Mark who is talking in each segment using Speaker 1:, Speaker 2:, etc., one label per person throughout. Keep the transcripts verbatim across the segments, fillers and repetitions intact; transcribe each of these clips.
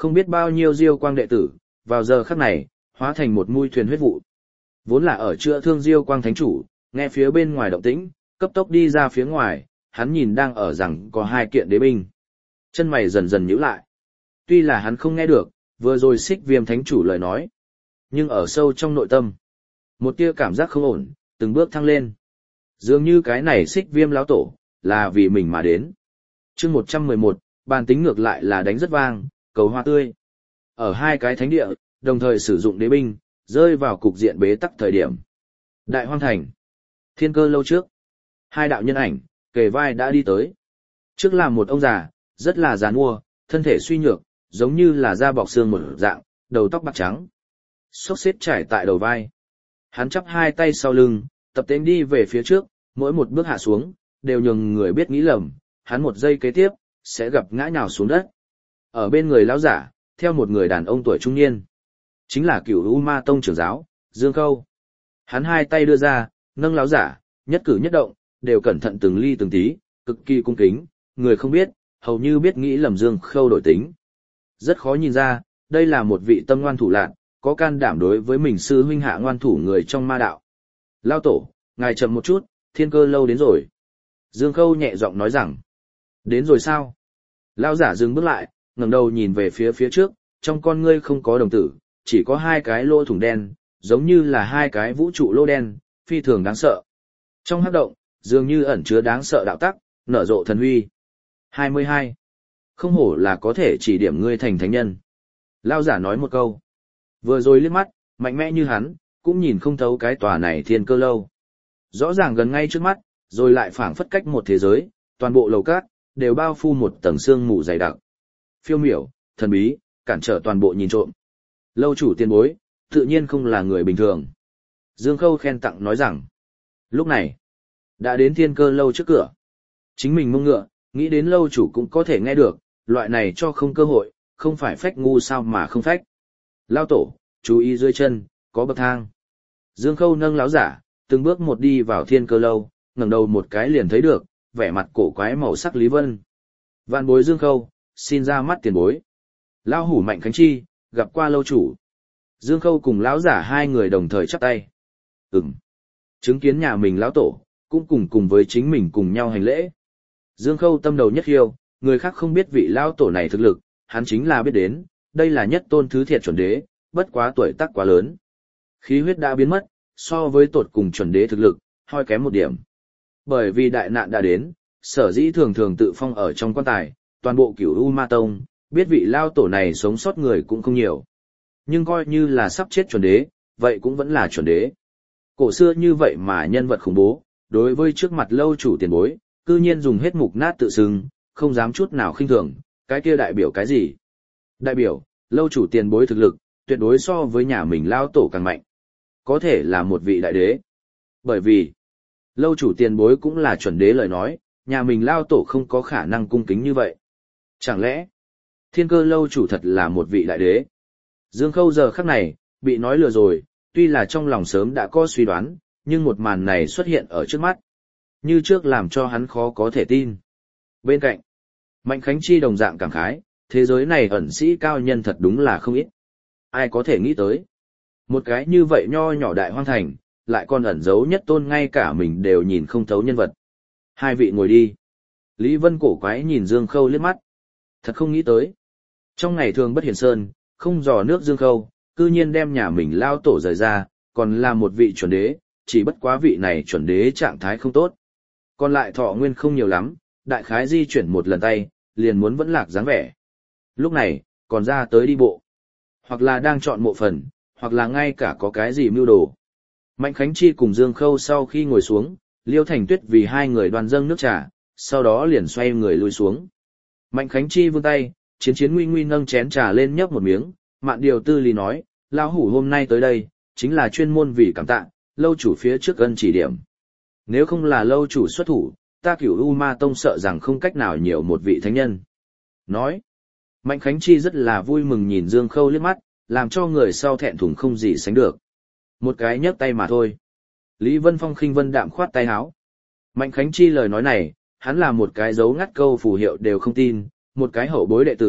Speaker 1: Không biết bao nhiêu Diêu Quang đệ tử, vào giờ khắc này, hóa thành một mui thuyền huyết vụ. Vốn là ở chữa thương Diêu Quang thánh chủ, nghe phía bên ngoài động tĩnh, cấp tốc đi ra phía ngoài, hắn nhìn đang ở rằng có hai kiện đế binh. Chân mày dần dần nhíu lại. Tuy là hắn không nghe được, vừa rồi Xích Viêm thánh chủ lời nói, nhưng ở sâu trong nội tâm, một tia cảm giác không ổn, từng bước thăng lên. Dường như cái này Xích Viêm lão tổ, là vì mình mà đến. Chương một trăm mười một, bàn tính ngược lại là đánh rất vang, cầu hoa tươi. Ở hai cái thánh địa, đồng thời sử dụng đế binh, rơi vào cục diện bế tắc thời điểm. Đại Hoang Thành, Thiên Cơ lâu trước, hai đạo nhân ảnh, kề vai đã đi tới. Trước là một ông già, rất là già nua, thân thể suy nhược, giống như là da bọc xương một dạng, đầu tóc bạc trắng. Xốc xếp trải tại đầu vai. Hắn chắp hai tay sau lưng, tập tễnh đi về phía trước, mỗi một bước hạ xuống, đều nhường người biết nghĩ lầm, hắn một giây kế tiếp, sẽ gặp ngã nhào xuống đất. Ở bên người lão giả, theo một người đàn ông tuổi trung niên. Chính là Cửu U Ma Tông trưởng giáo, Dương Khâu. Hắn hai tay đưa ra, nâng lão giả, nhất cử nhất động, đều cẩn thận từng ly từng tí, cực kỳ cung kính, người không biết, hầu như biết nghĩ lầm Dương Khâu đổi tính. Rất khó nhìn ra, đây là một vị tâm ngoan thủ lạn, có can đảm đối với mình sư huynh hạ ngoan thủ người trong ma đạo. Lao tổ, ngài chậm một chút, Thiên Cơ lâu đến rồi. Dương Khâu nhẹ giọng nói rằng, đến rồi sao? Lão giả dừng bước lại, ngẩng đầu nhìn về phía phía trước, trong con ngươi không có đồng tử, chỉ có hai cái lỗ thủng đen, giống như là hai cái vũ trụ lỗ đen, phi thường đáng sợ. Trong hắc động, dường như ẩn chứa đáng sợ đạo tắc, nở rộ thần huy. hai mươi hai. Không hổ là có thể chỉ điểm ngươi thành thánh nhân. Lão giả nói một câu. Vừa rồi liếc mắt, mạnh mẽ như hắn, cũng nhìn không thấu cái tòa này Thiên Cơ lâu. Rõ ràng gần ngay trước mắt, rồi lại phảng phất cách một thế giới, toàn bộ lầu cát đều bao phủ một tầng sương mù dày đặc. Phiêu miểu, thần bí, cản trở toàn bộ nhìn trộm. Lâu chủ tiền bối, tự nhiên không là người bình thường. Dương Khâu khen tặng nói rằng, lúc này, đã đến Thiên Cơ lâu trước cửa. Chính mình mông ngựa, nghĩ đến lâu chủ cũng có thể nghe được, loại này cho không cơ hội, không phải phách ngu sao mà không phách. Lao tổ, chú ý dưới chân, có bậc thang. Dương Khâu nâng láo giả, từng bước một đi vào Thiên Cơ lâu, ngẩng đầu một cái liền thấy được, vẻ mặt cổ quái màu sắc Lý Vân. Vạn bối Dương Khâu, xin ra mắt tiền bối. Lao hủ Mạnh Khánh Chi, gặp qua lâu chủ. Dương Khâu cùng lão giả hai người đồng thời chắp tay. Ừm. Chứng kiến nhà mình lão tổ, cũng cùng cùng với chính mình cùng nhau hành lễ. Dương Khâu tâm đầu nhất hiêu, người khác không biết vị lão tổ này thực lực, hắn chính là biết đến, đây là nhất tôn thứ thiệt chuẩn đế, bất quá tuổi tác quá lớn. Khí huyết đã biến mất, so với tột cùng chuẩn đế thực lực, hoi kém một điểm. Bởi vì đại nạn đã đến, sở dĩ thường thường tự phong ở trong quan tài, toàn bộ Cửu U Ma Tông, biết vị lao tổ này sống sót người cũng không nhiều. Nhưng coi như là sắp chết chuẩn đế, vậy cũng vẫn là chuẩn đế. Cổ xưa như vậy mà nhân vật khủng bố, đối với trước mặt lâu chủ tiền bối, cư nhiên dùng hết mục nát tự xưng, không dám chút nào khinh thường, cái kia đại biểu cái gì? Đại biểu, lâu chủ tiền bối thực lực, tuyệt đối so với nhà mình lao tổ càng mạnh. Có thể là một vị đại đế. Bởi vì, lâu chủ tiền bối cũng là chuẩn đế lời nói, nhà mình lao tổ không có khả năng cung kính như vậy. Chẳng lẽ, Thiên Cơ lâu chủ thật là một vị đại đế? Dương Khâu giờ khắc này, bị nói lừa rồi, tuy là trong lòng sớm đã có suy đoán, nhưng một màn này xuất hiện ở trước mắt. Như trước làm cho hắn khó có thể tin. Bên cạnh, Mạnh Khánh Chi đồng dạng cảm khái, thế giới này ẩn sĩ cao nhân thật đúng là không ít. Ai có thể nghĩ tới. Một cái như vậy nho nhỏ Đại Hoang Thành, lại còn ẩn giấu nhất tôn ngay cả mình đều nhìn không thấu nhân vật. Hai vị ngồi đi. Lý Vân cổ quái nhìn Dương Khâu liếc mắt. Thật không nghĩ tới. Trong ngày thường bất hiển sơn, không dò nước Dương Khâu, cư nhiên đem nhà mình lao tổ rời ra, còn là một vị chuẩn đế, chỉ bất quá vị này chuẩn đế trạng thái không tốt. Còn lại thọ nguyên không nhiều lắm, đại khái di chuyển một lần tay, liền muốn vẫn lạc dáng vẻ. Lúc này, còn ra tới đi bộ. Hoặc là đang chọn mộ phần, hoặc là ngay cả có cái gì mưu đồ. Mạnh Khánh Chi cùng Dương Khâu sau khi ngồi xuống, Liêu Thành Tuyết vì hai người đoàn dâng nước trà, sau đó liền xoay người lui xuống. Mạnh Khánh Chi vươn tay, chiến chiến nguy nguy nâng chén trà lên nhấp một miếng, Mạn Điều Tư Lý nói, lão hủ hôm nay tới đây, chính là chuyên môn vì cảm tạ, lâu chủ phía trước ân chỉ điểm. Nếu không là lâu chủ xuất thủ, ta Cửu U Ma Tông sợ rằng không cách nào nhiều một vị thánh nhân. Nói, Mạnh Khánh Chi rất là vui mừng nhìn Dương Khâu liếc mắt, làm cho người sau thẹn thùng không gì sánh được. Một cái nhấc tay mà thôi. Lý Vân Phong khinh vân đạm khoát tay áo. Mạnh Khánh Chi lời nói này, hắn là một cái dấu ngắt câu phù hiệu đều không tin, một cái hậu bối đệ tử,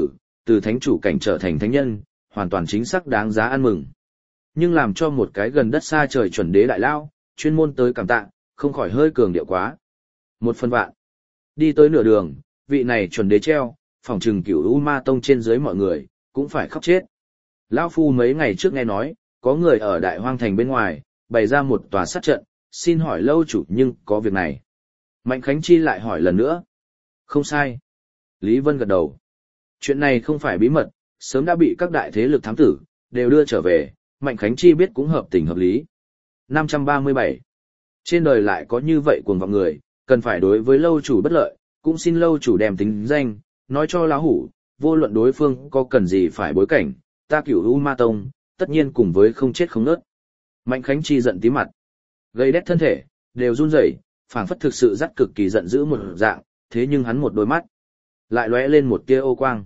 Speaker 1: từ thánh chủ cảnh trở thành thánh nhân, hoàn toàn chính xác đáng giá ăn mừng. Nhưng làm cho một cái gần đất xa trời chuẩn đế đại lao, chuyên môn tới cảm tạ, không khỏi hơi cường điệu quá. Một phần vạn. Đi tới nửa đường, vị này chuẩn đế treo, phỏng trừng cửu U Ma Tông trên dưới mọi người, cũng phải khóc chết. Lão Phu mấy ngày trước nghe nói, có người ở Đại Hoang Thành bên ngoài, bày ra một tòa sát trận, xin hỏi lâu chủ nhưng có việc này. Mạnh Khánh Chi lại hỏi lần nữa. Không sai. Lý Vân gật đầu. Chuyện này không phải bí mật, sớm đã bị các đại thế lực thám tử, đều đưa trở về, Mạnh Khánh Chi biết cũng hợp tình hợp lý. năm trăm ba mươi bảy. Trên đời lại có như vậy cuồng vọng người, cần phải đối với lâu chủ bất lợi, cũng xin lâu chủ đem tính danh, nói cho lão hủ, vô luận đối phương có cần gì phải bối cảnh, ta Cửu U Ma Tông, tất nhiên cùng với không chết không nớt. Mạnh Khánh Chi giận tí mặt, gây đét thân thể, đều run rẩy, phảng phất thực sự rất cực kỳ giận dữ một dạng, thế nhưng hắn một đôi mắt, lại lóe lên một tia ô quang.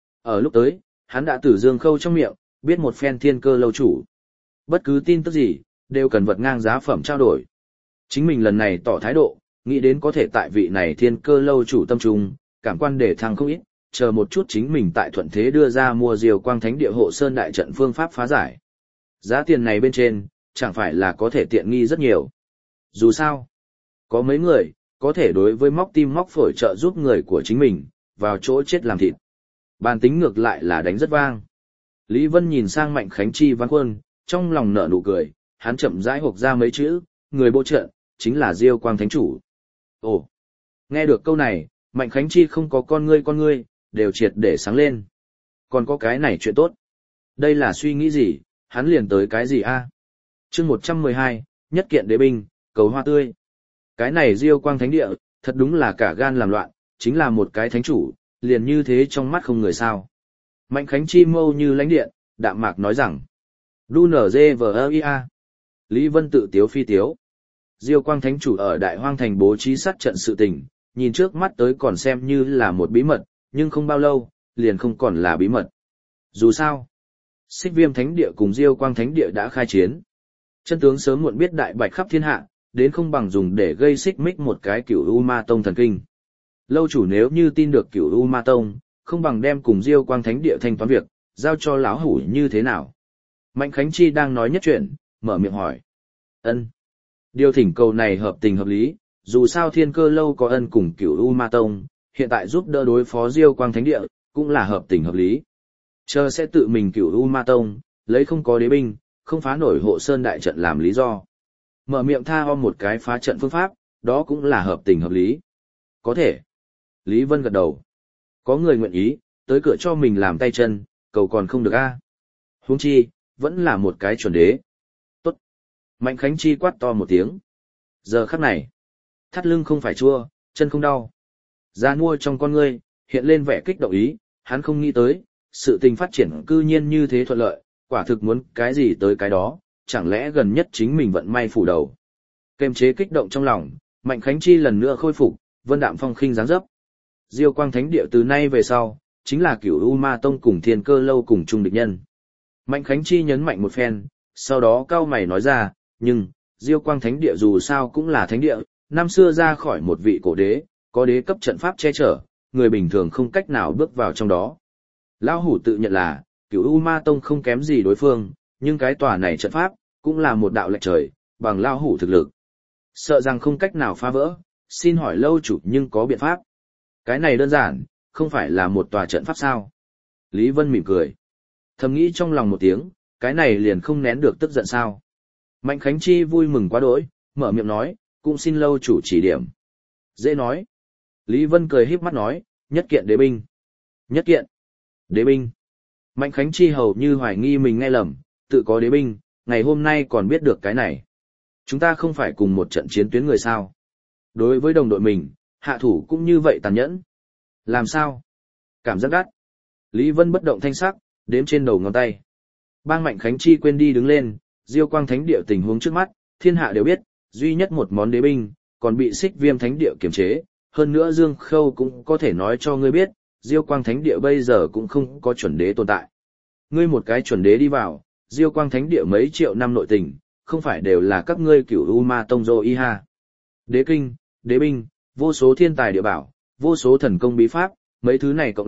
Speaker 1: Ở lúc tới, hắn đã từ Dương Khâu trong miệng, biết một phen thiên cơ lâu chủ. Bất cứ tin tức gì, đều cần vật ngang giá phẩm trao đổi. Chính mình lần này tỏ thái độ, nghĩ đến có thể tại vị này thiên cơ lâu chủ tâm trung, cảm quan để thăng không ít, chờ một chút chính mình tại thuận thế đưa ra mua diều quang thánh địa hộ sơn đại trận phương pháp phá giải. Giá tiền này bên trên, chẳng phải là có thể tiện nghi rất nhiều. Dù sao, có mấy người, có thể đối với móc tim móc phổi trợ giúp người của chính mình, vào chỗ chết làm thịt. Bàn tính ngược lại là đánh rất vang. Lý Vân nhìn sang Mạnh Khánh Chi văn quân, trong lòng nở nụ cười, hắn chậm rãi hộc ra mấy chữ, người bộ trận, chính là Diêu Quang Thánh Chủ. Ồ, nghe được câu này, Mạnh Khánh Chi không có con ngươi con ngươi, đều triệt để sáng lên. Còn có cái này chuyện tốt. Đây là suy nghĩ gì, hắn liền tới cái gì a? Chương một trăm mười hai, nhất kiện đế binh, cầu hoa tươi. Cái này Diêu Quang Thánh Địa, thật đúng là cả gan làm loạn, chính là một cái thánh chủ, liền như thế trong mắt không người sao. Mạnh Khánh Chi mâu như lãnh điện, đạm mạc nói rằng. Đu nở dê vờ ia. Lý Vân tự tiếu phi tiếu. Diêu Quang Thánh Chủ ở Đại Hoang Thành bố trí sát trận sự tình, nhìn trước mắt tới còn xem như là một bí mật, nhưng không bao lâu, liền không còn là bí mật. Dù sao, Xích Viêm Thánh Địa cùng Diêu Quang Thánh Địa đã khai chiến. Chân tướng sớm muộn biết đại bạch khắp thiên hạ, đến không bằng dùng để gây xích mích một cái Cửu U Ma Tông thần kinh. Lâu chủ nếu như tin được Cửu U Ma Tông, không bằng đem cùng Diêu Quang Thánh Địa thanh toán việc, giao cho lão hủ như thế nào. Mạnh Khánh Chi đang nói nhất chuyện, mở miệng hỏi. Ân. Điều thỉnh cầu này hợp tình hợp lý, dù sao Thiên Cơ lâu có ân cùng Cửu U Ma Tông, hiện tại giúp đỡ đối phó Diêu Quang Thánh Địa, cũng là hợp tình hợp lý. Chờ sẽ tự mình Cửu U Ma Tông, lấy không có đế binh, không phá nổi hộ sơn đại trận làm lý do. Mở miệng tha ho một cái phá trận phương pháp, đó cũng là hợp tình hợp lý. Có thể. Lý Vân gật đầu. Có người nguyện ý, tới cửa cho mình làm tay chân, cầu còn không được a. Huống chi, vẫn là một cái chuẩn đế. Tốt. Mạnh Khánh Chi quát to một tiếng. Giờ khắc này, thắt lưng không phải chua, chân không đau. Ra nuôi trong con ngươi, hiện lên vẻ kích động ý, hắn không nghĩ tới, sự tình phát triển cư nhiên như thế thuận lợi, quả thực muốn cái gì tới cái đó, chẳng lẽ gần nhất chính mình vận may phủ đầu. Kềm chế kích động trong lòng, Mạnh Khánh Chi lần nữa khôi phục, vân đạm phong khinh dáng dấp. Diêu Quang Thánh Địa từ nay về sau, chính là Cửu U Ma Tông cùng Thiên Cơ lâu cùng chung địch nhân. Mạnh Khánh Chi nhấn mạnh một phen, sau đó cao mày nói ra, nhưng, Diêu Quang Thánh Địa dù sao cũng là thánh địa, năm xưa ra khỏi một vị cổ đế, có đế cấp trận pháp che chở, người bình thường không cách nào bước vào trong đó. Lão hủ tự nhận là, Cửu U Ma Tông không kém gì đối phương, nhưng cái tòa này trận pháp, cũng là một đạo lệch trời, bằng lão hủ thực lực. Sợ rằng không cách nào phá vỡ, xin hỏi lâu chủ nhưng có biện pháp. Cái này đơn giản, không phải là một tòa trận pháp sao. Lý Vân mỉm cười. Thầm nghĩ trong lòng một tiếng, cái này liền không nén được tức giận sao. Mạnh Khánh Chi vui mừng quá đỗi, mở miệng nói, cũng xin lâu chủ chỉ điểm. Dễ nói. Lý Vân cười híp mắt nói, nhất kiện đế binh. Nhất kiện. Đế binh. Mạnh Khánh Chi hầu như hoài nghi mình nghe lầm, tự có đế binh, ngày hôm nay còn biết được cái này. Chúng ta không phải cùng một trận chiến tuyến người sao. Đối với đồng đội mình, hạ thủ cũng như vậy tàn nhẫn. Làm sao? Cảm giác đắt. Lý Vân bất động thanh sắc, đếm trên đầu ngón tay. Bang Mạnh Khánh Chi quên đi đứng lên, Diêu Quang Thánh Địa tình huống trước mắt, thiên hạ đều biết, duy nhất một món đế binh, còn bị Xích Viêm Thánh Địa kiềm chế, hơn nữa Dương Khâu cũng có thể nói cho ngươi biết, Diêu Quang Thánh Địa bây giờ cũng không có chuẩn đế tồn tại. Ngươi một cái chuẩn đế đi vào, Diêu Quang Thánh Địa mấy triệu năm nội tình, không phải đều là các ngươi Cửu U Ma Tông rồi y ha. Đế kinh, đế binh, vô số thiên tài địa bảo, vô số thần công bí pháp, mấy thứ này cộng lại,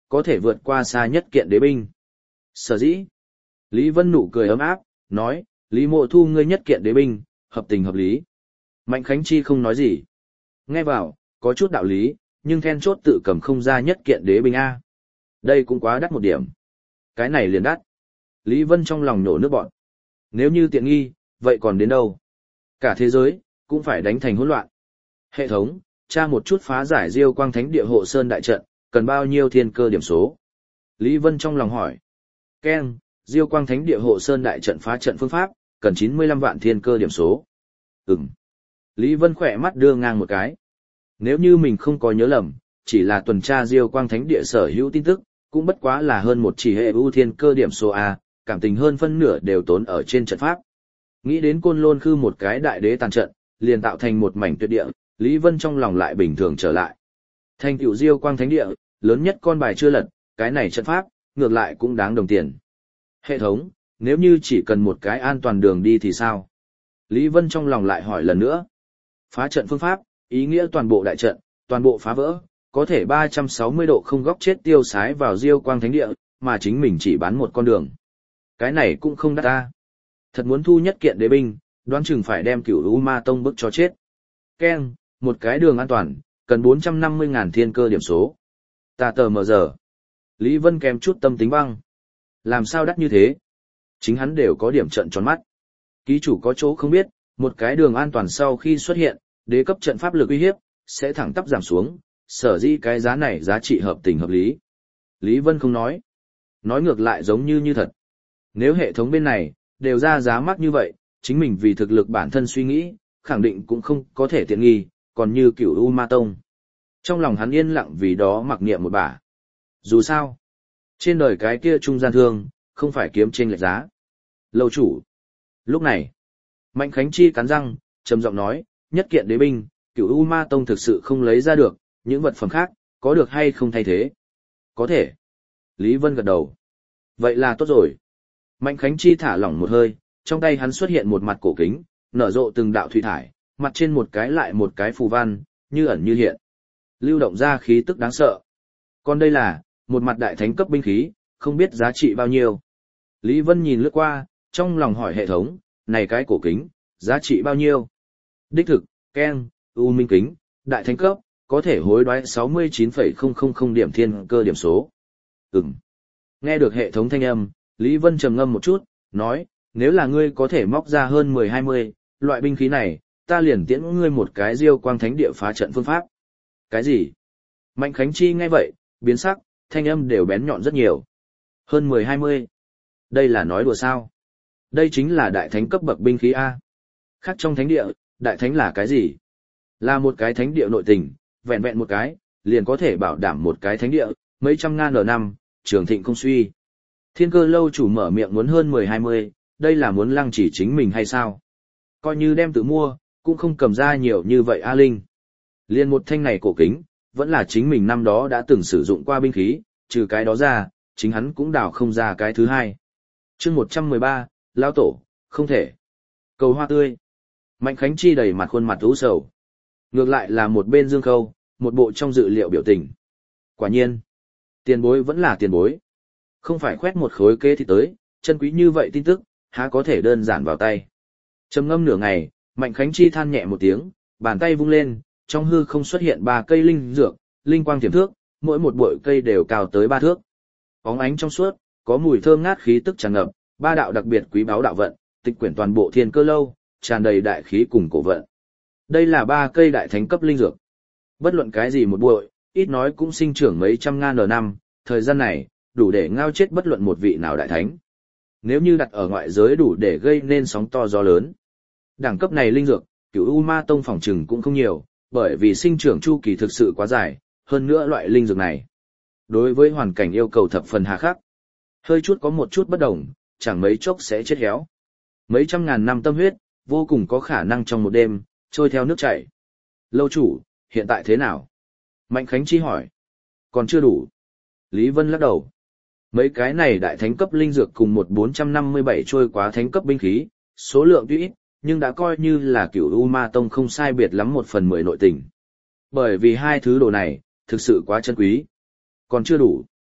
Speaker 1: có thể vượt qua xa nhất kiện đế binh. Sở dĩ, Lý Vân nụ cười ấm áp, nói, Lý Mộ thu ngươi nhất kiện đế binh, hợp tình hợp lý. Mạnh Khánh Chi không nói gì. Nghe vào, có chút đạo lý, nhưng then chốt tự cầm không ra nhất kiện đế binh A. Đây cũng quá đắt một điểm. Cái này liền đắt. Lý Vân trong lòng nổ nước bọn. Nếu như tiện nghi, vậy còn đến đâu? Cả thế giới, cũng phải đánh thành hỗn loạn. Hệ thống, tra một chút phá giải Diêu Quang Thánh Địa hộ sơn đại trận, cần bao nhiêu thiên cơ điểm số? Lý Vân trong lòng hỏi. Keng, Diêu Quang Thánh Địa hộ sơn đại trận phá trận phương pháp, cần chín mươi lăm vạn thiên cơ điểm số. Ừm. Lý Vân khỏe mắt đưa ngang một cái. Nếu như mình không có nhớ lầm, chỉ là tuần tra Diêu Quang Thánh Địa sở hữu tin tức, cũng bất quá là hơn một chỉ hệ ưu thiên cơ điểm số A, cảm tình hơn phân nửa đều tốn ở trên trận pháp. Nghĩ đến Côn Lôn Khư một cái đại đế tàn trận, liền tạo thành một mảnh tuyệt địa, Lý Vân trong lòng lại bình thường trở lại. Thành tựu Diêu Quang Thánh Địa, lớn nhất con bài chưa lật, cái này trận pháp, ngược lại cũng đáng đồng tiền. Hệ thống, nếu như chỉ cần một cái an toàn đường đi thì sao? Lý Vân trong lòng lại hỏi lần nữa. Phá trận phương pháp, ý nghĩa toàn bộ đại trận, toàn bộ phá vỡ, có thể ba trăm sáu mươi độ không góc chết tiêu sái vào Diêu Quang Thánh Địa, mà chính mình chỉ bán một con đường. Cái này cũng không đắt ta. Thật muốn thu nhất kiện đế binh, đoán chừng phải đem Cửu U Ma Tông bức cho chết. Keng, một cái đường an toàn, cần bốn trăm năm mươi ngàn thiên cơ điểm số. Ta tờ mờ giờ. Lý Vân kèm chút tâm tính băng. Làm sao đắt như thế? Chính hắn đều có điểm trận tròn mắt. Ký chủ có chỗ không biết, một cái đường an toàn sau khi xuất hiện, đế cấp trận pháp lực uy hiếp, sẽ thẳng tắp giảm xuống, sở dĩ cái giá này giá trị hợp tình hợp lý. Lý Vân không nói. Nói ngược lại giống như như thật. Nếu hệ thống bên này, đều ra giá mắc như vậy, chính mình vì thực lực bản thân suy nghĩ, khẳng định cũng không có thể tiện nghi, còn như Cửu U Ma Tông. Trong lòng hắn yên lặng vì đó mặc niệm một bả. Dù sao, trên đời cái kia trung gian thương, không phải kiếm trên lệch giá. Lâu chủ. Lúc này, Mạnh Khánh Chi cắn răng, trầm giọng nói, nhất kiện đế binh, Cửu U Ma Tông thực sự không lấy ra được, những vật phẩm khác, có được hay không thay thế? Có thể. Lý Vân gật đầu. Vậy là tốt rồi. Mạnh Khánh Chi thả lỏng một hơi, trong tay hắn xuất hiện một mặt cổ kính, nở rộ từng đạo thủy thải, mặt trên một cái lại một cái phù văn, như ẩn như hiện. Lưu động ra khí tức đáng sợ. Còn đây là, một mặt đại thánh cấp binh khí, không biết giá trị bao nhiêu. Lý Vân nhìn lướt qua, trong lòng hỏi hệ thống, này cái cổ kính, giá trị bao nhiêu? Đích thực, keng, U Minh kính, đại thánh cấp, có thể hối đoái sáu mươi chín phẩy không không không điểm thiên cơ điểm số. Ừm. Nghe được hệ thống thanh âm, Lý Vân trầm ngâm một chút, nói, nếu là ngươi có thể móc ra hơn mười hai mươi, loại binh khí này, ta liền tiễn ngươi một cái Diêu Quang Thánh Địa phá trận phương pháp. Cái gì? Mạnh Khánh Chi nghe vậy, biến sắc, thanh âm đều bén nhọn rất nhiều. Hơn mười hai mươi. Đây là nói đùa sao? Đây chính là đại thánh cấp bậc binh khí A. Khác trong thánh địa, đại thánh là cái gì? Là một cái thánh địa nội tình, vẹn vẹn một cái, liền có thể bảo đảm một cái thánh địa, mấy trăm ngàn ở năm, trường thịnh không suy. Thiên Cơ lâu chủ mở miệng muốn hơn mười hai mươi, đây là muốn lăng chỉ chính mình hay sao? Coi như đem tự mua, cũng không cầm ra nhiều như vậy A Linh. Liên một thanh này cổ kính, vẫn là chính mình năm đó đã từng sử dụng qua binh khí, trừ cái đó ra, chính hắn cũng đào không ra cái thứ hai. chương một trăm mười ba, Lão Tổ, không thể. Cầu hoa tươi. Mạnh Khánh Chi đầy mặt khuôn mặt u sầu. Ngược lại là một bên Dương Khâu, một bộ trong dự liệu biểu tình. Quả nhiên, tiền bối vẫn là tiền bối. Không phải khoét một khối kê thì tới, chân quý như vậy tin tức, há có thể đơn giản vào tay. Trầm ngâm nửa ngày, Mạnh Khánh Chi than nhẹ một tiếng, bàn tay vung lên, trong hư không xuất hiện ba cây linh dược, linh quang tiềm thước, mỗi một bụi cây đều cao tới ba thước. Bóng ánh trong suốt, có mùi thơm ngát khí tức tràn ngập, ba đạo đặc biệt quý báu đạo vận, tịch quyển toàn bộ Thiên Cơ lâu, tràn đầy đại khí cùng cổ vận. Đây là ba cây đại thánh cấp linh dược. Bất luận cái gì một bụi, ít nói cũng sinh trưởng mấy trăm ngàn ở năm, thời gian này, đủ để ngao chết bất luận một vị nào đại thánh. Nếu như đặt ở ngoại giới đủ để gây nên sóng to gió lớn. Đẳng cấp này linh dược, Cửu U Ma Tông phòng trừng cũng không nhiều, bởi vì sinh trưởng chu kỳ thực sự quá dài, hơn nữa loại linh dược này. Đối với hoàn cảnh yêu cầu thập phần hà khắc. Hơi chút có một chút bất đồng, chẳng mấy chốc sẽ chết héo. Mấy trăm ngàn năm tâm huyết, vô cùng có khả năng trong một đêm, trôi theo nước chảy. Lâu chủ, hiện tại thế nào? Mạnh Khánh Chi hỏi. Còn chưa đủ. Lý Vân lắc đầu. Mấy cái này đại thánh cấp linh dược cùng một bốn trăm năm mươi bảy trôi quá thánh cấp binh khí, số lượng tuy ít, nhưng đã coi như là Cửu U Ma Tông không sai biệt lắm một phần mười nội tình. Bởi vì hai thứ đồ này, thực sự quá chân quý. Còn chưa đủ.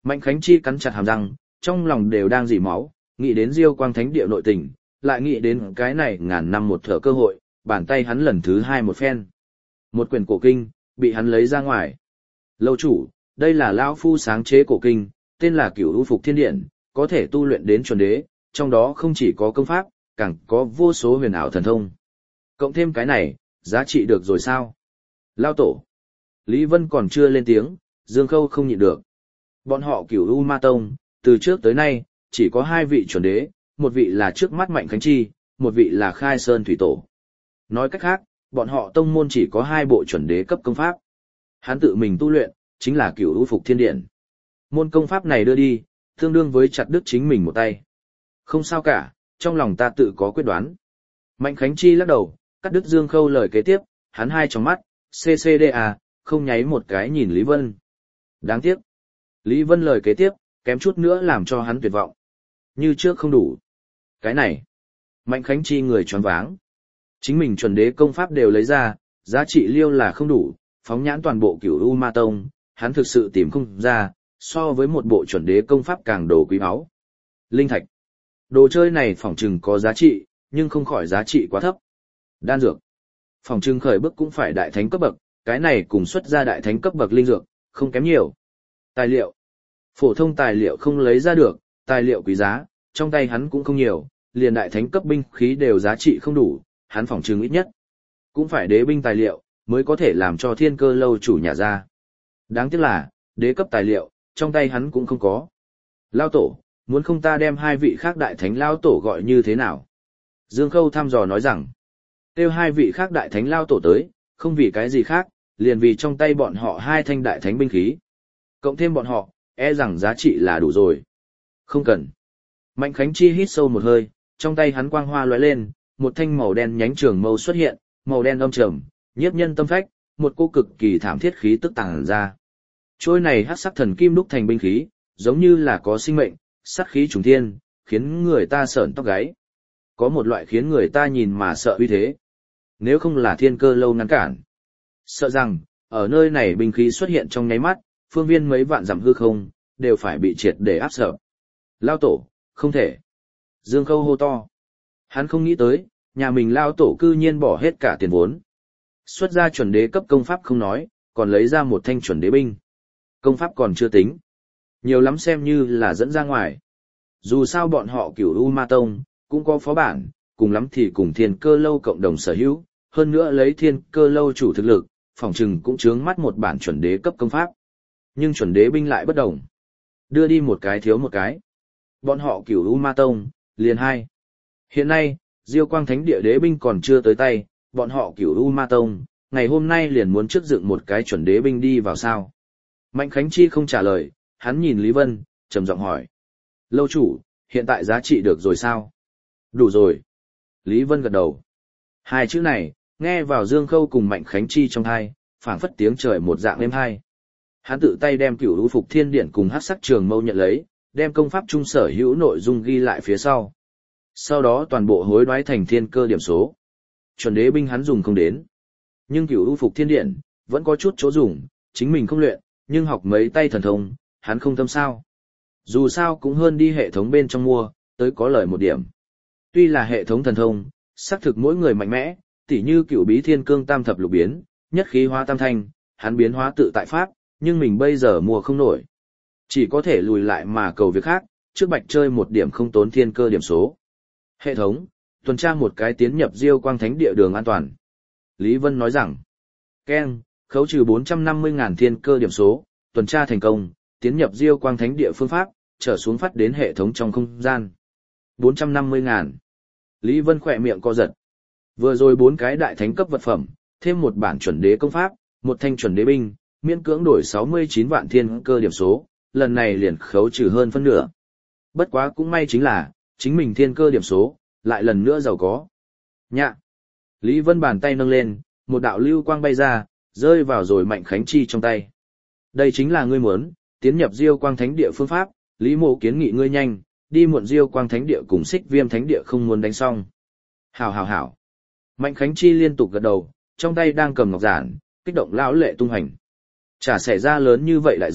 Speaker 1: Mạnh Khánh Chi cắn chặt hàm răng, trong lòng đều đang dỉ máu, nghĩ đến Diêu Quang Thánh Địa nội tình, lại nghĩ đến cái này ngàn năm một thở cơ hội, bàn tay hắn lần thứ hai một phen. Một quyển cổ kinh, bị hắn lấy ra ngoài. Lâu chủ, đây là lão phu sáng chế cổ kinh, tên là Cửu U Phục Thiên Điện, có thể tu luyện đến chuẩn đế, trong đó không chỉ có công pháp, càng có vô số huyền ảo thần thông. Cộng thêm cái này, giá trị được rồi sao? Lao tổ. Lý Vân còn chưa lên tiếng, Dương Khâu không nhịn được. Bọn họ Cửu U Ma Tông, từ trước tới nay, chỉ có hai vị chuẩn đế, một vị là trước mắt Mạnh Khánh Chi, một vị là Khai Sơn Thủy Tổ. Nói cách khác, bọn họ tông môn chỉ có hai bộ chuẩn đế cấp công pháp. Hắn tự mình tu luyện, chính là Cửu U Phục Thiên Điện. Môn công pháp này đưa đi, tương đương với chặt đứt chính mình một tay. Không sao cả, trong lòng ta tự có quyết đoán. Mạnh Khánh Chi lắc đầu, cắt đứt Dương Khâu lời kế tiếp, hắn hai trong mắt, xê xê đê a, không nháy một cái nhìn Lý Vân. Đáng tiếc. Lý Vân lời kế tiếp, kém chút nữa làm cho hắn tuyệt vọng. Như trước không đủ. Cái này. Mạnh Khánh Chi người choáng váng. Chính mình chuẩn đế công pháp đều lấy ra, giá trị liêu là không đủ, phóng nhãn toàn bộ Cửu U Ma Tông, hắn thực sự tìm không ra, so với một bộ chuẩn đế công pháp càng đồ quý báu. Linh thạch. Đồ chơi này phỏng chừng có giá trị, nhưng không khỏi giá trị quá thấp. Đan dược. Phỏng chừng khởi bước cũng phải đại thánh cấp bậc, cái này cùng xuất ra đại thánh cấp bậc linh dược, không kém nhiều. Tài liệu. Phổ thông tài liệu không lấy ra được, tài liệu quý giá, trong tay hắn cũng không nhiều, liền đại thánh cấp binh khí đều giá trị không đủ, hắn phỏng chừng ít nhất. Cũng phải đế binh tài liệu, mới có thể làm cho Thiên Cơ lâu chủ nhà ra. Đáng tiếc là, đế cấp tài liệu, trong tay hắn cũng không có. Lao tổ, muốn không ta đem hai vị khác đại thánh lao tổ gọi như thế nào? Dương Khâu thăm dò nói rằng, kêu hai vị khác đại thánh lao tổ tới, không vì cái gì khác, liền vì trong tay bọn họ hai thanh đại thánh binh khí. Cộng thêm bọn họ, e rằng giá trị là đủ rồi. Không cần. Mạnh Khánh Chi hít sâu một hơi, trong tay hắn quang hoa lóe lên, một thanh màu đen nhánh trường mâu xuất hiện, màu đen âm trầm, nhiếp nhân tâm phách, một cô cực kỳ thảm thiết khí tức tàng ra. Trôi này hắc sắc thần kim đúc thành binh khí, giống như là có sinh mệnh, sát khí trùng thiên, khiến người ta sởn tóc gáy. Có một loại khiến người ta nhìn mà sợ uy thế. Nếu không là Thiên Cơ lâu ngăn cản, sợ rằng, ở nơi này binh khí xuất hiện trong nháy mắt, phương viên mấy vạn dặm hư không, đều phải bị triệt để áp sợ. Lao tổ, không thể. Dương Khâu hô to. Hắn không nghĩ tới, nhà mình lao tổ cư nhiên bỏ hết cả tiền vốn. Xuất ra chuẩn đế cấp công pháp không nói, còn lấy ra một thanh chuẩn đế binh. Công pháp còn chưa tính. Nhiều lắm xem như là dẫn ra ngoài. Dù sao bọn họ Cửu U Ma Tông, cũng có phó bản, cùng lắm thì cùng Thiên Cơ lâu cộng đồng sở hữu, hơn nữa lấy Thiên Cơ lâu chủ thực lực, phòng trừng cũng chướng mắt một bản chuẩn đế cấp công pháp. Nhưng chuẩn đế binh lại bất đồng. Đưa đi một cái thiếu một cái. Bọn họ Cửu U Ma Tông, liền hai. Hiện nay, Diêu Quang Thánh Địa đế binh còn chưa tới tay, bọn họ Cửu U Ma Tông, ngày hôm nay liền muốn trước dựng một cái chuẩn đế binh đi vào sao. Mạnh Khánh Chi không trả lời, hắn nhìn Lý Vân, trầm giọng hỏi. Lâu chủ, hiện tại giá trị được rồi sao? Đủ rồi. Lý Vân gật đầu. Hai chữ này, nghe vào Dương Khâu cùng Mạnh Khánh Chi trong thai, phảng phất tiếng trời một dạng êm hai. Hắn tự tay đem Cửu U Phục Thiên Điện cùng hắc sắc trường mâu nhận lấy, đem công pháp trung sở hữu nội dung ghi lại phía sau. Sau đó toàn bộ hối đoái thành thiên cơ điểm số. Chuẩn đế binh hắn dùng không đến. Nhưng Cửu U Phục Thiên Điện, vẫn có chút chỗ dùng, chính mình không luyện, nhưng học mấy tay thần thông, hắn không tâm sao. Dù sao cũng hơn đi hệ thống bên trong mua, tới có lợi một điểm. Tuy là hệ thống thần thông, xác thực mỗi người mạnh mẽ, tỉ như Cửu Bí Thiên Cương Tam Thập Lục Biến, nhất khí hóa tam thanh, hắn biến hóa tự tại pháp, nhưng mình bây giờ mua không nổi. Chỉ có thể lùi lại mà cầu việc khác, trước bạch chơi một điểm không tốn thiên cơ điểm số. Hệ thống, tuần tra một cái tiến nhập Diêu Quang Thánh Địa đường an toàn. Lý Vân nói rằng, keng, khấu trừ bốn trăm năm mươi nghìn thiên cơ điểm số, tuần tra thành công, tiến nhập Diêu Quang Thánh Địa phương pháp, trở xuống phát đến hệ thống trong không gian. bốn trăm năm mươi nghìn. Lý Vân khỏe miệng co giật. Vừa rồi bốn cái đại thánh cấp vật phẩm, thêm một bản chuẩn đế công pháp, một thanh chuẩn đế binh, miễn cưỡng đổi sáu mươi chín vạn thiên cơ điểm số, lần này liền khấu trừ hơn phân nửa. Bất quá cũng may chính là, chính mình thiên cơ điểm số, lại lần nữa giàu có. Nhạ. Lý Vân bàn tay nâng lên, một đạo lưu quang bay ra, rơi vào rồi Mạnh Khánh Chi trong tay. Đây chính là ngươi muốn, tiến nhập Diêu Quang Thánh Địa phương pháp, Lý Mộ kiến nghị ngươi nhanh, đi muộn Diêu Quang Thánh Địa cùng Xích Viêm Thánh Địa không muốn đánh xong. Hảo hảo hảo. Mạnh Khánh Chi liên tục gật đầu, trong tay đang cầm ngọc giản, kích động lão lệ tung hành. Chả xảy ra lớn như vậy đại giới,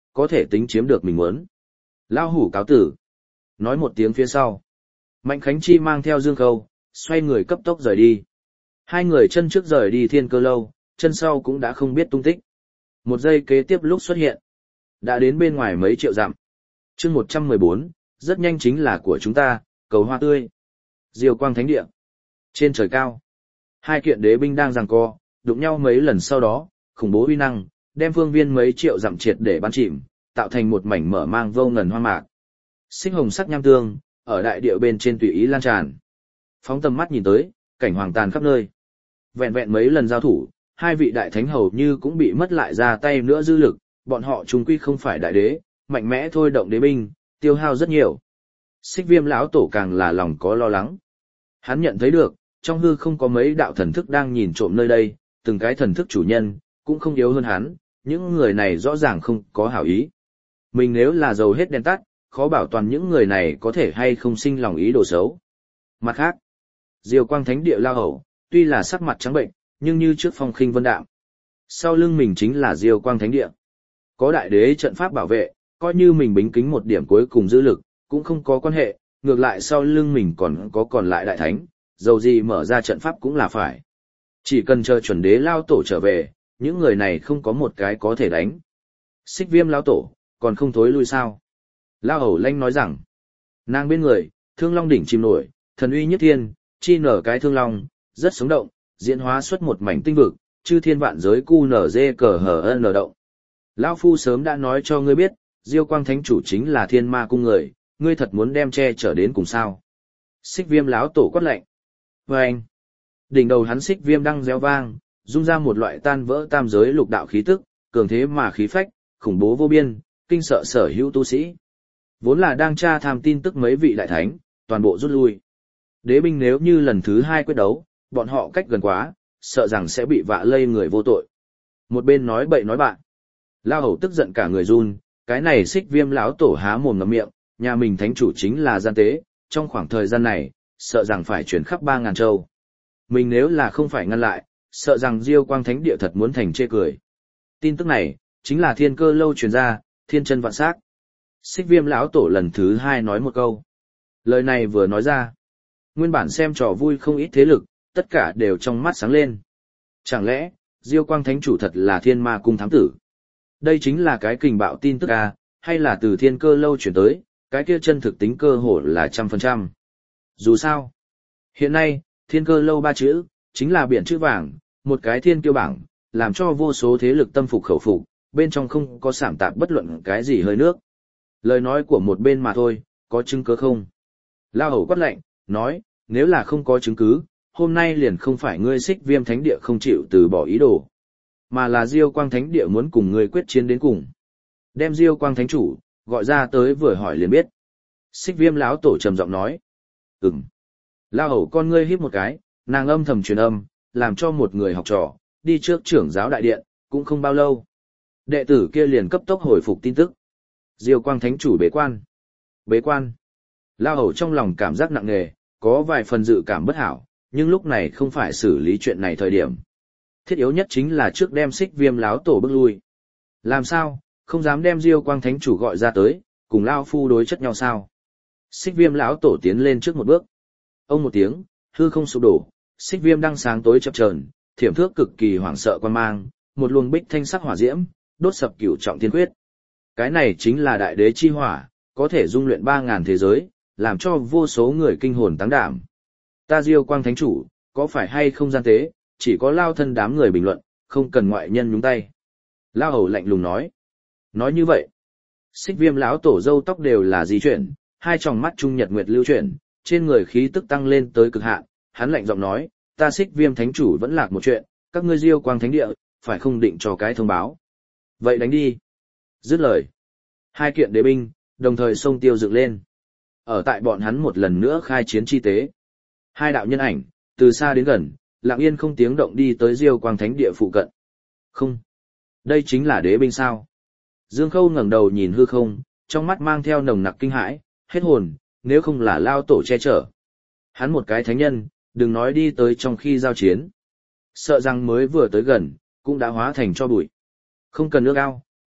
Speaker 1: có thể tính chiếm được mình muốn. Lao hủ cáo tử. Nói một tiếng phía sau. Mạnh Khánh Chi mang theo Dương Khâu, xoay người cấp tốc rời đi. Hai người chân trước rời đi Thiên Cơ Lâu, chân sau cũng đã không biết tung tích. Một giây kế tiếp lúc xuất hiện. Đã đến bên ngoài mấy triệu dặm. chương một trăm mười bốn, rất nhanh chính là của chúng ta, cầu hoa tươi. Diêu Quang Thánh Địa. Trên trời cao. Hai kiện đế binh đang giằng co, đụng nhau mấy lần sau đó, khủng bố uy năng, đem phương viên mấy triệu dặm triệt để bắn chìm, tạo thành một mảnh mở mang vô ngần hoang mạc. Xích hồng sắc nham tương, ở đại địa bên trên tùy ý lan tràn. Phóng tầm mắt nhìn tới, cảnh hoàng tàn khắp nơi. Vẹn vẹn mấy lần giao thủ, hai vị đại thánh hầu như cũng bị mất lại ra tay nữa dư lực, bọn họ chung quy không phải đại đế, mạnh mẽ thôi động đế binh, tiêu hao rất nhiều. Xích Viêm lão tổ càng là lòng có lo lắng. Hắn nhận thấy được, trong hư không có mấy đạo thần thức đang nhìn trộm nơi đây, từng cái thần thức chủ nhân, cũng không yếu hơn hắn, những người này rõ ràng không có hảo ý. Mình nếu là dầu hết đèn tắt, khó bảo toàn những người này có thể hay không sinh lòng ý đồ xấu. Mặt khác, Diêu Quang Thánh Địa lao hầu, tuy là sắc mặt trắng bệnh, nhưng như trước phong khinh vân đạm. Sau lưng mình chính là Diêu Quang Thánh Địa. Có đại đế trận pháp bảo vệ, coi như mình bính kính một điểm cuối cùng dư lực, cũng không có quan hệ, ngược lại sau lưng mình còn có còn lại đại thánh, dầu gì mở ra trận pháp cũng là phải. Chỉ cần chờ chuẩn đế lao tổ trở về, những người này không có một cái có thể đánh. Xích Viêm lão tổ, còn không thối lui sao? Lao hầu lanh nói rằng, nàng bên người, thương long đỉnh chìm nổi, thần uy nhất thiên, chi nở cái thương long, rất sống động, diễn hóa xuất một mảnh tinh vực, chư thiên vạn giới cu nở dê cờ hờ nở động. Lão phu sớm đã nói cho ngươi biết, Diêu Quang Thánh chủ chính là thiên ma cung người, ngươi thật muốn đem che chở đến cùng sao? Xích Viêm lão tổ quát lạnh. Và anh, đỉnh đầu hắn xích viêm đang réo vang, dung ra một loại tan vỡ tam giới lục đạo khí tức, cường thế mà khí phách, khủng bố vô biên, kinh sợ sở hữu tu sĩ. Vốn là đang tra tham tin tức mấy vị đại thánh, toàn bộ rút lui. Đế binh nếu như lần thứ hai quyết đấu, bọn họ cách gần quá, sợ rằng sẽ bị vạ lây người vô tội. Một bên nói bậy nói bạn. Lao hầu tức giận cả người run, cái này xích viêm lão tổ há mồm ngậm miệng, nhà mình thánh chủ chính là gian tế, trong khoảng thời gian này, sợ rằng phải chuyển khắp ba ngàn châu. Mình nếu là không phải ngăn lại, sợ rằng Diêu Quang Thánh Địa thật muốn thành chê cười. Tin tức này, chính là Thiên Cơ Lâu truyền ra, thiên chân vạn sắc. Xích Viêm lão tổ lần thứ hai nói một câu. Lời này vừa nói ra, nguyên bản xem trò vui không ít thế lực, tất cả đều trong mắt sáng lên. Chẳng lẽ, Diêu Quang Thánh chủ thật là Thiên Ma Cung thám tử? Đây chính là cái kình bạo tin tức à, hay là từ Thiên Cơ Lâu chuyển tới, cái kia chân thực tính cơ hội là trăm phần trăm. Dù sao, hiện nay, Thiên Cơ Lâu ba chữ, chính là biển chữ vàng, một cái thiên kiêu bảng, làm cho vô số thế lực tâm phục khẩu phục, bên trong không có sảm tạp bất luận cái gì hơi nước. Lời nói của một bên mà thôi, có chứng cứ không? Lao hầu quát lạnh, nói, nếu là không có chứng cứ, hôm nay liền không phải ngươi Xích Viêm Thánh Địa không chịu từ bỏ ý đồ, mà là Diêu Quang Thánh Địa muốn cùng ngươi quyết chiến đến cùng. Đem Diêu Quang Thánh chủ gọi ra tới vừa hỏi liền biết. Xích Viêm lão tổ trầm giọng nói, ừm. Lao hầu con ngươi híp một cái, nàng âm thầm truyền âm, làm cho một người học trò đi trước trưởng giáo đại điện, cũng không bao lâu. Đệ tử kia liền cấp tốc hồi phục tin tức. Diêu Quang Thánh chủ bế quan. Bế quan. Lao hầu trong lòng cảm giác nặng nề, có vài phần dự cảm bất hảo, nhưng lúc này không phải xử lý chuyện này thời điểm. Thiết yếu nhất chính là trước đem Xích Viêm lão tổ bước lui. Làm sao, không dám đem Diêu Quang Thánh chủ gọi ra tới, cùng Lao phu đối chất nhau sao? Xích Viêm lão tổ tiến lên trước một bước. Ông một tiếng, hư không sụp đổ, xích viêm đang sáng tối chập chờn, thiểm thước cực kỳ hoảng sợ quan mang, một luồng bích thanh sắc hỏa diễm, đốt sập cửu trọng thiên quyết. Cái này chính là đại đế chi hỏa, có thể dung luyện ba ngàn thế giới, làm cho vô số người kinh hồn táng đảm. Ta Diêu Quang Thánh chủ, có phải hay không gian tế, chỉ có Lao thân đám người bình luận, không cần ngoại nhân nhúng tay. Lao hầu lạnh lùng nói. Nói như vậy, xích viêm lão tổ râu tóc đều là di chuyển, hai tròng mắt trung nhật nguyệt lưu chuyển, trên người khí tức tăng lên tới cực hạn, hắn lạnh giọng nói, ta Xích Viêm Thánh chủ vẫn lạc một chuyện, các ngươi Diêu Quang Thánh Địa, phải không định cho cái thông báo. Vậy đánh đi. Dứt lời. Hai kiện đế binh, đồng thời xông tiêu dựng lên. Ở tại bọn hắn một lần nữa khai chiến chi tế. Hai đạo nhân ảnh, từ xa đến gần, lặng yên không tiếng động đi tới Diêu Quang Thánh Địa phụ cận. Không. Đây chính là đế binh sao? Dương Khâu ngẩng đầu nhìn hư không, trong mắt mang theo nồng nặc kinh hãi, hết hồn, nếu không là Lao tổ che chở. Hắn một cái thánh nhân, đừng nói đi tới trong khi giao chiến. Sợ rằng mới vừa tới gần, cũng đã hóa thành cho bụi. Không cần ước ao,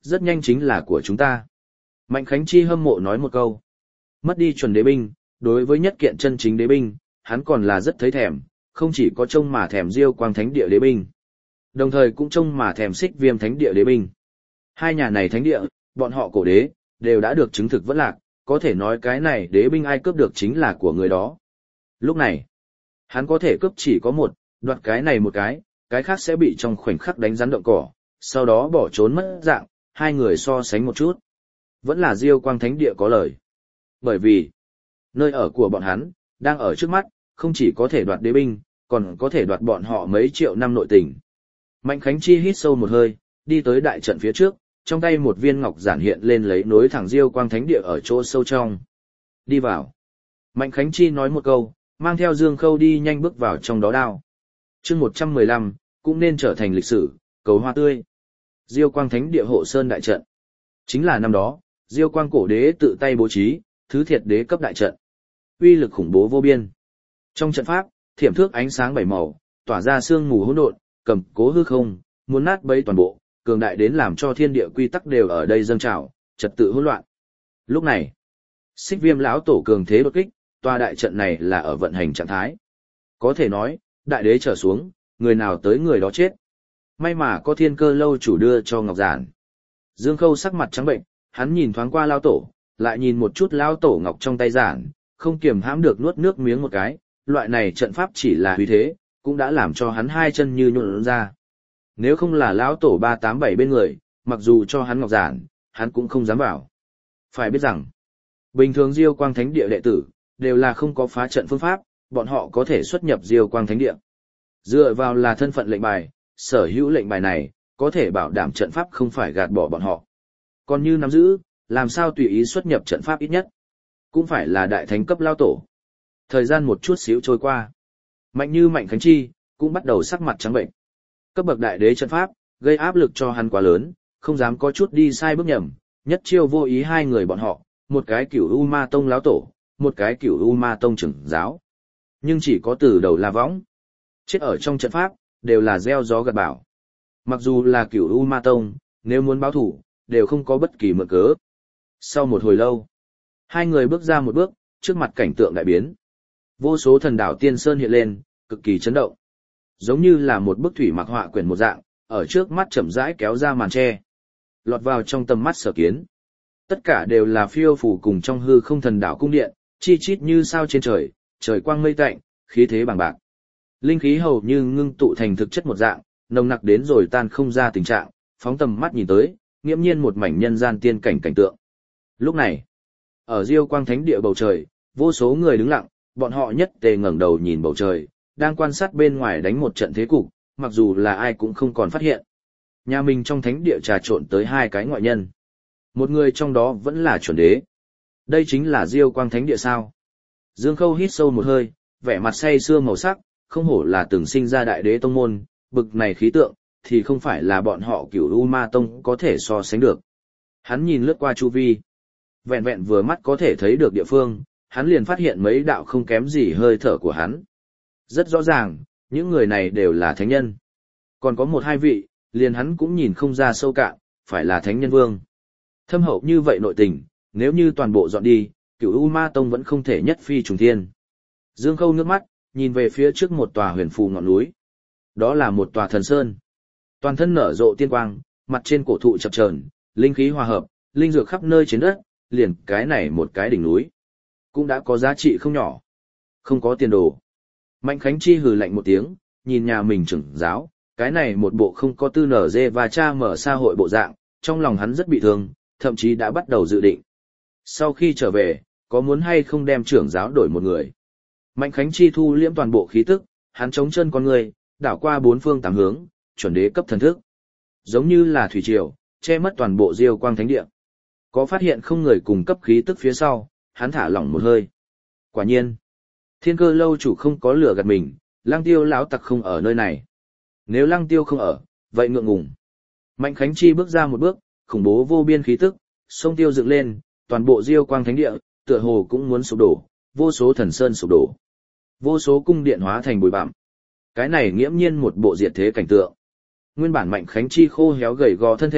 Speaker 1: rất nhanh chính là của chúng ta. Mạnh Khánh Chi hâm mộ nói một câu. Mất đi chuẩn đế binh, đối với nhất kiện chân chính đế binh, hắn còn là rất thấy thèm, không chỉ có trông mà thèm Diêu Quang Thánh Địa đế binh, đồng thời cũng trông mà thèm Xích Viêm Thánh Địa đế binh. Hai nhà này thánh địa, bọn họ cổ đế, đều đã được chứng thực vẫn lạc, có thể nói cái này đế binh ai cướp được chính là của người đó. Lúc này, hắn có thể cướp chỉ có một, đoạt cái này một cái, cái khác sẽ bị trong khoảnh khắc đánh rắn động cỏ, sau đó bỏ trốn mất dạng, hai người so sánh một chút. Vẫn là Diêu Quang Thánh Địa có lời. Bởi vì, nơi ở của bọn hắn, đang ở trước mắt, không chỉ có thể đoạt đế binh, còn có thể đoạt bọn họ mấy triệu năm nội tình. Mạnh Khánh Chi hít sâu một hơi, đi tới đại trận phía trước, trong tay một viên ngọc giản hiện lên lấy nối thẳng Diêu Quang Thánh Địa ở chỗ sâu trong. Đi vào. Mạnh Khánh Chi nói một câu, mang theo Dương Khâu đi nhanh bước vào trong đó đao. Chương một trăm mười lăm, cũng nên trở thành lịch sử, cầu hoa tươi. Diêu Quang Thánh Địa hộ sơn đại trận. Chính là năm đó, Diêu Quang cổ đế tự tay bố trí, thứ thiệt đế cấp đại trận. Uy lực khủng bố vô biên. Trong trận pháp, thiểm thước ánh sáng bảy màu, tỏa ra sương mù hỗn độn, cầm cố hư không, muốn nát bấy toàn bộ, cường đại đến làm cho thiên địa quy tắc đều ở đây dâng trào, trật tự hỗn loạn. Lúc này, Xích Viêm lão tổ cường thế đột kích, tòa đại trận này là ở vận hành trạng thái. Có thể nói, đại đế trở xuống, người nào tới người đó chết. May mà có Thiên Cơ lâu chủ đưa cho ngọc giản. Dương Khâu sắc mặt trắng bệnh, hắn nhìn thoáng qua lão tổ, lại nhìn một chút lão tổ ngọc trong tay giản, không kiềm hãm được nuốt nước miếng một cái, loại này trận pháp chỉ là uy thế, cũng đã làm cho hắn hai chân như nhũn ra. Nếu không là lão tổ ba tám bảy bên người, mặc dù cho hắn ngọc giản, hắn cũng không dám vào. Phải biết rằng, bình thường Diêu Quang Thánh Địa đệ tử, đều là không có phá trận phương pháp, bọn họ có thể xuất nhập Diêu Quang Thánh Địa. Dựa vào là thân phận lệnh bài, sở hữu lệnh bài này, có thể bảo đảm trận pháp không phải gạt bỏ bọn họ. Còn như nắm giữ, làm sao tùy ý xuất nhập trận pháp ít nhất, cũng phải là đại thánh cấp lao tổ. Thời gian một chút xíu trôi qua. Mạnh như Mạnh Khánh Chi, cũng bắt đầu sắc mặt trắng bệnh. Cấp bậc đại đế trận pháp, gây áp lực cho hắn quá lớn, không dám có chút đi sai bước nhầm, nhất chiêu vô ý hai người bọn họ, một cái cửu U Ma Tông lão tổ, một cái cửu U Ma Tông trưởng giáo. Nhưng chỉ có từ đầu là võng. Chết ở trong trận pháp, đều là gieo gió gặt bão. Mặc dù là cửu U Ma Tông, nếu muốn báo thủ, đều không có bất kỳ mượn cớ. Sau một hồi lâu, hai người bước ra một bước, trước mặt cảnh tượng đại biến. Vô số thần đảo tiên sơn hiện lên, cực kỳ chấn động. Giống như là một bức thủy mặc họa quyển một dạng, ở trước mắt chậm rãi kéo ra màn che. Lọt vào trong tầm mắt Sở Kiến. Tất cả đều là phiêu phù cùng trong hư không thần đảo cung điện, chi chít như sao trên trời, trời quang mây tạnh, khí thế bằng bạc. Linh khí hầu như ngưng tụ thành thực chất một dạng, nồng nặc đến rồi tan không ra tình trạng, phóng tầm mắt nhìn tới, nghiễm nhiên một mảnh nhân gian tiên cảnh cảnh tượng. Lúc này, ở Diêu Quang Thánh Địa bầu trời, vô số người đứng lặng, bọn họ nhất tề ngẩng đầu nhìn bầu trời, đang quan sát bên ngoài đánh một trận thế cục, mặc dù là ai cũng không còn phát hiện. Nhà mình trong thánh địa trà trộn tới hai cái ngoại nhân. Một người trong đó vẫn là chuẩn đế. Đây chính là Diêu Quang Thánh Địa sao? Dương Khâu hít sâu một hơi, vẻ mặt say sưa màu sắc, không hổ là từng sinh ra đại đế tông môn, bực này khí tượng, thì không phải là bọn họ Cửu U Ma Tông có thể so sánh được. Hắn nhìn lướt qua chu vi. Vẹn vẹn vừa mắt có thể thấy được địa phương, hắn liền phát hiện mấy đạo không kém gì hơi thở của hắn. Rất rõ ràng, những người này đều là thánh nhân. Còn có một hai vị, liền hắn cũng nhìn không ra sâu cạn, phải là thánh nhân vương. Thâm hậu như vậy nội tình, nếu như toàn bộ dọn đi, Cửu U Ma Tông vẫn không thể nhất phi trùng thiên. Dương Khâu nước mắt, nhìn về phía trước một tòa huyền phù ngọn núi. Đó là một tòa thần sơn. Toàn thân nở rộ tiên quang, mặt trên cổ thụ chập chờn, linh khí hòa hợp, linh dược khắp nơi trên đất, liền cái này một cái đỉnh núi. Cũng đã có giá trị không nhỏ. Không có tiền đồ. Mạnh Khánh Chi hừ lạnh một tiếng, nhìn nhà mình trưởng giáo, cái này một bộ không có tư nở dê và cha mở xã hội bộ dạng, trong lòng hắn rất bị thương, thậm chí đã bắt đầu dự định. Sau khi trở về, có muốn hay không đem trưởng giáo đổi một người. Mạnh Khánh Chi thu liễm toàn bộ khí tức, hắn chống chân con người, đảo qua bốn phương tám hướng, chuẩn đế cấp thần thức. Giống như là thủy triều, che mất toàn bộ Diêu Quang Thánh Địa. Có phát hiện không người cùng cấp khí tức phía sau, hắn thả lỏng một hơi. Quả nhiên, Thiên Cơ lâu chủ không có lửa gạt mình, Lăng Tiêu lão tặc không ở nơi này. Nếu Lăng Tiêu không ở, vậy ngượng ngùng. Mạnh Khánh Chi bước ra một bước, khủng bố vô biên khí tức, sông tiêu dựng lên, toàn bộ Diêu Quang Thánh Địa, tựa hồ cũng muốn sụp đổ, vô số thần sơn sụp đổ. Vô số cung điện hóa thành bụi bặm. Cái này nghiễm nhiên một bộ diệt thế cảnh tượng. Nguyên bản Mạnh Khánh Chi khô héo gầy gò thân thể,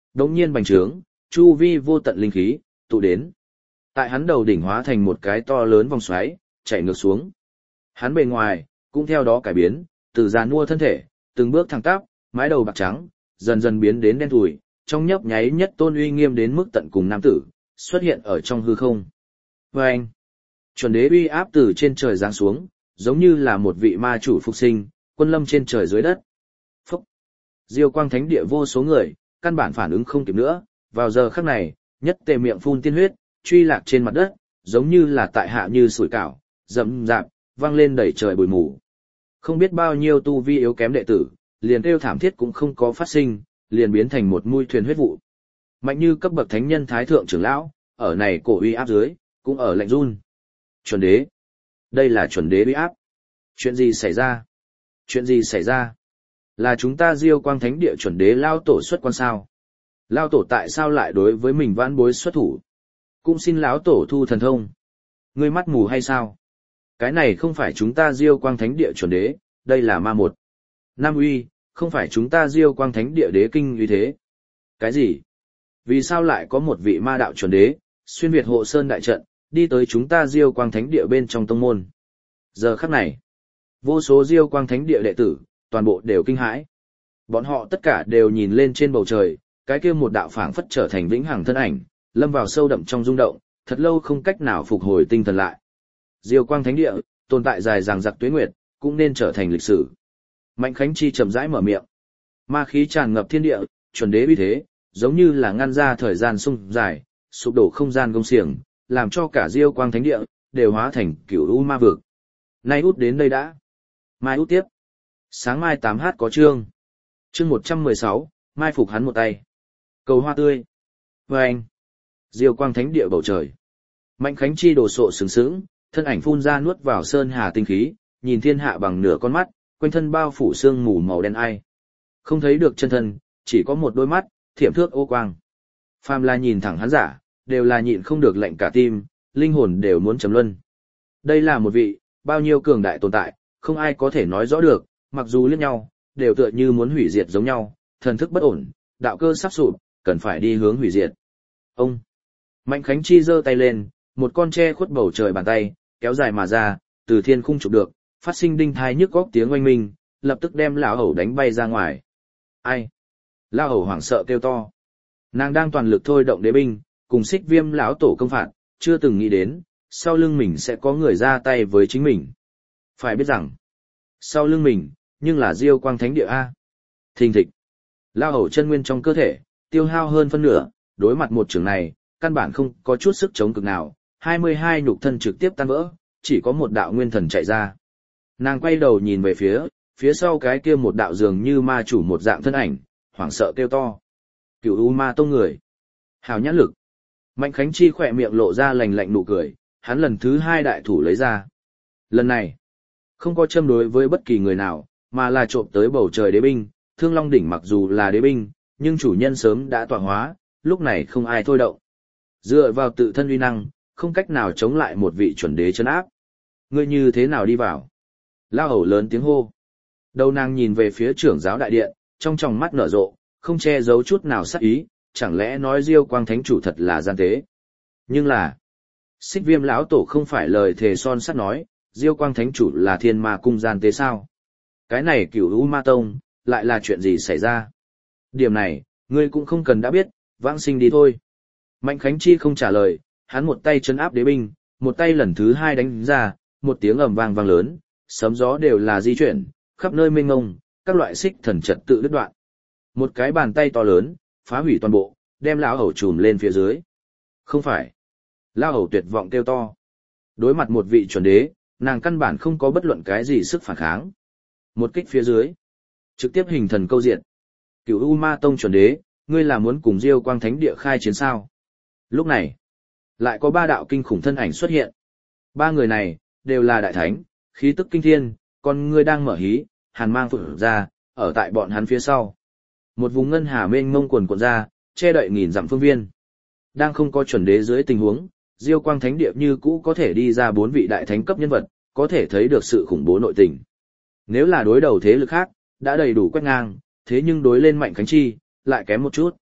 Speaker 1: đống nhiên bành trướng, chu vi vô tận linh khí, tụ đến. Tại hắn đầu đỉnh hóa thành một cái to lớn vòng xoáy, chạy ngược xuống. Hắn bề ngoài, cũng theo đó cải biến, từ già nua thân thể, từng bước thẳng tắp, mái đầu bạc trắng, dần dần biến đến đen thùi, trong nhấp nháy nhất tôn uy nghiêm đến mức tận cùng nam tử, xuất hiện ở trong hư không. Và anh, chuẩn đế uy áp từ trên trời giáng xuống, giống như là một vị ma chủ phục sinh, quân lâm trên trời dưới đất. Phúc! Diêu quang thánh địa vô số người, căn bản phản ứng không kịp nữa, vào giờ khắc này, nhất tề miệng phun tiên huyết, truy lạc trên mặt đất, giống như là tại hạ như sủi cảo, rậm rạp, vang lên đầy trời bụi mù. Không biết bao nhiêu tu vi yếu kém đệ tử, liền kêu thảm thiết cũng không có phát sinh, liền biến thành một mui thuyền huyết vụ. Mạnh như cấp bậc thánh nhân thái thượng trưởng lão, ở này cổ uy áp dưới, cũng ở lạnh run. Chuẩn đế. Đây là chuẩn đế uy áp. Chuyện gì xảy ra? Chuyện gì xảy ra? Là chúng ta Diêu quang thánh địa chuẩn đế lao tổ xuất quan sao? Lao tổ tại sao lại đối với mình vãn bối xuất thủ? Cũng xin lão tổ thu thần thông. Ngươi mắt mù hay sao? Cái này không phải chúng ta Diêu quang thánh địa chuẩn đế, đây là ma một. Nam uy, không phải chúng ta Diêu quang thánh địa đế kinh uy thế. Cái gì? Vì sao lại có một vị ma đạo chuẩn đế, xuyên việt hộ sơn đại trận, đi tới chúng ta Diêu quang thánh địa bên trong tông môn? Giờ khắc này, vô số Diêu quang thánh địa đệ tử, toàn bộ đều kinh hãi. Bọn họ tất cả đều nhìn lên trên bầu trời, cái kia một đạo phảng phất trở thành vĩnh hằng thân ảnh, lâm vào sâu đậm trong rung động, thật lâu không cách nào phục hồi tinh thần lại. Diêu quang thánh địa, tồn tại dài dằng dặc tuế nguyệt, cũng nên trở thành lịch sử. Mạnh Khánh Chi chậm rãi mở miệng. Ma khí tràn ngập thiên địa, chuẩn đế uy thế, giống như là ngăn ra thời gian sung dài, sụp đổ không gian gông xiềng, làm cho cả Diêu quang thánh địa đều hóa thành cửu u ma vực. Nay út đến đây đã. Mai út tiếp. Sáng mai tám h có chương. Chương một trăm mười sáu, mai phục hắn một tay. Cầu hoa tươi. Và anh. Diêu quang thánh địa bầu trời. Mạnh Khánh Chi đồ sộ sướng sướng, thân ảnh phun ra nuốt vào sơn hà tinh khí, nhìn thiên hạ bằng nửa con mắt, quanh thân bao phủ sương mù màu đen ai. Không thấy được chân thân, chỉ có một đôi mắt, thiểm thước ô quang. Phàm là nhìn thẳng hắn giả, đều là nhịn không được lạnh cả tim, linh hồn đều muốn chấm luân. Đây là một vị, bao nhiêu cường đại tồn tại, không ai có thể nói rõ được, mặc dù liếc nhau, đều tựa như muốn hủy diệt giống nhau, thần thức bất ổn, đạo cơ sắp sụp, cần phải đi hướng hủy diệt. Ông! Mạnh Khánh Chi giơ tay lên, một con tre khuất bầu trời bàn tay, kéo dài mà ra, từ thiên khung chụp được, phát sinh đinh thai nhức góc tiếng oanh minh, lập tức đem lão hầu đánh bay ra ngoài. Ai? Lão hầu hoảng sợ kêu to. Nàng đang toàn lực thôi động đế binh, cùng Xích Viêm lão tổ công phạt, chưa từng nghĩ đến, sau lưng mình sẽ có người ra tay với chính mình. Phải biết rằng, sau lưng mình, nhưng là Diêu quang thánh địa A. Thình thịch. Lão hầu chân nguyên trong cơ thể, tiêu hao hơn phân nửa, đối mặt một trường này, căn bản không có chút sức chống cực nào, hai mươi hai nhục thân trực tiếp tan vỡ, chỉ có một đạo nguyên thần chạy ra. Nàng quay đầu nhìn về phía, phía sau cái kia một đạo dường như ma chủ một dạng thân ảnh, hoảng sợ kêu to. Cửu U Ma Tông người. Hào nhãn lực. Mạnh Khánh Chi khỏe miệng lộ ra lành lạnh nụ cười, hắn lần thứ hai đại thủ lấy ra. Lần này, không có châm đối với bất kỳ người nào, mà là trộm tới bầu trời đế binh, Thương Long đỉnh mặc dù là đế binh, nhưng chủ nhân sớm đã tọa hóa, lúc này không ai thôi động. Dựa vào tự thân uy năng, không cách nào chống lại một vị chuẩn đế chân áp. Ngươi như thế nào đi vào? Lao hầu lớn tiếng hô. Đầu nàng nhìn về phía trưởng giáo đại điện, trong tròng mắt nở rộ, không che giấu chút nào sắc ý, chẳng lẽ nói Diêu quang thánh chủ thật là gian tế. Nhưng là, Xích Viêm lão tổ không phải lời thề son sắt nói, Diêu quang thánh chủ là thiên ma cung gian tế sao? Cái này Cửu U Ma Tông, lại là chuyện gì xảy ra? Điểm này, ngươi cũng không cần đã biết, vãng sinh đi thôi. Mạnh Khánh Chi không trả lời, hắn một tay chấn áp đế binh, một tay lần thứ hai đánh ra, một tiếng ầm vang vang lớn, sấm gió đều là di chuyển, khắp nơi mênh mông, các loại xích thần trật tự đứt đoạn. Một cái bàn tay to lớn, phá hủy toàn bộ, đem lão hầu trùm lên phía dưới. Không phải. Lão hầu tuyệt vọng kêu to. Đối mặt một vị chuẩn đế, nàng căn bản không có bất luận cái gì sức phản kháng. Một kích phía dưới, trực tiếp hình thần câu diện. Cửu U Ma Tông chuẩn đế, ngươi là muốn cùng Diêu quang thánh địa khai chiến sao? Lúc này, lại có ba đạo kinh khủng thân ảnh xuất hiện. Ba người này, đều là đại thánh, khí tức kinh thiên, còn ngươi đang mở hí, hàn mang phụt ra, ở tại bọn hắn phía sau. Một vùng ngân hà mênh mông quần cuộn ra, che đậy nghìn dặm phương viên. Đang không có chuẩn đế dưới tình huống, Diêu quang thánh địa như cũ có thể đi ra bốn vị đại thánh cấp nhân vật, có thể thấy được sự khủng bố nội tình. Nếu là đối đầu thế lực khác, đã đầy đủ quét ngang, thế nhưng đối lên Mạnh Khánh Chi, lại kém một chút.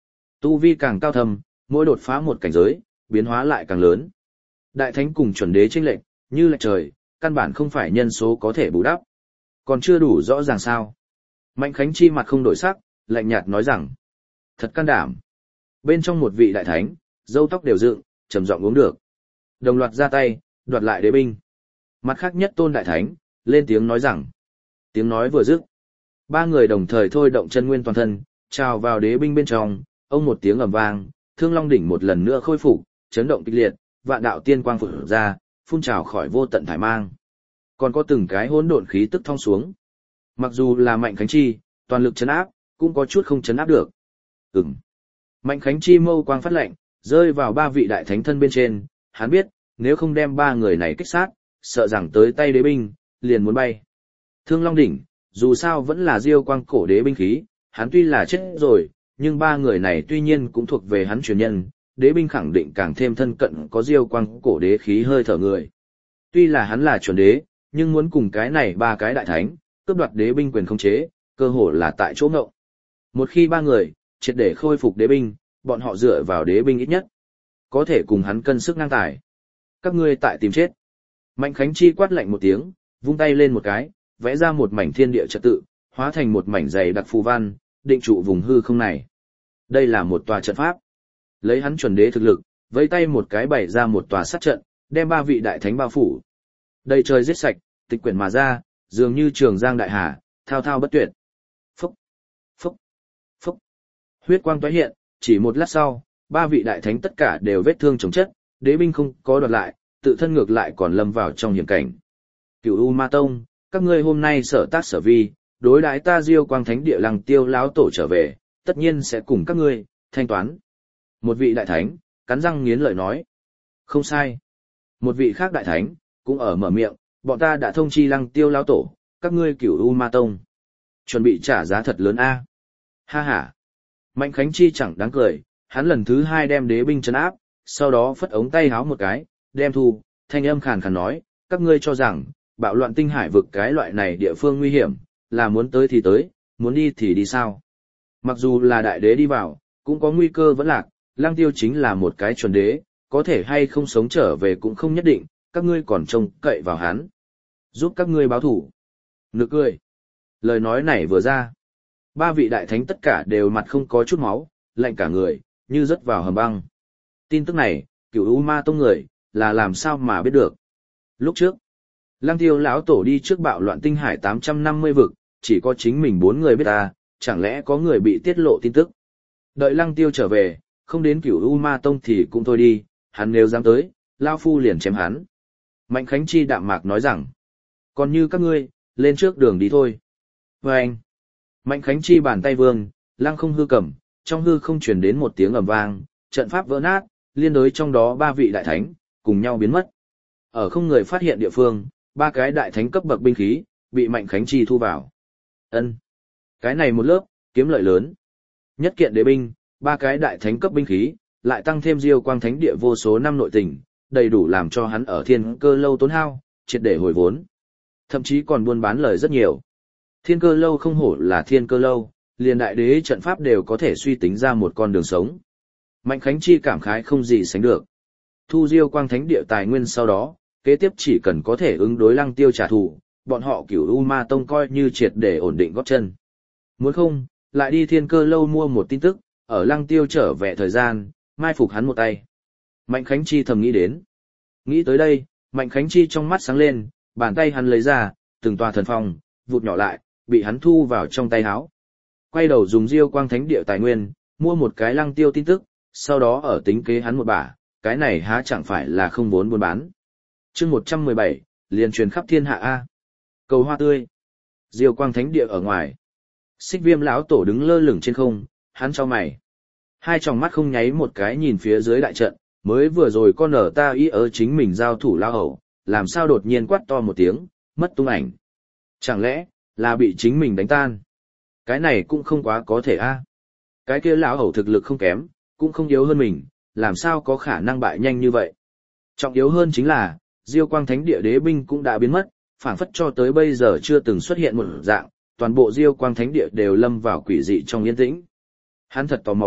Speaker 1: Tu vi càng cao thâm, mỗi đột phá một cảnh giới, biến hóa lại càng lớn. Đại thánh cùng chuẩn đế chênh lệch, như lệch trời, căn bản không phải nhân số có thể bù đắp. Còn chưa đủ rõ ràng sao? Mạnh Khánh Chi mặt không đổi sắc, lạnh nhạt nói rằng: "Thật can đảm." Bên trong một vị đại thánh, râu tóc đều dựng, trầm giọng uống được. Đồng loạt ra tay, đoạt lại đế binh. Mặt khác nhất tôn đại thánh, lên tiếng nói rằng. Tiếng nói vừa dứt, ba người đồng thời thôi động chân nguyên toàn thân, trào vào đế binh bên trong, ông một tiếng ầm vang, Thương Long đỉnh một lần nữa khôi phục, chấn động kịch liệt, vạn đạo tiên quang phụt ra, phun trào khỏi vô tận thải mang. Còn có từng cái hỗn độn khí tức thong xuống. Mặc dù là Mạnh Khánh Chi, toàn lực chấn áp, cũng có chút không chấn áp được. Ừm. Mạnh Khánh Chi mâu quang phát lệnh, rơi vào ba vị đại thánh thân bên trên, hắn biết, nếu không đem ba người này kích sát, sợ rằng tới tay đế binh, liền muốn bay. Thương Long đỉnh, dù sao vẫn là diêu quang cổ đế binh khí, hắn tuy là chết rồi, nhưng ba người này tuy nhiên cũng thuộc về hắn truyền nhân, đế binh khẳng định càng thêm thân cận có diêu quang cổ đế khí hơi thở người. Tuy là hắn là chuẩn đế, nhưng muốn cùng cái này ba cái đại thánh, cướp đoạt đế binh quyền khống chế, cơ hội là tại chỗ ngộng. Một khi ba người, triệt để khôi phục đế binh, bọn họ dựa vào đế binh ít nhất, có thể cùng hắn cân sức ngang tài. Các ngươi tại tìm chết. Mạnh Khánh Chi quát lạnh một tiếng, vung tay lên một cái, vẽ ra một mảnh thiên địa trật tự, hóa thành một mảnh dày đặc phù văn, định trụ vùng hư không này. Đây là một tòa trận pháp. Lấy hắn chuẩn đế thực lực, vẫy tay một cái bày ra một tòa sát trận, đem ba vị đại thánh bao phủ. Đầy trời giết sạch, tịch quyển mà ra, dường như trường giang đại hà, thao thao bất tuyệt. Phúc, phúc, phúc. Huyết quang tóe hiện, chỉ một lát sau, ba vị đại thánh tất cả đều vết thương chồng chất, đế binh không có đoạt lại, tự thân ngược lại còn lâm vào trong hiểm cảnh. Cửu U Ma Tông, các ngươi hôm nay sở tác sở vi, đối đãi ta Diêu Quang Thánh Địa Lăng Tiêu lão tổ trở về, tất nhiên sẽ cùng các ngươi thanh toán. Một vị đại thánh cắn răng nghiến lợi nói, không sai. Một vị khác đại thánh cũng ở mở miệng, bọn ta đã thông chi Lăng Tiêu lão tổ, các ngươi Cửu U Ma Tông chuẩn bị trả giá thật lớn a. Ha ha. Mạnh Khánh Chi chẳng đáng cười, hắn lần thứ hai đem đế binh trấn áp, sau đó phất ống tay háo một cái, đem thu, thanh âm khàn khàn nói, các ngươi cho rằng, bạo loạn tinh hải vực cái loại này địa phương nguy hiểm, là muốn tới thì tới, muốn đi thì đi sao. Mặc dù là đại đế đi vào, cũng có nguy cơ vẫn lạc, Lăng Tiêu chính là một cái chuẩn đế, có thể hay không sống trở về cũng không nhất định, các ngươi còn trông cậy vào hắn. Giúp các ngươi báo thủ. Nực cười. Lời nói này vừa ra, ba vị đại thánh tất cả đều mặt không có chút máu, lạnh cả người, như rớt vào hầm băng. Tin tức này, Cửu U Ma Tông người, là làm sao mà biết được. Lúc trước, Lăng Tiêu lão tổ đi trước bạo loạn tinh hải tám trăm năm mươi vực, chỉ có chính mình bốn người biết ta, chẳng lẽ có người bị tiết lộ tin tức. Đợi Lăng Tiêu trở về, không đến Cửu U Ma Tông thì cũng thôi đi, hắn nếu dám tới, lão phu liền chém hắn. Mạnh Khánh Chi đạm mạc nói rằng, còn như các ngươi, lên trước đường đi thôi. Và anh, Mạnh Khánh Chi bàn tay vương, lăng không hư cầm, trong hư không truyền đến một tiếng ầm vang, trận pháp vỡ nát, liên đối trong đó ba vị đại thánh, cùng nhau biến mất. Ở không người phát hiện địa phương, ba cái đại thánh cấp bậc binh khí, bị Mạnh Khánh Chi thu vào. Ân, cái này một lớp, kiếm lợi lớn. Nhất kiện đế binh, ba cái đại thánh cấp binh khí, lại tăng thêm Diêu Quang Thánh Địa vô số năm nội tình, đầy đủ làm cho hắn ở Thiên Cơ Lâu tốn hao, triệt để hồi vốn. Thậm chí còn buôn bán lời rất nhiều. Thiên Cơ Lâu không hổ là Thiên Cơ Lâu, liền đại đế trận pháp đều có thể suy tính ra một con đường sống. Mạnh Khánh Chi cảm khái không gì sánh được. Thu Diêu Quang Thánh Địa tài nguyên sau đó, kế tiếp chỉ cần có thể ứng đối Lăng Tiêu trả thù, bọn họ Cửu U Ma Tông coi như triệt để ổn định gót chân. Muốn không, lại đi Thiên Cơ Lâu mua một tin tức, ở Lăng Tiêu trở về thời gian, mai phục hắn một tay. Mạnh Khánh Chi thầm nghĩ đến. Nghĩ tới đây, Mạnh Khánh Chi trong mắt sáng lên, bàn tay hắn lấy ra, từng tòa thần phong, vụt nhỏ lại, bị hắn thu vào trong tay áo. Quay đầu dùng Diêu Quang Thánh Địa tài nguyên, mua một cái Lăng Tiêu tin tức, sau đó ở tính kế hắn một bả, cái này há chẳng phải là không vốn buôn bán. Chương một trăm mười bảy, liền truyền khắp thiên hạ a. Cầu hoa tươi. Diêu Quang Thánh Địa ở ngoài. Xích Viêm lão tổ đứng lơ lửng trên không, hắn chau mày. Hai tròng mắt không nháy một cái nhìn phía dưới đại trận, mới vừa rồi con ở ta ý ở chính mình giao thủ lao hậu, làm sao đột nhiên quát to một tiếng, mất tung ảnh. Chẳng lẽ, là bị chính mình đánh tan? Cái này cũng không quá có thể a. Cái kia lão hậu thực lực không kém, cũng không yếu hơn mình, làm sao có khả năng bại nhanh như vậy? Trọng yếu hơn chính là, Diêu Quang Thánh Địa đế binh cũng đã biến mất, phảng phất cho tới bây giờ chưa từng xuất hiện một dạng, toàn bộ Diêu Quang Thánh Địa đều lâm vào quỷ dị trong yên tĩnh. Hắn thật tò mò,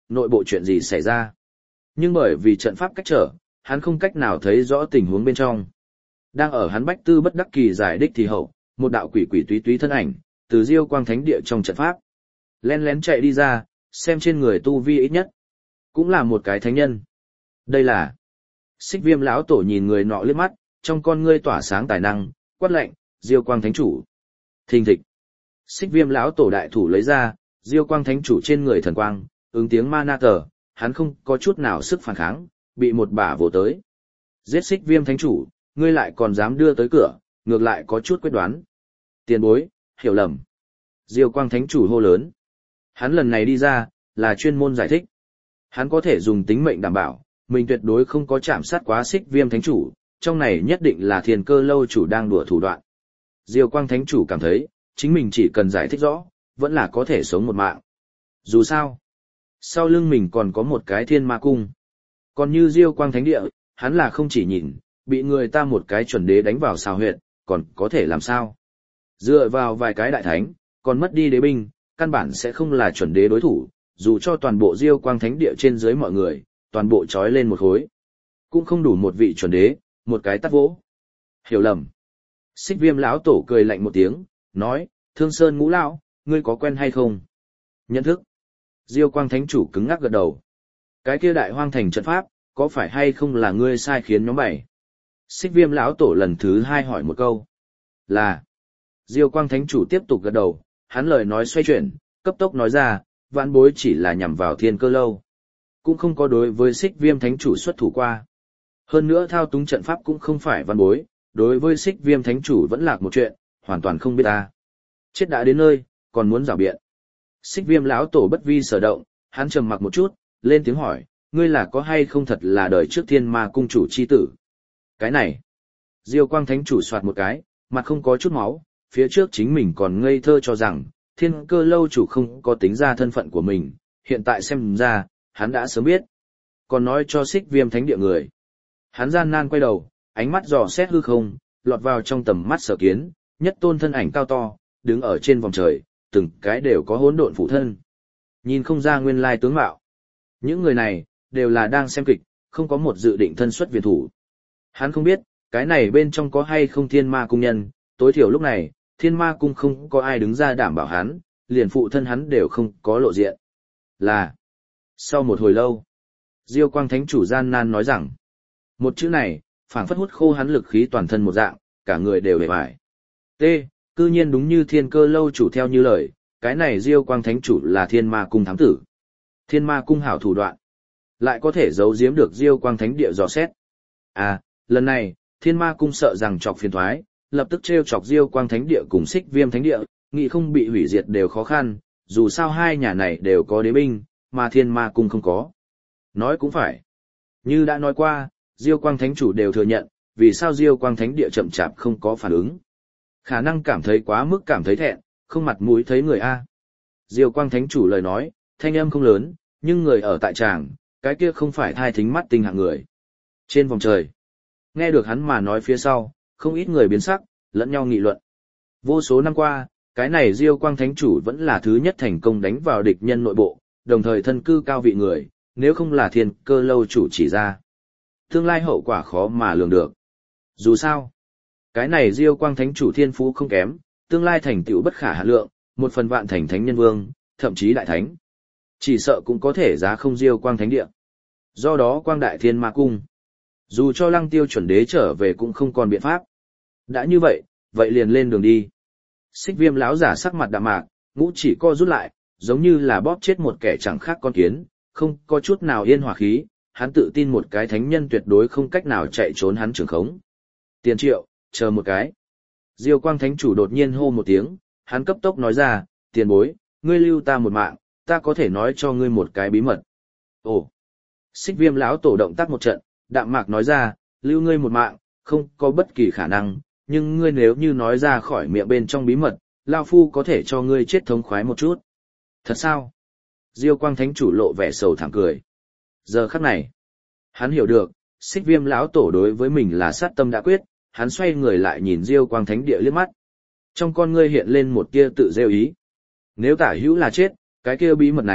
Speaker 1: nội bộ chuyện gì xảy ra. Nhưng bởi vì trận pháp cách trở, hắn không cách nào thấy rõ tình huống bên trong. Đang ở hắn bách tư bất đắc kỳ giải đích thì hậu, một đạo quỷ quỷ túy túy thân ảnh, từ Diêu Quang Thánh Địa trong trận pháp, lén lén chạy đi ra, xem trên người tu vi ít nhất, cũng là một cái thánh nhân. Đây là Xích Viêm lão tổ nhìn người nọ liếc mắt, trong con ngươi tỏa sáng tài năng, quát lệnh, Diêu Quang Thánh Chủ. Thình thịch. Xích Viêm lão tổ đại thủ lấy ra, Diêu Quang Thánh Chủ trên người thần quang, ứng tiếng ma na tờ, hắn không có chút nào sức phản kháng, bị một bả vồ tới. Giết Xích Viêm Thánh Chủ, ngươi lại còn dám đưa tới cửa, ngược lại có chút quyết đoán. Tiền bối, hiểu lầm. Diêu Quang Thánh Chủ hô lớn. Hắn lần này đi ra, là chuyên môn giải thích. Hắn có thể dùng tính mệnh đảm bảo, mình tuyệt đối không có chạm sát quá Xích Viêm Thánh Chủ, trong này nhất định là Thiên Cơ Lâu chủ đang đùa thủ đoạn. Diêu Quang Thánh Chủ cảm thấy, chính mình chỉ cần giải thích rõ, vẫn là có thể sống một mạng. Dù sao, sau lưng mình còn có một cái Thiên Ma Cung. Còn như Diêu Quang Thánh Địa, hắn là không chỉ nhìn, bị người ta một cái chuẩn đế đánh vào xào huyệt, còn có thể làm sao? Dựa vào vài cái đại thánh, còn mất đi đế binh, căn bản sẽ không là chuẩn đế đối thủ, dù cho toàn bộ Diêu Quang Thánh Địa trên dưới mọi người, toàn bộ trói lên một khối. Cũng không đủ một vị chuẩn đế, một cái tát vỗ. Hiểu lầm. Xích Viêm lão tổ cười lạnh một tiếng, nói, Thương Sơn Ngũ lão, ngươi có quen hay không? Nhận thức. Diêu Quang Thánh Chủ cứng ngắc gật đầu. Cái kia đại hoang thành trận pháp, có phải hay không là ngươi sai khiến nhóm bảy? Xích Viêm lão tổ lần thứ hai hỏi một câu. Là. Diêu Quang Thánh Chủ tiếp tục gật đầu, hắn lời nói xoay chuyển, cấp tốc nói ra, vãn bối chỉ là nhằm vào Thiên Cơ Lâu. Cũng không có đối với Xích Viêm Thánh Chủ xuất thủ qua. Hơn nữa thao túng trận pháp cũng không phải vãn bối, đối với Xích Viêm Thánh Chủ vẫn lạc một chuyện, hoàn toàn không biết ta. Chết đã đến nơi, còn muốn rảo biện. Xích Viêm lão tổ bất vi sở động, hắn trầm mặc một chút, lên tiếng hỏi, ngươi là có hay không thật là đời trước Thiên Ma Cung chủ chi tử? Cái này. Diêu Quang Thánh Chủ soạt một cái, mặt không có chút máu, phía trước chính mình còn ngây thơ cho rằng, Thiên Cơ Lâu chủ không có tính ra thân phận của mình, hiện tại xem ra, hắn đã sớm biết. Còn nói cho Xích Viêm Thánh Địa người. Hắn gian nan quay đầu, ánh mắt dò xét hư không, lọt vào trong tầm mắt sở kiến, nhất tôn thân ảnh cao to, đứng ở trên vòng trời, từng cái đều có hỗn độn phụ thân. Nhìn không ra nguyên lai tướng mạo. Những người này, đều là đang xem kịch, không có một dự định thân xuất viện thủ. Hắn không biết, cái này bên trong có hay không Thiên Ma Cung nhân, tối thiểu lúc này, Thiên Ma Cung không có ai đứng ra đảm bảo hắn, liền phụ thân hắn đều không có lộ diện. Là, sau một hồi lâu, Diêu Quang Thánh Chủ gian nan nói rằng, một chữ này, phảng phất hút khô hắn lực khí toàn thân một dạng, cả người đều hề bại. T, cư nhiên đúng như Thiên Cơ Lâu chủ theo như lời, cái này Diêu Quang Thánh Chủ là Thiên Ma Cung thám tử. Thiên Ma Cung hảo thủ đoạn, lại có thể giấu giếm được Diêu Quang Thánh Địa dò xét. À, lần này, Thiên Ma Cung sợ rằng chọc phiền thoái, lập tức trêu chọc Diêu Quang Thánh Địa cùng Xích Viêm Thánh Địa, nghĩ không bị hủy diệt đều khó khăn, dù sao hai nhà này đều có đế binh, mà Thiên Ma Cung không có. Nói cũng phải. Như đã nói qua, Diêu Quang Thánh Chủ đều thừa nhận, vì sao Diêu Quang Thánh Địa chậm chạp không có phản ứng. Khả năng cảm thấy quá mức cảm thấy thẹn, không mặt mũi thấy người A. Diêu Quang Thánh Chủ lời nói, thanh âm không lớn, nhưng người ở tại tràng, cái kia không phải thai thính mắt tinh hạng người. Trên vòng trời, nghe được hắn mà nói phía sau, không ít người biến sắc, lẫn nhau nghị luận. Vô số năm qua, cái này Diêu Quang Thánh Chủ vẫn là thứ nhất thành công đánh vào địch nhân nội bộ, đồng thời thân cư cao vị người, nếu không là Thiên Cơ Lâu chủ chỉ ra. Tương lai hậu quả khó mà lường được. Dù sao, cái này Diêu Quang Thánh Chủ thiên phú không kém, tương lai thành tựu bất khả hạn lượng, một phần vạn thành thánh nhân vương, thậm chí đại thánh. Chỉ sợ cũng có thể giá không Diêu Quang Thánh Địa. Do đó Quang Đại Thiên Ma Cung, dù cho Lăng Tiêu chuẩn đế trở về cũng không còn biện pháp. Đã như vậy, vậy liền lên đường đi. Xích Viêm lão giả sắc mặt đạm mạc, ngũ chỉ co rút lại, giống như là bóp chết một kẻ chẳng khác con kiến, không có chút nào yên hòa khí, hắn tự tin một cái thánh nhân tuyệt đối không cách nào chạy trốn hắn trường khống. Tiền Triệu, chờ một cái. Diêu Quang Thánh Chủ đột nhiên hô một tiếng, hắn cấp tốc nói ra, tiền bối, ngươi lưu ta một mạng, ta có thể nói cho ngươi một cái bí mật. Ồ. Xích Viêm lão tổ động tác một trận, đạm mạc nói ra, lưu ngươi một mạng, không có bất kỳ khả năng, nhưng ngươi nếu như nói ra khỏi miệng bên trong bí mật, Lao Phu có thể cho ngươi chết thống khoái một chút. Thật sao? Diêu Quang Thánh Chủ lộ vẻ sầu thảm cười. Giờ khắc này, hắn hiểu được, Xích Viêm lão tổ đối với mình là sát tâm đã quyết, hắn xoay người lại nhìn Diêu Quang Thánh Địa liếc mắt. Trong con ngươi hiện lên một tia tự gieo ý. Nếu tả hữu là chết, cái kia bí mật này,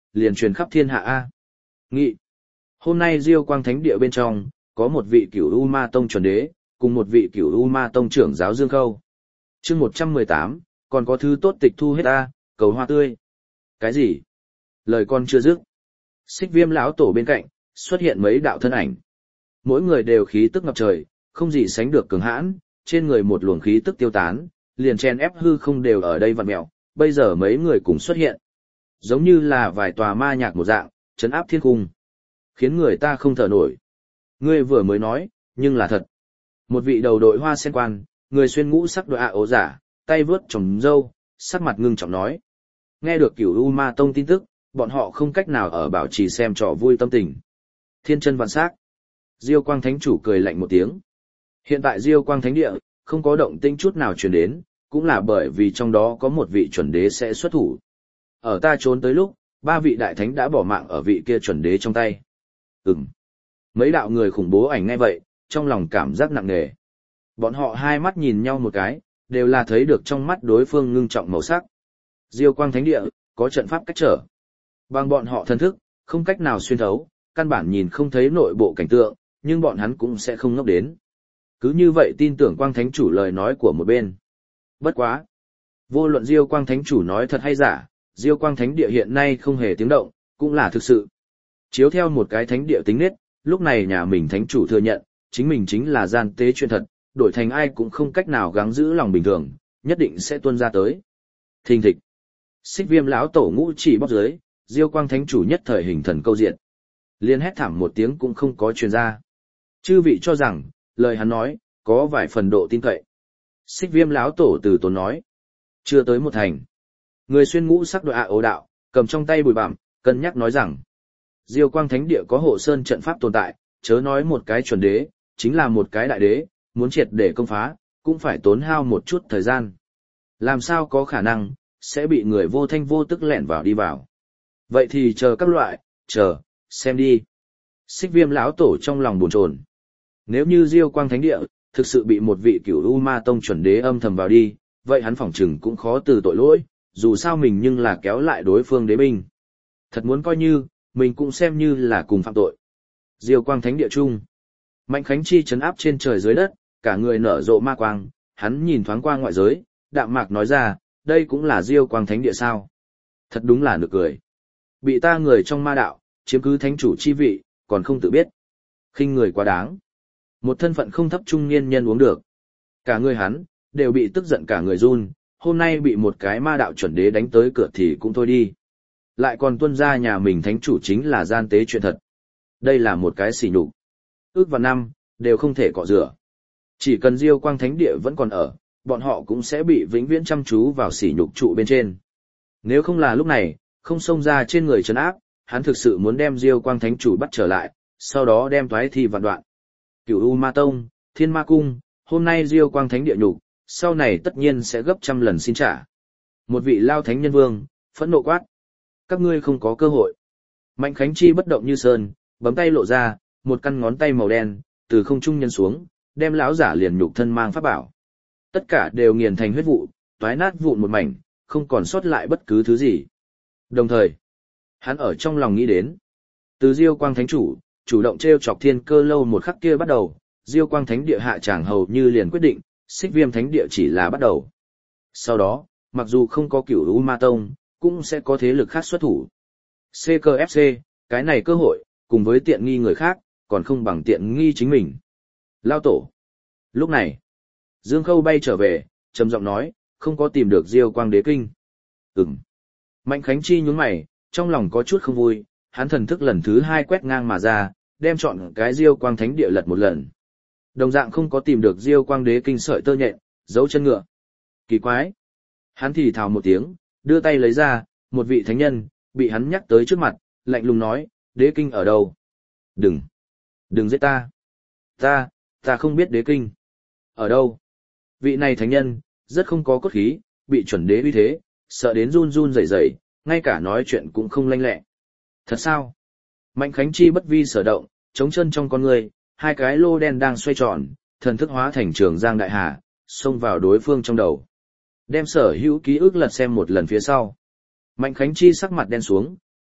Speaker 1: liền truyền khắp thiên hạ A. Nghị. Hôm nay Diêu Quang Thánh Địa bên trong, có một vị cửu U Ma Tông chuẩn đế, cùng một vị cửu U Ma Tông trưởng giáo Dương Khâu. chương một trăm mười tám, còn có thứ tốt tịch thu hết A, cầu hoa tươi. Cái gì? Lời con chưa dứt. Xích Viêm lão tổ bên cạnh, xuất hiện mấy đạo thân ảnh. Mỗi người đều khí tức ngập trời, không gì sánh được cường hãn, trên người một luồng khí tức tiêu tán, liền chen ép hư không đều ở đây vặn mèo, bây giờ mấy người cùng xuất hiện. Giống như là vài tòa ma nhạc một dạng, trấn áp thiên cung. Khiến người ta không thở nổi. Ngươi vừa mới nói, nhưng là thật. Một vị đầu đội hoa sen quan, người xuyên ngũ sắc đội ạ ố giả, tay vướt trồng râu, sắc mặt ngưng trọng nói. Nghe được cửu U Ma Tông tin tức, bọn họ không cách nào ở bảo trì xem trò vui tâm tình. Thiên chân vạn sắc. Diêu Quang Thánh Chủ cười lạnh một tiếng. Hiện tại Diêu Quang Thánh Địa, không có động tĩnh chút nào truyền đến, cũng là bởi vì trong đó có một vị chuẩn đế sẽ xuất thủ. Ở ta trốn tới lúc, ba vị đại thánh đã bỏ mạng ở vị kia chuẩn đế trong tay. Ừm. Mấy đạo người khủng bố ảnh ngay vậy, trong lòng cảm giác nặng nề. Bọn họ hai mắt nhìn nhau một cái, đều là thấy được trong mắt đối phương ngưng trọng màu sắc. Diêu Quang Thánh Địa, có trận pháp cách trở. Bằng bọn họ thần thức, không cách nào xuyên thấu, căn bản nhìn không thấy nội bộ cảnh tượng, nhưng bọn hắn cũng sẽ không ngốc đến. Cứ như vậy tin tưởng Quang Thánh Chủ lời nói của một bên. Bất quá. Vô luận Diêu Quang Thánh Chủ nói thật hay giả, Diêu Quang Thánh Địa hiện nay không hề tiếng động, cũng là thực sự. Chiếu theo một cái thánh địa tính nết, lúc này nhà mình Thánh Chủ thừa nhận, chính mình chính là gian tế chuyện thật, đổi thành ai cũng không cách nào gắng giữ lòng bình thường, nhất định sẽ tuôn ra tới. Thình thịch. Xích Viêm lão tổ ngũ chỉ bóc dưới, Diêu Quang Thánh Chủ nhất thời hình thần câu diện. Liên hét thảm một tiếng cũng không có truyền ra. Chư vị cho rằng, lời hắn nói, có vài phần độ tin cậy. Xích Viêm lão tổ từ tốn nói. Chưa tới một thành. Người xuyên ngũ sắc đội ạ ố đạo, cầm trong tay bùi bặm, cân nhắc nói rằng. Diêu Quang Thánh Địa có hộ sơn trận pháp tồn tại, chớ nói một cái chuẩn đế, chính là một cái đại đế, muốn triệt để công phá, cũng phải tốn hao một chút thời gian. Làm sao có khả năng, sẽ bị người vô thanh vô tức lẻn vào đi vào. Vậy thì chờ các loại, chờ, xem đi. Xích Viêm lão tổ trong lòng buồn chồn. Nếu như Diêu Quang Thánh Địa thực sự bị một vị cửu U Ma Tông chuẩn đế âm thầm vào đi, vậy hắn phỏng chừng cũng khó từ tội lỗi, dù sao mình nhưng là kéo lại đối phương đế binh. Thật muốn coi như, mình cũng xem như là cùng phạm tội. Diêu Quang Thánh Địa chung. Mạnh Khánh Chi trấn áp trên trời dưới đất, cả người nở rộ ma quang, hắn nhìn thoáng qua ngoại giới, đạm mạc nói ra, đây cũng là Diêu Quang Thánh Địa sao. Thật đúng là nực cười. Bị ta người trong ma đạo, chiếm cứ thánh chủ chi vị, còn không tự biết. Khinh người quá đáng. Một thân phận không thấp trung niên nhân uống được. Cả người hắn, đều bị tức giận cả người run, hôm nay bị một cái ma đạo chuẩn đế đánh tới cửa thì cũng thôi đi. Lại còn tuân ra nhà mình thánh chủ chính là gian tế chuyện thật. Đây là một cái sỉ nhục. Ước và năm, đều không thể cọ rửa. Chỉ cần Diêu Quang Thánh Địa vẫn còn ở, bọn họ cũng sẽ bị vĩnh viễn chăm chú vào sỉ nhục trụ bên trên. Nếu không là lúc này, không xông ra trên người trấn áp, hắn thực sự muốn đem Diêu Quang Thánh Chủ bắt trở lại, sau đó đem toái thi vạn đoạn. Cửu U Ma Tông, Thiên Ma Cung, hôm nay Diêu Quang Thánh Địa nhục, sau này tất nhiên sẽ gấp trăm lần xin trả. Một vị lao thánh nhân vương, phẫn nộ quát. Các ngươi không có cơ hội. Mạnh Khánh Chi bất động như sơn, bấm tay lộ ra, một căn ngón tay màu đen, từ không trung nhân xuống, đem lão giả liền nhục thân mang pháp bảo. Tất cả đều nghiền thành huyết vụ, toái nát vụn một mảnh, không còn sót lại bất cứ thứ gì. Đồng thời, hắn ở trong lòng nghĩ đến, từ Diêu Quang Thánh Chủ, chủ động treo chọc Thiên Cơ Lâu một khắc kia bắt đầu, Diêu Quang Thánh Địa hạ tràng hầu như liền quyết định, Xích Viêm Thánh Địa chỉ là bắt đầu. Sau đó, mặc dù không có Cửu U Ma Tông, cũng sẽ có thế lực khác xuất thủ. xê ca ép xê, cái này cơ hội, cùng với tiện nghi người khác, còn không bằng tiện nghi chính mình. Lao tổ. Lúc này, Dương Khâu bay trở về, trầm giọng nói, không có tìm được Diêu Quang Đế Kinh. Ừm. Mạnh Khánh Chi nhún mày, trong lòng có chút không vui, hắn thần thức lần thứ hai quét ngang mà ra, đem chọn cái Diêu Quang Thánh Địa lật một lần. Đồng dạng không có tìm được Diêu Quang Đế Kinh sợi tơ nhện, dấu chân ngựa. Kỳ quái. Hắn thì thào một tiếng, đưa tay lấy ra, một vị thánh nhân, bị hắn nhắc tới trước mặt, lạnh lùng nói, Đế Kinh ở đâu? Đừng. Đừng giết ta. Ta, ta không biết Đế Kinh. Ở đâu? Vị này thánh nhân, rất không có cốt khí, bị chuẩn đế uy thế, sợ đến run run rẩy rẩy, ngay cả nói chuyện cũng không lanh lẹ. Thật sao? Mạnh Khánh Chi bất vi sở động, chống chân trong con người, hai cái lô đen đang xoay tròn, thần thức hóa thành trường giang đại hà, xông vào đối phương trong đầu. Đem sở hữu ký ức lật xem một lần phía sau. Mạnh Khánh Chi sắc mặt đen xuống,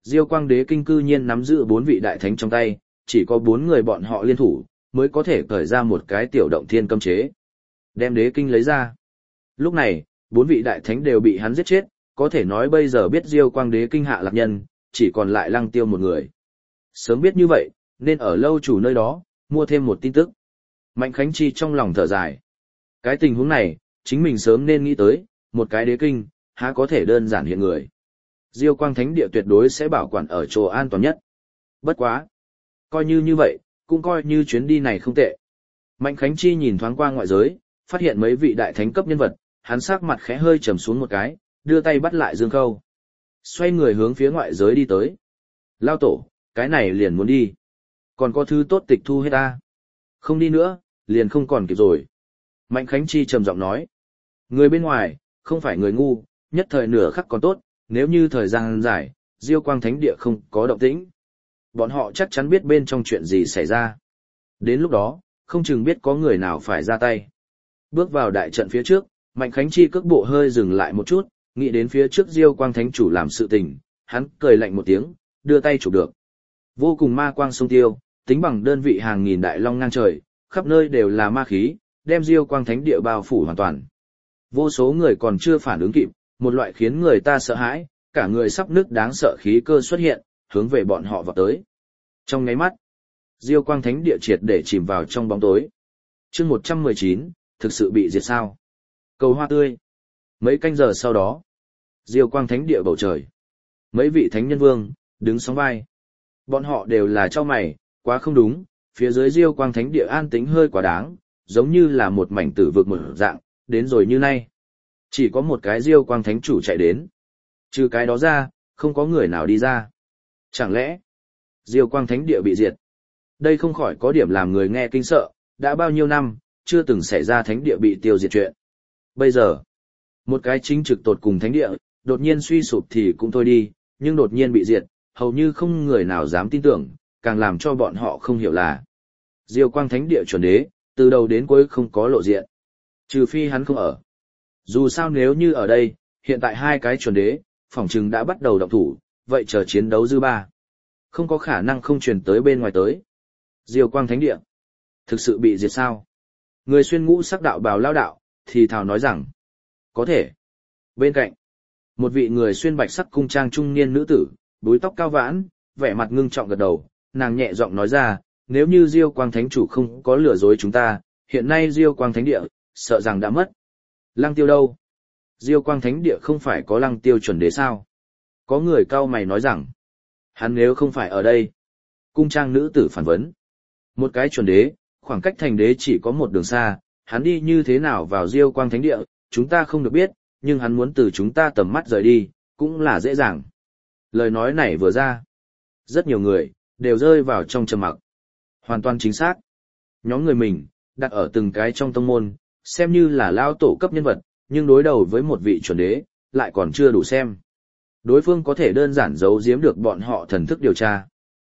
Speaker 1: Diêu Quang Đế Kinh cư nhiên nắm giữ bốn vị đại thánh trong tay, chỉ có bốn người bọn họ liên thủ, mới có thể cởi ra một cái tiểu động thiên cấm chế. Đem Đế Kinh lấy ra. Lúc này, bốn vị đại thánh đều bị hắn giết chết, có thể nói bây giờ biết Diêu Quang Đế Kinh hạ lạc nhân, chỉ còn lại Lăng Tiêu một người. Sớm biết như vậy, nên ở lâu chủ nơi đó, mua thêm một tin tức. Mạnh Khánh Chi trong lòng thở dài. Cái tình huống này, chính mình sớm nên nghĩ tới, một cái đế kinh, há có thể đơn giản hiện người. Diêu Quang Thánh Địa tuyệt đối sẽ bảo quản ở chỗ an toàn nhất. Bất quá. Coi như như vậy, cũng coi như chuyến đi này không tệ. Mạnh Khánh Chi nhìn thoáng qua ngoại giới, phát hiện mấy vị đại thánh cấp nhân vật, hắn sắc mặt khẽ hơi trầm xuống một cái, đưa tay bắt lại Dương Khâu. Xoay người hướng phía ngoại giới đi tới. Lao tổ, cái này liền muốn đi. Còn có thứ tốt tịch thu hết ta. Không đi nữa, liền không còn kịp rồi. Mạnh Khánh Chi trầm giọng nói. Người bên ngoài, không phải người ngu, nhất thời nửa khắc còn tốt, nếu như thời gian dài, Diêu Quang Thánh Địa không có động tĩnh. Bọn họ chắc chắn biết bên trong chuyện gì xảy ra. Đến lúc đó, không chừng biết có người nào phải ra tay. Bước vào đại trận phía trước, Mạnh Khánh Chi cước bộ hơi dừng lại một chút, nghĩ đến phía trước Diêu Quang Thánh Chủ làm sự tình, hắn cười lạnh một tiếng, đưa tay chụp được. Vô cùng ma quang sông tiêu, tính bằng đơn vị hàng nghìn đại long ngang trời, khắp nơi đều là ma khí, đem Diêu Quang Thánh Địa bao phủ hoàn toàn. Vô số người còn chưa phản ứng kịp, một loại khiến người ta sợ hãi, cả người sắp nứt đáng sợ khí cơ xuất hiện, hướng về bọn họ vào tới. Trong nháy mắt, Diêu Quang Thánh Địa triệt để chìm vào trong bóng tối. Chương một trăm mười chín, thực sự bị diệt sao? Cầu hoa tươi. Mấy canh giờ sau đó, Diêu Quang Thánh Địa bầu trời. Mấy vị thánh nhân vương, đứng sóng vai. Bọn họ đều là trao mày, quá không đúng, phía dưới Diêu Quang Thánh Địa an tĩnh hơi quá đáng, giống như là một mảnh tử vực một dạng, đến rồi như nay. Chỉ có một cái Diêu Quang Thánh Chủ chạy đến. Trừ cái đó ra, không có người nào đi ra. Chẳng lẽ, Diêu Quang Thánh Địa bị diệt? Đây không khỏi có điểm làm người nghe kinh sợ, đã bao nhiêu năm, chưa từng xảy ra Thánh Địa bị tiêu diệt chuyện. Bây giờ, một cái chính trực tột cùng Thánh Địa, đột nhiên suy sụp thì cũng thôi đi, nhưng đột nhiên bị diệt, hầu như không người nào dám tin tưởng, càng làm cho bọn họ không hiểu là Diêu Quang Thánh Địa chuẩn đế, từ đầu đến cuối không có lộ diện. Trừ phi hắn không ở. Dù sao nếu như ở đây, hiện tại hai cái chuẩn đế, phỏng chừng đã bắt đầu động thủ, vậy chờ chiến đấu dư ba. Không có khả năng không truyền tới bên ngoài tới. Diêu Quang Thánh Địa, thực sự bị diệt sao? Người xuyên ngũ sắc đạo bào lao đạo, thì thào nói rằng, có thể. Bên cạnh, một vị người xuyên bạch sắc cung trang trung niên nữ tử, búi tóc cao vãn, vẻ mặt ngưng trọng gật đầu, nàng nhẹ giọng nói ra, nếu như Diêu Quang Thánh Chủ không có lừa dối chúng ta, hiện nay Diêu Quang Thánh Địa, sợ rằng đã mất. Lăng Tiêu đâu? Diêu Quang Thánh Địa không phải có Lăng Tiêu chuẩn đế sao? Có người cau mày nói rằng, hắn nếu không phải ở đây. Cung trang nữ tử phản vấn. Một cái chuẩn đế, khoảng cách thành đế chỉ có một đường xa, hắn đi như thế nào vào Diêu Quang Thánh Địa, chúng ta không được biết, nhưng hắn muốn từ chúng ta tầm mắt rời đi, cũng là dễ dàng. Lời nói này vừa ra, rất nhiều người, đều rơi vào trong trầm mặc. Hoàn toàn chính xác. Nhóm người mình, đặt ở từng cái trong tông môn, xem như là lao tổ cấp nhân vật, nhưng đối đầu với một vị chuẩn đế, lại còn chưa đủ xem. Đối phương có thể đơn giản giấu giếm được bọn họ thần thức điều tra.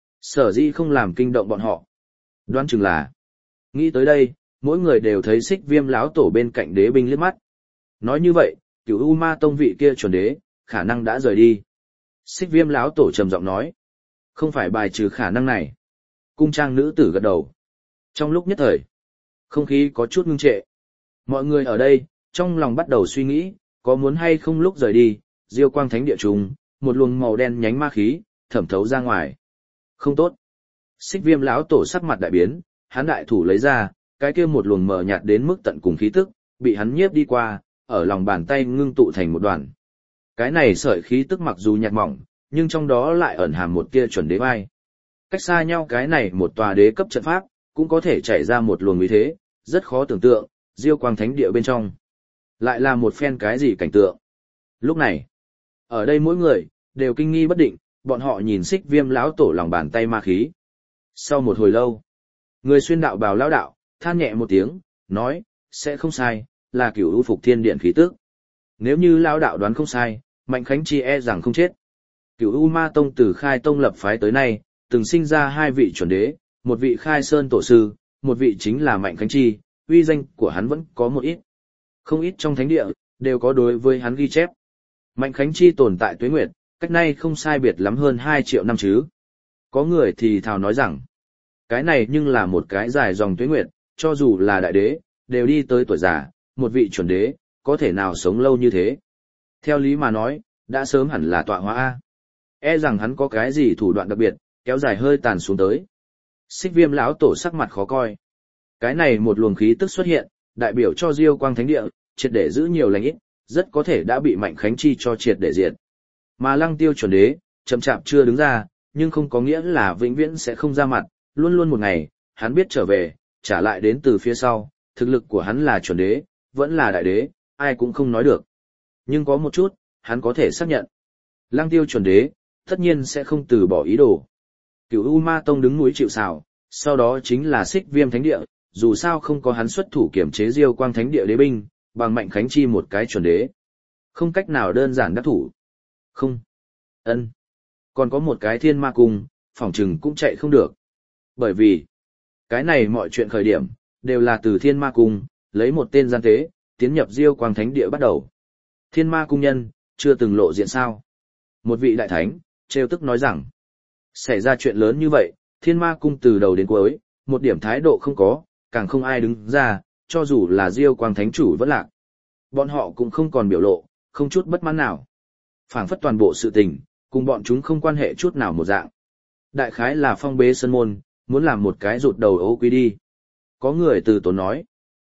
Speaker 1: Sở dĩ không làm kinh động bọn họ. Đoán chừng là, nghĩ tới đây, mỗi người đều thấy Xích Viêm lão tổ bên cạnh đế binh liếc mắt. Nói như vậy, Cửu U Ma tông vị kia chuẩn đế, khả năng đã rời đi. Xích Viêm lão tổ trầm giọng nói, không phải bài trừ khả năng này. Cung trang nữ tử gật đầu. Trong lúc nhất thời, không khí có chút ngưng trệ. Mọi người ở đây, trong lòng bắt đầu suy nghĩ, có muốn hay không lúc rời đi, Diêu Quang Thánh Địa trùng, một luồng màu đen nhánh ma khí, thẩm thấu ra ngoài. Không tốt. Xích Viêm lão tổ sắc mặt đại biến, hắn đại thủ lấy ra, cái kia một luồng mờ nhạt đến mức tận cùng khí tức, bị hắn nhiếp đi qua, ở lòng bàn tay ngưng tụ thành một đoàn. Cái này sợi khí tức mặc dù nhạt mỏng, nhưng trong đó lại ẩn hàm một tia chuẩn đế vai. Cách xa nhau cái này một tòa đế cấp trận pháp, cũng có thể chảy ra một luồng uy thế, rất khó tưởng tượng, Diêu Quang Thánh Địa bên trong. Lại là một phen cái gì cảnh tượng. Lúc này, ở đây mỗi người, đều kinh nghi bất định, bọn họ nhìn Xích Viêm lão tổ lòng bàn tay ma khí. Sau một hồi lâu, người xuyên đạo bào lão đạo, than nhẹ một tiếng, nói, sẽ không sai, là Cửu U Phục Thiên Điện khí tức. Nếu như lão đạo đoán không sai, Mạnh Khánh Chi e rằng không chết. Cửu U Ma Tông từ khai tông lập phái tới nay, từng sinh ra hai vị chuẩn đế, một vị khai sơn tổ sư, một vị chính là Mạnh Khánh Chi, uy danh của hắn vẫn có một ít. Không ít trong thánh địa, đều có đối với hắn ghi chép. Mạnh Khánh Chi tồn tại tuế nguyệt, cách nay không sai biệt lắm hơn hai triệu năm chứ. Có người thì thào nói rằng, cái này nhưng là một cái dài dòng tuế nguyệt, cho dù là đại đế, đều đi tới tuổi già, một vị chuẩn đế, có thể nào sống lâu như thế. Theo lý mà nói, đã sớm hẳn là tọa hóa A. E rằng hắn có cái gì thủ đoạn đặc biệt, kéo dài hơi tàn xuống tới. Xích Viêm lão tổ sắc mặt khó coi. Cái này một luồng khí tức xuất hiện, đại biểu cho Diêu Quang Thánh Địa, triệt để giữ nhiều lành ít, rất có thể đã bị Mạnh Khánh Chi cho triệt để diệt. Mà Lăng Tiêu chuẩn đế, chậm chạp chưa đứng ra, nhưng không có nghĩa là vĩnh viễn sẽ không ra mặt, luôn luôn một ngày, hắn biết trở về, trả lại đến từ phía sau, thực lực của hắn là chuẩn đế, vẫn là đại đế, ai cũng không nói được. Nhưng có một chút, hắn có thể xác nhận. Lăng Tiêu chuẩn đế, tất nhiên sẽ không từ bỏ ý đồ. Cửu U Ma Tông đứng núi chịu sào, sau đó chính là Xích Viêm Thánh Địa, dù sao không có hắn xuất thủ kiểm chế Diêu Quang Thánh Địa đế binh, bằng Mạnh Khánh Chi một cái chuẩn đế. Không cách nào đơn giản đắc thủ. Không. Ân. Còn có một cái Thiên Ma Cung, phỏng chừng cũng chạy không được. Bởi vì, cái này mọi chuyện khởi điểm, đều là từ Thiên Ma Cung, lấy một tên gian tế, tiến nhập Diêu Quang Thánh Địa bắt đầu. Thiên Ma Cung nhân, chưa từng lộ diện sao. Một vị đại thánh, trêu tức nói rằng, xảy ra chuyện lớn như vậy, Thiên Ma Cung từ đầu đến cuối, một điểm thái độ không có, càng không ai đứng ra, cho dù là Diêu Quang Thánh Chủ vẫn lạc. Bọn họ cũng không còn biểu lộ, không chút bất mãn nào. Phảng phất toàn bộ sự tình, cùng bọn chúng không quan hệ chút nào một dạng. Đại khái là phong bế sân môn, muốn làm một cái rụt đầu ấu quý đi. Có người từ tốn nói.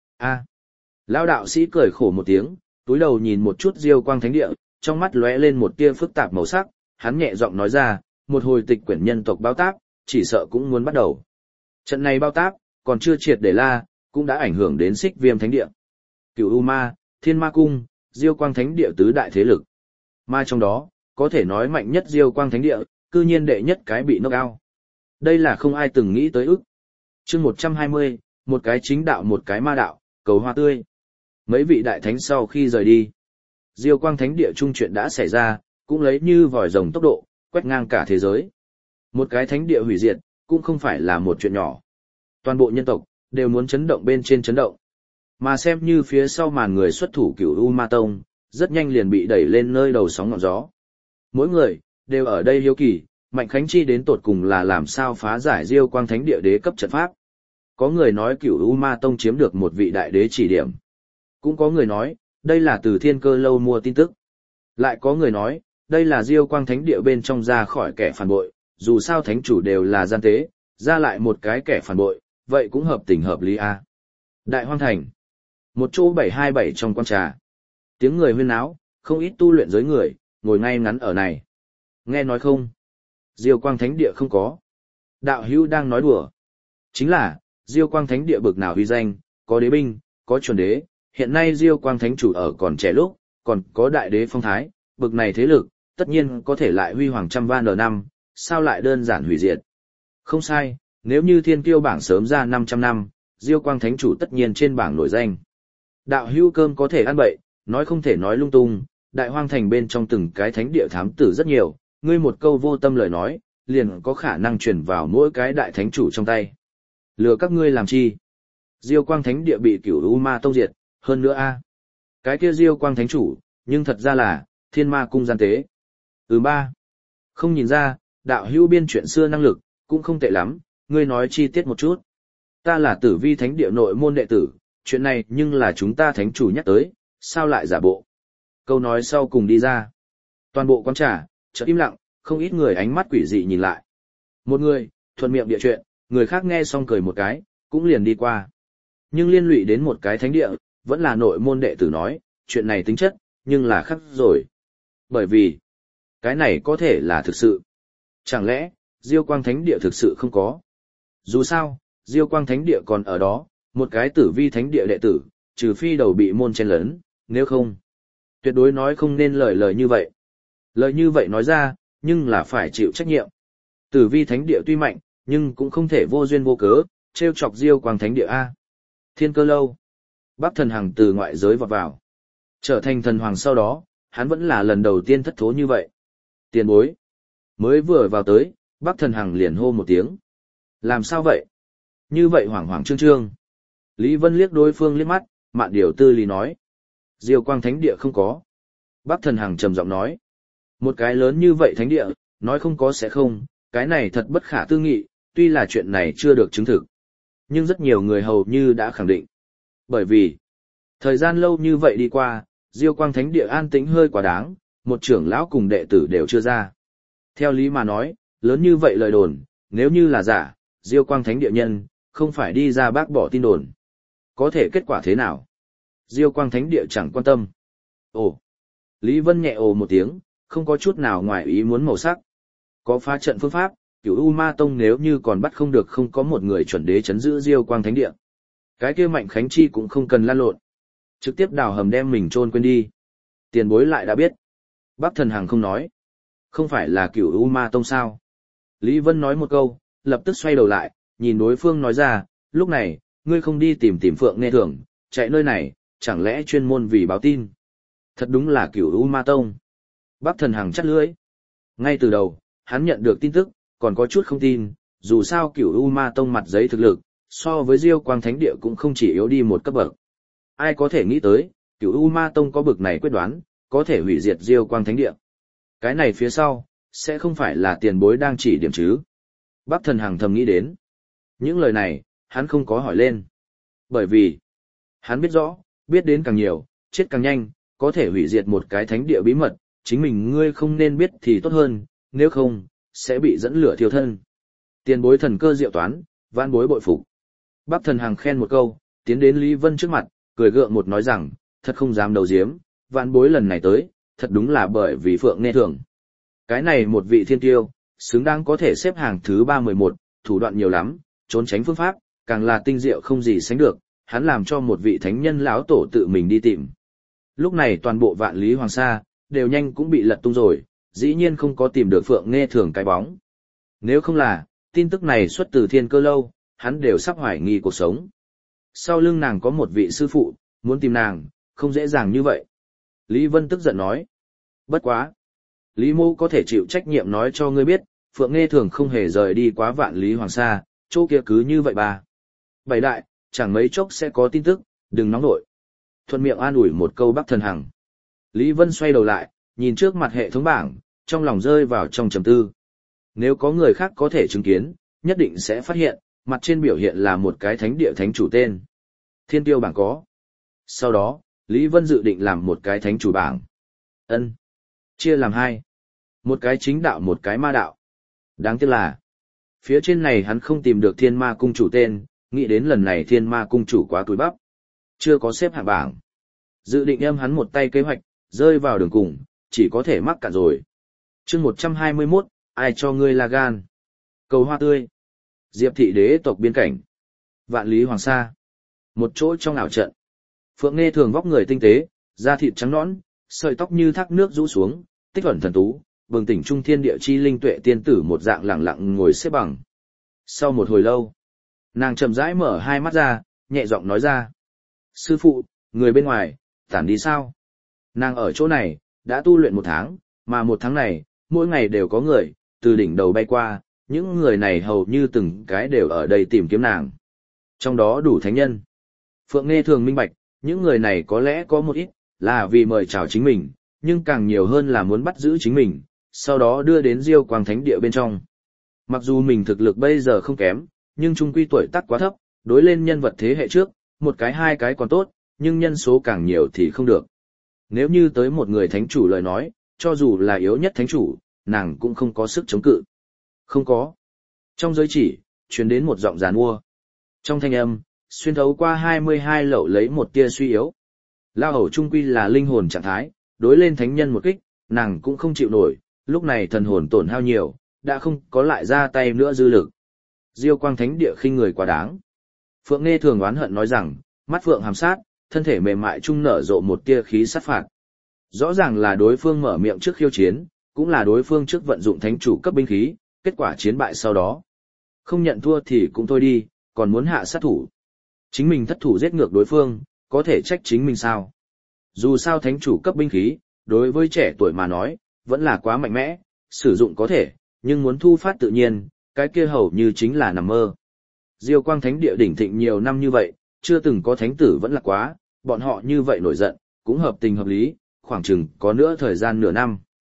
Speaker 1: a Lão đạo sĩ cười khổ một tiếng, túi đầu nhìn một chút Diêu Quang Thánh Địa, trong mắt lóe lên một tia phức tạp màu sắc, hắn nhẹ giọng nói ra, một hồi tịch quyển nhân tộc bao táp, chỉ sợ cũng muốn bắt đầu. Trận này bao táp, còn chưa triệt để la, cũng đã ảnh hưởng đến Xích Viêm Thánh Địa. Cửu U Ma, Thiên Ma Cung, Diêu Quang Thánh Địa tứ đại thế lực. Mà trong đó, có thể nói mạnh nhất Diêu Quang Thánh Địa, cư nhiên đệ nhất cái bị knock out. Đây là không ai từng nghĩ tới ức. Chương một trăm hai mươi, một cái chính đạo một cái ma đạo, cầu hoa tươi. Mấy vị đại thánh sau khi rời đi, Diêu Quang Thánh Địa chung chuyện đã xảy ra, cũng lấy như vòi rồng tốc độ, quét ngang cả thế giới. Một cái thánh địa hủy diệt, cũng không phải là một chuyện nhỏ. Toàn bộ nhân tộc, đều muốn chấn động bên trên chấn động. Mà xem như phía sau màn người xuất thủ Cửu U Ma Tông, rất nhanh liền bị đẩy lên nơi đầu sóng ngọn gió. Mỗi người, đều ở đây hiếu kỳ, Mạnh Khánh Chi đến tột cùng là làm sao phá giải Diêu Quang Thánh Địa đế cấp trận pháp. Có người nói Cửu U Ma Tông chiếm được một vị đại đế chỉ điểm. Cũng có người nói, đây là từ Thiên Cơ Lâu mua tin tức. Lại có người nói, đây là Diêu Quang Thánh Địa bên trong ra khỏi kẻ phản bội, dù sao thánh chủ đều là gian tế, ra lại một cái kẻ phản bội, vậy cũng hợp tình hợp lý a. Đại Hoang Thành, một chỗ bảy hai bảy trong quan trà. Tiếng người huyên náo, không ít tu luyện giới người, ngồi ngay ngắn ở này. Nghe nói không? Diêu Quang Thánh Địa không có. Đạo hữu đang nói đùa. Chính là, Diêu Quang Thánh Địa bực nào uy danh, có đế binh, có chuẩn đế, hiện nay Diêu Quang Thánh Chủ ở còn trẻ lúc, còn có đại đế phong thái, bực này thế lực, tất nhiên có thể lại huy hoàng trăm van ở năm, sao lại đơn giản hủy diệt. Không sai, nếu như thiên kiêu bảng sớm ra năm trăm năm, Diêu Quang Thánh Chủ tất nhiên trên bảng nổi danh. Đạo hữu cơm có thể ăn bậy, nói không thể nói lung tung, Đại Hoang Thành bên trong từng cái thánh địa thám tử rất nhiều, ngươi một câu vô tâm lời nói, liền có khả năng truyền vào mỗi cái đại thánh chủ trong tay. Lừa các ngươi làm chi? Diêu Quang Thánh Địa bị Cửu U Ma Tông diệt, hơn nữa a, cái kia Diêu Quang Thánh Chủ, nhưng thật ra là Thiên Ma Cung gian tế. Ừ ba, không nhìn ra, đạo hữu biên chuyện xưa năng lực, cũng không tệ lắm, ngươi nói chi tiết một chút. Ta là Tử Vi Thánh Địa nội môn đệ tử, chuyện này nhưng là chúng ta thánh chủ nhắc tới, sao lại giả bộ? Câu nói sau cùng đi ra. Toàn bộ quán trà, chợt im lặng, không ít người ánh mắt quỷ dị nhìn lại. Một người, thuận miệng địa chuyện, người khác nghe xong cười một cái, cũng liền đi qua. Nhưng liên lụy đến một cái thánh địa, vẫn là nội môn đệ tử nói, chuyện này tính chất, nhưng là khắc rồi. Bởi vì, cái này có thể là thực sự. Chẳng lẽ, Diêu Quang Thánh Địa thực sự không có? Dù sao, Diêu Quang Thánh Địa còn ở đó, một cái Tử Vi Thánh Địa đệ tử, trừ phi đầu bị môn chen lớn, nếu không, tuyệt đối nói không nên lời lời như vậy. Lời như vậy nói ra, nhưng là phải chịu trách nhiệm. Tử Vi Thánh Địa tuy mạnh, nhưng cũng không thể vô duyên vô cớ, trêu chọc Diêu Quang Thánh Địa a. Thiên Cơ Lâu, Bắc Thần Hằng từ ngoại giới vọt vào, trở thành thần hoàng sau đó, hắn vẫn là lần đầu tiên thất thố như vậy. Tiền bối, mới vừa vào tới, Bắc Thần Hằng liền hô một tiếng. Làm sao vậy? Như vậy hoảng hoảng trương trương. Lý Vân liếc đối phương liếc mắt, Mạn Điều Tư Lý nói. Diêu Quang Thánh Địa không có. Bắc Thần Hằng trầm giọng nói. Một cái lớn như vậy thánh địa, nói không có sẽ không, cái này thật bất khả tư nghị, tuy là chuyện này chưa được chứng thực. Nhưng rất nhiều người hầu như đã khẳng định. Bởi vì, thời gian lâu như vậy đi qua, Diêu Quang Thánh Địa an tĩnh hơi quá đáng, một trưởng lão cùng đệ tử đều chưa ra. Theo lý mà nói, lớn như vậy lời đồn, nếu như là giả, Diêu Quang Thánh Địa nhân, không phải đi ra bác bỏ tin đồn. Có thể kết quả thế nào? Diêu Quang Thánh Địa chẳng quan tâm. Ồ! Lý Vân nhẹ ồ một tiếng, không có chút nào ngoài ý muốn màu sắc. Có phá trận phương pháp, Cửu U Ma Tông nếu như còn bắt không được không có một người chuẩn đế chấn giữ Diêu Quang Thánh Địa. Cái kia Mạnh Khánh Chi cũng không cần lan lộn. Trực tiếp đào hầm đem mình chôn quên đi. Tiền bối lại đã biết. Bắc Thần Hằng không nói. Không phải là Cửu U Ma Tông sao? Lý Vân nói một câu, lập tức xoay đầu lại, nhìn đối phương nói ra, lúc này, ngươi không đi tìm tìm Phượng Nghe Thường, chạy nơi này, chẳng lẽ chuyên môn vì báo tin? Thật đúng là Cửu U Ma Tông. Bắc Thần Hằng chắt lưỡi. Ngay từ đầu, hắn nhận được tin tức, còn có chút không tin, dù sao Cửu U Ma Tông mặt giấy thực lực, so với Diêu Quang Thánh Địa cũng không chỉ yếu đi một cấp bậc. Ai có thể nghĩ tới, Cửu U Ma Tông có bực này quyết đoán, có thể hủy diệt Diêu Quang Thánh Địa. Cái này phía sau, sẽ không phải là tiền bối đang chỉ điểm chứ. Bắc Thần Hằng thầm nghĩ đến. Những lời này, hắn không có hỏi lên. Bởi vì, hắn biết rõ, biết đến càng nhiều, chết càng nhanh, có thể hủy diệt một cái thánh địa bí mật, chính mình ngươi không nên biết thì tốt hơn, nếu không, sẽ bị dẫn lửa thiêu thân. Tiền bối thần cơ diệu toán, vãn bối bội phục. Bắc Thần Hằng khen một câu, tiến đến Lý Vân trước mặt, cười gượng một nói rằng, thật không dám đầu diếm, vãn bối lần này tới, thật đúng là bởi vì Phượng Nghe Thường. Cái này một vị thiên tiêu, xứng đáng có thể xếp hàng thứ ba mười một, thủ đoạn nhiều lắm, trốn tránh phương pháp, càng là tinh diệu không gì sánh được, hắn làm cho một vị thánh nhân lão tổ tự mình đi tìm. Lúc này toàn bộ Vạn Lý Hoàng Sa, đều nhanh cũng bị lật tung rồi, dĩ nhiên không có tìm được Phượng Nghe Thường cái bóng. Nếu không là, tin tức này xuất từ Thiên Cơ Lâu, hắn đều sắp hoài nghi cuộc sống. Sau lưng nàng có một vị sư phụ, muốn tìm nàng, không dễ dàng như vậy. Lý Vân tức giận nói. Bất quá. Lý Mô có thể chịu trách nhiệm nói cho ngươi biết, Phượng Nghe Thường không hề rời đi quá Vạn Lý Hoàng Sa, chỗ kia cứ như vậy bà. Bảy đại, chẳng mấy chốc sẽ có tin tức, đừng nóng nổi. Thuận miệng an ủi một câu Bắc Thần Hằng. Lý Vân xoay đầu lại, nhìn trước mặt hệ thống bảng, trong lòng rơi vào trong trầm tư. Nếu có người khác có thể chứng kiến, nhất định sẽ phát hiện, mặt trên biểu hiện là một cái thánh địa thánh chủ tên. Thiên tiêu bảng có. Sau đó, Lý Vân dự định làm một cái thánh chủ bảng. Ân, chia làm hai. Một cái chính đạo một cái ma đạo. Đáng tiếc là, phía trên này hắn không tìm được thiên ma cung chủ tên, nghĩ đến lần này thiên ma cung chủ quá cúi bắp. Chưa có xếp hạng bảng. Dự định em hắn một tay kế hoạch, rơi vào đường cùng, chỉ có thể mắc cạn rồi. chương một trăm hai mươi mốt, ai cho ngươi là gan? Cầu hoa tươi. Diệp thị đế tộc biên cảnh. Vạn Lý Hoàng Sa. Một chỗ trong ảo trận. Phượng Nghe Thường vóc người tinh tế, da thịt trắng nõn, sợi tóc như thác nước rũ xuống, tích ẩn thần tú, bừng tỉnh trung thiên địa chi linh tuệ tiên tử một dạng lẳng lặng ngồi xếp bằng. Sau một hồi lâu, nàng chậm rãi mở hai mắt ra, nhẹ giọng nói ra. Sư phụ, người bên ngoài, tản đi sao? Nàng ở chỗ này, đã tu luyện một tháng, mà một tháng này, mỗi ngày đều có người, từ đỉnh đầu bay qua, những người này hầu như từng cái đều ở đây tìm kiếm nàng. Trong đó đủ thánh nhân. Phượng Nghe Thường minh bạch, những người này có lẽ có một ít, là vì mời chào chính mình, nhưng càng nhiều hơn là muốn bắt giữ chính mình, sau đó đưa đến Diêu Quang Thánh Địa bên trong. Mặc dù mình thực lực bây giờ không kém, nhưng trung quy tuổi tác quá thấp, đối lên nhân vật thế hệ trước, một cái hai cái còn tốt, nhưng nhân số càng nhiều thì không được. Nếu như tới một người thánh chủ lời nói, cho dù là yếu nhất thánh chủ, nàng cũng không có sức chống cự. Không có. Trong giới chỉ, truyền đến một giọng giàn mua. Trong thanh âm, xuyên thấu qua hai mươi hai lậu lấy một tia suy yếu. Lao hầu trung quy là linh hồn trạng thái, đối lên thánh nhân một kích, nàng cũng không chịu nổi, lúc này thần hồn tổn hao nhiều, đã không có lại ra tay nữa dư lực. Diêu Quang Thánh Địa khinh người quá đáng. Phượng Nghe Thường oán hận nói rằng, mắt phượng hàm sát, thân thể mềm mại trung nở rộ một tia khí sát phạt. Rõ ràng là đối phương mở miệng trước khiêu chiến, cũng là đối phương trước vận dụng thánh chủ cấp binh khí, kết quả chiến bại sau đó. Không nhận thua thì cũng thôi đi, còn muốn hạ sát thủ. Chính mình thất thủ giết ngược đối phương, có thể trách chính mình sao? Dù sao thánh chủ cấp binh khí, đối với trẻ tuổi mà nói, vẫn là quá mạnh mẽ, sử dụng có thể, nhưng muốn thu phát tự nhiên, cái kia hầu như chính là nằm mơ. Diêu Quang Thánh Địa đỉnh thịnh nhiều năm như vậy, chưa từng có thánh tử vẫn là quá, bọn họ như vậy nổi giận, cũng hợp tình hợp lý, khoảng chừng có nữa thời gian nửa năm.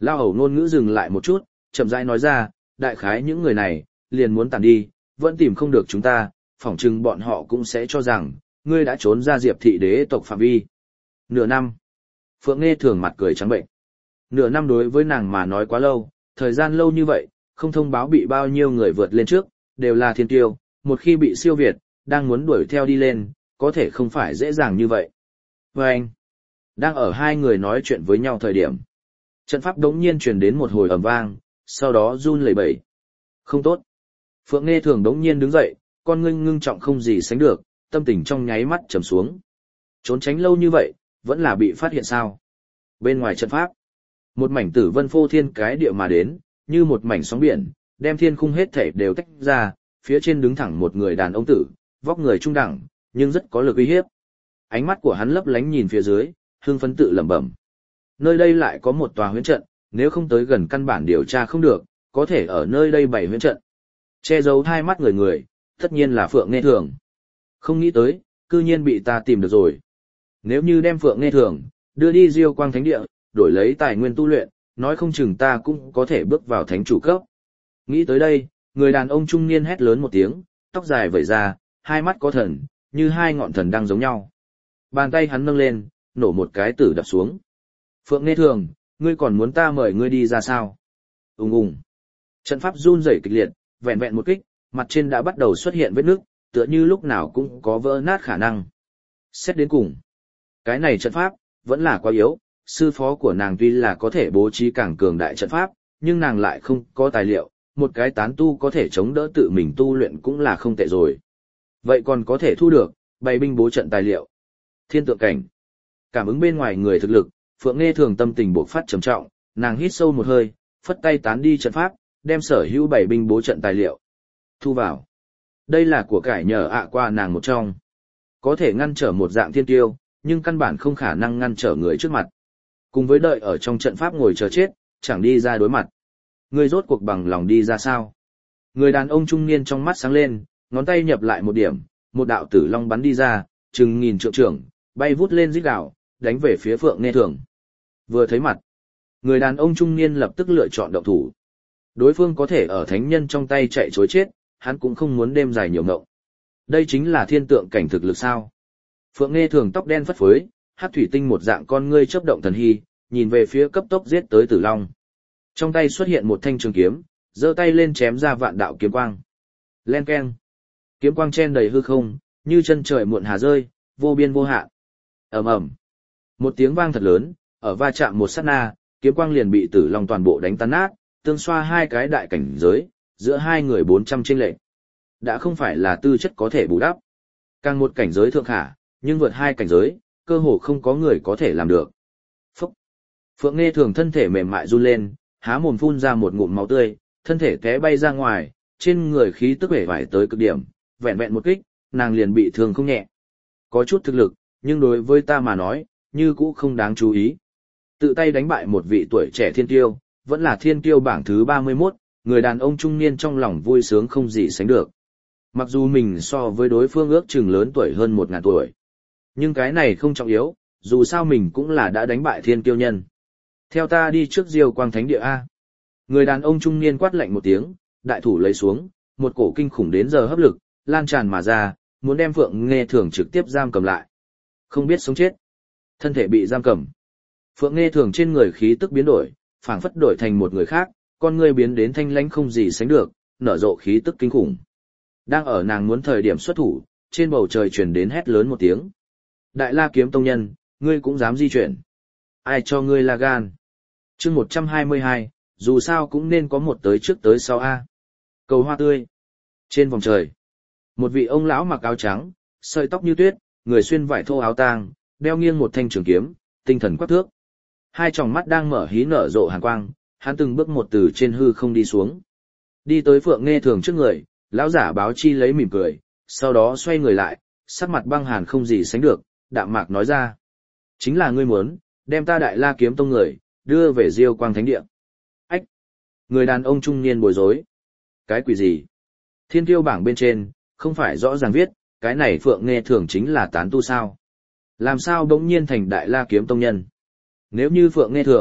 Speaker 1: Lao hầu ngôn ngữ dừng lại một chút, chậm rãi nói ra, đại khái những người này, liền muốn tàn đi, vẫn tìm không được chúng ta, phỏng chừng bọn họ cũng sẽ cho rằng, ngươi đã trốn ra Diệp thị đế tộc phạm vi. Nửa năm. Phượng Nghe Thường mặt cười trắng bệnh. Nửa năm đối với nàng mà nói quá lâu, thời gian lâu như vậy, không thông báo bị bao nhiêu người vượt lên trước, đều là thiên tiêu, một khi bị siêu việt, đang muốn đuổi theo đi lên, có thể không phải dễ dàng như vậy. Và anh, đang ở hai người nói chuyện với nhau thời điểm. Trận pháp đống nhiên truyền đến một hồi ầm vang, sau đó run lẩy bẩy. Không tốt. Phượng Nghe Thường đống nhiên đứng dậy, con ngươi ngưng trọng không gì sánh được, tâm tình trong nháy mắt trầm xuống. Trốn tránh lâu như vậy, vẫn là bị phát hiện sao? Bên ngoài trận pháp, một mảnh tử vân phô thiên cái địa mà đến, như một mảnh sóng biển, đem thiên khung hết thảy đều tách ra, phía trên đứng thẳng một người đàn ông tử, vóc người trung đẳng, nhưng rất có lực uy hiếp. Ánh mắt của hắn lấp lánh nhìn phía dưới, hưng phấn tự lẩm bẩm. Nơi đây lại có một tòa huyễn trận, nếu không tới gần căn bản điều tra không được, có thể ở nơi đây bày huyễn trận. Che giấu hai mắt người người, tất nhiên là Phượng Nghe Thường. Không nghĩ tới, cư nhiên bị ta tìm được rồi. Nếu như đem Phượng Nghe Thường đưa đi Diêu Quang Thánh Địa, đổi lấy tài nguyên tu luyện, nói không chừng ta cũng có thể bước vào thánh chủ cấp. Nghĩ tới đây, người đàn ông trung niên hét lớn một tiếng, tóc dài vẩy ra, hai mắt có thần, như hai ngọn thần đang giống nhau. Bàn tay hắn nâng lên, nổ một cái tử đập xuống. Phượng Nghe Thường, ngươi còn muốn ta mời ngươi đi ra sao? Ùng ùng. Trận pháp run rẩy kịch liệt, vẹn vẹn một kích, mặt trên đã bắt đầu xuất hiện vết nứt, tựa như lúc nào cũng có vỡ nát khả năng. Xét đến cùng, cái này trận pháp vẫn là quá yếu, sư phó của nàng tuy là có thể bố trí càng cường đại trận pháp, nhưng nàng lại không có tài liệu, một cái tán tu có thể chống đỡ tự mình tu luyện cũng là không tệ rồi. Vậy còn có thể thu được bày binh bố trận tài liệu. Thiên tượng cảnh. Cảm ứng bên ngoài người thực lực, Phượng Nghe Thường tâm tình bộc phát trầm trọng, nàng hít sâu một hơi, phất tay tán đi trận pháp, đem sở hữu bảy binh bố trận tài liệu thu vào. Đây là của cải nhờ ạ qua nàng một trong. Có thể ngăn trở một dạng thiên tiêu, nhưng căn bản không khả năng ngăn trở người trước mặt. Cùng với đợi ở trong trận pháp ngồi chờ chết, chẳng đi ra đối mặt. Người rốt cuộc bằng lòng đi ra sao? Người đàn ông trung niên trong mắt sáng lên, ngón tay nhập lại một điểm, một đạo tử long bắn đi ra, chừng nghìn trượng trưởng, bay vút lên rít gào, đánh về phía Phượng Nghe Thường. Vừa thấy mặt, người đàn ông trung niên lập tức lựa chọn động thủ. Đối phương có thể ở thánh nhân trong tay chạy trối chết, hắn cũng không muốn đêm dài nhiều ngộng. Đây chính là thiên tượng cảnh thực lực sao? Phượng Nghe Thường tóc đen phất phới, hắc thủy tinh một dạng con ngươi chớp động thần hy, nhìn về phía cấp tốc giết tới Tử Long. Trong tay xuất hiện một thanh trường kiếm, giơ tay lên chém ra vạn đạo kiếm quang. Len keng. Kiếm quang chen đầy hư không, như chân trời muộn hà rơi, vô biên vô hạn. Ầm ầm. Một tiếng vang thật lớn, ở va chạm một sát na, kiếm quang liền bị Tử Long toàn bộ đánh tan nát, tương xoa hai cái đại cảnh giới, giữa hai người bốn trăm chênh lệch. Đã không phải là tư chất có thể bù đắp. Càng một cảnh giới thượng khả, nhưng vượt hai cảnh giới, cơ hồ không có người có thể làm được. Phúc. Phượng Nghe Thường thân thể mềm mại run lên, há mồm phun ra một ngụm máu tươi, thân thể té bay ra ngoài, trên người khí tức vẻ vải tới cực điểm, vẹn vẹn một kích, nàng liền bị thương không nhẹ. Có chút thực lực, nhưng đối với ta mà nói, như cũ không đáng chú ý. Tự tay đánh bại một vị tuổi trẻ thiên tiêu, vẫn là thiên tiêu bảng thứ ba mươi mốt, người đàn ông trung niên trong lòng vui sướng không gì sánh được. Mặc dù mình so với đối phương ước chừng lớn tuổi hơn một ngàn tuổi. Nhưng cái này không trọng yếu, dù sao mình cũng là đã đánh bại thiên tiêu nhân. Theo ta đi trước Diêu Quang Thánh Địa A. Người đàn ông trung niên quát lạnh một tiếng, đại thủ lấy xuống, một cổ kinh khủng đến giờ hấp lực, lan tràn mà ra, muốn đem Phượng Nghe Thường trực tiếp giam cầm lại. Không biết sống chết. Thân thể bị giam cầm. Phượng Nghe Thường trên người khí tức biến đổi, phảng phất đổi thành một người khác, con người biến đến thanh lãnh không gì sánh được, nở rộ khí tức kinh khủng. Đang ở nàng muốn thời điểm xuất thủ, trên bầu trời truyền đến hét lớn một tiếng. Đại La Kiếm Tông nhân, ngươi cũng dám di chuyển. Ai cho ngươi là gan? Chương một trăm hai mươi hai, dù sao cũng nên có một tới trước tới sau A. Cầu hoa tươi. Trên vòng trời, một vị ông lão mặc áo trắng, sợi tóc như tuyết, người xuyên vải thô áo tang, đeo nghiêng một thanh trường kiếm, tinh thần quắc thước. Hai tròng mắt đang mở hí nở rộ hàn quang, hắn từng bước một từ trên hư không đi xuống. Đi tới Phượng Nghe Thường trước người, lão giả báo chi lấy mỉm cười, sau đó xoay người lại, sắc mặt băng hàn không gì sánh được, đạm mạc nói ra. Chính là ngươi muốn, đem ta Đại La Kiếm Tông người, đưa về Diêu Quang Thánh Địa. Ách! Người đàn ông trung niên bối rối. Cái quỷ gì? Thiên tiêu bảng bên trên, không phải rõ ràng viết, cái này Phượng Nghe Thường chính là tán tu sao? Làm sao bỗng nhiên thành Đại La Kiếm Tông nhân? Nếu như Phượng Nghe Thường,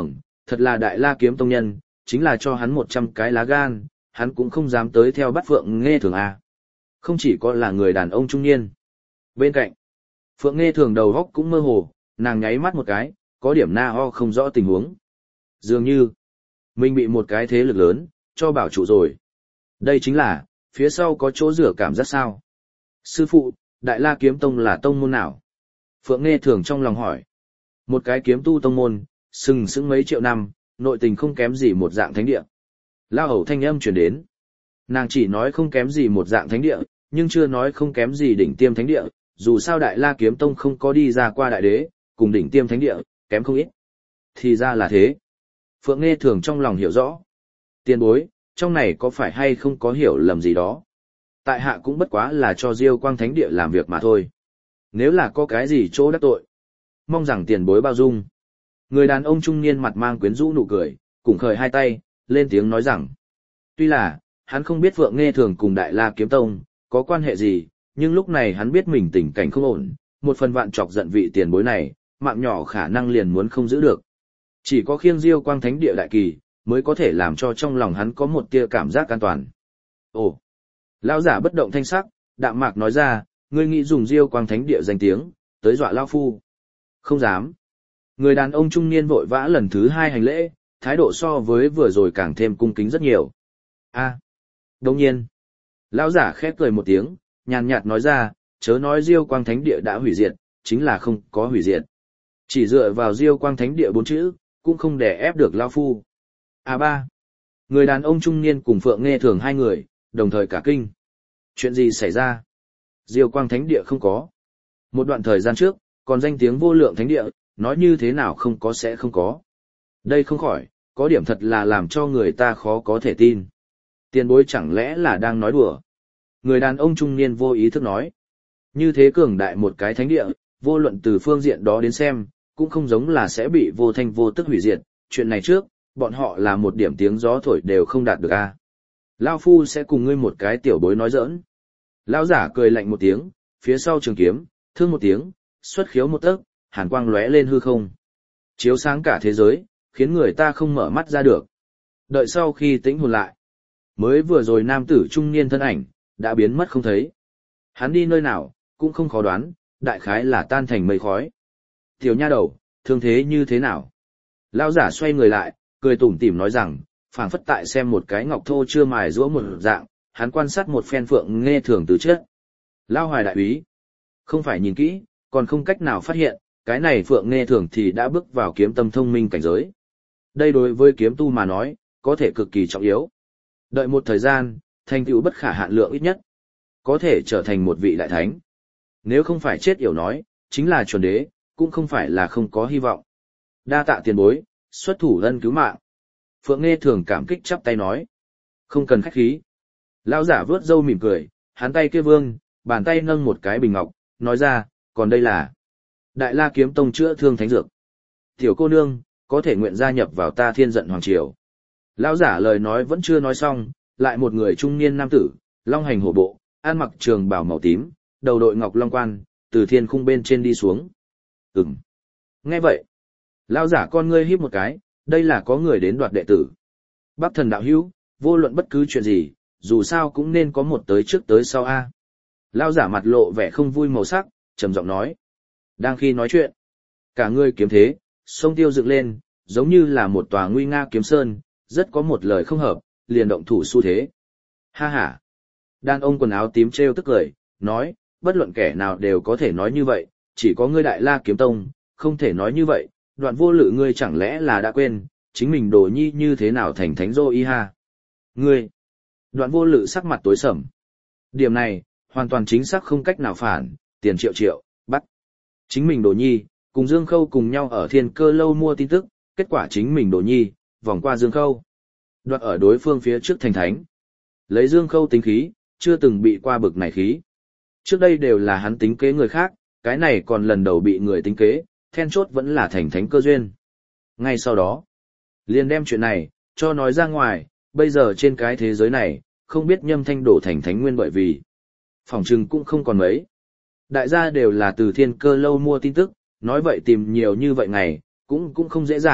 Speaker 1: thật là Đại La Kiếm Tông nhân, chính là cho hắn một trăm cái lá gan, hắn cũng không dám tới theo bắt Phượng Nghe Thường à. Không chỉ có là người đàn ông trung niên. Bên cạnh, Phượng Nghe Thường đầu góc cũng mơ hồ, nàng nháy mắt một cái, có điểm na ho không rõ tình huống. Dường như, mình bị một cái thế lực lớn, cho bảo trụ rồi. Đây chính là, phía sau có chỗ rửa cảm giác sao. Sư phụ, Đại La Kiếm Tông là tông môn nào? Phượng Nghe Thường trong lòng hỏi. Một cái kiếm tu tông môn, sừng sững mấy triệu năm, nội tình không kém gì một dạng thánh địa. Lao hầu thanh âm truyền đến. Nàng chỉ nói không kém gì một dạng thánh địa, nhưng chưa nói không kém gì đỉnh tiêm thánh địa, dù sao Đại La Kiếm Tông không có đi ra qua đại đế, cùng đỉnh tiêm thánh địa, kém không ít. Thì ra là thế. Phượng Nghe Thường trong lòng hiểu rõ. Tiền bối, trong này có phải hay không có hiểu lầm gì đó. Tại hạ cũng bất quá là cho Diêu Quang Thánh Địa làm việc mà thôi. Nếu là có cái gì chỗ đắc tội, mong rằng tiền bối bao dung. Người đàn ông trung niên mặt mang quyến rũ nụ cười, cùng khởi hai tay, lên tiếng nói rằng. Tuy là, hắn không biết Phượng Nghe Thường cùng Đại La Kiếm Tông có quan hệ gì, nhưng lúc này hắn biết mình tình cảnh không ổn, một phần vạn chọc giận vị tiền bối này, mạng nhỏ khả năng liền muốn không giữ được. Chỉ có khiêng Diêu Quang Thánh Địa đại kỳ, mới có thể làm cho trong lòng hắn có một tia cảm giác an toàn. Ồ! Lão giả bất động thanh sắc, đạm mạc nói ra, ngươi nghĩ dùng Diêu Quang Thánh Địa danh tiếng, tới dọa lão phu. Không dám. Người đàn ông trung niên vội vã lần thứ hai hành lễ, thái độ so với vừa rồi càng thêm cung kính rất nhiều. A. À, đồng nhiên. Lão giả khép cười một tiếng, nhàn nhạt nói ra, chớ nói Diêu Quang Thánh Địa đã hủy diệt, chính là không có hủy diệt. Chỉ dựa vào Diêu Quang Thánh Địa bốn chữ, cũng không đè ép được lão phu. A ba. Người đàn ông trung niên cùng Phượng Nghe Thường hai người, đồng thời cả kinh. Chuyện gì xảy ra? Diêu Quang Thánh Địa không có. Một đoạn thời gian trước, còn danh tiếng vô lượng thánh địa, nói như thế nào không có sẽ không có. Đây không khỏi, có điểm thật là làm cho người ta khó có thể tin. Tiền bối chẳng lẽ là đang nói đùa? Người đàn ông trung niên vô ý thức nói. Như thế cường đại một cái thánh địa, vô luận từ phương diện đó đến xem, cũng không giống là sẽ bị vô thanh vô tức hủy diệt. Chuyện này trước, bọn họ là một điểm tiếng gió thổi đều không đạt được a. À? Lao phu sẽ cùng ngươi một cái tiểu bối nói giỡn. Lão giả cười lạnh một tiếng, phía sau trường kiếm, thương một tiếng, xuất khiếu một tấc, hàn quang lóe lên hư không. Chiếu sáng cả thế giới, khiến người ta không mở mắt ra được. Đợi sau khi tĩnh hồn lại, mới vừa rồi nam tử trung niên thân ảnh, đã biến mất không thấy. Hắn đi nơi nào, cũng không khó đoán, đại khái là tan thành mây khói. Tiểu nha đầu, thương thế như thế nào? Lão giả xoay người lại, cười tủm tỉm nói rằng, phảng phất tại xem một cái ngọc thô chưa mài giũa một dạng, hắn quan sát một phen Phượng Nghe Thường từ trước. Lao Hoài đại úy, không phải nhìn kỹ, còn không cách nào phát hiện, cái này Phượng Nghe Thường thì đã bước vào kiếm tâm thông minh cảnh giới. Đây đối với kiếm tu mà nói, có thể cực kỳ trọng yếu. Đợi một thời gian, thành tựu bất khả hạn lượng ít nhất, có thể trở thành một vị đại thánh. Nếu không phải chết yểu nói, chính là chuẩn đế, cũng không phải là không có hy vọng. Đa tạ tiền bối, xuất thủ ân cứu mạng. Phượng Nghe Thường cảm kích chắp tay nói. Không cần khách khí. Lão giả vướt râu mỉm cười, hắn tay kia vương, bàn tay nâng một cái bình ngọc, nói ra, còn đây là Đại La Kiếm Tông chữa thương thánh dược. Tiểu cô nương, có thể nguyện gia nhập vào ta Thiên Giận Hoàng Triều. Lão giả lời nói vẫn chưa nói xong, lại một người trung niên nam tử, long hành hổ bộ, ăn mặc trường bào màu tím, đầu đội ngọc long quan, từ thiên khung bên trên đi xuống. Ừm. Nghe vậy, lão giả con ngươi híp một cái, đây là có người đến đoạt đệ tử. Bắc Thần đạo hữu, vô luận bất cứ chuyện gì, dù sao cũng nên có một tới trước tới sau a. Lão giả mặt lộ vẻ không vui màu sắc, trầm giọng nói. Đang khi nói chuyện, cả người kiếm thế, sông tiêu dựng lên, giống như là một tòa nguy nga kiếm sơn, rất có một lời không hợp, liền động thủ xu thế. Ha ha. Đàn ông quần áo tím trêu tức cười, nói, bất luận kẻ nào đều có thể nói như vậy, chỉ có ngươi Đại La Kiếm Tông, không thể nói như vậy, Đoạn Vô Lự ngươi chẳng lẽ là đã quên, chính mình đồ nhi như thế nào thành thánh dô y ha. Ngươi. Đoạn Vô Lự sắc mặt tối sầm. Điểm này, hoàn toàn chính xác không cách nào phản, tiền triệu triệu, bắt. Chính mình đồ nhi, cùng Dương Khâu cùng nhau ở Thiên Cơ Lâu mua tin tức, kết quả chính mình đồ nhi, vòng qua Dương Khâu. Đoạt ở đối phương phía trước thành thánh. Lấy Dương Khâu tính khí, chưa từng bị qua bực này khí. Trước đây đều là hắn tính kế người khác, cái này còn lần đầu bị người tính kế, then chốt vẫn là thành thánh cơ duyên. Ngay sau đó, liền đem chuyện này, cho nói ra ngoài, bây giờ trên cái thế giới này, không biết Nhâm Thanh đổ thành thánh nguyên bởi vì. Phỏng chừng cũng không còn mấy. Đại gia đều là từ Thiên Cơ Lâu mua tin tức, nói vậy tìm nhiều như vậy ngày, cũng cũng không dễ dàng,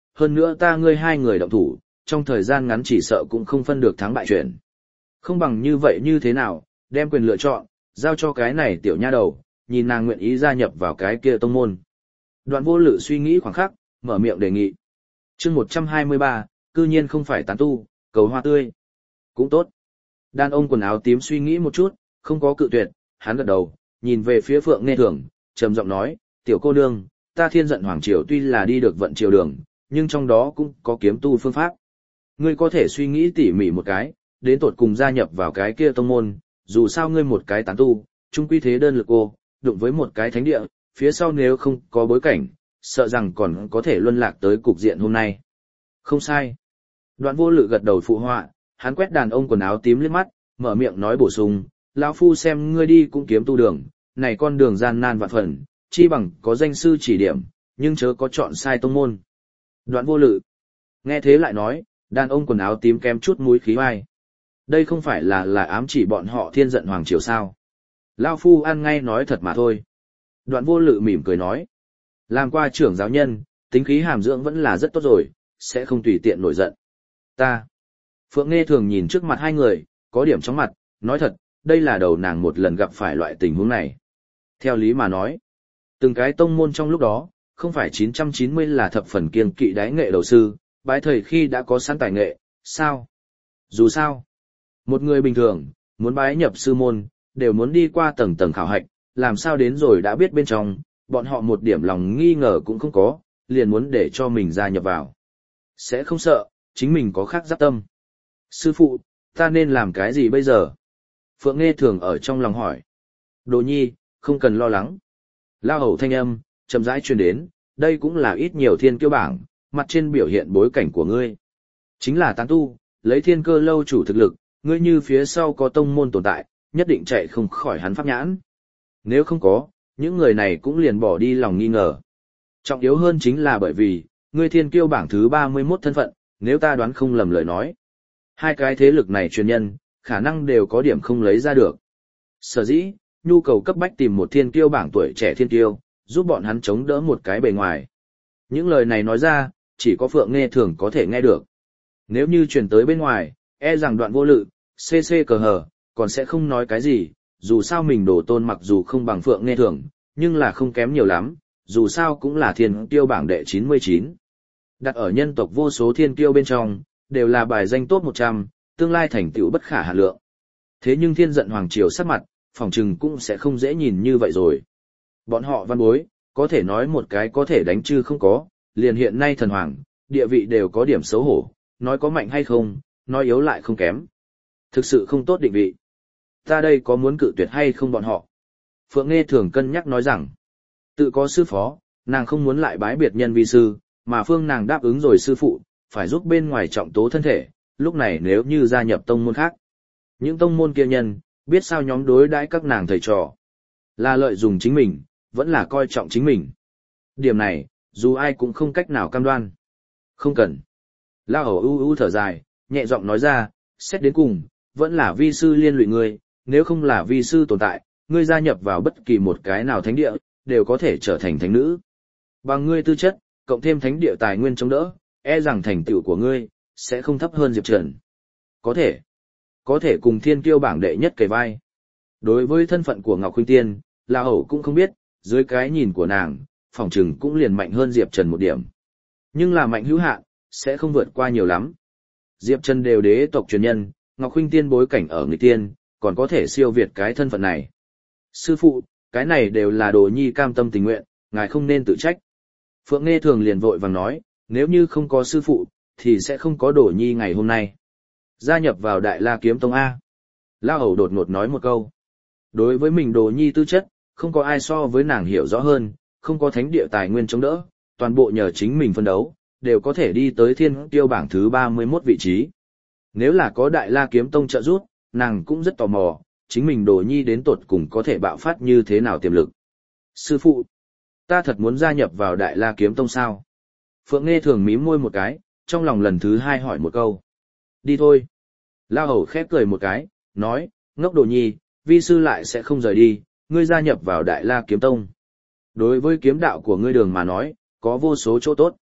Speaker 1: hơn nữa ta ngươi hai người động thủ, trong thời gian ngắn chỉ sợ cũng không phân được thắng bại chuyện. Không bằng như vậy như thế nào, đem quyền lựa chọn, giao cho cái này tiểu nha đầu, nhìn nàng nguyện ý gia nhập vào cái kia tông môn. Đoạn Vô Lự suy nghĩ khoảng khắc, mở miệng đề nghị. Chương một trăm hai mươi ba, cư nhiên không phải tán tu, cầu hoa tươi. Cũng tốt. Đàn ông quần áo tím suy nghĩ một chút, không có cự tuyệt, hắn gật đầu, nhìn về phía Phượng Nghe Thường, trầm giọng nói, tiểu cô nương, ta Thiên Giận Hoàng Triều tuy là đi được vận triều đường, nhưng trong đó cũng có kiếm tu phương pháp. Ngươi có thể suy nghĩ tỉ mỉ một cái, đến tột cùng gia nhập vào cái kia tông môn, dù sao ngươi một cái tán tu, chung quy thế đơn lực cô, đụng với một cái thánh địa, phía sau nếu không có bối cảnh, sợ rằng còn có thể luân lạc tới cục diện hôm nay. Không sai. Đoạn Vô Lự gật đầu phụ họa, hắn quét đàn ông quần áo tím liếc mắt, mở miệng nói bổ sung, lão phu xem ngươi đi cũng kiếm tu đường, này con đường gian nan vạn phần, chi bằng có danh sư chỉ điểm, nhưng chớ có chọn sai tông môn. Đoạn Vô Lự. Nghe thế lại nói, đàn ông quần áo tím kém chút mũi khí vai. Đây không phải là là ám chỉ bọn họ Thiên Giận Hoàng Triều sao? Lão phu ăn ngay nói thật mà thôi. Đoạn Vô Lự mỉm cười nói, làm qua trưởng giáo nhân, tính khí hàm dưỡng vẫn là rất tốt rồi, sẽ không tùy tiện nổi giận. Ta. Phượng Nghe Thường nhìn trước mặt hai người, có điểm chóng mặt, nói thật, đây là đầu nàng một lần gặp phải loại tình huống này. Theo lý mà nói, từng cái tông môn trong lúc đó, không phải chín trăm chín mươi là thập phần kiêng kỵ đái nghệ đầu sư, bái thời khi đã có sẵn tài nghệ, sao? Dù sao, một người bình thường, muốn bái nhập sư môn, đều muốn đi qua tầng tầng khảo hạch, làm sao đến rồi đã biết bên trong, bọn họ một điểm lòng nghi ngờ cũng không có, liền muốn để cho mình gia nhập vào. Sẽ không sợ, chính mình có khác giáp tâm. Sư phụ, ta nên làm cái gì bây giờ? Phượng Nghe Thường ở trong lòng hỏi. Đồ nhi, không cần lo lắng. Lao hầu thanh âm, chậm rãi truyền đến, đây cũng là ít nhiều thiên kiêu bảng, mặt trên biểu hiện bối cảnh của ngươi. Chính là tán tu, lấy thiên cơ lâu chủ thực lực, ngươi như phía sau có tông môn tồn tại, nhất định chạy không khỏi hắn pháp nhãn. Nếu không có, những người này cũng liền bỏ đi lòng nghi ngờ. Trọng yếu hơn chính là bởi vì, ngươi thiên kiêu bảng thứ ba mươi mốt thân phận, nếu ta đoán không lầm lời nói. Hai cái thế lực này truyền nhân, khả năng đều có điểm không lấy ra được. Sở dĩ, nhu cầu cấp bách tìm một thiên kiêu bảng tuổi trẻ thiên kiêu, giúp bọn hắn chống đỡ một cái bề ngoài. Những lời này nói ra, chỉ có Phượng Nghe Thường có thể nghe được. Nếu như truyền tới bên ngoài, e rằng Đoạn Vô Lự, xê xê cờ hờ, còn sẽ không nói cái gì, dù sao mình đổ tôn mặc dù không bằng Phượng Nghe Thường, nhưng là không kém nhiều lắm, dù sao cũng là thiên kiêu bảng đệ chín mươi chín. Đặt ở nhân tộc vô số thiên kiêu bên trong, đều là bài danh top một trăm, tương lai thành tựu bất khả hạn lượng. Thế nhưng Thiên Giận Hoàng Triều sắc mặt, phòng trừng cũng sẽ không dễ nhìn như vậy rồi. Bọn họ văn bối, có thể nói một cái có thể đánh chứ không có, liền hiện nay thần hoàng, địa vị đều có điểm xấu hổ, nói có mạnh hay không, nói yếu lại không kém. Thực sự không tốt định vị. Ta đây có muốn cự tuyệt hay không bọn họ? Phượng Nghe Thường cân nhắc nói rằng, tự có sư phó, nàng không muốn lại bái biệt nhân vi sư, mà phương nàng đáp ứng rồi sư phụ, phải giúp bên ngoài trọng tố thân thể, lúc này nếu như gia nhập tông môn khác. Những tông môn kia nhân, biết sao nhóm đối đãi các nàng thầy trò. Là lợi dụng chính mình, vẫn là coi trọng chính mình. Điểm này, dù ai cũng không cách nào cam đoan. Không cần. La Hầu u u thở dài, nhẹ giọng nói ra, xét đến cùng, vẫn là vi sư liên lụy ngươi, nếu không là vi sư tồn tại, ngươi gia nhập vào bất kỳ một cái nào thánh địa, đều có thể trở thành thánh nữ. Bằng ngươi tư chất, cộng thêm thánh địa tài nguyên chống đỡ, e rằng thành tựu của ngươi, sẽ không thấp hơn Diệp Trần. Có thể. Có thể cùng thiên kiêu bảng đệ nhất kề vai. Đối với thân phận của Ngọc Khuynh Tiên, La Hầu cũng không biết, dưới cái nhìn của nàng, phỏng chừng cũng liền mạnh hơn Diệp Trần một điểm. Nhưng là mạnh hữu hạn, sẽ không vượt qua nhiều lắm. Diệp Trần đều đế tộc truyền nhân, Ngọc Khuynh Tiên bối cảnh ở người tiên, còn có thể siêu việt cái thân phận này. Sư phụ, cái này đều là đồ nhi cam tâm tình nguyện, ngài không nên tự trách. Phượng Nghe Thường liền vội vàng nói, nếu như không có sư phụ, thì sẽ không có đồ nhi ngày hôm nay. Gia nhập vào Đại La Kiếm Tông A. La Hầu đột ngột nói một câu. Đối với mình đồ nhi tư chất, không có ai so với nàng hiểu rõ hơn, không có thánh địa tài nguyên chống đỡ, toàn bộ nhờ chính mình phân đấu, đều có thể đi tới thiên kiêu bảng thứ ba mươi mốt vị trí. Nếu là có Đại La Kiếm Tông trợ giúp, nàng cũng rất tò mò, chính mình đồ nhi đến tột cùng có thể bạo phát như thế nào tiềm lực. Sư phụ, ta thật muốn gia nhập vào Đại La Kiếm Tông sao? Phượng Nghe Thường mím môi một cái, trong lòng lần thứ hai hỏi một câu. Đi thôi. La Hầu khép cười một cái, nói, ngốc đồ nhi, vi sư lại sẽ không rời đi, ngươi gia nhập vào Đại La Kiếm Tông. Đối với kiếm đạo của ngươi đường mà nói, có vô số chỗ tốt.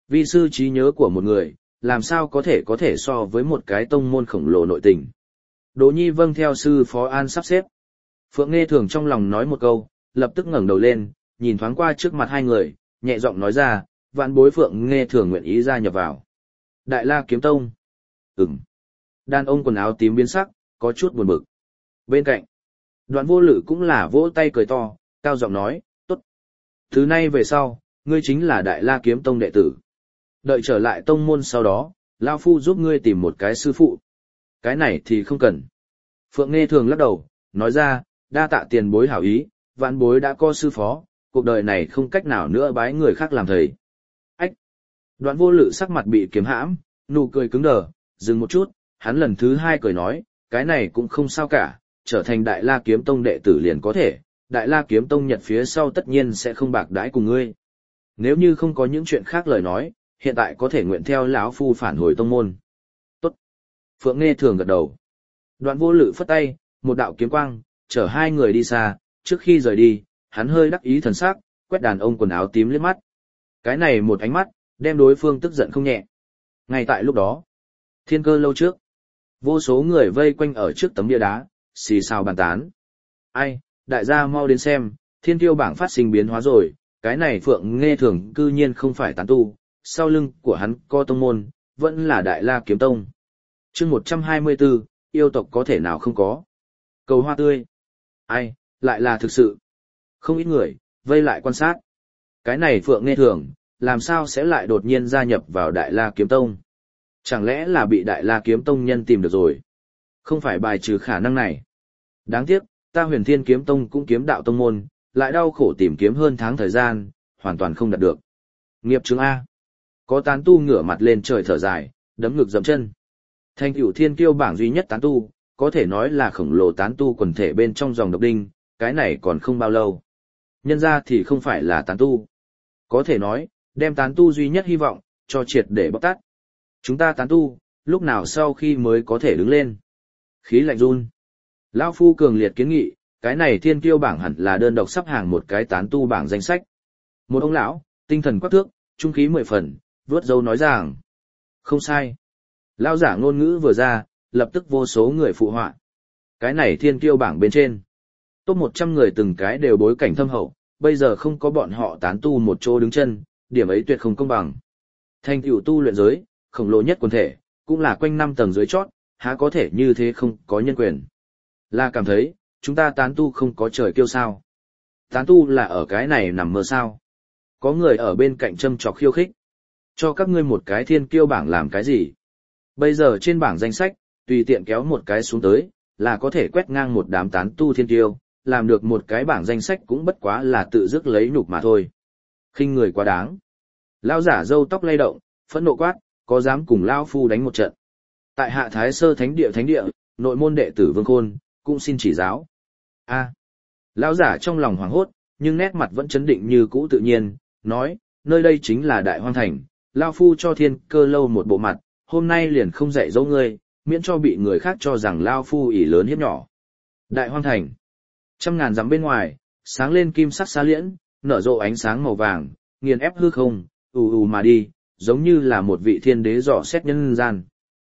Speaker 1: Vi sư trí nhớ của một người, làm sao có thể có thể so với một cái tông môn khổng lồ nội tình. Đỗ Nhi vâng theo sư phó an sắp xếp. Phượng Nghe Thường trong lòng nói một câu, lập tức ngẩng đầu lên, nhìn thoáng qua trước mặt hai người, nhẹ giọng nói ra, vạn bối Phượng Nghe Thường nguyện ý gia nhập vào. Đại La Kiếm Tông. Ừm. Đàn ông quần áo tím biến sắc, có chút buồn bực. Bên cạnh, Đoạn Vô Lự cũng là vỗ tay cười to, cao giọng nói, tốt. Thứ nay về sau, ngươi chính là Đại La Kiếm Tông đệ tử. Đợi trở lại tông môn sau đó, Lao Phu giúp ngươi tìm một cái sư phụ. Cái này thì không cần. Phượng Nghe Thường lắc đầu, nói ra, đa tạ tiền bối hảo ý, vạn bối đã có sư phó, cuộc đời này không cách nào nữa bái người khác làm thầy. Ách! Đoạn Vô Lự sắc mặt bị kiếm hãm, nụ cười cứng đờ, dừng một chút, hắn lần thứ hai cười nói, cái này cũng không sao cả, trở thành Đại La Kiếm Tông đệ tử liền có thể, Đại La Kiếm Tông nhật phía sau tất nhiên sẽ không bạc đãi cùng ngươi. Nếu như không có những chuyện khác lời nói, hiện tại có thể nguyện theo lão phu phản hồi tông môn. Tốt. Phượng Nghe Thường gật đầu. Đoạn Vô Lự phất tay, một đạo kiếm quang, chở hai người đi xa, trước khi rời đi, hắn hơi đắc ý thần sắc, quét đàn ông quần áo tím liếc mắt. Cái này một ánh mắt, đem đối phương tức giận không nhẹ. Ngay tại lúc đó, Thiên Cơ lâu trước, vô số người vây quanh ở trước tấm bia đá, xì xào bàn tán. Ai, đại gia mau đến xem, Thiên Kiêu bảng phát sinh biến hóa rồi, cái này Phượng Nghe Thường cư nhiên không phải tán tu, sau lưng của hắn có tông môn, vẫn là Đại La Kiếm Tông. Chương một trăm hai mươi tư, yêu tộc có thể nào không có. Cầu hoa tươi. Ai, lại là thực sự. Không ít người, vây lại quan sát. Cái này Phượng Nghe Thường, làm sao sẽ lại đột nhiên gia nhập vào Đại La Kiếm Tông? Chẳng lẽ là bị Đại La Kiếm Tông nhân tìm được rồi? Không phải bài trừ khả năng này. Đáng tiếc, ta Huyền Thiên Kiếm Tông cũng kiếm đạo tông môn, lại đau khổ tìm kiếm hơn tháng thời gian, hoàn toàn không đạt được. Nghiệp chứng A. Có tán tu ngửa mặt lên trời thở dài, đấm ngực dậm chân. Thành cửu Thiên Kiêu bảng duy nhất tán tu, có thể nói là khổng lồ tán tu quần thể bên trong dòng độc đinh, cái này còn không bao lâu. Nhân ra thì không phải là tán tu. Có thể nói, đem tán tu duy nhất hy vọng, cho triệt để bóc tát. Chúng ta tán tu, lúc nào sau khi mới có thể đứng lên. Khí lạnh run. Lão Phu cường liệt kiến nghị, cái này Thiên Kiêu bảng hẳn là đơn độc sắp hàng một cái tán tu bảng danh sách. Một ông lão, tinh thần quắc thước, trung khí mười phần, vớt dâu nói rằng. Không sai. Lão giả ngôn ngữ vừa ra, lập tức vô số người phụ họa. Cái này Thiên Kiêu bảng bên trên. Top một trăm người từng cái đều bối cảnh thâm hậu, bây giờ không có bọn họ tán tu một chỗ đứng chân, điểm ấy tuyệt không công bằng. Thành tựu tu luyện giới, khổng lồ nhất quần thể, cũng là quanh năm tầng dưới chót, há có thể như thế không có nhân quyền. Là cảm thấy, chúng ta tán tu không có trời kêu sao. Tán tu là ở cái này nằm mơ sao. Có người ở bên cạnh châm chọc khiêu khích. Cho các ngươi một cái Thiên Kiêu bảng làm cái gì? Bây giờ trên bảng danh sách, tùy tiện kéo một cái xuống tới, là có thể quét ngang một đám tán tu thiên kiêu, làm được một cái bảng danh sách cũng bất quá là tự dứt lấy nhục mà thôi. Khinh người quá đáng. Lão giả râu tóc lay động, phẫn nộ quát, có dám cùng Lão Phu đánh một trận. Tại Hạ Thái Sơ Thánh Địa Thánh Địa, nội môn đệ tử Vương Khôn, cũng xin chỉ giáo. A. Lão giả trong lòng hoảng hốt, nhưng nét mặt vẫn chấn định như cũ tự nhiên, nói, nơi đây chính là Đại Hoang Thành, Lão Phu cho Thiên Cơ lâu một bộ mặt, hôm nay liền không dạy dỗ ngươi, miễn cho bị người khác cho rằng Lão Phu ỷ lớn hiếp nhỏ. Đại Hoang Thành. Trăm ngàn dặm bên ngoài, sáng lên kim sắc xa liễn, nở rộ ánh sáng màu vàng, nghiền ép hư không, ù ù mà đi, giống như là một vị thiên đế dò xét nhân gian.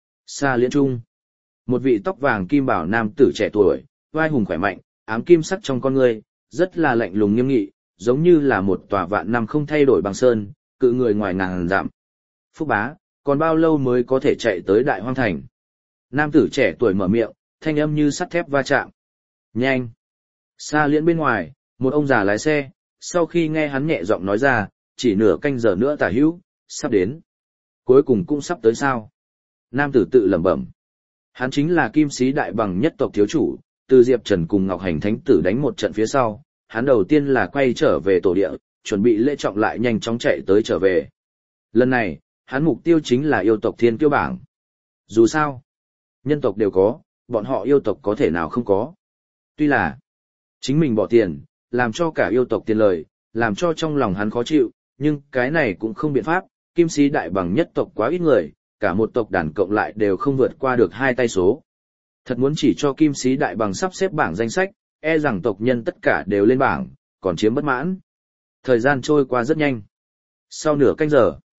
Speaker 1: Xa liễn trung, một vị tóc vàng kim bảo nam tử trẻ tuổi, vai hùng khỏe mạnh, ám kim sắc trong con người, rất là lạnh lùng nghiêm nghị, giống như là một tòa vạn năm không thay đổi bằng sơn, cự người ngoài ngàn dặm. Phúc bá, còn bao lâu mới có thể chạy tới Đại Hoang Thành? Nam tử trẻ tuổi mở miệng, thanh âm như sắt thép va chạm. Nhanh! Xa liễn bên ngoài, một ông già lái xe, sau khi nghe hắn nhẹ giọng nói ra, chỉ nửa canh giờ nữa tả hữu, sắp đến. Cuối cùng cũng sắp tới sao? Nam tử tự lẩm bẩm. Hắn chính là Kim Sĩ Đại Bằng nhất tộc thiếu chủ, từ Diệp Trần cùng Ngọc Hành Thánh tử đánh một trận phía sau, hắn đầu tiên là quay trở về tổ địa, chuẩn bị lễ trọng lại nhanh chóng chạy tới trở về. Lần này, hắn mục tiêu chính là yêu tộc Thiên Kiêu bảng. Dù sao, nhân tộc đều có, bọn họ yêu tộc có thể nào không có. Tuy là, chính mình bỏ tiền, làm cho cả yêu tộc tiền lời, làm cho trong lòng hắn khó chịu, nhưng cái này cũng không biện pháp, Kim Sĩ Đại Bằng nhất tộc quá ít người, cả một tộc đàn cộng lại đều không vượt qua được hai tay số. Thật muốn chỉ cho Kim Sĩ Đại Bằng sắp xếp bảng danh sách, e rằng tộc nhân tất cả đều lên bảng, còn chiếm bất mãn. Thời gian trôi qua rất nhanh. Sau nửa canh giờ,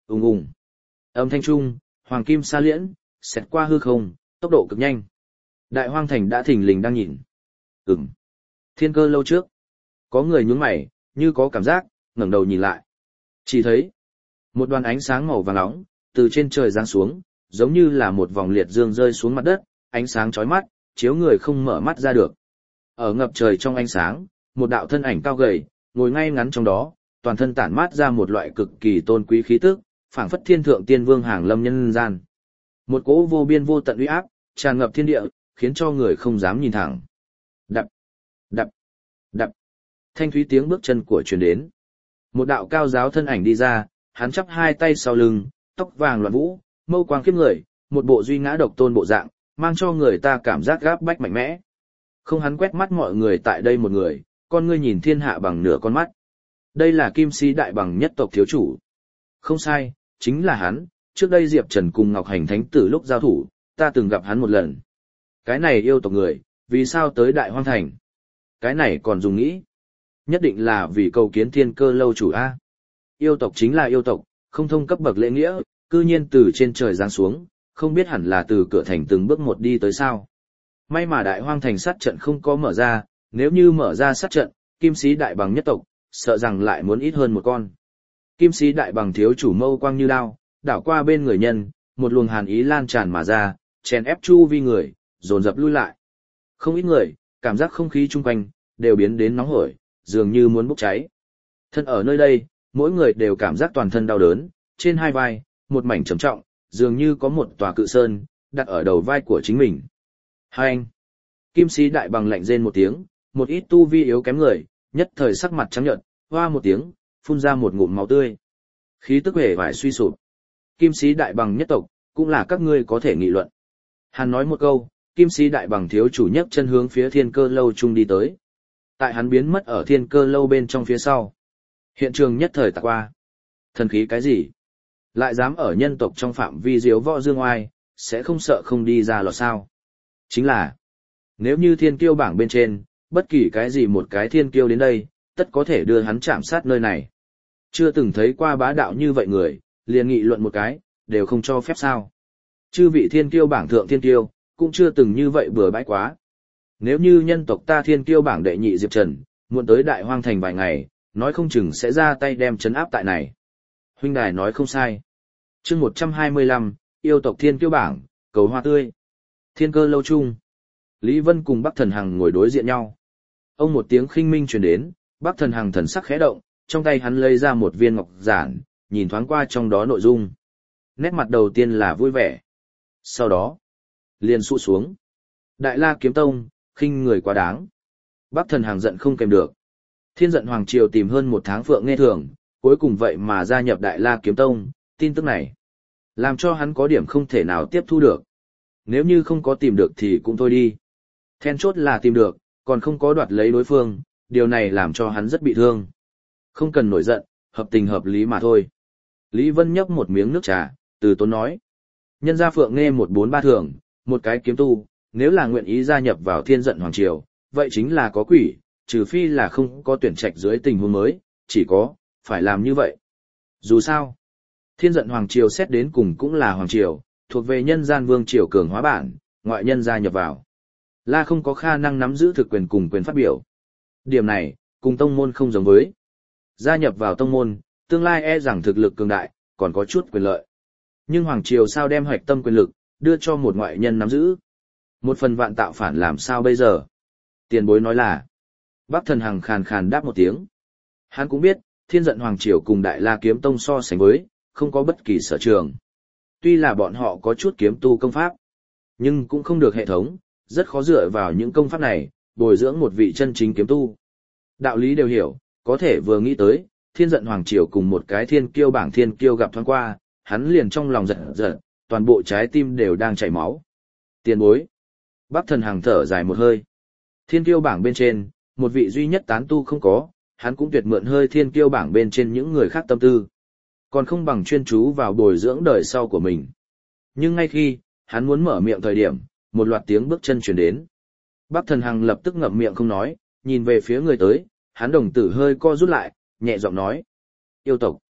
Speaker 1: Ùng ùng. Âm thanh trung, hoàng kim sa liễn, xẹt qua hư không, tốc độ cực nhanh. Đại hoang thành đã thình lình đang nhìn. Ừm. Thiên Cơ Lâu trước. Có người nhướng mày, như có cảm giác, ngẩng đầu nhìn lại. Chỉ thấy một đoàn ánh sáng màu vàng nóng từ trên trời giáng xuống, giống như là một vòng liệt dương rơi xuống mặt đất, ánh sáng chói mắt, chiếu người không mở mắt ra được. Ở ngập trời trong ánh sáng, một đạo thân ảnh cao gầy, ngồi ngay ngắn trong đó, toàn thân tản mát ra một loại cực kỳ tôn quý khí tức, phảng phất thiên thượng tiên vương hàng lâm nhân gian. Một cỗ vô biên vô tận uy áp, tràn ngập thiên địa, khiến cho người không dám nhìn thẳng. Đập, đập, đập. Thanh thúy tiếng bước chân của truyền đến. Một đạo cao giáo thân ảnh đi ra, hắn chắp hai tay sau lưng, tóc vàng loạn vũ, mâu quang khiếp người, một bộ duy ngã độc tôn bộ dạng, mang cho người ta cảm giác gáp bách mạnh mẽ. Không, hắn quét mắt mọi người tại đây một người, con ngươi nhìn thiên hạ bằng nửa con mắt. Đây là Kim Sĩ Đại Bằng nhất tộc thiếu chủ. Không sai, chính là hắn, trước đây Diệp Trần cùng Ngọc Hành Thánh Tử lúc giao thủ, ta từng gặp hắn một lần. Cái này yêu tộc người, vì sao tới Đại Hoang Thành? Cái này còn dùng nghĩ. Nhất định là vì cầu kiến Thiên Cơ Lâu chủ A. Yêu tộc chính là yêu tộc, không thông cấp bậc lễ nghĩa, cư nhiên từ trên trời giáng xuống, không biết hẳn là từ cửa thành từng bước một đi tới sao. May mà Đại Hoang Thành sát trận không có mở ra, nếu như mở ra sát trận, Kim Sĩ Đại Bằng nhất tộc, sợ rằng lại muốn ít hơn một con. Kim Sĩ Đại Bằng thiếu chủ mâu quang như đao, đảo qua bên người nhân, một luồng hàn ý lan tràn mà ra, chèn ép chu vi người, dồn dập lui lại. Không ít người, cảm giác không khí chung quanh, đều biến đến nóng hổi, dường như muốn bốc cháy. Thân ở nơi đây, mỗi người đều cảm giác toàn thân đau đớn, trên hai vai, một mảnh trầm trọng, dường như có một tòa cự sơn, đặt ở đầu vai của chính mình. Hai anh! Kim Sĩ Đại Bằng lạnh rên một tiếng, một ít tu vi yếu kém người, nhất thời sắc mặt trắng nhợt, hoa một tiếng, phun ra một ngụm máu tươi. Khí tức hề vải suy sụp. Kim Sĩ Đại Bằng nhất tộc, cũng là các ngươi có thể nghị luận. Hắn nói một câu, Kim Sĩ Đại Bằng thiếu chủ nhấc chân hướng phía Thiên Cơ Lâu trung đi tới. Tại hắn biến mất ở Thiên Cơ Lâu bên trong phía sau. Hiện trường nhất thời tạc qua. Thần khí cái gì? Lại dám ở nhân tộc trong phạm vi diếu võ dương oai, sẽ không sợ không đi ra lọt sao? Chính là, nếu như thiên kiêu bảng bên trên, bất kỳ cái gì một cái thiên kiêu đến đây, tất có thể đưa hắn chạm sát nơi này. Chưa từng thấy qua bá đạo như vậy người, liền nghị luận một cái, đều không cho phép sao. Chư vị thiên kiêu bảng thượng thiên kiêu, cũng chưa từng như vậy bừa bãi quá. Nếu như nhân tộc ta thiên kiêu bảng đệ nhị Diệp Trần, muộn tới Đại Hoang Thành vài ngày, nói không chừng sẽ ra tay đem trấn áp tại này. Huynh đài nói không sai. Chương một trăm hai mươi lăm, yêu tộc thiên kiêu bảng, cầu hoa tươi. Thiên Cơ Lâu chung. Lý Vân cùng Bắc Thần Hằng ngồi đối diện nhau. Ông một tiếng khinh minh truyền đến, Bắc Thần Hằng thần sắc khẽ động, trong tay hắn lấy ra một viên ngọc giản, nhìn thoáng qua trong đó nội dung. Nét mặt đầu tiên là vui vẻ. Sau đó, liền sụ xuống. Đại La Kiếm Tông, khinh người quá đáng. Bắc Thần Hằng giận không kèm được. Thiên Giận Hoàng Triều tìm hơn một tháng phượng nghe thường, cuối cùng vậy mà gia nhập Đại La Kiếm Tông, tin tức này làm cho hắn có điểm không thể nào tiếp thu được. Nếu như không có tìm được thì cũng thôi đi. Then chốt là tìm được, còn không có đoạt lấy đối phương, điều này làm cho hắn rất bị thương. Không cần nổi giận, hợp tình hợp lý mà thôi. Lý Vân nhấp một miếng nước trà, từ tốn nói. Nhân gia phượng nghe một bốn ba thường, một cái kiếm tu, nếu là nguyện ý gia nhập vào Thiên Giận Hoàng Triều, vậy chính là có quỷ, trừ phi là không có tuyển trạch dưới tình huống mới, chỉ có, phải làm như vậy. Dù sao, Thiên Giận Hoàng Triều xét đến cùng cũng là Hoàng Triều, thuộc về nhân gian vương triều cường hóa bản, ngoại nhân gia nhập vào. Là không có khả năng nắm giữ thực quyền cùng quyền phát biểu. Điểm này, cùng tông môn không giống với. Gia nhập vào tông môn, tương lai e rằng thực lực cường đại, còn có chút quyền lợi. Nhưng Hoàng Triều sao đem hoạch tâm quyền lực, đưa cho một ngoại nhân nắm giữ. Một phần vạn tạo phản làm sao bây giờ? Tiền bối nói là. Bắc Thần Hằng khàn khàn đáp một tiếng. Hắn cũng biết, Thiên Giận Hoàng Triều cùng Đại La Kiếm Tông so sánh với, không có bất kỳ sở trường. Tuy là bọn họ có chút kiếm tu công pháp, nhưng cũng không được hệ thống, rất khó dựa vào những công pháp này, bồi dưỡng một vị chân chính kiếm tu. Đạo lý đều hiểu, có thể vừa nghĩ tới, Thiên Giận Hoàng Triều cùng một cái thiên kiêu bảng thiên kiêu gặp thoáng qua, hắn liền trong lòng giật giật, toàn bộ trái tim đều đang chảy máu. Tiền bối. Bắc Thần Hằng thở dài một hơi. Thiên kiêu bảng bên trên, một vị duy nhất tán tu không có, hắn cũng tuyệt mượn hơi thiên kiêu bảng bên trên những người khác tâm tư. Còn không bằng chuyên chú vào bồi dưỡng đời sau của mình. Nhưng ngay khi, hắn muốn mở miệng thời điểm, một loạt tiếng bước chân truyền đến. Bắc Thần Hằng lập tức ngậm miệng không nói, nhìn về phía người tới, hắn đồng tử hơi co rút lại, nhẹ giọng nói. Yêu tộc.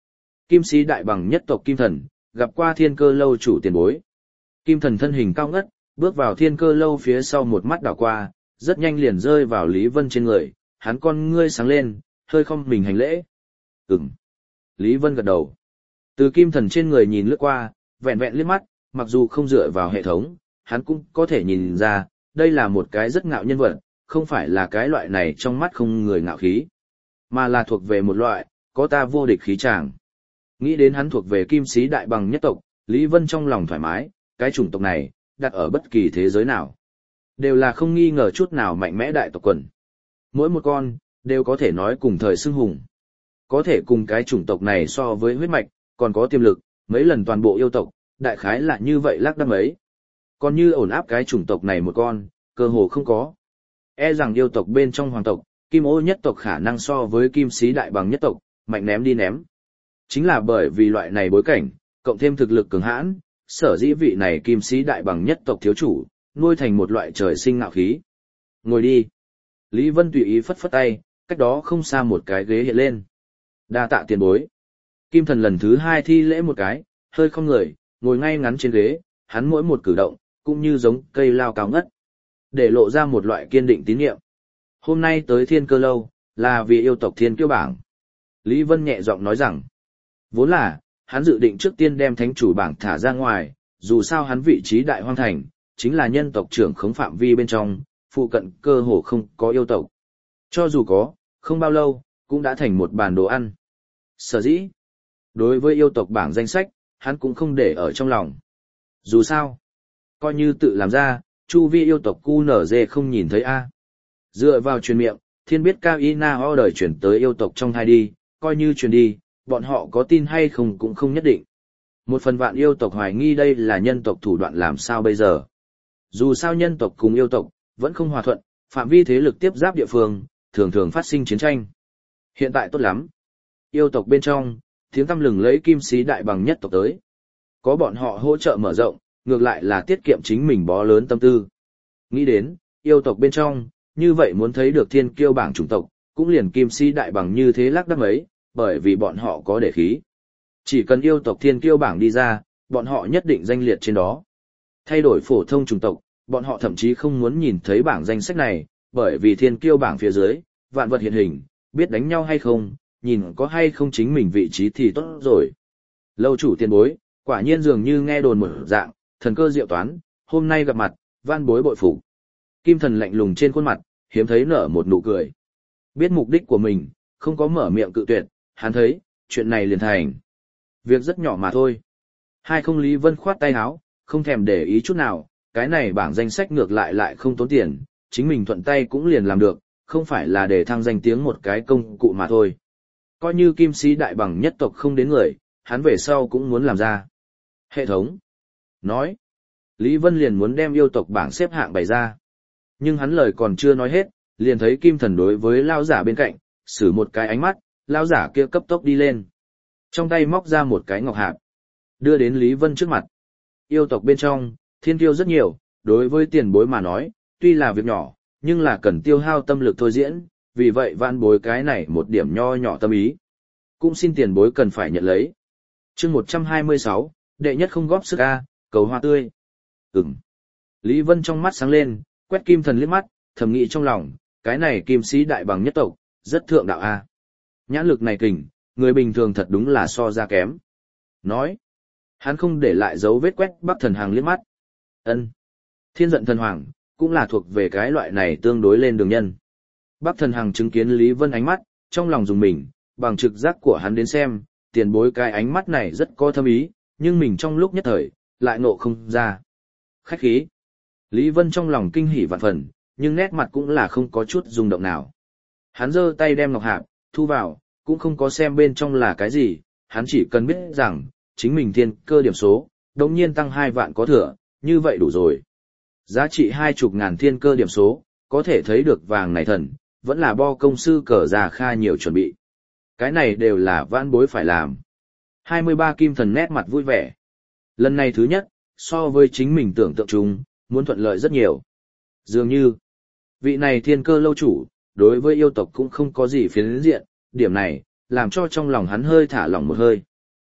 Speaker 1: Kim sĩ đại bằng nhất tộc Kim Thần, gặp qua Thiên Cơ lâu chủ tiền bối. Kim Thần thân hình cao ngất, bước vào Thiên Cơ lâu phía sau một mắt đảo qua, rất nhanh liền rơi vào Lý Vân trên người, hắn con ngươi sáng lên, hơi không mình hành lễ. Ừm. Lý Vân gật đầu. Từ Kim Thần trên người nhìn lướt qua, vẹn vẹn liếc mắt, mặc dù không dựa vào hệ thống, hắn cũng có thể nhìn ra, đây là một cái rất ngạo nhân vật, không phải là cái loại này trong mắt không người ngạo khí, mà là thuộc về một loại, có ta vô địch khí tràng. Nghĩ đến hắn thuộc về Kim sĩ đại bằng nhất tộc, Lý Vân trong lòng thoải mái, cái chủng tộc này, đặt ở bất kỳ thế giới nào, đều là không nghi ngờ chút nào mạnh mẽ đại tộc quần. Mỗi một con, đều có thể nói cùng thời xưng hùng. Có thể cùng cái chủng tộc này so với huyết mạch, còn có tiềm lực, mấy lần toàn bộ yêu tộc, đại khái là như vậy lác đác ấy. Còn như ổn áp cái chủng tộc này một con, cơ hồ không có. E rằng yêu tộc bên trong hoàng tộc, Kim Ô nhất tộc khả năng so với Kim sĩ đại bằng nhất tộc, mạnh ném đi ném. Chính là bởi vì loại này bối cảnh, cộng thêm thực lực cường hãn, sở dĩ vị này Kim sĩ đại bằng nhất tộc thiếu chủ, nuôi thành một loại trời sinh ngạo khí. Ngồi đi. Lý Vân tùy ý phất phất tay, cách đó không xa một cái ghế hiện lên. Đa tạ tiền bối. Kim Thần lần thứ hai thi lễ một cái, hơi không người, ngồi ngay ngắn trên ghế, hắn mỗi một cử động, cũng như giống cây lao cao ngất, để lộ ra một loại kiên định tín nhiệm. Hôm nay tới Thiên Cơ lâu, là vì yêu tộc Thiên Kiêu bảng. Lý Vân nhẹ giọng nói rằng, vốn là, hắn dự định trước tiên đem thánh chủ bảng thả ra ngoài, dù sao hắn vị trí đại hoang thành, chính là nhân tộc trưởng khống phạm vi bên trong, phụ cận cơ hồ không có yêu tộc. Cho dù có, không bao lâu, cũng đã thành một bàn đồ ăn. Sở dĩ, đối với yêu tộc bảng danh sách, hắn cũng không để ở trong lòng. Dù sao, coi như tự làm ra, chu vi yêu tộc cu nở dê không nhìn thấy a. Dựa vào truyền miệng, thiên biết cao y na o đời chuyển tới yêu tộc trong hai đi, coi như truyền đi, bọn họ có tin hay không cũng không nhất định. Một phần vạn yêu tộc hoài nghi đây là nhân tộc thủ đoạn làm sao bây giờ. Dù sao nhân tộc cùng yêu tộc, vẫn không hòa thuận, phạm vi thế lực tiếp giáp địa phương, thường thường phát sinh chiến tranh. Hiện tại tốt lắm. Yêu tộc bên trong, tiếng tăm lừng lấy Kim sĩ đại bằng nhất tộc tới. Có bọn họ hỗ trợ mở rộng, ngược lại là tiết kiệm chính mình bó lớn tâm tư. Nghĩ đến, yêu tộc bên trong, như vậy muốn thấy được Thiên Kiêu bảng chủng tộc, cũng liền Kim sĩ đại bằng như thế lắc đắc ấy, bởi vì bọn họ có để khí. Chỉ cần yêu tộc Thiên Kiêu bảng đi ra, bọn họ nhất định danh liệt trên đó. Thay đổi phổ thông chủng tộc, bọn họ thậm chí không muốn nhìn thấy bảng danh sách này, bởi vì Thiên Kiêu bảng phía dưới, vạn vật hiện hình, biết đánh nhau hay không, nhìn có hay không chính mình vị trí thì tốt rồi. Lâu chủ tiền bối, quả nhiên dường như nghe đồn một dạng, thần cơ diệu toán, hôm nay gặp mặt, van bối bội phục. Kim Thần lạnh lùng trên khuôn mặt, hiếm thấy nở một nụ cười. Biết mục đích của mình, không có mở miệng cự tuyệt, hắn thấy, chuyện này liền thành. Việc rất nhỏ mà thôi. Hai không Lý Vân khoát tay áo, không thèm để ý chút nào, cái này bảng danh sách ngược lại lại không tốn tiền, chính mình thuận tay cũng liền làm được, không phải là để thăng danh tiếng một cái công cụ mà thôi. Coi như Kim sĩ đại bằng nhất tộc không đến người, hắn về sau cũng muốn làm ra. Hệ thống. Nói. Lý Vân liền muốn đem yêu tộc bảng xếp hạng bày ra. Nhưng hắn lời còn chưa nói hết, liền thấy Kim Thần đối với lao giả bên cạnh, sử một cái ánh mắt, lao giả kia cấp tốc đi lên. Trong tay móc ra một cái ngọc hạp, đưa đến Lý Vân trước mặt. Yêu tộc bên trong, thiên kiêu rất nhiều, đối với tiền bối mà nói, tuy là việc nhỏ, nhưng là cần tiêu hao tâm lực thôi diễn, vì vậy vạn bối cái này một điểm nho nhỏ tâm ý. Cũng xin tiền bối cần phải nhận lấy. chương một trăm hai mươi sáu, đệ nhất không góp sức A, cầu hoa tươi. Ừm. Lý Vân trong mắt sáng lên, quét Kim Thần liếc mắt, thầm nghĩ trong lòng, cái này Kim sĩ đại bằng nhất tộc, rất thượng đạo A. Nhãn lực này kình, người bình thường thật đúng là so ra kém. Nói. Hắn không để lại dấu vết quét Bắc Thần Hằng liếc mắt. Ân. Thiên giận thần hoàng, cũng là thuộc về cái loại này tương đối lên đường nhân. Bắc Thần Hằng chứng kiến Lý Vân ánh mắt, trong lòng dùng mình, bằng trực giác của hắn đến xem, tiền bối cái ánh mắt này rất có thâm ý, nhưng mình trong lúc nhất thời, lại nộ không ra. Khách khí. Lý Vân trong lòng kinh hỉ vạn phần, nhưng nét mặt cũng là không có chút rung động nào. Hắn giơ tay đem ngọc hạp, thu vào, cũng không có xem bên trong là cái gì, hắn chỉ cần biết rằng, chính mình thiên cơ điểm số, đồng nhiên tăng hai vạn có thừa, như vậy đủ rồi. Giá trị hai chục ngàn thiên cơ điểm số, có thể thấy được vàng này thần, vẫn là bo công sư cờ già kha nhiều chuẩn bị. Cái này đều là vãn bối phải làm. hai mươi ba Kim Thần nét mặt vui vẻ. Lần này thứ nhất, so với chính mình tưởng tượng chung, muốn thuận lợi rất nhiều. Dường như, vị này thiên cơ lâu chủ, đối với yêu tộc cũng không có gì phiến diện, điểm này, làm cho trong lòng hắn hơi thả lỏng một hơi.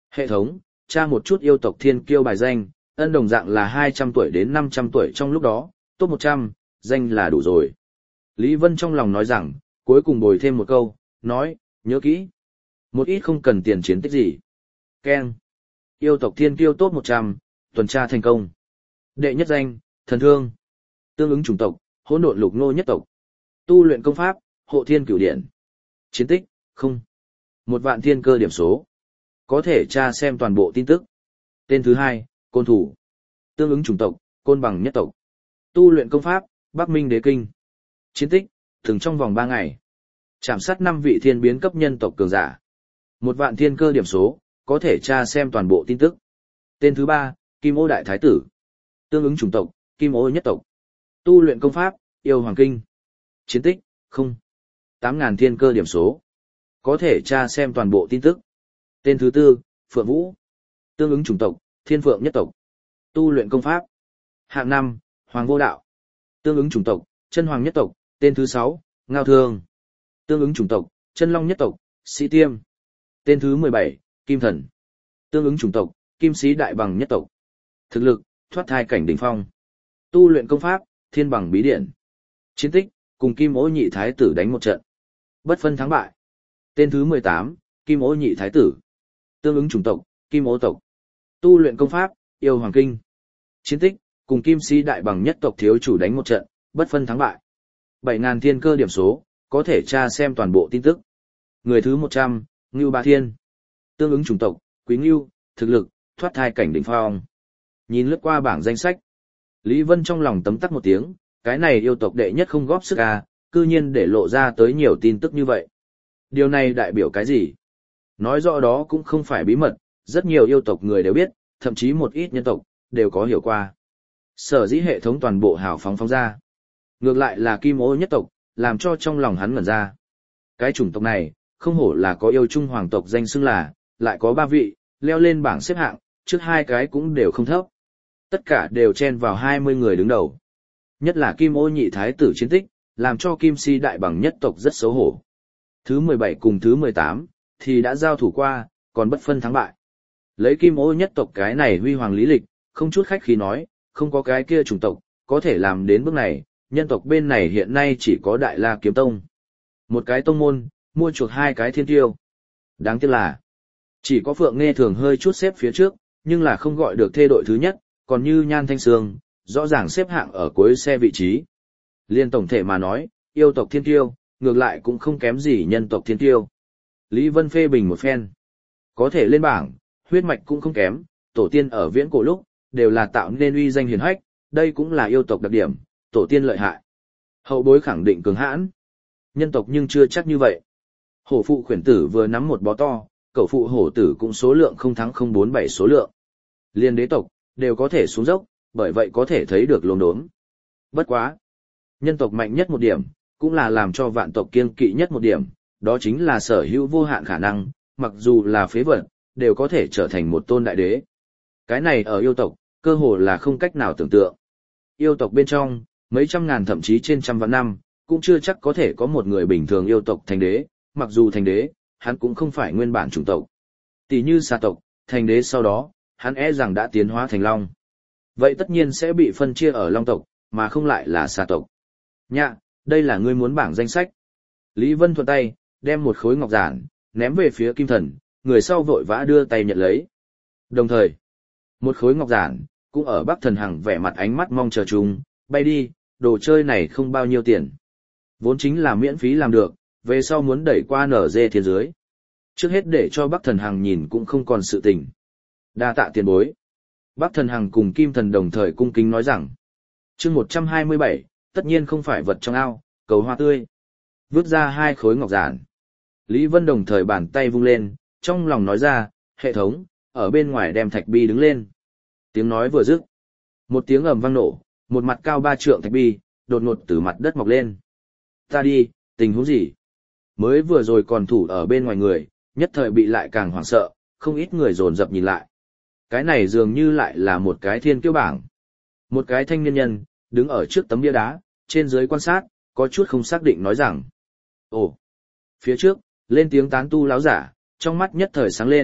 Speaker 1: Hệ thống, tra một chút yêu tộc thiên kiêu bài danh, ân đồng dạng là hai trăm tuổi đến năm trăm tuổi trong lúc đó, top một trăm, danh là đủ rồi. Lý Vân trong lòng nói rằng, cuối cùng bồi thêm một câu, nói, nhớ kỹ. Một ít không cần tiền chiến tích gì. Ken. Yêu tộc thiên kiêu top một trăm, tuần tra thành công. Đệ nhất danh, thần thương. Tương ứng chủng tộc, hỗn độn lục nô nhất tộc. Tu luyện công pháp, hộ thiên cửu điển. Chiến tích, không. Một vạn thiên cơ điểm số. Có thể tra xem toàn bộ tin tức. Tên thứ hai, côn thủ. Tương ứng chủng tộc, côn bằng nhất tộc. Tu luyện công pháp, Bắc Minh Đế Kinh. Chiến tích, thường trong vòng ba ngày. Chạm sát năm vị thiên biến cấp nhân tộc cường giả. Một vạn thiên cơ điểm số, có thể tra xem toàn bộ tin tức. Tên thứ ba, Kim Ô Đại Thái Tử. Tương ứng chủng tộc, Kim Ô nhất tộc. Tu luyện công pháp, Yêu Hoàng Kinh. Chiến tích, không. tám ngàn thiên cơ điểm số. Có thể tra xem toàn bộ tin tức. Tên thứ tư, Phượng Vũ. Tương ứng chủng tộc, Thiên Phượng nhất tộc. Tu luyện công pháp. Hạng năm, Hoàng Vô Đạo. Tương ứng chủng tộc, Chân Hoàng nhất tộc. Tên thứ sáu, Ngao Thương. Tương ứng chủng tộc, Chân Long nhất tộc, Sĩ Tiêm. Tên thứ mười bảy, Kim Thần. Tương ứng chủng tộc, Kim Sĩ Đại Bằng nhất tộc. Thực lực, thoát thai cảnh đỉnh phong. Tu luyện công pháp, Thiên Bằng Bí Điển. Chiến tích, cùng Kim Ô Nhị Thái Tử đánh một trận. Bất phân thắng bại. Tên thứ mười tám, Kim Ô Nhị Thái Tử. Tương ứng chủng tộc, Kim Ô tộc. Tu luyện công pháp, Yêu Hoàng Kinh. Chiến tích, cùng Kim Sĩ Đại Bằng nhất tộc thiếu chủ đánh một trận, bất phân thắng bại. bảy ngàn thiên cơ điểm số, có thể tra xem toàn bộ tin tức. Người thứ một trăm, Ngưu Ba Thiên. Tương ứng chủng tộc, Quý Ngưu, thực lực, thoát thai cảnh đỉnh phong. Nhìn lướt qua bảng danh sách, Lý Vân trong lòng tấm tắc một tiếng, cái này yêu tộc đệ nhất không góp sức à, cư nhiên để lộ ra tới nhiều tin tức như vậy. Điều này đại biểu cái gì? Nói rõ đó cũng không phải bí mật, rất nhiều yêu tộc người đều biết, thậm chí một ít nhân tộc, đều có hiểu qua. Sở dĩ hệ thống toàn bộ hào phóng phóng ra. Ngược lại là Kim Ô nhất tộc, làm cho trong lòng hắn ngẩn ra. Cái chủng tộc này, không hổ là có yêu trung hoàng tộc danh xưng là, lại có ba vị, leo lên bảng xếp hạng, trước hai cái cũng đều không thấp. Tất cả đều chen vào hai mươi người đứng đầu. Nhất là Kim Ô Nhị Thái Tử chiến tích, làm cho Kim Si Đại Bằng nhất tộc rất xấu hổ. Thứ mười bảy cùng thứ mười tám, thì đã giao thủ qua, còn bất phân thắng bại. Lấy Kim Ô nhất tộc cái này huy hoàng lý lịch, không chút khách khí nói, không có cái kia chủng tộc, có thể làm đến bước này, nhân tộc bên này hiện nay chỉ có Đại La Kiếm Tông. Một cái tông môn, mua chuộc hai cái thiên tiêu. Đáng tiếc là, chỉ có Phượng Nghe Thường hơi chút xếp phía trước, nhưng là không gọi được thê đội thứ nhất, còn như Nhan Thanh Sương, rõ ràng xếp hạng ở cuối xe vị trí. Liên tổng thể mà nói, yêu tộc thiên tiêu, ngược lại cũng không kém gì nhân tộc thiên tiêu. Lý Vân phê bình một phen. Có thể lên bảng, huyết mạch cũng không kém, tổ tiên ở viễn cổ lúc, đều là tạo nên uy danh hiển hách, đây cũng là yêu tộc đặc điểm, tổ tiên lợi hại. Hậu bối khẳng định cường hãn. Nhân tộc nhưng chưa chắc như vậy. Hổ phụ khuyển tử vừa nắm một bó to, cậu phụ hổ tử cũng số lượng không thắng không bốn bảy số lượng. Liên đế tộc, đều có thể xuống dốc, bởi vậy có thể thấy được lồn đốm. Bất quá. Nhân tộc mạnh nhất một điểm, cũng là làm cho vạn tộc kiêng kỵ nhất một điểm, đó chính là sở hữu vô hạn khả năng, mặc dù là phế vật, đều có thể trở thành một tôn đại đế. Cái này ở yêu tộc, cơ hồ là không cách nào tưởng tượng. Yêu tộc bên trong, mấy trăm ngàn thậm chí trên trăm vạn năm, cũng chưa chắc có thể có một người bình thường yêu tộc thành đế, mặc dù thành đế, hắn cũng không phải nguyên bản chủng tộc. Tỷ như xà tộc, thành đế sau đó, hắn e rằng đã tiến hóa thành long. Vậy tất nhiên sẽ bị phân chia ở long tộc, mà không lại là xà tộc. Nhạ, đây là ngươi muốn bảng danh sách. Lý Vân thuận tay, đem một khối ngọc giản, ném về phía Kim Thần, người sau vội vã đưa tay nhận lấy. Đồng thời, một khối ngọc giản, cũng ở Bắc Thần Hằng vẻ mặt ánh mắt mong chờ chung, bay đi, đồ chơi này không bao nhiêu tiền. Vốn chính là miễn phí làm được, về sau muốn đẩy qua nở dê thiên dưới. Trước hết để cho Bắc Thần Hằng nhìn cũng không còn sự tình. Đa tạ tiền bối. Bắc Thần Hằng cùng Kim Thần đồng thời cung kính nói rằng, chương một trăm hai mươi bảy, tất nhiên không phải vật trong ao, cầu hoa tươi. Vứt ra hai khối ngọc giản. Lý Vân đồng thời bàn tay vung lên, trong lòng nói ra, hệ thống, ở bên ngoài đem thạch bi đứng lên. Tiếng nói vừa dứt. Một tiếng ầm vang nổ, một mặt cao ba trượng thạch bi, đột ngột từ mặt đất mọc lên. Ta đi, tình huống gì? Mới vừa rồi còn thủ ở bên ngoài người, nhất thời bị lại càng hoảng sợ, không ít người dồn dập nhìn lại. Cái này dường như lại là một cái thiên kiêu bảng. Một cái thanh niên nhân, đứng ở trước tấm bia đá, trên dưới quan sát, có chút không xác định nói rằng. Ồ! Phía trước, lên tiếng tán tu láo giả, trong mắt nhất thời sáng lên,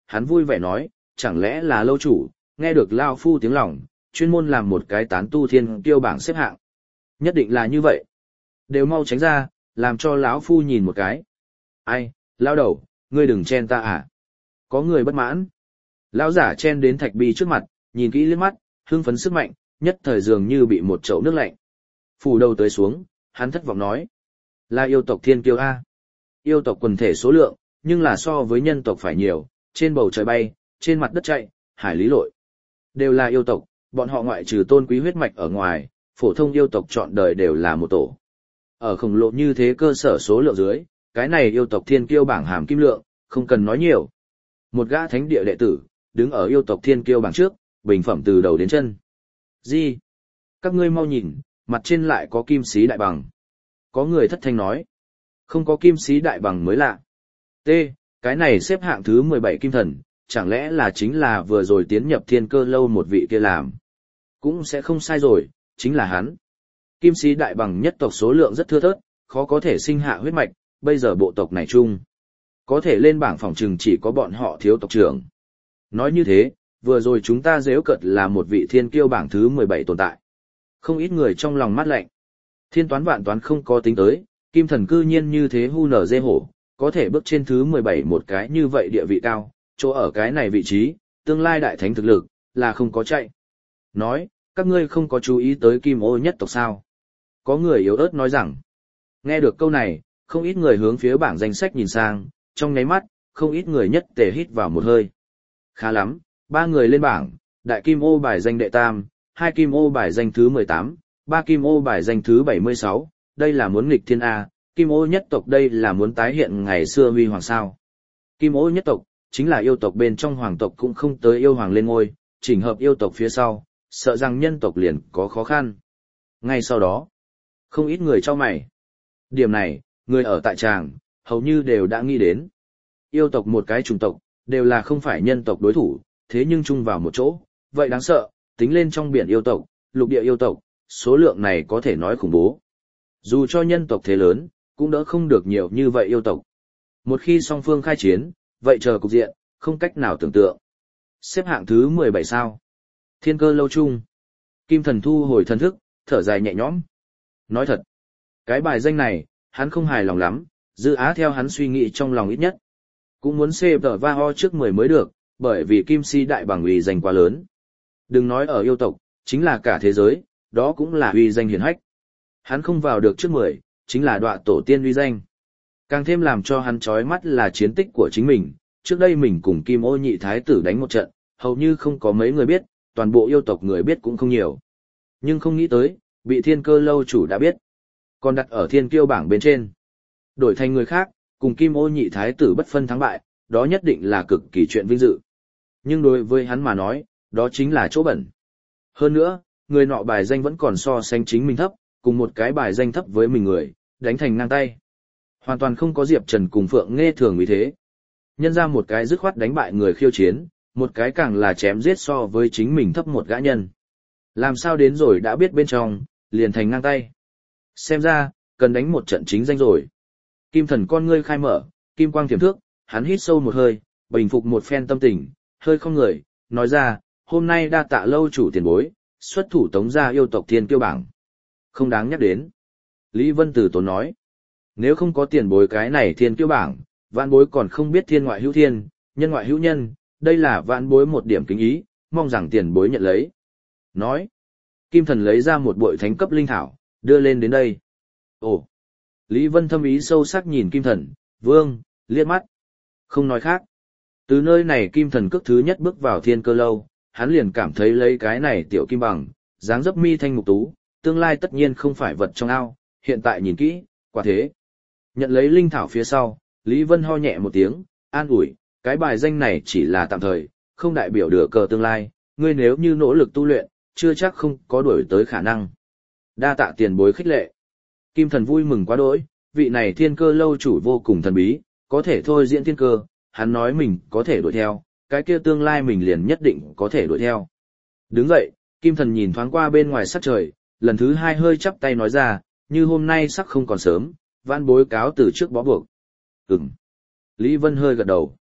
Speaker 1: hắn vui vẻ nói, chẳng lẽ là lâu chủ, nghe được Lao Phu tiếng lòng, chuyên môn làm một cái tán tu thiên kiêu bảng xếp hạng. Nhất định là như vậy. Đều mau tránh ra, làm cho lão Phu nhìn một cái. Ai, lao đầu, ngươi đừng chen ta à? Có người bất mãn. Lão giả chen đến Thạch Bi trước mặt, nhìn kỹ liếc mắt, hưng phấn sức mạnh, nhất thời dường như bị một chậu nước lạnh. Phủ đầu tới xuống, hắn thất vọng nói. Là yêu tộc thiên kiêu A. Yêu tộc quần thể số lượng, nhưng là so với nhân tộc phải nhiều, trên bầu trời bay, trên mặt đất chạy, hải lý lội. Đều là yêu tộc, bọn họ ngoại trừ tôn quý huyết mạch ở ngoài, phổ thông yêu tộc chọn đời đều là một tổ. Ở khổng lồ như thế cơ sở số lượng dưới, cái này yêu tộc thiên kiêu bảng hàm kim lượng, không cần nói nhiều. Một gã thánh địa đệ tử, đứng ở yêu tộc thiên kiêu bảng trước, bình phẩm từ đầu đến chân. Gì? Các ngươi mau nhìn, mặt trên lại có kim sĩ đại bằng. Có người thất thanh nói. Không có kim sĩ đại bằng mới lạ. T. Cái này xếp hạng thứ mười bảy kim thần, chẳng lẽ là chính là vừa rồi tiến nhập thiên cơ lâu một vị kia làm. Cũng sẽ không sai rồi, chính là hắn. Kim sĩ đại bằng nhất tộc số lượng rất thưa thớt, khó có thể sinh hạ huyết mạch, bây giờ bộ tộc này chung. Có thể lên bảng phòng trừng chỉ có bọn họ thiếu tộc trưởng. Nói như thế, vừa rồi chúng ta giễu cợt là một vị thiên kiêu bảng thứ mười bảy tồn tại. Không ít người trong lòng mát lạnh. Thiên toán vạn toán không có tính tới, kim thần cư nhiên như thế hu nở dê hổ, có thể bước trên thứ mười bảy một cái như vậy địa vị cao, chỗ ở cái này vị trí, tương lai đại thánh thực lực, là không có chạy. Nói, các ngươi không có chú ý tới kim ô nhất tộc sao. Có người yếu ớt nói rằng, nghe được câu này, không ít người hướng phía bảng danh sách nhìn sang, trong nháy mắt, không ít người nhất tề hít vào một hơi. Khá lắm, ba người lên bảng, đại kim ô bài danh đệ tam, hai kim ô bài danh thứ mười tám, ba kim ô bài danh thứ bảy mươi sáu, đây là muốn nghịch thiên A, kim ô nhất tộc đây là muốn tái hiện ngày xưa huy hoàng sao. Kim ô nhất tộc, chính là yêu tộc bên trong hoàng tộc cũng không tới yêu hoàng lên ngôi, chỉnh hợp yêu tộc phía sau, sợ rằng nhân tộc liền có khó khăn. Ngay sau đó, không ít người cho mày. Điểm này, người ở tại tràng, hầu như đều đã nghĩ đến. Yêu tộc một cái chủng tộc, đều là không phải nhân tộc đối thủ, thế nhưng chung vào một chỗ, vậy đáng sợ, tính lên trong biển yêu tộc, lục địa yêu tộc, số lượng này có thể nói khủng bố. Dù cho nhân tộc thế lớn, cũng đỡ không được nhiều như vậy yêu tộc. Một khi song phương khai chiến, vậy chờ cục diện, không cách nào tưởng tượng. Xếp hạng thứ mười bảy sao. Thiên cơ lâu chung. Kim thần thu hồi thần thức, thở dài nhẹ nhõm. Nói thật, cái bài danh này, hắn không hài lòng lắm, dư á theo hắn suy nghĩ trong lòng ít nhất. Cũng muốn xê tờ va ho trước mười mới được, bởi vì kim si đại bằng uy danh quá lớn. Đừng nói ở yêu tộc, chính là cả thế giới, đó cũng là uy danh hiển hách. Hắn không vào được trước mười, chính là đọa tổ tiên uy danh. Càng thêm làm cho hắn chói mắt là chiến tích của chính mình, trước đây mình cùng Kim Ô Nhị Thái tử đánh một trận, hầu như không có mấy người biết, toàn bộ yêu tộc người biết cũng không nhiều. Nhưng không nghĩ tới, bị thiên cơ lâu chủ đã biết. Còn đặt ở thiên kiêu bảng bên trên. Đổi thành người khác, cùng Kim Ô Nhị Thái tử bất phân thắng bại, đó nhất định là cực kỳ chuyện vinh dự. Nhưng đối với hắn mà nói, đó chính là chỗ bẩn. Hơn nữa, người nọ bài danh vẫn còn so sánh chính mình thấp, cùng một cái bài danh thấp với mình người, đánh thành ngang tay. Hoàn toàn không có Diệp Trần cùng Phượng Nghe thường vì thế. Nhân ra một cái dứt khoát đánh bại người khiêu chiến, một cái càng là chém giết so với chính mình thấp một gã nhân. Làm sao đến rồi đã biết bên trong, liền thành ngang tay. Xem ra, cần đánh một trận chính danh rồi. Kim thần con ngươi khai mở, kim quang thiểm thước, hắn hít sâu một hơi, bình phục một phen tâm tình, hơi không người, nói ra, hôm nay đa tạ lâu chủ tiền bối, xuất thủ tống ra yêu tộc thiên kiêu bảng. Không đáng nhắc đến. Lý Vân Tử tốn nói, nếu không có tiền bối cái này thiên kiêu bảng, vạn bối còn không biết thiên ngoại hữu thiên, nhân ngoại hữu nhân, đây là vạn bối một điểm kính ý, mong rằng tiền bối nhận lấy. Nói, Kim thần lấy ra một bội thánh cấp linh thảo, đưa lên đến đây. Ồ, Lý Vân thâm ý sâu sắc nhìn Kim thần, vương, liếc mắt. Không nói khác. Từ nơi này Kim thần cước thứ nhất bước vào thiên cơ lâu, hắn liền cảm thấy lấy cái này tiểu kim bằng, dáng dấp mi thanh mục tú, tương lai tất nhiên không phải vật trong ao, hiện tại nhìn kỹ, quả thế. Nhận lấy linh thảo phía sau, Lý Vân ho nhẹ một tiếng, an ủi, cái bài danh này chỉ là tạm thời, không đại biểu được cờ tương lai, ngươi nếu như nỗ lực tu luyện, chưa chắc không có đuổi tới khả năng. Đa tạ tiền bối khích lệ. Kim thần vui mừng quá đỗi, vị này thiên cơ lâu chủ vô cùng thần bí, có thể thôi diễn thiên cơ, hắn nói mình có thể đuổi theo, cái kia tương lai mình liền nhất định có thể đuổi theo. Đứng dậy, Kim thần nhìn thoáng qua bên ngoài sắc trời, lần thứ hai hơi chắp tay nói ra, như hôm nay sắc không còn sớm, vãn bối cáo từ trước bó buộc. Ừm. Lý Vân hơi gật đầu.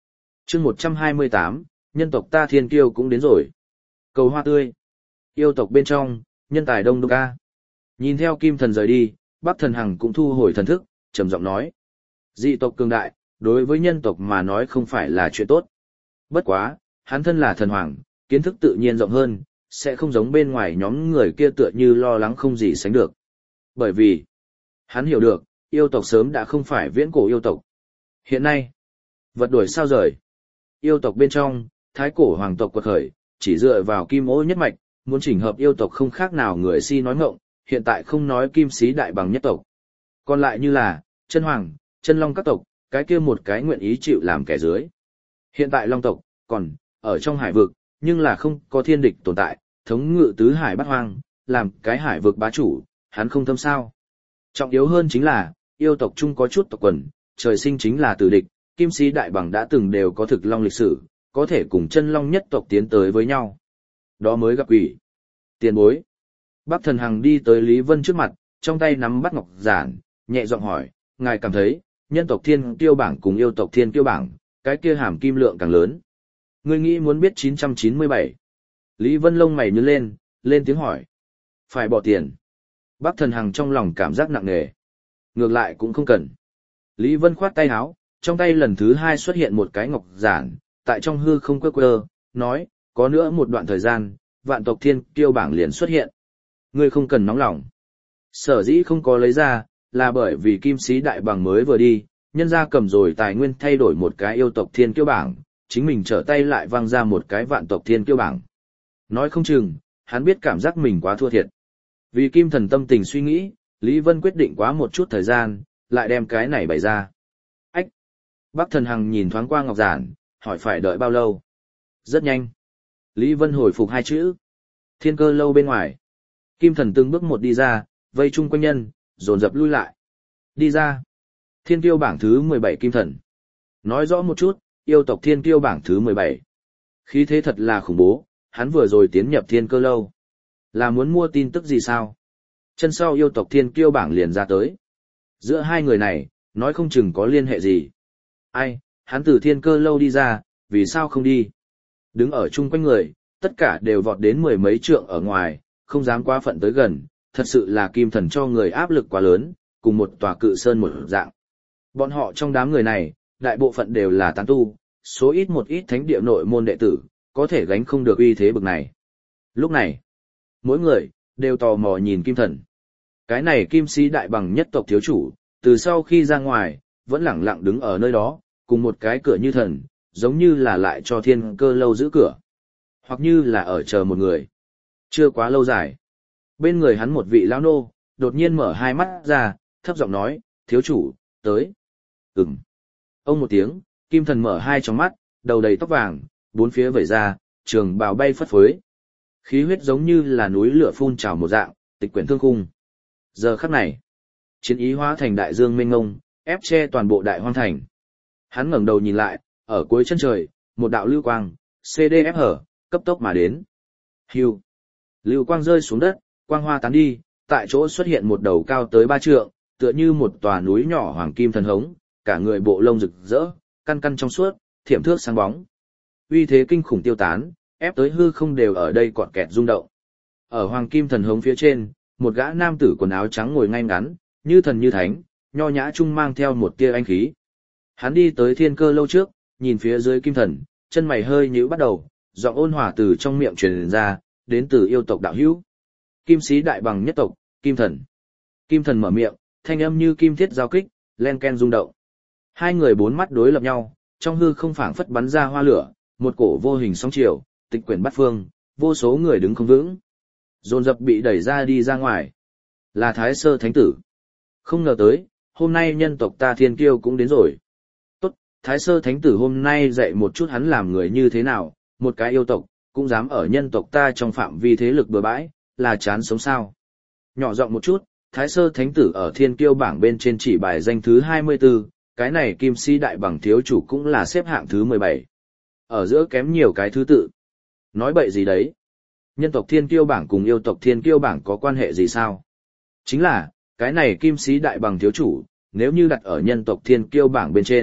Speaker 1: chương một trăm hai mươi tám, nhân tộc ta thiên kiêu cũng đến rồi. Cầu hoa tươi. Yêu tộc bên trong, nhân tài đông đúc ca. Nhìn theo kim thần rời đi, Bắc Thần Hằng cũng thu hồi thần thức, trầm giọng nói. Dị tộc cường đại, đối với nhân tộc mà nói không phải là chuyện tốt. Bất quá, hắn thân là thần hoàng, kiến thức tự nhiên rộng hơn, sẽ không giống bên ngoài nhóm người kia tựa như lo lắng không gì sánh được. Bởi vì, hắn hiểu được, yêu tộc sớm đã không phải viễn cổ yêu tộc. Hiện nay, vật đuổi sao rời. Yêu tộc bên trong, thái cổ hoàng tộc quật khởi, chỉ dựa vào kim ô nhất mạch, muốn chỉnh hợp yêu tộc không khác nào người si nói ngọng, hiện tại không nói kim sĩ đại bằng nhất tộc. Còn lại như là, chân hoàng, chân long các tộc, cái kia một cái nguyện ý chịu làm kẻ dưới. Hiện tại long tộc, còn, ở trong hải vực, nhưng là không có thiên địch tồn tại, thống ngự tứ hải bát hoang, làm cái hải vực bá chủ, hắn không thâm sao. Trọng yếu hơn chính là, yêu tộc chung có chút tộc quần, trời sinh chính là tử địch, kim sĩ đại bằng đã từng đều có thực long lịch sử, có thể cùng chân long nhất tộc tiến tới với nhau. Đó mới gặp quỷ. Tiền bối. Bắc Thần Hằng đi tới Lý Vân trước mặt, trong tay nắm bắt ngọc giản, nhẹ giọng hỏi, ngài cảm thấy, nhân tộc thiên kiêu bảng cùng yêu tộc thiên kiêu bảng, cái kia hàm kim lượng càng lớn. Ngươi nghĩ muốn biết chín trăm chín mươi bảy. Lý Vân lông mày nhướng lên, lên tiếng hỏi. Phải bỏ tiền. Bắc Thần Hằng trong lòng cảm giác nặng nề. Ngược lại cũng không cần. Lý Vân khoát tay áo, trong tay lần thứ hai xuất hiện một cái ngọc giản, tại trong hư không quơ quơ, nói, có nữa một đoạn thời gian, vạn tộc thiên kiêu bảng liền xuất hiện. Ngươi không cần nóng lòng. Sở dĩ không có lấy ra, là bởi vì kim sĩ đại bằng mới vừa đi, nhân ra cầm rồi tài nguyên thay đổi một cái yêu tộc thiên kiêu bảng, chính mình trở tay lại văng ra một cái vạn tộc thiên kiêu bảng. Nói không chừng, hắn biết cảm giác mình quá thua thiệt. Vì kim thần tâm tình suy nghĩ, Lý Vân quyết định quá một chút thời gian, lại đem cái này bày ra. Ách! Bắc Thần Hằng nhìn thoáng qua ngọc giản, hỏi phải đợi bao lâu? Rất nhanh. Lý Vân hồi phục hai chữ. Thiên cơ lâu bên ngoài. Kim thần từng bước một đi ra, vây chung quanh nhân, dồn dập lui lại. Đi ra. Thiên kiêu bảng thứ mười bảy kim thần. Nói rõ một chút, yêu tộc thiên kiêu bảng thứ mười bảy. Khí thế thật là khủng bố, hắn vừa rồi tiến nhập thiên cơ lâu. Là muốn mua tin tức gì sao? Chân sau yêu tộc thiên kiêu bảng liền ra tới. Giữa hai người này, nói không chừng có liên hệ gì. Ai, hắn từ thiên cơ lâu đi ra, vì sao không đi? Đứng ở chung quanh người, tất cả đều vọt đến mười mấy trượng ở ngoài, không dám quá phận tới gần, thật sự là kim thần cho người áp lực quá lớn, cùng một tòa cự sơn một dạng. Bọn họ trong đám người này, đại bộ phận đều là tán tu, số ít một ít thánh địa nội môn đệ tử, có thể gánh không được uy thế bực này. Lúc này, mỗi người, đều tò mò nhìn kim thần. Cái này kim sĩ đại bằng nhất tộc thiếu chủ, từ sau khi ra ngoài, vẫn lẳng lặng đứng ở nơi đó, cùng một cái cửa như thần, giống như là lại cho thiên cơ lâu giữ cửa. Hoặc như là ở chờ một người. Chưa quá lâu dài. Bên người hắn một vị lão nô, đột nhiên mở hai mắt ra, thấp giọng nói, thiếu chủ, tới. Ừm. Ông một tiếng, kim thần mở hai tròng mắt, đầu đầy tóc vàng, bốn phía vẩy ra, trường bào bay phất phới. Khí huyết giống như là núi lửa phun trào một dạng, tịch quyển thương khung. Giờ khắc này, chiến ý hóa thành đại dương mênh ngông, ép che toàn bộ đại hoang thành. Hắn ngẩng đầu nhìn lại, ở cuối chân trời, một đạo lưu quang, xê đê ép hở, cấp tốc mà đến. Hưu. Lưu quang rơi xuống đất, quang hoa tán đi, tại chỗ xuất hiện một đầu cao tới ba trượng, tựa như một tòa núi nhỏ hoàng kim thần hống, cả người bộ lông rực rỡ, căn căn trong suốt, thiểm thước sáng bóng. Uy thế kinh khủng tiêu tán, ép tới hư không đều ở đây quạt kẹt rung động. Ở hoàng kim thần hống phía trên, một gã nam tử quần áo trắng ngồi ngay ngắn, như thần như thánh, nho nhã trung mang theo một tia anh khí. Hắn đi tới thiên cơ lâu trước, nhìn phía dưới kim thần, chân mày hơi nhíu bắt đầu, giọng ôn hòa từ trong miệng truyền ra, đến từ yêu tộc đạo hữu. Kim sĩ đại bằng nhất tộc, kim thần. Kim thần mở miệng, thanh âm như kim thiết giao kích, len ken rung động. Hai người bốn mắt đối lập nhau, trong hư không phảng phất bắn ra hoa lửa, một cổ vô hình sóng chiều, tịch quyển bát phương, vô số người đứng không vững. Dồn dập bị đẩy ra đi ra ngoài. Là Thái Sơ Thánh Tử. Không ngờ tới, hôm nay nhân tộc ta thiên kiêu cũng đến rồi. Tốt, Thái Sơ Thánh Tử hôm nay dạy một chút hắn làm người như thế nào, một cái yêu tộc, cũng dám ở nhân tộc ta trong phạm vi thế lực bừa bãi, là chán sống sao. Nhỏ giọng một chút, Thái Sơ Thánh Tử ở thiên kiêu bảng bên trên chỉ bài danh thứ hai mươi tư, cái này kim si đại bằng thiếu chủ cũng là xếp hạng thứ mười bảy. Ở giữa kém nhiều cái thứ tự. Nói bậy gì đấy? Nhân tộc thiên kiêu bảng cùng yêu tộc thiên kiêu bảng có quan hệ gì sao? Chính là, cái này kim sĩ đại bằng thiếu chủ, nếu như đặt ở nhân tộc thiên kiêu bảng bên trên,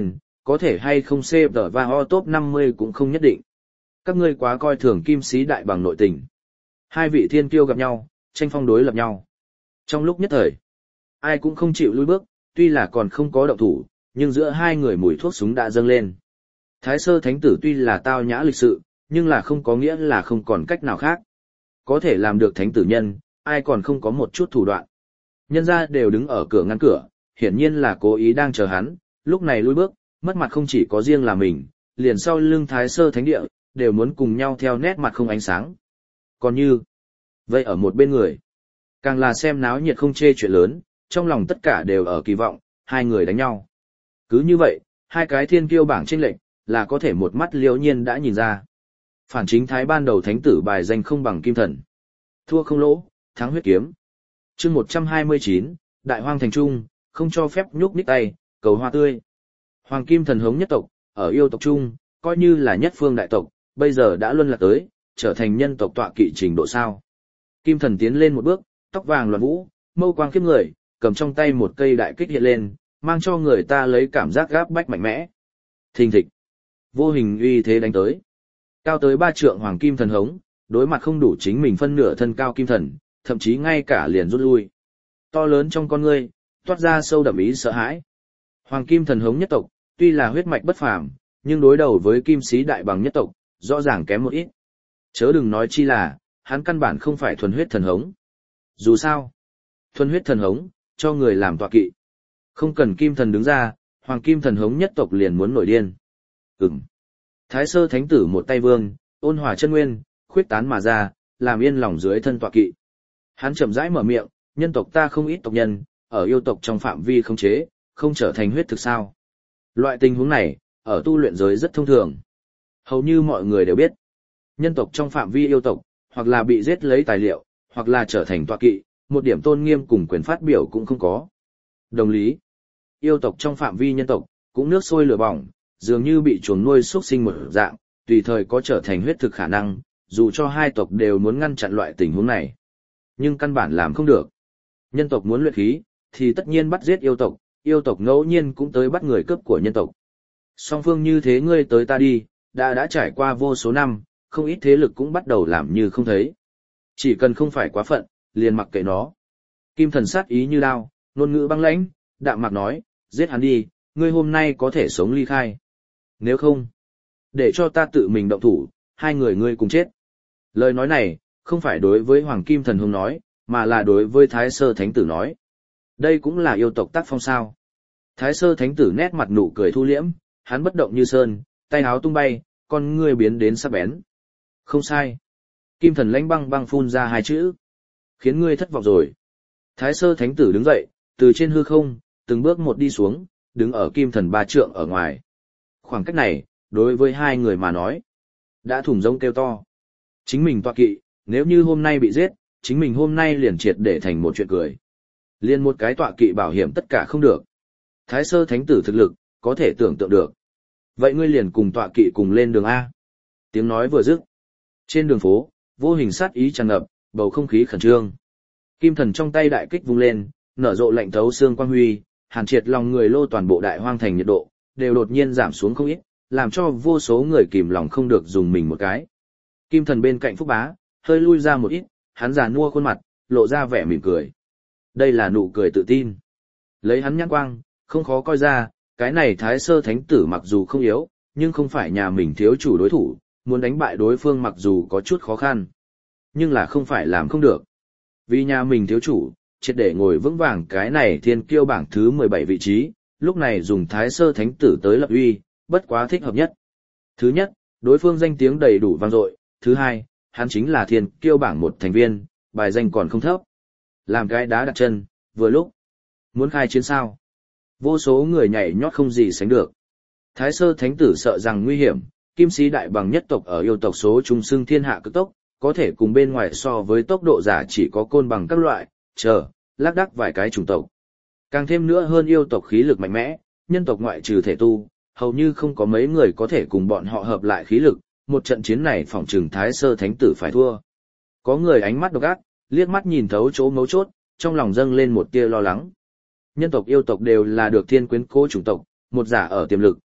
Speaker 1: có thể hay không xếp ở và ho top năm mươi cũng không nhất định. Các ngươi quá coi thường kim sĩ đại bằng nội tình. Hai vị thiên kiêu gặp nhau, tranh phong đối lập nhau. Trong lúc nhất thời, ai cũng không chịu lùi bước, tuy là còn không có động thủ, nhưng giữa hai người mùi thuốc súng đã dâng lên. Thái Sơ Thánh Tử tuy là tao nhã lịch sự, nhưng là không có nghĩa là không còn cách nào khác. Có thể làm được thánh tử nhân, ai còn không có một chút thủ đoạn. Nhân ra đều đứng ở cửa ngăn cửa, hiển nhiên là cố ý đang chờ hắn, lúc này lùi bước, mất mặt không chỉ có riêng là mình, liền sau lưng Thái Sơ Thánh Địa, đều muốn cùng nhau theo nét mặt không ánh sáng. Còn như, vậy ở một bên người, càng là xem náo nhiệt không chê chuyện lớn, trong lòng tất cả đều ở kỳ vọng, hai người đánh nhau. Cứ như vậy, hai cái thiên kiêu bảng chênh lệch, là có thể một mắt liễu nhiên đã nhìn ra. Phản chính thái ban đầu thánh tử bài danh không bằng kim thần. Thua không lỗ, thắng huyết kiếm. chương một trăm hai mươi chín, Đại Hoang Thành Trung, không cho phép nhúc nhích tay, cầu hoa tươi. Hoàng kim thần hống nhất tộc, ở yêu tộc Trung, coi như là nhất phương đại tộc, bây giờ đã luân lạc tới, trở thành nhân tộc tọa kỵ trình độ sao. Kim thần tiến lên một bước, tóc vàng loạn vũ, mâu quang khiếp người, cầm trong tay một cây đại kích hiện lên, mang cho người ta lấy cảm giác gáp bách mạnh mẽ. Thình thịch, vô hình uy thế đánh tới. Cao tới ba trượng hoàng kim thần hống, đối mặt không đủ chính mình phân nửa thân cao kim thần, thậm chí ngay cả liền rút lui. To lớn trong con ngươi, toát ra sâu đậm ý sợ hãi. Hoàng kim thần hống nhất tộc, tuy là huyết mạch bất phàm, nhưng đối đầu với kim sĩ đại bằng nhất tộc, rõ ràng kém một ít. Chớ đừng nói chi là, hắn căn bản không phải thuần huyết thần hống. Dù sao, thuần huyết thần hống, cho người làm tọa kỵ. Không cần kim thần đứng ra, hoàng kim thần hống nhất tộc liền muốn nổi điên. Ừm. Thái Sơ Thánh Tử một tay vương, ôn hòa chân nguyên, khuyết tán mà ra, làm yên lòng dưới thân tọa kỵ. Hắn chậm rãi mở miệng, nhân tộc ta không ít tộc nhân, ở yêu tộc trong phạm vi khống chế, không trở thành huyết thực sao. Loại tình huống này, ở tu luyện giới rất thông thường. Hầu như mọi người đều biết. Nhân tộc trong phạm vi yêu tộc, hoặc là bị giết lấy tài liệu, hoặc là trở thành tọa kỵ, một điểm tôn nghiêm cùng quyền phát biểu cũng không có. Đồng lý, yêu tộc trong phạm vi nhân tộc, cũng nước sôi lửa bỏng, dường như bị chuồng nuôi xuất sinh một dạng, tùy thời có trở thành huyết thực khả năng, dù cho hai tộc đều muốn ngăn chặn loại tình huống này. Nhưng căn bản làm không được. Nhân tộc muốn luyện khí, thì tất nhiên bắt giết yêu tộc, yêu tộc ngẫu nhiên cũng tới bắt người cướp của nhân tộc. Song phương như thế ngươi tới ta đi, đã đã trải qua vô số năm, không ít thế lực cũng bắt đầu làm như không thấy. Chỉ cần không phải quá phận, liền mặc kệ nó. Kim thần sát ý như đao, ngôn ngữ băng lãnh, đạm mạc nói, giết hắn đi, ngươi hôm nay có thể sống ly khai. Nếu không, để cho ta tự mình động thủ, hai người ngươi cùng chết. Lời nói này, không phải đối với Hoàng Kim Thần Hùng nói, mà là đối với Thái Sơ Thánh Tử nói. Đây cũng là yêu tộc tác phong sao. Thái Sơ Thánh Tử nét mặt nụ cười thu liễm, hắn bất động như sơn, tay áo tung bay, con ngươi biến đến sắc bén. Không sai. Kim thần lãnh băng băng phun ra hai chữ. Khiến ngươi thất vọng rồi. Thái Sơ Thánh Tử đứng dậy, từ trên hư không, từng bước một đi xuống, đứng ở kim thần ba trượng ở ngoài. Khoảng cách này, đối với hai người mà nói, đã thủng rông kêu to. Chính mình tọa kỵ, nếu như hôm nay bị giết, chính mình hôm nay liền triệt để thành một chuyện cười. Liên một cái tọa kỵ bảo hiểm tất cả không được. Thái Sơ Thánh Tử thực lực, có thể tưởng tượng được. Vậy ngươi liền cùng tọa kỵ cùng lên đường A. Tiếng nói vừa dứt. Trên đường phố, vô hình sát ý tràn ngập, bầu không khí khẩn trương. Kim thần trong tay đại kích vung lên, nở rộ lạnh thấu xương quang huy, hàn triệt lòng người lô toàn bộ đại hoang thành nhiệt độ, đều đột nhiên giảm xuống không ít, làm cho vô số người kìm lòng không được dùng mình một cái. Kim thần bên cạnh Phúc Bá, hơi lui ra một ít, hắn già nua khuôn mặt, lộ ra vẻ mỉm cười. Đây là nụ cười tự tin. Lấy hắn nhãn quang, không khó coi ra, cái này Thái Sơ Thánh Tử mặc dù không yếu, nhưng không phải nhà mình thiếu chủ đối thủ, muốn đánh bại đối phương mặc dù có chút khó khăn, nhưng là không phải làm không được. Vì nhà mình thiếu chủ, triệt để ngồi vững vàng cái này thiên kiêu bảng thứ mười bảy vị trí, lúc này dùng Thái Sơ Thánh Tử tới lập uy, bất quá thích hợp nhất. Thứ nhất, đối phương danh tiếng đầy đủ vang dội, thứ hai, hắn chính là thiên kiêu bảng một thành viên, bài danh còn không thấp. Làm cái đá đặt chân, vừa lúc. Muốn khai chiến sao? Vô số người nhảy nhót không gì sánh được. Thái Sơ Thánh Tử sợ rằng nguy hiểm, kim sĩ đại bằng nhất tộc ở yêu tộc số trung xưng thiên hạ cực tốc, có thể cùng bên ngoài so với tốc độ giả chỉ có côn bằng các loại, chờ, lác đác vài cái chủng tộc. Càng thêm nữa hơn yêu tộc khí lực mạnh mẽ, nhân tộc ngoại trừ thể tu, hầu như không có mấy người có thể cùng bọn họ hợp lại khí lực, một trận chiến này phỏng trừng Thái Sơ Thánh Tử phải thua. Có người ánh mắt độc ác, liếc mắt nhìn thấu chỗ mấu chốt, trong lòng dâng lên một tia lo lắng. Nhân tộc yêu tộc đều là được thiên quyến cố chủng tộc, một giả ở tiềm lực,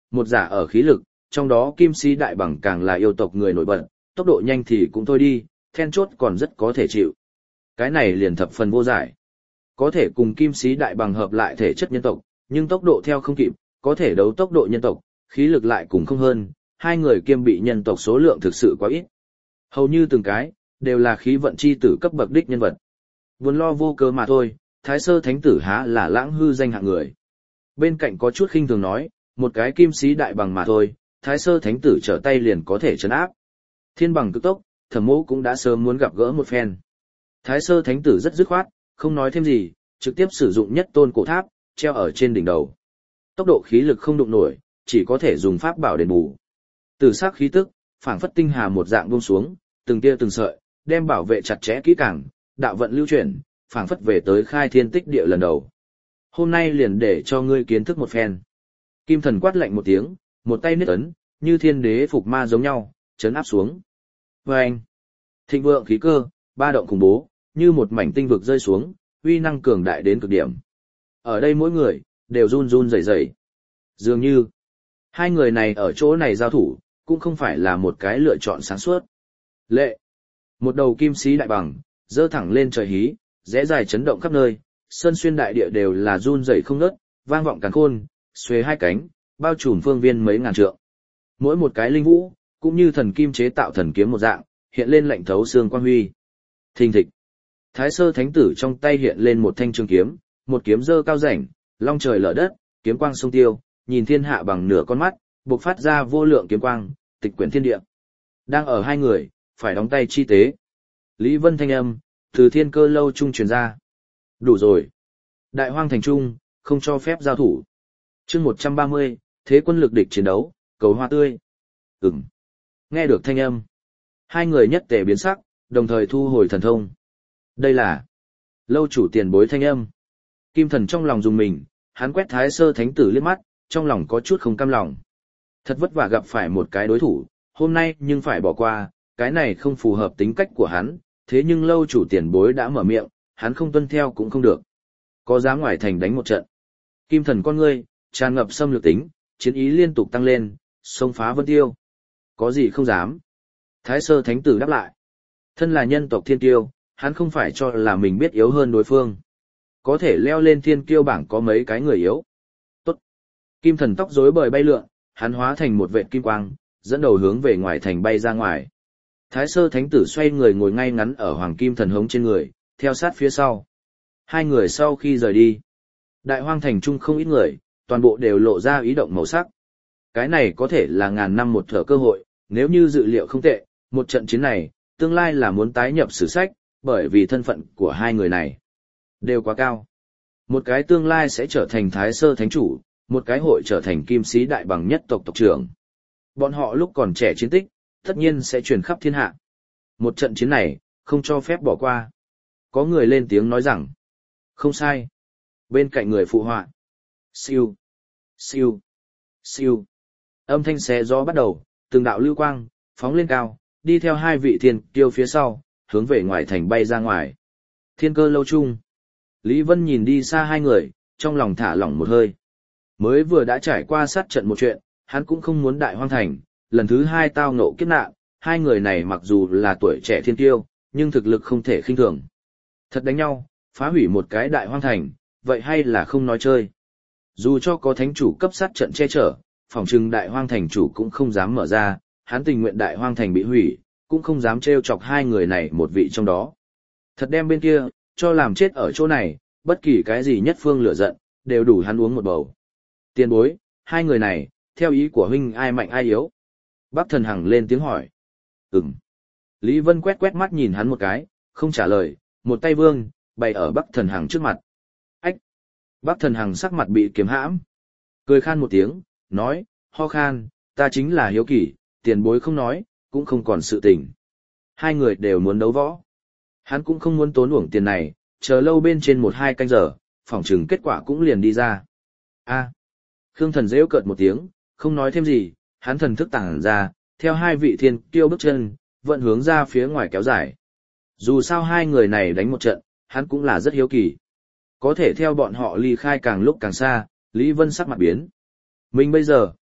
Speaker 1: một giả ở khí lực, trong đó kim sĩ đại bằng càng là yêu tộc người nổi bật, tốc độ nhanh thì cũng thôi đi, then chốt còn rất có thể chịu. Cái này liền thập phần vô giải. Có thể cùng kim sĩ đại bằng hợp lại thể chất nhân tộc, nhưng tốc độ theo không kịp, có thể đấu tốc độ nhân tộc, khí lực lại cùng không hơn, hai người kiêm bị nhân tộc số lượng thực sự quá ít. Hầu như từng cái, đều là khí vận chi tử cấp bậc đích nhân vật. Buồn lo vô cớ mà thôi, Thái Sơ Thánh Tử há là lãng hư danh hạng người. Bên cạnh có chút khinh thường nói, một cái kim sĩ đại bằng mà thôi, Thái Sơ Thánh Tử trở tay liền có thể trấn áp. Thiên bằng cực tốc, Thẩm Mỗ cũng đã sớm muốn gặp gỡ một phen. Thái Sơ Thánh Tử rất dứt khoát, không nói thêm gì, trực tiếp sử dụng nhất tôn cổ tháp, treo ở trên đỉnh đầu. Tốc độ khí lực không đụng nổi, chỉ có thể dùng pháp bảo đền bù. Tử sắc khí tức, phảng phất tinh hà một dạng buông xuống, từng tia từng sợi, đem bảo vệ chặt chẽ kỹ càng, đạo vận lưu chuyển, phảng phất về tới khai thiên tích địa lần đầu. Hôm nay liền để cho ngươi kiến thức một phen. Kim Thần quát lạnh một tiếng, một tay niết ấn, như thiên đế phục ma giống nhau, chấn áp xuống. Và anh, thịnh vượng khí cơ, ba động khủng bố, như một mảnh tinh vực rơi xuống, uy năng cường đại đến cực điểm. Ở đây mỗi người, đều run run rẩy rẩy. Dường như, hai người này ở chỗ này giao thủ, cũng không phải là một cái lựa chọn sáng suốt. Lệ, một đầu kim sĩ đại bằng, dơ thẳng lên trời hí, rẽ dài chấn động khắp nơi, sơn xuyên đại địa đều là run rẩy không ngớt, vang vọng càn khôn, xuề hai cánh, bao trùm phương viên mấy ngàn trượng. Mỗi một cái linh vũ, cũng như thần kim chế tạo thần kiếm một dạng, hiện lên lạnh thấu xương quang huy. Thình thịch. Thái Sơ Thánh Tử trong tay hiện lên một thanh trường kiếm, một kiếm dơ cao rảnh, long trời lở đất, kiếm quang sông tiêu, nhìn thiên hạ bằng nửa con mắt, bộc phát ra vô lượng kiếm quang, tịch quyển thiên địa. Đang ở hai người, phải đóng tay chi tế. Lý Vân thanh âm, từ thiên cơ lâu trung truyền ra. Đủ rồi. Đại hoang thành trung, không cho phép giao thủ. chương một trăm ba mươi, thế quân lực địch chiến đấu, cầu hoa tươi. Ừm. Nghe được thanh âm. Hai người nhất tề biến sắc, đồng thời thu hồi thần thông. Đây là lâu chủ tiền bối thanh âm. Kim Thần trong lòng dùng mình, hắn quét Thái Sơ Thánh Tử liếc mắt, trong lòng có chút không cam lòng. Thật vất vả gặp phải một cái đối thủ, hôm nay nhưng phải bỏ qua, cái này không phù hợp tính cách của hắn, thế nhưng lâu chủ tiền bối đã mở miệng, hắn không tuân theo cũng không được. Có dám ngoài thành đánh một trận. Kim Thần con ngươi, tràn ngập xâm lược tính, chiến ý liên tục tăng lên, xông phá vân tiêu. Có gì không dám. Thái Sơ Thánh Tử đáp lại. Thân là nhân tộc thiên tiêu, hắn không phải cho là mình biết yếu hơn đối phương. Có thể leo lên thiên kiêu bảng có mấy cái người yếu. Tốt. Kim Thần tóc rối bời bay lượn, hắn hóa thành một vệt kim quang, dẫn đầu hướng về ngoài thành bay ra ngoài. Thái Sơ Thánh Tử xoay người ngồi ngay ngắn ở Hoàng Kim Thần hống trên người, theo sát phía sau. Hai người sau khi rời đi, đại hoang thành trung không ít người, toàn bộ đều lộ ra ý động màu sắc. Cái này có thể là ngàn năm một thở cơ hội, nếu như dự liệu không tệ, một trận chiến này, tương lai là muốn tái nhập sử sách, bởi vì thân phận của hai người này đều quá cao. Một cái tương lai sẽ trở thành Thái Sơ Thánh Chủ, một cái hội trở thành kim sĩ đại bằng nhất tộc tộc trưởng. Bọn họ lúc còn trẻ chiến tích, tất nhiên sẽ truyền khắp thiên hạ. Một trận chiến này, không cho phép bỏ qua. Có người lên tiếng nói rằng, không sai. Bên cạnh người phụ họa, siêu, siêu, siêu. Âm thanh xé gió bắt đầu, từng đạo lưu quang, phóng lên cao, đi theo hai vị thiên kiêu phía sau, hướng về ngoài thành bay ra ngoài. Thiên cơ lâu chung. Lý Vân nhìn đi xa hai người, trong lòng thả lỏng một hơi. Mới vừa đã trải qua sát trận một chuyện, hắn cũng không muốn đại hoang thành, lần thứ hai tao ngộ kiếp nạn, hai người này mặc dù là tuổi trẻ thiên tiêu, nhưng thực lực không thể khinh thường. Thật đánh nhau, phá hủy một cái đại hoang thành, vậy hay là không nói chơi. Dù cho có thánh chủ cấp sát trận che chở, phòng trừng đại hoang thành chủ cũng không dám mở ra, hắn tình nguyện đại hoang thành bị hủy, cũng không dám trêu chọc hai người này một vị trong đó. Thật đem bên kia, cho làm chết ở chỗ này, bất kỳ cái gì nhất phương lửa giận, đều đủ hắn uống một bầu. Tiền bối, hai người này, theo ý của huynh ai mạnh ai yếu? Bắc Thần Hằng lên tiếng hỏi. Ừm. Lý Vân quét quét mắt nhìn hắn một cái, không trả lời, một tay vương, bày ở Bắc Thần Hằng trước mặt. Ách! Bắc Thần Hằng sắc mặt bị kiềm hãm. Cười khan một tiếng, nói, ho khan, ta chính là hiếu kỳ, tiền bối không nói, cũng không còn sự tình. Hai người đều muốn đấu võ. Hắn cũng không muốn tốn uổng tiền này, chờ lâu bên trên một hai canh giờ, phỏng chừng kết quả cũng liền đi ra. A. Khương Thần rêu cợt một tiếng, không nói thêm gì, hắn thần thức tàng ra, theo hai vị thiên kiêu bước chân, vận hướng ra phía ngoài kéo dài. Dù sao hai người này đánh một trận, hắn cũng là rất hiếu kỳ. Có thể theo bọn họ ly khai càng lúc càng xa, Lý Vân sắc mặt biến. Mình bây giờ,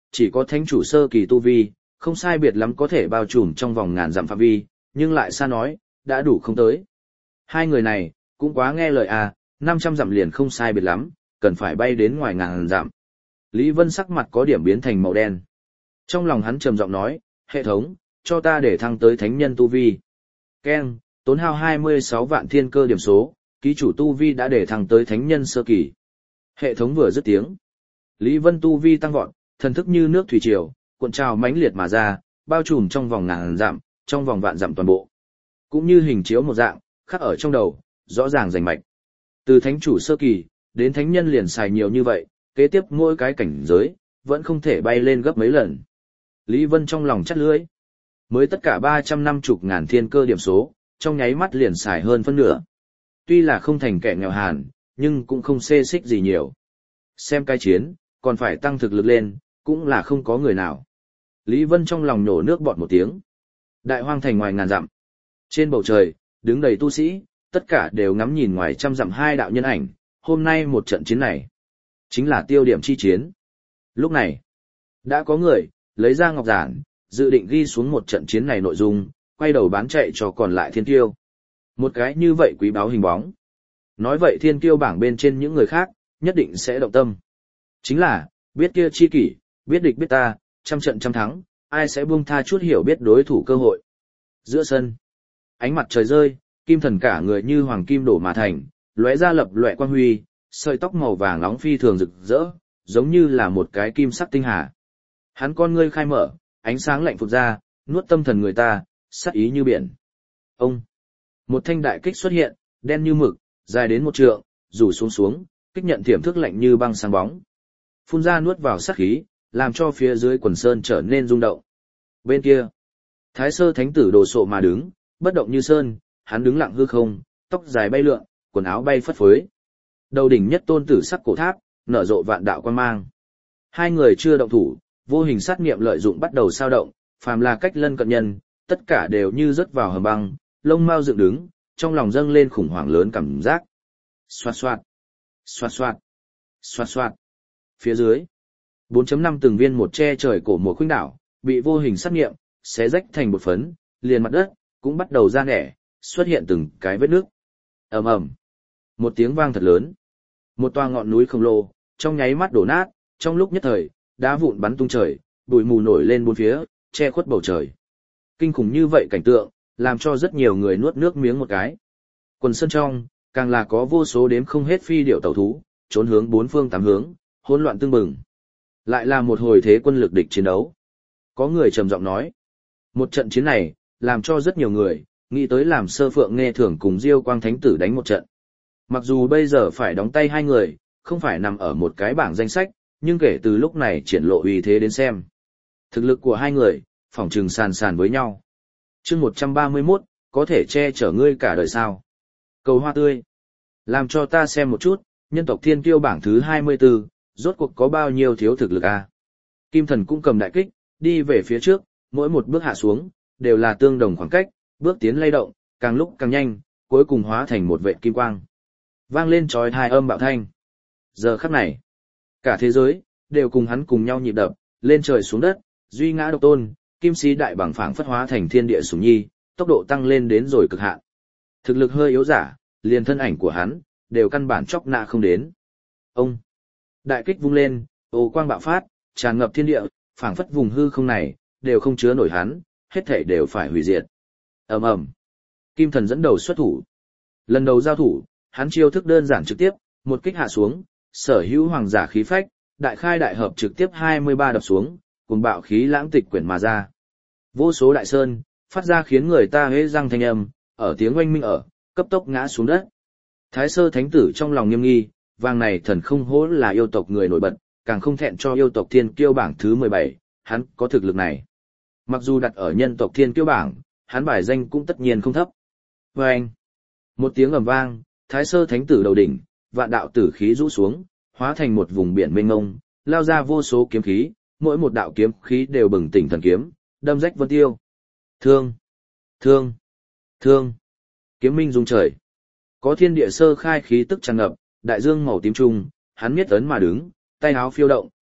Speaker 1: chỉ có thánh chủ sơ kỳ tu vi, không sai biệt lắm có thể bao trùm trong vòng ngàn dặm phạm vi, nhưng lại xa nói, đã đủ không tới. Hai người này, cũng quá nghe lời à, năm trăm dặm liền không sai biệt lắm, cần phải bay đến ngoài ngàn dặm. Lý Vân sắc mặt có điểm biến thành màu đen. Trong lòng hắn trầm giọng nói, hệ thống, cho ta để thăng tới thánh nhân tu vi. Ken, tốn hao hai mươi sáu vạn thiên cơ điểm số, ký chủ tu vi đã để thăng tới thánh nhân sơ kỳ. Hệ thống vừa dứt tiếng. Lý Vân tu vi tăng vọt, thần thức như nước thủy triều, cuộn trào mãnh liệt mà ra, bao trùm trong vòng ngàn dặm, trong vòng vạn dặm toàn bộ. Cũng như hình chiếu một dạng, khắc ở trong đầu, rõ ràng rành mạch. Từ thánh chủ sơ kỳ, đến thánh nhân liền xài nhiều như vậy, kế tiếp mỗi cái cảnh giới, vẫn không thể bay lên gấp mấy lần. Lý Vân trong lòng chắt lưỡi. Mới tất cả ba trăm năm mươi ngàn thiên cơ điểm số, trong nháy mắt liền xài hơn phân nửa. Tuy là không thành kẻ nghèo hàn, nhưng cũng không xê xích gì nhiều. Xem cái chiến, còn phải tăng thực lực lên, cũng là không có người nào. Lý Vân trong lòng nổ nước bọt một tiếng. Đại hoang thành ngoài ngàn dặm. Trên bầu trời, đứng đầy tu sĩ, tất cả đều ngắm nhìn ngoài trăm dặm hai đạo nhân ảnh. Hôm nay một trận chiến này, chính là tiêu điểm chi chiến. Lúc này, đã có người, lấy ra ngọc giản, dự định ghi xuống một trận chiến này nội dung, quay đầu bán chạy cho còn lại thiên tiêu. Một cái như vậy quý báu hình bóng. Nói vậy thiên tiêu bảng bên trên những người khác, nhất định sẽ động tâm. Chính là, biết kia chi kỷ, biết địch biết ta, trăm trận trăm thắng, ai sẽ buông tha chút hiểu biết đối thủ cơ hội. Giữa sân, ánh mặt trời rơi, kim thần cả người như hoàng kim đổ mà thành, lóe ra lập loè quang huy, sợi tóc màu vàng nóng phi thường rực rỡ, giống như là một cái kim sắc tinh hà. Hắn con ngươi khai mở, ánh sáng lạnh phụt ra, nuốt tâm thần người ta, sắc ý như biển. Ông, một thanh đại kích xuất hiện, đen như mực, dài đến một trượng, rủ xuống xuống, kích nhận thiểm thức lạnh như băng sáng bóng. Phun ra nuốt vào sát khí, làm cho phía dưới quần sơn trở nên rung động. Bên kia, Thái Sơ Thánh Tử đồ sộ mà đứng, bất động như sơn, hắn đứng lặng hư không, tóc dài bay lượn, quần áo bay phất phới. Đầu đỉnh nhất tôn tử sắc cổ tháp, nở rộ vạn đạo quan mang. Hai người chưa động thủ, vô hình sát niệm lợi dụng bắt đầu sao động, phàm là cách lân cận nhân, tất cả đều như rớt vào hầm băng, lông mao dựng đứng, trong lòng dâng lên khủng hoảng lớn cảm giác. Xoạt xoạt, xoạt xoạt, xoạt xoạt. Phía dưới, bốn chấm năm từng viên một che trời cổ mùa khuynh đảo, bị vô hình sát niệm xé rách thành một phấn, liền mặt đất cũng bắt đầu ra nẻ, xuất hiện từng cái vết nước. Ầm ầm, một tiếng vang thật lớn, một toa ngọn núi khổng lồ trong nháy mắt đổ nát, trong lúc nhất thời, đá vụn bắn tung trời, bụi mù nổi lên bốn phía, che khuất bầu trời. Kinh khủng như vậy cảnh tượng, làm cho rất nhiều người nuốt nước miếng một cái. Quần sơn trong, càng là có vô số đếm không hết phi điệu tẩu thú, trốn hướng bốn phương tám hướng, hỗn loạn tương bừng. Lại là một hồi thế quân lực địch chiến đấu. Có người trầm giọng nói, một trận chiến này, làm cho rất nhiều người, nghĩ tới làm Sơ Phượng Nghe Thường cùng Diêu Quang Thánh Tử đánh một trận. Mặc dù bây giờ phải đóng tay hai người, không phải nằm ở một cái bảng danh sách, nhưng kể từ lúc này triển lộ uy thế đến xem. Thực lực của hai người, phỏng trừng sàn sàn với nhau. chương một trăm ba mươi mốt, có thể che chở ngươi cả đời sao? Cầu hoa tươi. Làm cho ta xem một chút, nhân tộc thiên kiêu bảng thứ hai mươi tư, rốt cuộc có bao nhiêu thiếu thực lực à? Kim thần cũng cầm đại kích, đi về phía trước, mỗi một bước hạ xuống, đều là tương đồng khoảng cách, bước tiến lay động, càng lúc càng nhanh, cuối cùng hóa thành một vệt kim quang. Vang lên chói tai âm bạo thanh. Giờ khắc này, cả thế giới, đều cùng hắn cùng nhau nhịp đập, lên trời xuống đất, duy ngã độc tôn, kim sĩ đại bằng phảng phất hóa thành thiên địa sủng nhi, tốc độ tăng lên đến rồi cực hạn. Thực lực hơi yếu giả, liền thân ảnh của hắn, đều căn bản chọc nạ không đến. Ông, đại kích vung lên, ô quang bạo phát, tràn ngập thiên địa, phảng phất vùng hư không này, đều không chứa nổi hắn, hết thảy đều phải hủy diệt. Ầm ầm, Kim thần dẫn đầu xuất thủ. Lần đầu giao thủ, hắn chiêu thức đơn giản trực tiếp, một kích hạ xuống, sở hữu hoàng giả khí phách, đại khai đại hợp trực tiếp hai mươi ba đập xuống, cùng bạo khí lãng tịch quyển mà ra. Vô số đại sơn, phát ra khiến người ta hễ răng thanh âm, ở tiếng oanh minh ở, cấp tốc ngã xuống đất. Thái Sơ Thánh Tử trong lòng nghiêm nghi, vàng này thần không hổ là yêu tộc người nổi bật, càng không thẹn cho yêu tộc thiên kiêu bảng thứ mười bảy, hắn có thực lực này. Mặc dù đặt ở nhân tộc thiên kiêu bảng, hắn bài danh cũng tất nhiên không thấp. Và anh, một tiếng ầm vang, Thái Sơ Thánh Tử đầu đỉnh, vạn đạo tử khí rũ xuống, hóa thành một vùng biển mênh mông, lao ra vô số kiếm khí, mỗi một đạo kiếm khí đều bừng tỉnh thần kiếm, đâm rách vân tiêu. Thương, thương, thương, kiếm minh rung trời. Có thiên địa sơ khai khí tức tràn ngập, đại dương màu tím trung, hắn miết ấn mà đứng, tay áo phiêu động,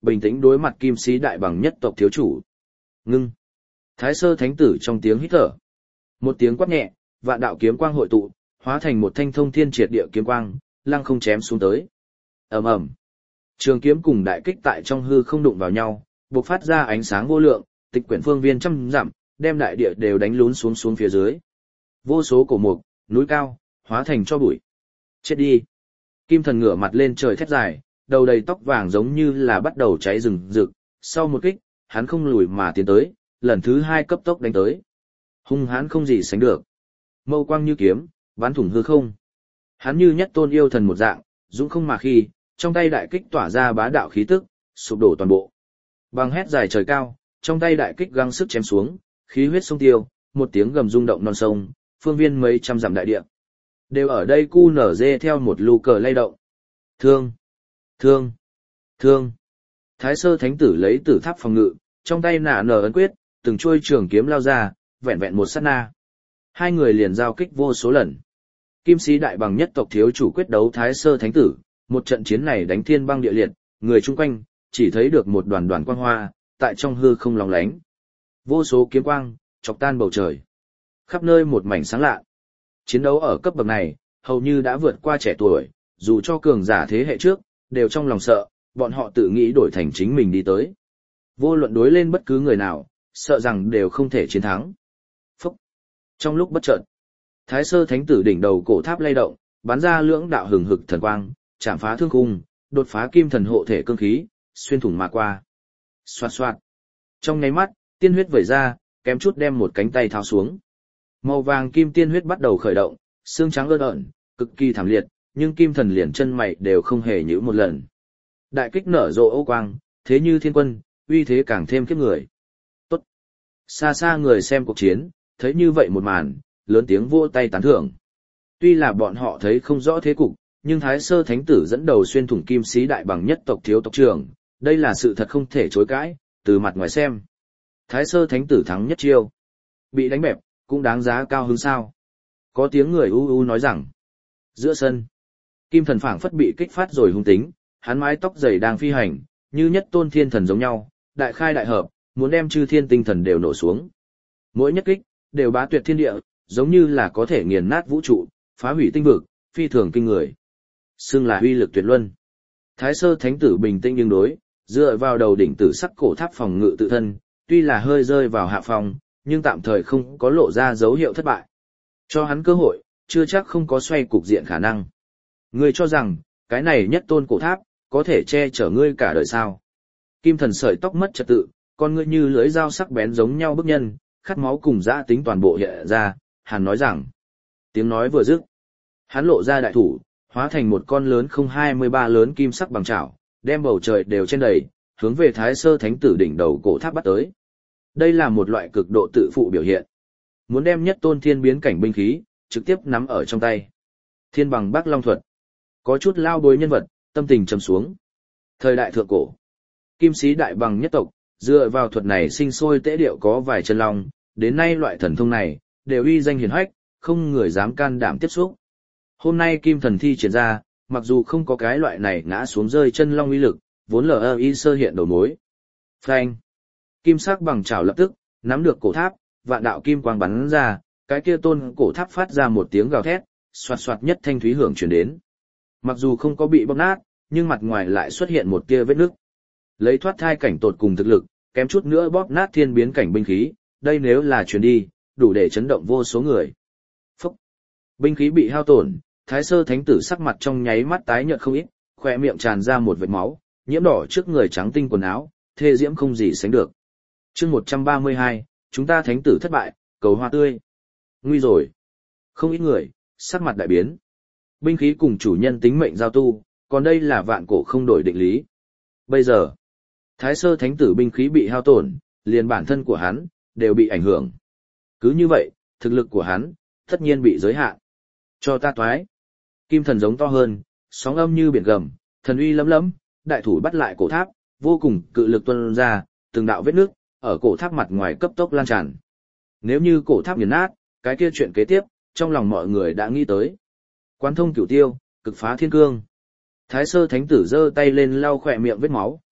Speaker 1: bình tĩnh đối mặt kim sĩ đại bằng nhất tộc thiếu chủ. Ngưng. Thái sơ thánh tử trong tiếng hít thở. Một tiếng quát nhẹ, vạn đạo kiếm quang hội tụ, hóa thành một thanh thông thiên triệt địa kiếm quang, lăng không chém xuống tới. Ầm ầm. Trường kiếm cùng đại kích tại trong hư không đụng vào nhau, bộc phát ra ánh sáng vô lượng, tịch quyển phương viên trăm dặm, đem đại địa đều đánh lún xuống xuống phía dưới. Vô số cổ mục, núi cao, hóa thành cho bụi. Chết đi. Kim thần ngửa mặt lên trời thét dài, đầu đầy tóc vàng giống như là bắt đầu cháy rừng rực. Sau một kích, hắn không lùi mà tiến tới, lần thứ hai cấp tốc đánh tới. Hung hãn không gì sánh được. Mâu quang như kiếm, bắn thủng hư không. Hắn như nhất tôn yêu thần một dạng, dũng không mà khi, trong tay đại kích tỏa ra bá đạo khí tức, sụp đổ toàn bộ. Bằng hét dài trời cao, trong tay đại kích găng sức chém xuống, khí huyết sông tiêu, một tiếng gầm rung động non sông, phương viên mấy trăm dặm đại địa. Đều ở đây cu nở dê theo một lu cờ lay động. Thương! Thương! Thương! Thái sơ thánh tử lấy tử tháp phòng ngự, trong tay nạ nở ấn quyết, từng chuôi trường kiếm lao ra, vẹn vẹn một sát na. Hai người liền giao kích vô số lần. Kim sĩ đại bằng nhất tộc thiếu chủ quyết đấu thái sơ thánh tử, một trận chiến này đánh thiên băng địa liệt, người chung quanh, chỉ thấy được một đoàn đoàn quang hoa, tại trong hư không lóng lánh. Vô số kiếm quang, chọc tan bầu trời. Khắp nơi một mảnh sáng lạ. Chiến đấu ở cấp bậc này, hầu như đã vượt qua trẻ tuổi, dù cho cường giả thế hệ trước, đều trong lòng sợ, bọn họ tự nghĩ đổi thành chính mình đi tới. Vô luận đối lên bất cứ người nào, sợ rằng đều không thể chiến thắng. Phúc! Trong lúc bất chợt, Thái sơ thánh tử đỉnh đầu cổ tháp lay động, bắn ra lưỡng đạo hừng hực thần quang, chạm phá thương khung, đột phá kim thần hộ thể cương khí, xuyên thủng mà qua. Xoạt xoạt. Trong nháy mắt, tiên huyết vẩy ra, kém chút đem một cánh tay tháo xuống. Màu vàng kim tiên huyết bắt đầu khởi động, xương trắng ơn ợn, cực kỳ thảm liệt, nhưng kim thần liền chân mày đều không hề nhíu một lần. Đại kích nở rộ ô quang, thế như thiên quân, uy thế càng thêm khiếp người. Tốt. Xa xa người xem cuộc chiến, thấy như vậy một màn, lớn tiếng vỗ tay tán thưởng. Tuy là bọn họ thấy không rõ thế cục, nhưng Thái sơ thánh tử dẫn đầu xuyên thủng kim sĩ đại bằng nhất tộc thiếu tộc trưởng, đây là sự thật không thể chối cãi, từ mặt ngoài xem. Thái sơ thánh tử thắng nhất chiêu. Bị đánh bẹp, cũng đáng giá cao hứng sao. Có tiếng người u u nói rằng, giữa sân, kim thần phảng phất bị kích phát rồi hung tính, hắn mái tóc dày đang phi hành, như nhất tôn thiên thần giống nhau, đại khai đại hợp, muốn đem chư thiên tinh thần đều nổ xuống. Mỗi nhất kích, đều bá tuyệt thiên địa, giống như là có thể nghiền nát vũ trụ, phá hủy tinh vực, phi thường kinh người. Xưng là uy lực tuyệt luân. Thái sơ thánh tử bình tĩnh nhưng đối, dựa vào đầu đỉnh tử sắc cổ tháp phòng ngự tự thân, tuy là hơi rơi vào hạ phòng, nhưng tạm thời không có lộ ra dấu hiệu thất bại. Cho hắn cơ hội, chưa chắc không có xoay cục diện khả năng. Ngươi cho rằng, cái này nhất tôn cổ tháp, có thể che chở ngươi cả đời sao. Kim thần sợi tóc mất trật tự, con ngươi như lưỡi dao sắc bén giống nhau bức nhân, khát máu cùng dã tính toàn bộ hiện ra, hắn nói rằng. Tiếng nói vừa dứt, hắn lộ ra đại thủ, hóa thành một con lớn không hai mươi ba lớn kim sắc bằng chảo, đem bầu trời đều trên đầy, hướng về Thái sơ thánh tử đỉnh đầu cổ tháp bắt tới. Đây là một loại cực độ tự phụ biểu hiện. Muốn đem nhất tôn thiên biến cảnh binh khí, trực tiếp nắm ở trong tay. Thiên bằng Bắc Long thuật. Có chút lao bối nhân vật, tâm tình trầm xuống. Thời đại thượng cổ, kim sĩ đại bằng nhất tộc, dựa vào thuật này sinh sôi tế điệu có vài chân long, đến nay loại thần thông này, đều uy danh hiển hách, không người dám can đảm tiếp xúc. Hôm nay kim thần thi triển ra, mặc dù không có cái loại này ngã xuống rơi chân long uy lực, vốn lờ y sơ hiện đầu mối. Phanh. Kim sắc bằng chảo lập tức, nắm được cổ tháp, vạn đạo kim quang bắn ra, cái kia tôn cổ tháp phát ra một tiếng gào thét, xoạt xoạt nhất thanh thúy hưởng truyền đến. Mặc dù không có bị bóp nát, nhưng mặt ngoài lại xuất hiện một tia vết nứt. Lấy thoát thai cảnh tột cùng thực lực, kém chút nữa bóp nát thiên biến cảnh binh khí, đây nếu là truyền đi, đủ để chấn động vô số người. Phúc! Binh khí bị hao tổn, Thái sơ thánh tử sắc mặt trong nháy mắt tái nhợt không ít, khỏe miệng tràn ra một vệt máu, nhiễm đỏ trước người trắng tinh quần áo, thê diễm không gì sánh được. Chương một trăm ba mươi hai, chúng ta thánh tử thất bại, cầu hoa tươi. Nguy rồi. Không ít người, sắc mặt đại biến. Binh khí cùng chủ nhân tính mệnh giao tu, còn đây là vạn cổ không đổi định lý. Bây giờ, Thái sơ thánh tử binh khí bị hao tổn, liền bản thân của hắn, đều bị ảnh hưởng. Cứ như vậy, thực lực của hắn, tất nhiên bị giới hạn. Cho ta toái. Kim thần giống to hơn, sóng âm như biển gầm, thần uy lấm lấm, đại thủ bắt lại cổ tháp, vô cùng cự lực tuôn ra, từng đạo vết nước, ở cổ tháp mặt ngoài cấp tốc lan tràn. Nếu như cổ tháp nghiền nát, cái kia chuyện kế tiếp, trong lòng mọi người đã nghĩ tới. Quán thông cửu tiêu, cực phá thiên cương. Thái sơ thánh tử giơ tay lên lau khỏe miệng vết máu,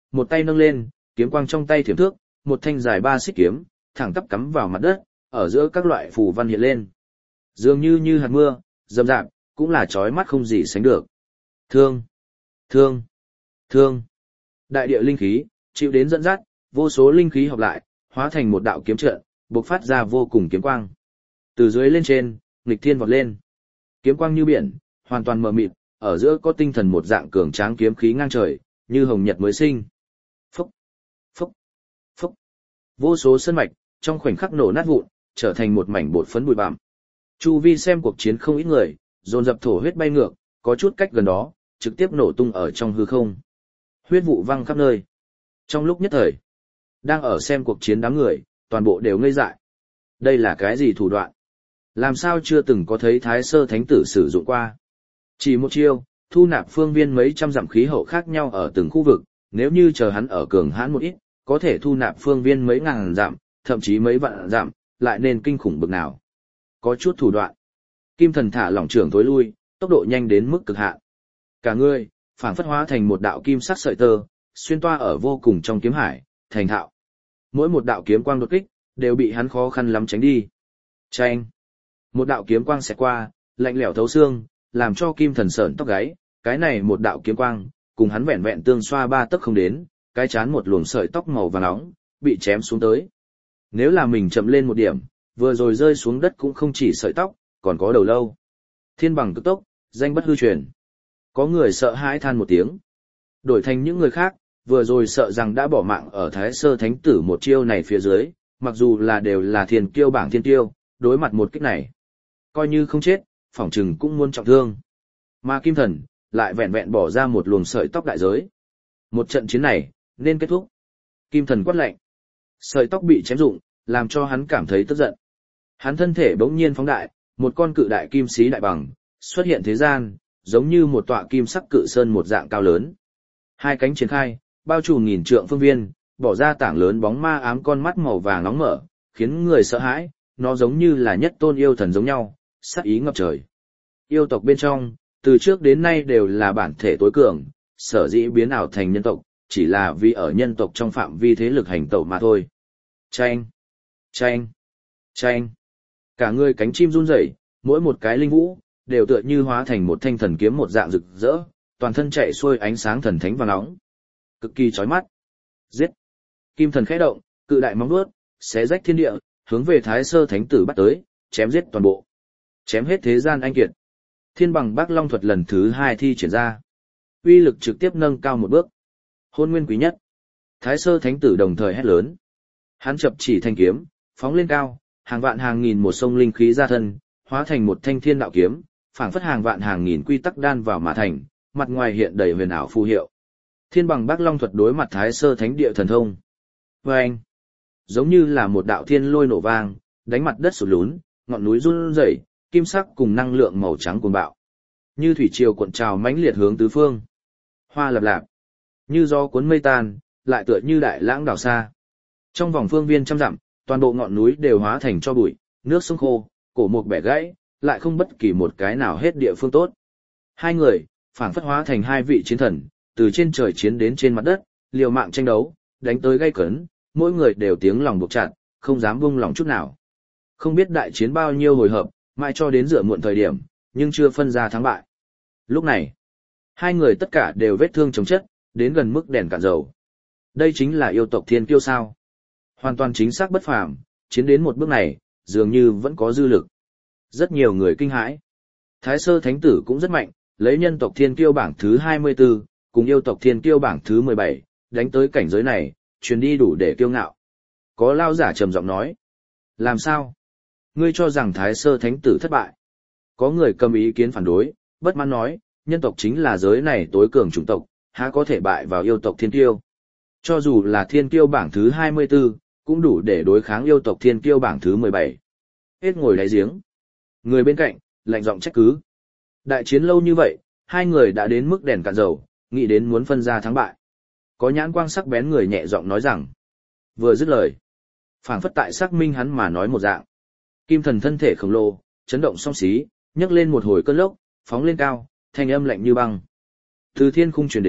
Speaker 1: một tay nâng lên, kiếm quang trong tay thiểm thước, một thanh dài ba xích kiếm, thẳng tắp cắm vào mặt đất, ở giữa các loại phù văn hiện lên. Dường như như hạt mưa, rầm rạp, cũng là chói mắt không gì sánh được. Thương, thương, thương. Đại địa linh khí, chịu đến dẫn dắt, vô số linh khí hợp lại, hóa thành một đạo kiếm trận, bộc phát ra vô cùng kiếm quang. Từ dưới lên trên, nghịch thiên vọt lên. Kiếm quang như biển, hoàn toàn mờ mịt, ở giữa có tinh thần một dạng cường tráng kiếm khí ngang trời, như hồng nhật mới sinh. Phúc, phúc, phúc. Vô số sơn mạch, trong khoảnh khắc nổ nát vụn, trở thành một mảnh bột phấn bụi bặm. Chu vi xem cuộc chiến không ít người, dồn dập thổ huyết bay ngược, có chút cách gần đó, trực tiếp nổ tung ở trong hư không. Huyết vụ văng khắp nơi. Trong lúc nhất thời, đang ở xem cuộc chiến đám người, toàn bộ đều ngây dại. Đây là cái gì thủ đoạn? Làm sao chưa từng có thấy Thái Sơ Thánh Tử sử dụng qua? Chỉ một chiêu, thu nạp phương viên mấy trăm dặm khí hậu khác nhau ở từng khu vực, nếu như chờ hắn ở cường hãn một ít, có thể thu nạp phương viên mấy ngàn dặm, thậm chí mấy vạn dặm, lại nên kinh khủng bực nào. Có chút thủ đoạn. Kim Thần thả lỏng trưởng tối lui, tốc độ nhanh đến mức cực hạn. Cả người, phảng phất hóa thành một đạo kim sắc sợi tơ, xuyên toa ở vô cùng trong kiếm hải, thành thạo. Mỗi một đạo kiếm quang đột kích, đều bị hắn khó khăn lắm tránh đi. Chanh! Một đạo kiếm quang xẹt qua, lạnh lẽo thấu xương, làm cho Kim Thần sởn tóc gáy, cái này một đạo kiếm quang, cùng hắn vẹn vẹn tương xoa ba tấc không đến, cái chán một luồng sợi tóc màu vàng nóng, bị chém xuống tới. Nếu là mình chậm lên một điểm, vừa rồi rơi xuống đất cũng không chỉ sợi tóc, còn có đầu lâu. Thiên bằng cực tốc, danh bất hư truyền. Có người sợ hãi than một tiếng. Đổi thành những người khác, vừa rồi sợ rằng đã bỏ mạng ở Thái Sơ Thánh Tử một chiêu này phía dưới, mặc dù là đều là thiên kiêu bảng thiên tiêu, đối mặt một kích này. Coi như không chết, phỏng chừng cũng muốn trọng thương. Mà Kim Thần, lại vẹn vẹn bỏ ra một luồng sợi tóc đại giới. Một trận chiến này, nên kết thúc. Kim Thần quát lạnh. Sợi tóc bị chém rụng, làm cho hắn cảm thấy tức giận. Hắn thân thể bỗng nhiên phóng đại, một con cự đại kim sĩ đại bằng, xuất hiện thế gian, giống như một tọa kim sắc cự sơn một dạng cao lớn. Hai cánh triển khai, bao trùm nghìn trượng phương viên, bỏ ra tảng lớn bóng ma ám con mắt màu vàng nóng mở, khiến người sợ hãi, nó giống như là nhất tôn yêu thần giống nhau, sát ý ngập trời. Yêu tộc bên trong, từ trước đến nay đều là bản thể tối cường, sở dĩ biến ảo thành nhân tộc, chỉ là vì ở nhân tộc trong phạm vi thế lực hành tẩu mà thôi. Chanh! Chanh! Chanh! Cả người cánh chim run rẩy, mỗi một cái linh vũ, đều tựa như hóa thành một thanh thần kiếm một dạng rực rỡ, toàn thân chạy xuôi ánh sáng thần thánh vàng nóng. Cực kỳ chói mắt. Giết! Kim Thần khẽ động, cự đại móng vuốt, xé rách thiên địa, hướng về Thái Sơ Thánh Tử bắt tới, chém giết toàn bộ. Chém hết thế gian anh kiệt. Thiên bằng Bác Long thuật lần thứ hai thi triển ra. Uy lực trực tiếp nâng cao một bước. Hôn nguyên quý nhất. Thái Sơ Thánh Tử đồng thời hét lớn. Hắn chập chỉ thanh kiếm, phóng lên cao, hàng vạn hàng nghìn một sông linh khí ra thân, hóa thành một thanh thiên đạo kiếm, phảng phất hàng vạn hàng nghìn quy tắc đan vào mà thành, mặt ngoài hiện đầy huyền ảo phù hiệu. Thiên bằng Bác Long thuật đối mặt Thái Sơ Thánh Địa thần thông. Và anh, giống như là một đạo thiên lôi nổ vang, đánh mặt đất sụt lún, ngọn núi run rẩy, kim sắc cùng năng lượng màu trắng cuồng bạo. Như thủy triều cuộn trào mãnh liệt hướng tứ phương. Hoa lập lạp, như gió cuốn mây tan, lại tựa như đại lãng đảo xa. Trong vòng phương viên trăm dặm, toàn bộ ngọn núi đều hóa thành tro bụi, nước sông khô, cổ mục bẻ gãy, lại không bất kỳ một cái nào hết địa phương tốt. Hai người, phảng phất hóa thành hai vị chiến thần, từ trên trời chiến đến trên mặt đất, liều mạng tranh đấu, đánh tới gay cấn, mỗi người đều tiếng lòng buộc chặt, không dám buông lòng chút nào. Không biết đại chiến bao nhiêu hồi hợp, mãi cho đến rửa muộn thời điểm, nhưng chưa phân ra thắng bại. Lúc này, hai người tất cả đều vết thương chồng chất, đến gần mức đèn cạn dầu. Đây chính là yêu tộc thiên kiêu sao. Hoàn toàn chính xác bất phàm, chiến đến một bước này, dường như vẫn có dư lực. Rất nhiều người kinh hãi. Thái Sơ Thánh Tử cũng rất mạnh, lấy nhân tộc thiên kiêu bảng thứ hai mươi tư, cùng yêu tộc thiên kiêu bảng thứ mười bảy, đánh tới cảnh giới này, truyền đi đủ để kiêu ngạo. Có lao giả trầm giọng nói. Làm sao? Ngươi cho rằng Thái Sơ Thánh Tử thất bại. Có người cầm ý kiến phản đối, bất mãn nói, nhân tộc chính là giới này tối cường chủng tộc, há có thể bại vào yêu tộc thiên kiêu. Cho dù là thiên kiêu bảng thứ hai mươi tư, cũng đủ để đối kháng yêu tộc thiên kiêu bảng thứ mười bảy. Hết ngồi đáy giếng. Người bên cạnh, lạnh giọng trách cứ. Đại chiến lâu như vậy, hai người đã đến mức đèn cạn dầu, nghĩ đến muốn phân ra thắng bại. Có nhãn quang sắc bén người nhẹ giọng nói rằng. Vừa dứt lời, phảng phất tại xác minh hắn mà nói một dạng. Kim Thần thân thể khổng lồ, chấn động song xí, nhấc lên một hồi cơn lốc, phóng lên cao, thanh âm lạnh như băng. Từ thiên khung truyền đến,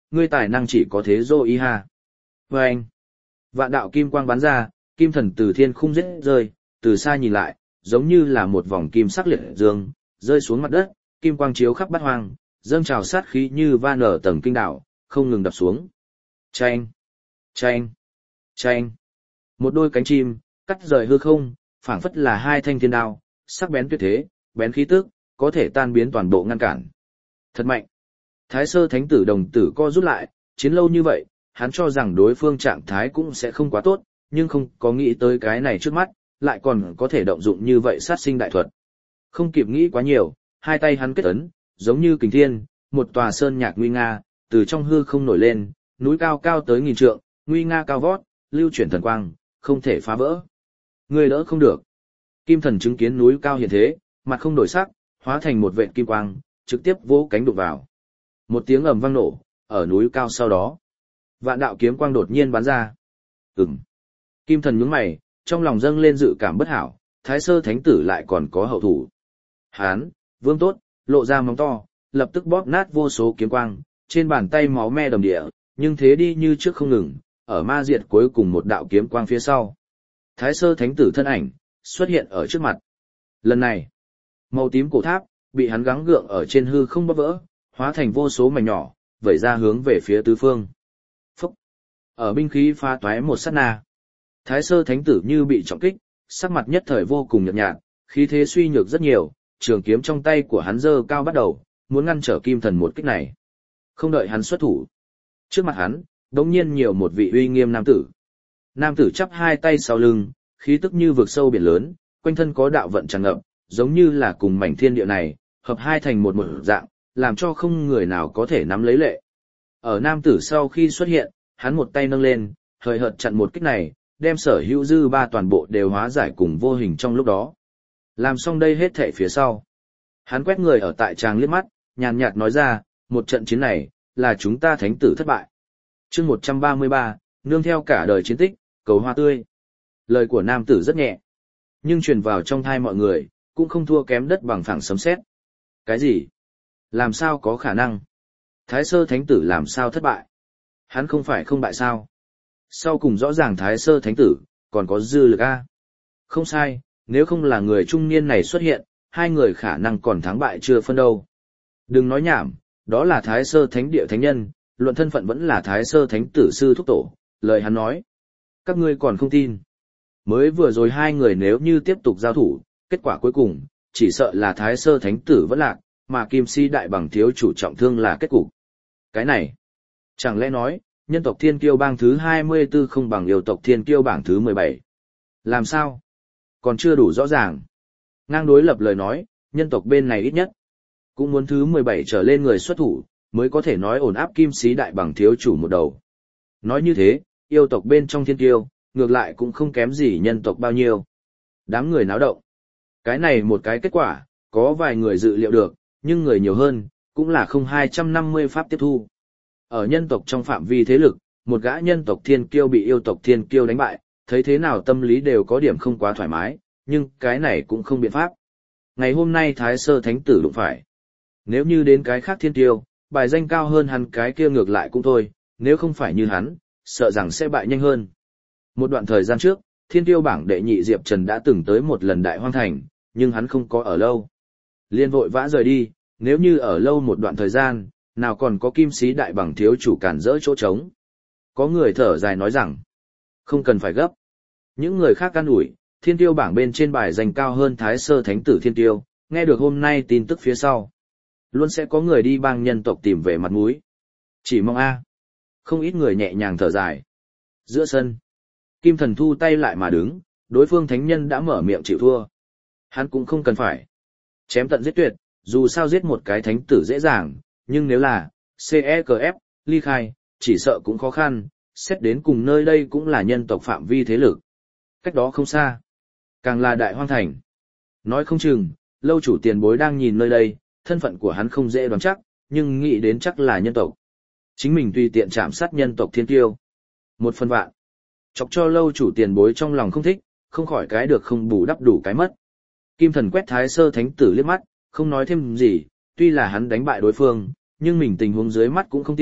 Speaker 1: ngươi tài năng chỉ có thế rồi y ha. Và anh, vạn đạo kim quang bắn ra, kim thần từ thiên khung giết rơi, từ xa nhìn lại, giống như là một vòng kim sắc liệt dương, rơi xuống mặt đất, kim quang chiếu khắp bát hoang, dâng trào sát khí như van ở tầng kinh đảo, không ngừng đập xuống. Chanh, chanh, chanh. Một đôi cánh chim, cắt rời hư không, phảng phất là hai thanh thiên đao, sắc bén tuyệt thế, bén khí tức, có thể tan biến toàn bộ ngăn cản. Thật mạnh. Thái Sơ Thánh Tử đồng tử co rút lại, chiến lâu như vậy, hắn cho rằng đối phương trạng thái cũng sẽ không quá tốt, nhưng không có nghĩ tới cái này trước mắt, lại còn có thể động dụng như vậy sát sinh đại thuật. Không kịp nghĩ quá nhiều, hai tay hắn kết ấn, giống như kình thiên, một tòa sơn nhạc nguy nga, từ trong hư không nổi lên, núi cao cao tới nghìn trượng, nguy nga cao vót, lưu chuyển thần quang, không thể phá vỡ. Người đỡ không được. Kim thần chứng kiến núi cao hiện thế, mặt không đổi sắc, hóa thành một vệt kim quang, trực tiếp vỗ cánh đụng vào. Một tiếng ầm vang nổ, ở núi cao sau đó. Vạn đạo kiếm quang đột nhiên bắn ra. Ừm. Kim thần nhướng mày, trong lòng dâng lên dự cảm bất hảo, Thái Sơ Thánh Tử lại còn có hậu thủ. Hán, vương tốt, lộ ra móng to, lập tức bóp nát vô số kiếm quang, trên bàn tay máu me đầm địa, nhưng thế đi như trước không ngừng, ở ma diệt cuối cùng một đạo kiếm quang phía sau. Thái Sơ Thánh Tử thân ảnh, xuất hiện ở trước mặt. Lần này, màu tím cổ tháp, bị hắn gắng gượng ở trên hư không bóp vỡ, hóa thành vô số mảnh nhỏ, vẩy ra hướng về phía tứ phương. Phúc! Ở binh khí pha toái một sát na. Thái Sơ Thánh Tử như bị trọng kích, sắc mặt nhất thời vô cùng nhợt nhạt, khí thế suy nhược rất nhiều, trường kiếm trong tay của hắn giơ cao bắt đầu, muốn ngăn trở kim thần một kích này. Không đợi hắn xuất thủ. Trước mặt hắn, đống nhiên nhiều một vị uy nghiêm nam tử. Nam tử chắp hai tay sau lưng, khí tức như vực sâu biển lớn, quanh thân có đạo vận tràn ngập, giống như là cùng mảnh thiên địa này, hợp hai thành một một dạng, làm cho không người nào có thể nắm lấy lệ. Ở nam tử sau khi xuất hiện, hắn một tay nâng lên, hời hợt chặn một kích này, đem sở hữu dư ba toàn bộ đều hóa giải cùng vô hình trong lúc đó. Làm xong đây hết thảy phía sau. Hắn quét người ở tại tràng liếc mắt, nhàn nhạt nói ra, một trận chiến này, là chúng ta thánh tử thất bại. chương một trăm ba mươi ba, nương theo cả đời chiến tích, cầu hoa tươi. Lời của nam tử rất nhẹ, nhưng truyền vào trong thai mọi người, cũng không thua kém đất bằng phẳng sấm sét. Cái gì? Làm sao có khả năng? Thái Sơ Thánh Tử làm sao thất bại? Hắn không phải không bại sao? Sau cùng rõ ràng Thái Sơ Thánh Tử, còn có dư lực a. Không sai, nếu không là người trung niên này xuất hiện, hai người khả năng còn thắng bại chưa phân đâu. Đừng nói nhảm, đó là Thái Sơ Thánh Địa Thánh Nhân, luận thân phận vẫn là Thái Sơ Thánh Tử sư thúc tổ, lời hắn nói. Các ngươi còn không tin. Mới vừa rồi hai người nếu như tiếp tục giao thủ, kết quả cuối cùng, chỉ sợ là Thái Sơ Thánh Tử vẫn lạc, mà Kim Si Đại Bằng thiếu chủ trọng thương là kết cục. Cái này, chẳng lẽ nói, nhân tộc Thiên Kiêu bang thứ hai mươi tư không bằng yêu tộc Thiên Kiêu bảng thứ mười bảy. Làm sao? Còn chưa đủ rõ ràng. Ngang đối lập lời nói, nhân tộc bên này ít nhất cũng muốn thứ mười bảy trở lên người xuất thủ, mới có thể nói ổn áp Kim Si Đại Bằng thiếu chủ một đầu. Nói như thế, yêu tộc bên trong Thiên Kiêu, ngược lại cũng không kém gì nhân tộc bao nhiêu. Đám người náo động. Cái này một cái kết quả, có vài người dự liệu được, nhưng người nhiều hơn, cũng là không hai trăm năm mươi pháp tiếp thu. Ở nhân tộc trong phạm vi thế lực, một gã nhân tộc Thiên Kiêu bị yêu tộc Thiên Kiêu đánh bại, thấy thế nào tâm lý đều có điểm không quá thoải mái, nhưng cái này cũng không biện pháp. Ngày hôm nay Thái Sơ Thánh Tử đụng phải. Nếu như đến cái khác Thiên Kiêu, bài danh cao hơn hắn cái kia ngược lại cũng thôi, nếu không phải như hắn, sợ rằng sẽ bại nhanh hơn. Một đoạn thời gian trước, Thiên Kiêu bảng đệ nhị Diệp Trần đã từng tới một lần Đại Hoang Thành, nhưng hắn không có ở lâu. Liên vội vã rời đi, nếu như ở lâu một đoạn thời gian, nào còn có Kim Si Đại Bằng thiếu chủ cản rỡ chỗ trống. Có người thở dài nói rằng, không cần phải gấp. Những người khác can ủi, Thiên Kiêu bảng bên trên bài dành cao hơn Thái Sơ Thánh Tử Thiên Kiêu, nghe được hôm nay tin tức phía sau. Luôn sẽ có người đi bang nhân tộc tìm về mặt mũi. Chỉ mong a. Không ít người nhẹ nhàng thở dài. Giữa sân, Kim Thần thu tay lại mà đứng, đối phương thánh nhân đã mở miệng chịu thua. Hắn cũng không cần phải chém tận giết tuyệt, dù sao giết một cái thánh tử dễ dàng, nhưng nếu là xê e cờ ép, ly khai, chỉ sợ cũng khó khăn, xét đến cùng nơi đây cũng là nhân tộc phạm vi thế lực. Cách đó không xa, càng là Đại Hoang Thành. Nói không chừng, lâu chủ tiền bối đang nhìn nơi đây, thân phận của hắn không dễ đoán chắc, nhưng nghĩ đến chắc là nhân tộc. Chính mình tùy tiện chạm sát nhân tộc Thiên Kiêu. Một phần vạn. Chọc cho lâu chủ tiền bối trong lòng không thích, không khỏi cái được không bù đắp đủ cái mất. Kim Thần quét Thái Sơ Thánh Tử liếc mắt, không nói thêm gì, tuy là hắn đánh bại đối phương, nhưng mình tình huống dưới mắt cũng không tiện,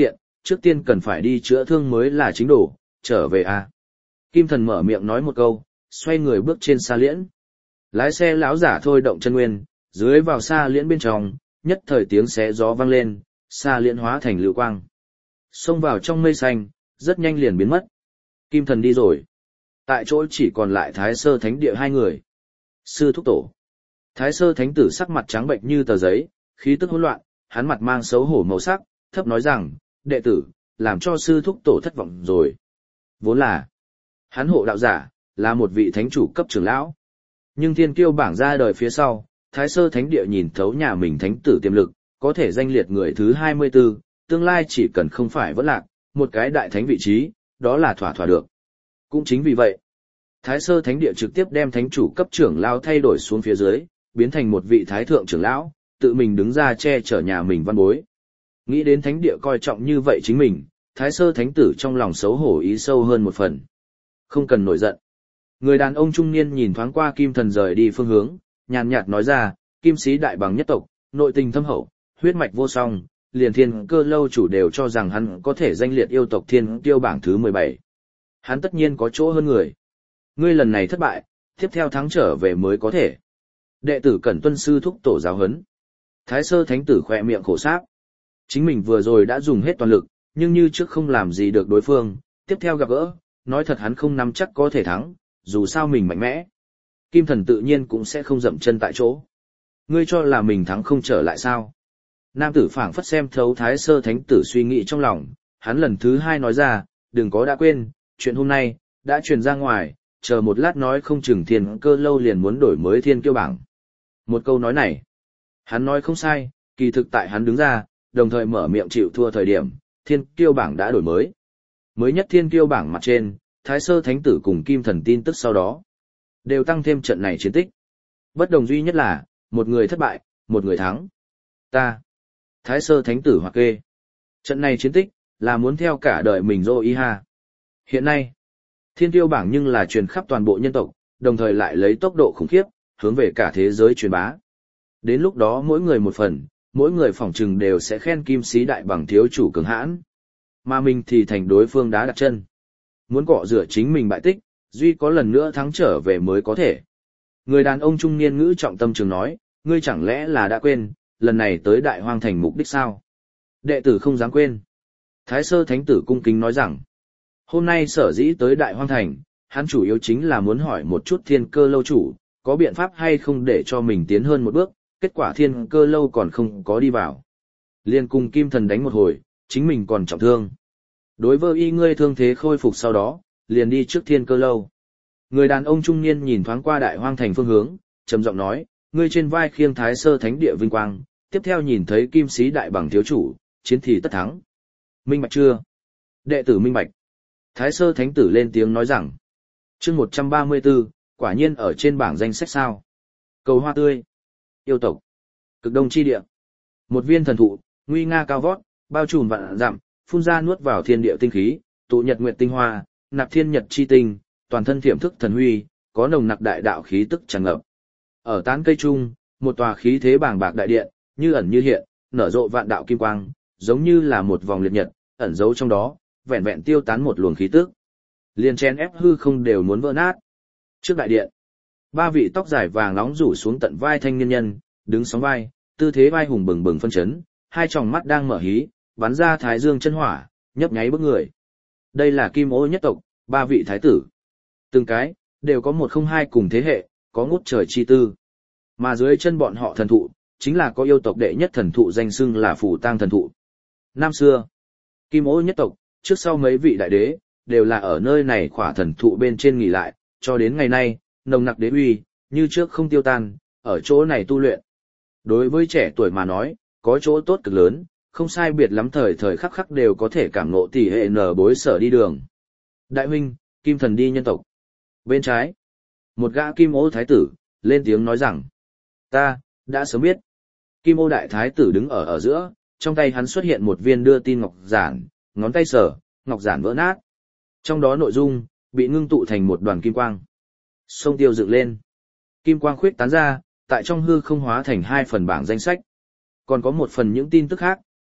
Speaker 1: trước tiên cần phải đi chữa thương mới là chính đủ, trở về à. Kim thần mở miệng nói một câu, xoay người bước trên xa liễn. Lái xe lão giả thôi động chân nguyên, dưới vào xa liễn bên trong, nhất thời tiếng xé gió vang lên, xa liễn hóa thành lưu quang. Xông vào trong mây xanh, rất nhanh liền biến mất. Kim thần đi rồi. Tại chỗ chỉ còn lại Thái Sơ Thánh Địa hai người. Sư thúc tổ. Thái Sơ Thánh tử sắc mặt trắng bệnh như tờ giấy, khí tức hỗn loạn, hắn mặt mang xấu hổ màu sắc, thấp nói rằng, đệ tử, làm cho sư thúc tổ thất vọng rồi. Vốn là, hắn hộ đạo giả, là một vị thánh chủ cấp trưởng lão. Nhưng thiên kiêu bảng ra đời phía sau, Thái Sơ Thánh Địa nhìn thấu nhà mình thánh tử tiềm lực, có thể danh liệt người thứ hai mươi tư, tương lai chỉ cần không phải vỡ lạc, một cái đại thánh vị trí, đó là thỏa thỏa được. Cũng chính vì vậy, Thái Sơ Thánh Địa trực tiếp đem thánh chủ cấp trưởng lão thay đổi xuống phía dưới, biến thành một vị thái thượng trưởng lão, tự mình đứng ra che chở nhà mình văn bối. Nghĩ đến thánh địa coi trọng như vậy chính mình, Thái Sơ Thánh tử trong lòng xấu hổ ý sâu hơn một phần. Không cần nổi giận. Người đàn ông trung niên nhìn thoáng qua Kim thần rời đi phương hướng, nhàn nhạt nói ra, Kim sĩ đại bằng nhất tộc, nội tình thâm hậu, huyết mạch vô song, liền thiên cơ lâu chủ đều cho rằng hắn có thể danh liệt yêu tộc thiên tiêu bảng thứ mười bảy. Hắn tất nhiên có chỗ hơn người. Ngươi lần này thất bại, tiếp theo thắng trở về mới có thể. Đệ tử cần tuân sư thúc tổ giáo huấn. Thái Sơ Thánh tử khỏe miệng khổ sáp. Chính mình vừa rồi đã dùng hết toàn lực, nhưng như trước không làm gì được đối phương, tiếp theo gặp gỡ, nói thật hắn không nắm chắc có thể thắng, dù sao mình mạnh mẽ. Kim thần tự nhiên cũng sẽ không dậm chân tại chỗ. Ngươi cho là mình thắng không trở lại sao? Nam tử phảng phất xem thấu Thái Sơ Thánh tử suy nghĩ trong lòng, hắn lần thứ hai nói ra, đừng có đã quên, chuyện hôm nay, đã truyền ra ngoài, chờ một lát nói không chừng thiên cơ lâu liền muốn đổi mới thiên kiêu bảng. Một câu nói này, hắn nói không sai, kỳ thực tại hắn đứng ra, đồng thời mở miệng chịu thua thời điểm, thiên kiêu bảng đã đổi mới. Mới nhất thiên kiêu bảng mặt trên, Thái Sơ Thánh tử cùng Kim thần tin tức sau đó, đều tăng thêm trận này chiến tích. Bất đồng duy nhất là, một người thất bại, một người thắng. Ta, Thái Sơ Thánh tử hoặc kê. Trận này chiến tích, là muốn theo cả đời mình rồi y ha. Hiện nay, thiên kiêu bảng nhưng là truyền khắp toàn bộ nhân tộc, đồng thời lại lấy tốc độ khủng khiếp, hướng về cả thế giới truyền bá. Đến lúc đó mỗi người một phần, mỗi người phỏng chừng đều sẽ khen Kim sĩ đại bằng thiếu chủ cường hãn. Mà mình thì thành đối phương đá đặt chân. Muốn cọ rửa chính mình bại tích, duy có lần nữa thắng trở về mới có thể. Người đàn ông trung niên ngữ trọng tâm trường nói, ngươi chẳng lẽ là đã quên, lần này tới Đại Hoang Thành mục đích sao? Đệ tử không dám quên. Thái Sơ Thánh tử cung kính nói rằng, hôm nay sở dĩ tới Đại Hoang Thành, hắn chủ yếu chính là muốn hỏi một chút thiên cơ lâu chủ, có biện pháp hay không để cho mình tiến hơn một bước, kết quả thiên cơ lâu còn không có đi vào. Liên cùng Kim thần đánh một hồi, chính mình còn trọng thương. Đối với y ngươi thương thế khôi phục sau đó, liền đi trước thiên cơ lâu. Người đàn ông trung niên nhìn thoáng qua Đại Hoang Thành phương hướng, trầm giọng nói, ngươi trên vai khiêng Thái Sơ Thánh Địa vinh quang, tiếp theo nhìn thấy Kim sĩ đại bằng thiếu chủ, chiến thì tất thắng. Minh bạch chưa? Đệ tử minh bạch. Thái Sơ Thánh tử lên tiếng nói rằng, chương một trăm ba mươi tư, quả nhiên ở trên bảng danh sách sao. Cầu hoa tươi. Yêu tộc. Cực đông chi địa. Một viên thần thụ, nguy nga cao vót, bao trùm vạn dặm, phun ra nuốt vào thiên địa tinh khí, tụ nhật nguyệt tinh hoa, nạp thiên nhật chi tinh, toàn thân thiểm thức thần huy, có nồng nặc đại đạo khí tức tràn ngập. Ở tán cây trung, một tòa khí thế bàng bạc đại điện, như ẩn như hiện, nở rộ vạn đạo kim quang, giống như là một vòng liệt nhật, ẩn giấu trong đó, vẹn vẹn tiêu tán một luồng khí tức. Liền chen ép hư không đều muốn vỡ nát. Trước đại điện, ba vị tóc dài vàng nóng rủ xuống tận vai thanh niên nhân, đứng sóng vai, tư thế vai hùng bừng bừng phân chấn, hai tròng mắt đang mở hí, bắn ra thái dương chân hỏa, nhấp nháy bức người. Đây là Kim Ô nhất tộc, ba vị thái tử. Từng cái, đều có một không hai cùng thế hệ, có ngút trời chi tư. Mà dưới chân bọn họ thần thụ, chính là có yêu tộc đệ nhất thần thụ danh xưng là Phù Tang thần thụ. Năm xưa, Kim Ô nhất tộc, trước sau mấy vị đại đế, đều là ở nơi này khỏa thần thụ bên trên nghỉ lại, cho đến ngày nay, nồng nặc đế uy, như trước không tiêu tan, ở chỗ này tu luyện. Đối với trẻ tuổi mà nói, có chỗ tốt cực lớn, không sai biệt lắm thời thời khắc khắc đều có thể cảm ngộ tỷ hệ nở bối sở đi đường. Đại huynh, Kim thần đi nhân tộc. Bên trái, một gã Kim Ô thái tử, lên tiếng nói rằng, ta, đã sớm biết. Kim Ô đại thái tử đứng ở ở giữa, trong tay hắn xuất hiện một viên đưa tin ngọc giản, ngón tay sở, ngọc giản vỡ nát. Trong đó nội dung, bị ngưng tụ thành một đoàn kim quang. Sông tiêu dựng lên. Kim quang khuyết tán ra, tại trong hư không hóa thành hai phần bảng danh sách. Còn có một phần những tin tức khác,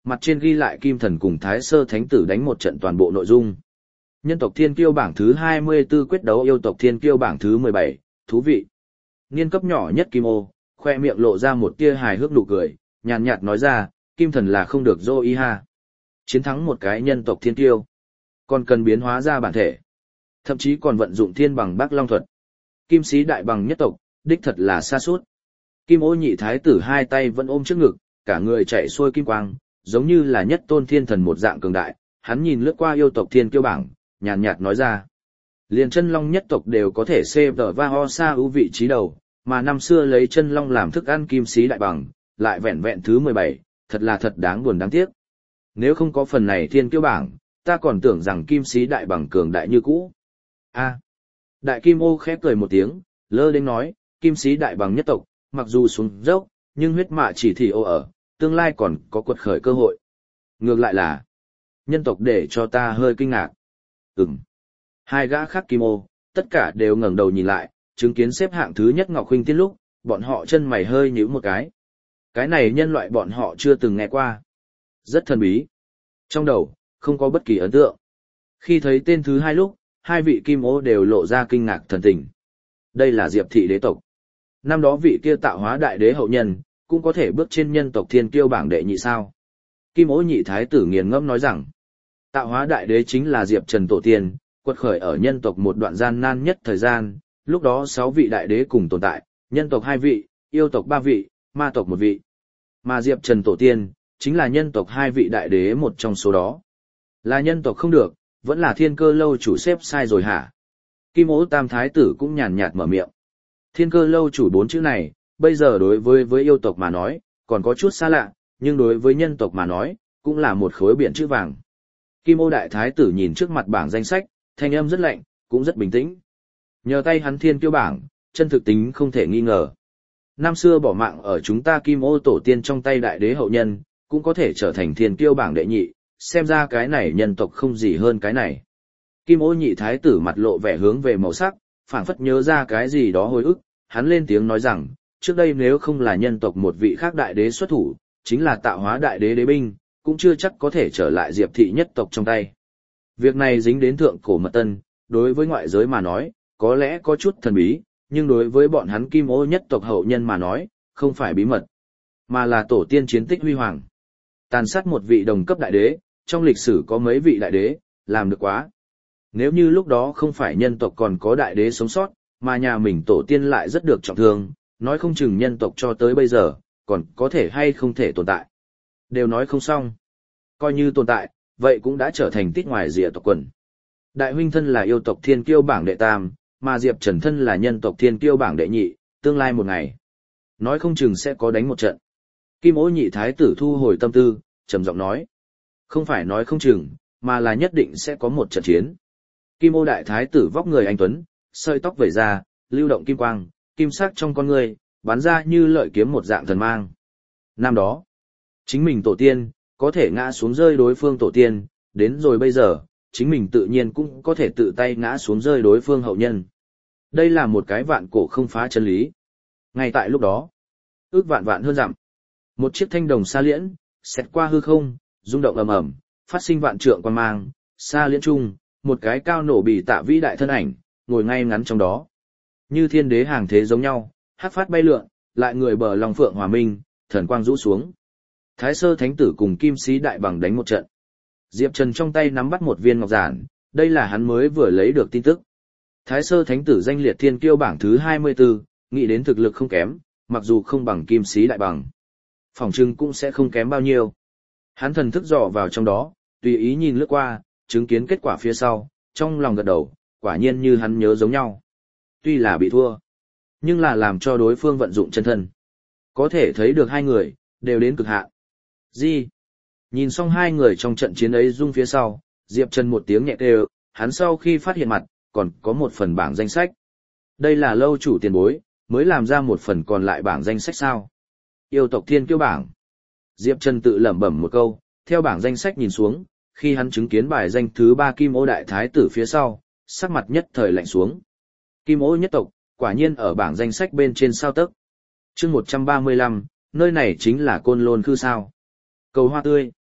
Speaker 1: mặt trên ghi lại Kim Thần cùng Thái Sơ Thánh Tử đánh một trận toàn bộ nội dung. Nhân tộc Thiên Kiêu bảng thứ hai mươi tư quyết đấu yêu tộc Thiên Kiêu bảng thứ mười bảy, thú vị. Niên cấp nhỏ nhất Kim Ô, khoe miệng lộ ra một tia hài hước nụ cười, nhàn nhạt nói ra, Kim Thần là không được dô y ha. Chiến thắng một cái nhân tộc Thiên Kiêu, còn cần biến hóa ra bản thể. Thậm chí còn vận dụng thiên bằng bác long thuật. Kim sĩ đại bằng nhất tộc, đích thật là xa suốt. Kim Ô nhị thái tử hai tay vẫn ôm trước ngực, cả người chạy xuôi kim quang, giống như là nhất tôn thiên thần một dạng cường đại. Hắn nhìn lướt qua yêu tộc Thiên Kiêu bảng, nhàn nhạt nói ra. Liền chân long nhất tộc đều có thể xếp ở va ho sa ưu vị trí đầu, mà năm xưa lấy chân long làm thức ăn kim sĩ đại bằng, lại vẹn vẹn thứ mười bảy, thật là thật đáng buồn đáng tiếc. Nếu không có phần này Thiên Kiêu bảng, ta còn tưởng rằng kim sĩ đại bằng cường đại như cũ. A. Đại Kim Ô khẽ cười một tiếng, lơ đến nói, kim sĩ đại bằng nhất tộc, mặc dù xuống dốc, nhưng huyết mạ chỉ thị ô ở, tương lai còn có quật khởi cơ hội. Ngược lại là, nhân tộc để cho ta hơi kinh ngạc. Ừm. Hai gã khác Kim Ô, tất cả đều ngẩng đầu nhìn lại, chứng kiến xếp hạng thứ nhất Ngọc Huynh Tiên lúc, bọn họ chân mày hơi nhíu một cái. Cái này nhân loại bọn họ chưa từng nghe qua. Rất thần bí. Trong đầu, không có bất kỳ ấn tượng. Khi thấy tên thứ hai lúc, hai vị Kim Ô đều lộ ra kinh ngạc thần tình. Đây là Diệp thị đế tộc. Năm đó vị kia tạo hóa đại đế hậu nhân, cũng có thể bước trên nhân tộc Thiên Kiêu bảng đệ nhị sao. Kim Ô nhị thái tử nghiền ngẫm nói rằng, tạo hóa đại đế chính là Diệp Trần tổ tiên, quật khởi ở nhân tộc một đoạn gian nan nhất thời gian, lúc đó sáu vị đại đế cùng tồn tại, nhân tộc hai vị, yêu tộc ba vị, ma tộc một vị. Mà Diệp Trần tổ tiên, chính là nhân tộc hai vị đại đế một trong số đó. Là nhân tộc không được, vẫn là Thiên Cơ lâu chủ xếp sai rồi hả? Kim Ô tam thái tử cũng nhàn nhạt mở miệng. Thiên Cơ lâu chủ bốn chữ này, bây giờ đối với với yêu tộc mà nói, còn có chút xa lạ, nhưng đối với nhân tộc mà nói, cũng là một khối biển chữ vàng. Kim Ô đại thái tử nhìn trước mặt bảng danh sách, thanh âm rất lạnh, cũng rất bình tĩnh. Nhờ tay hắn Thiên Kiêu bảng, chân thực tính không thể nghi ngờ. Năm xưa bỏ mạng ở chúng ta Kim Ô tổ tiên trong tay đại đế hậu nhân, cũng có thể trở thành Thiên Kiêu bảng đệ nhị, xem ra cái này nhân tộc không gì hơn cái này. Kim Ô nhị thái tử mặt lộ vẻ hướng về màu sắc, phảng phất nhớ ra cái gì đó hồi ức, hắn lên tiếng nói rằng, trước đây nếu không là nhân tộc một vị khác đại đế xuất thủ, chính là tạo hóa đại đế đế binh, cũng chưa chắc có thể trở lại Diệp thị nhất tộc trong tay. Việc này dính đến thượng cổ mật tân, đối với ngoại giới mà nói, có lẽ có chút thần bí, nhưng đối với bọn hắn Kim Ô nhất tộc hậu nhân mà nói, không phải bí mật, mà là tổ tiên chiến tích huy hoàng. Tàn sát một vị đồng cấp đại đế, trong lịch sử có mấy vị đại đế, làm được quá. Nếu như lúc đó không phải nhân tộc còn có đại đế sống sót, mà nhà mình tổ tiên lại rất được trọng thương, nói không chừng nhân tộc cho tới bây giờ, còn có thể hay không thể tồn tại. Đều nói không xong. Coi như tồn tại, vậy cũng đã trở thành tít ngoài rìa tộc quần. Đại huynh thân là yêu tộc Thiên Kiêu bảng đệ tam, mà Diệp Trần thân là nhân tộc Thiên Kiêu bảng đệ nhị, tương lai một ngày. Nói không chừng sẽ có đánh một trận. Kim Ô nhị thái tử thu hồi tâm tư, trầm giọng nói. Không phải nói không chừng, mà là nhất định sẽ có một trận chiến. Kim Ô đại thái tử vóc người anh tuấn, sợi tóc vẩy ra, lưu động kim quang, kim sắc trong con người, bắn ra như lợi kiếm một dạng thần mang. Năm đó, chính mình tổ tiên, có thể ngã xuống rơi đối phương tổ tiên, đến rồi bây giờ, chính mình tự nhiên cũng có thể tự tay ngã xuống rơi đối phương hậu nhân. Đây là một cái vạn cổ không phá chân lý. Ngay tại lúc đó, ước vạn vạn hơn dặm, một chiếc thanh đồng sa liễn, xẹt qua hư không, rung động ầm ầm, phát sinh vạn trượng quang mang, sa liễn trung, một cái cao nổ bì tạ vĩ đại thân ảnh, ngồi ngay ngắn trong đó. Như thiên đế hàng thế giống nhau, hắc phát bay lượn, lại người bờ lòng phượng hòa minh, thần quang rũ xuống. Thái Sơ Thánh Tử cùng Kim Sĩ Đại Bằng đánh một trận. Diệp Trần trong tay nắm bắt một viên ngọc giản, đây là hắn mới vừa lấy được tin tức. Thái Sơ Thánh Tử danh liệt Thiên Kiêu bảng thứ hai mươi tư, nghĩ đến thực lực không kém, mặc dù không bằng Kim Sĩ Đại Bằng, phỏng chừng cũng sẽ không kém bao nhiêu. Hắn thần thức dò vào trong đó, tùy ý nhìn lướt qua, chứng kiến kết quả phía sau, trong lòng gật đầu, quả nhiên như hắn nhớ giống nhau. Tuy là bị thua, nhưng là làm cho đối phương vận dụng chân thân. Có thể thấy được hai người, đều đến cực hạn. Gì? Nhìn xong hai người trong trận chiến ấy rung phía sau, Diệp Trần một tiếng nhẹ kêu, hắn sau khi phát hiện mặt, còn có một phần bảng danh sách. Đây là lâu chủ tiền bối, mới làm ra một phần còn lại bảng danh sách sao? Yêu tộc Thiên Kiêu bảng. Diệp Trần tự lẩm bẩm một câu, theo bảng danh sách nhìn xuống, khi hắn chứng kiến bài danh thứ ba Kim Ô đại thái tử phía sau, sắc mặt nhất thời lạnh xuống. Kim Ô nhất tộc, quả nhiên ở bảng danh sách bên trên sao tấc. Chương một trăm ba mươi lăm, nơi này chính là Côn Lôn Khư sao? Cầu hoa tươi.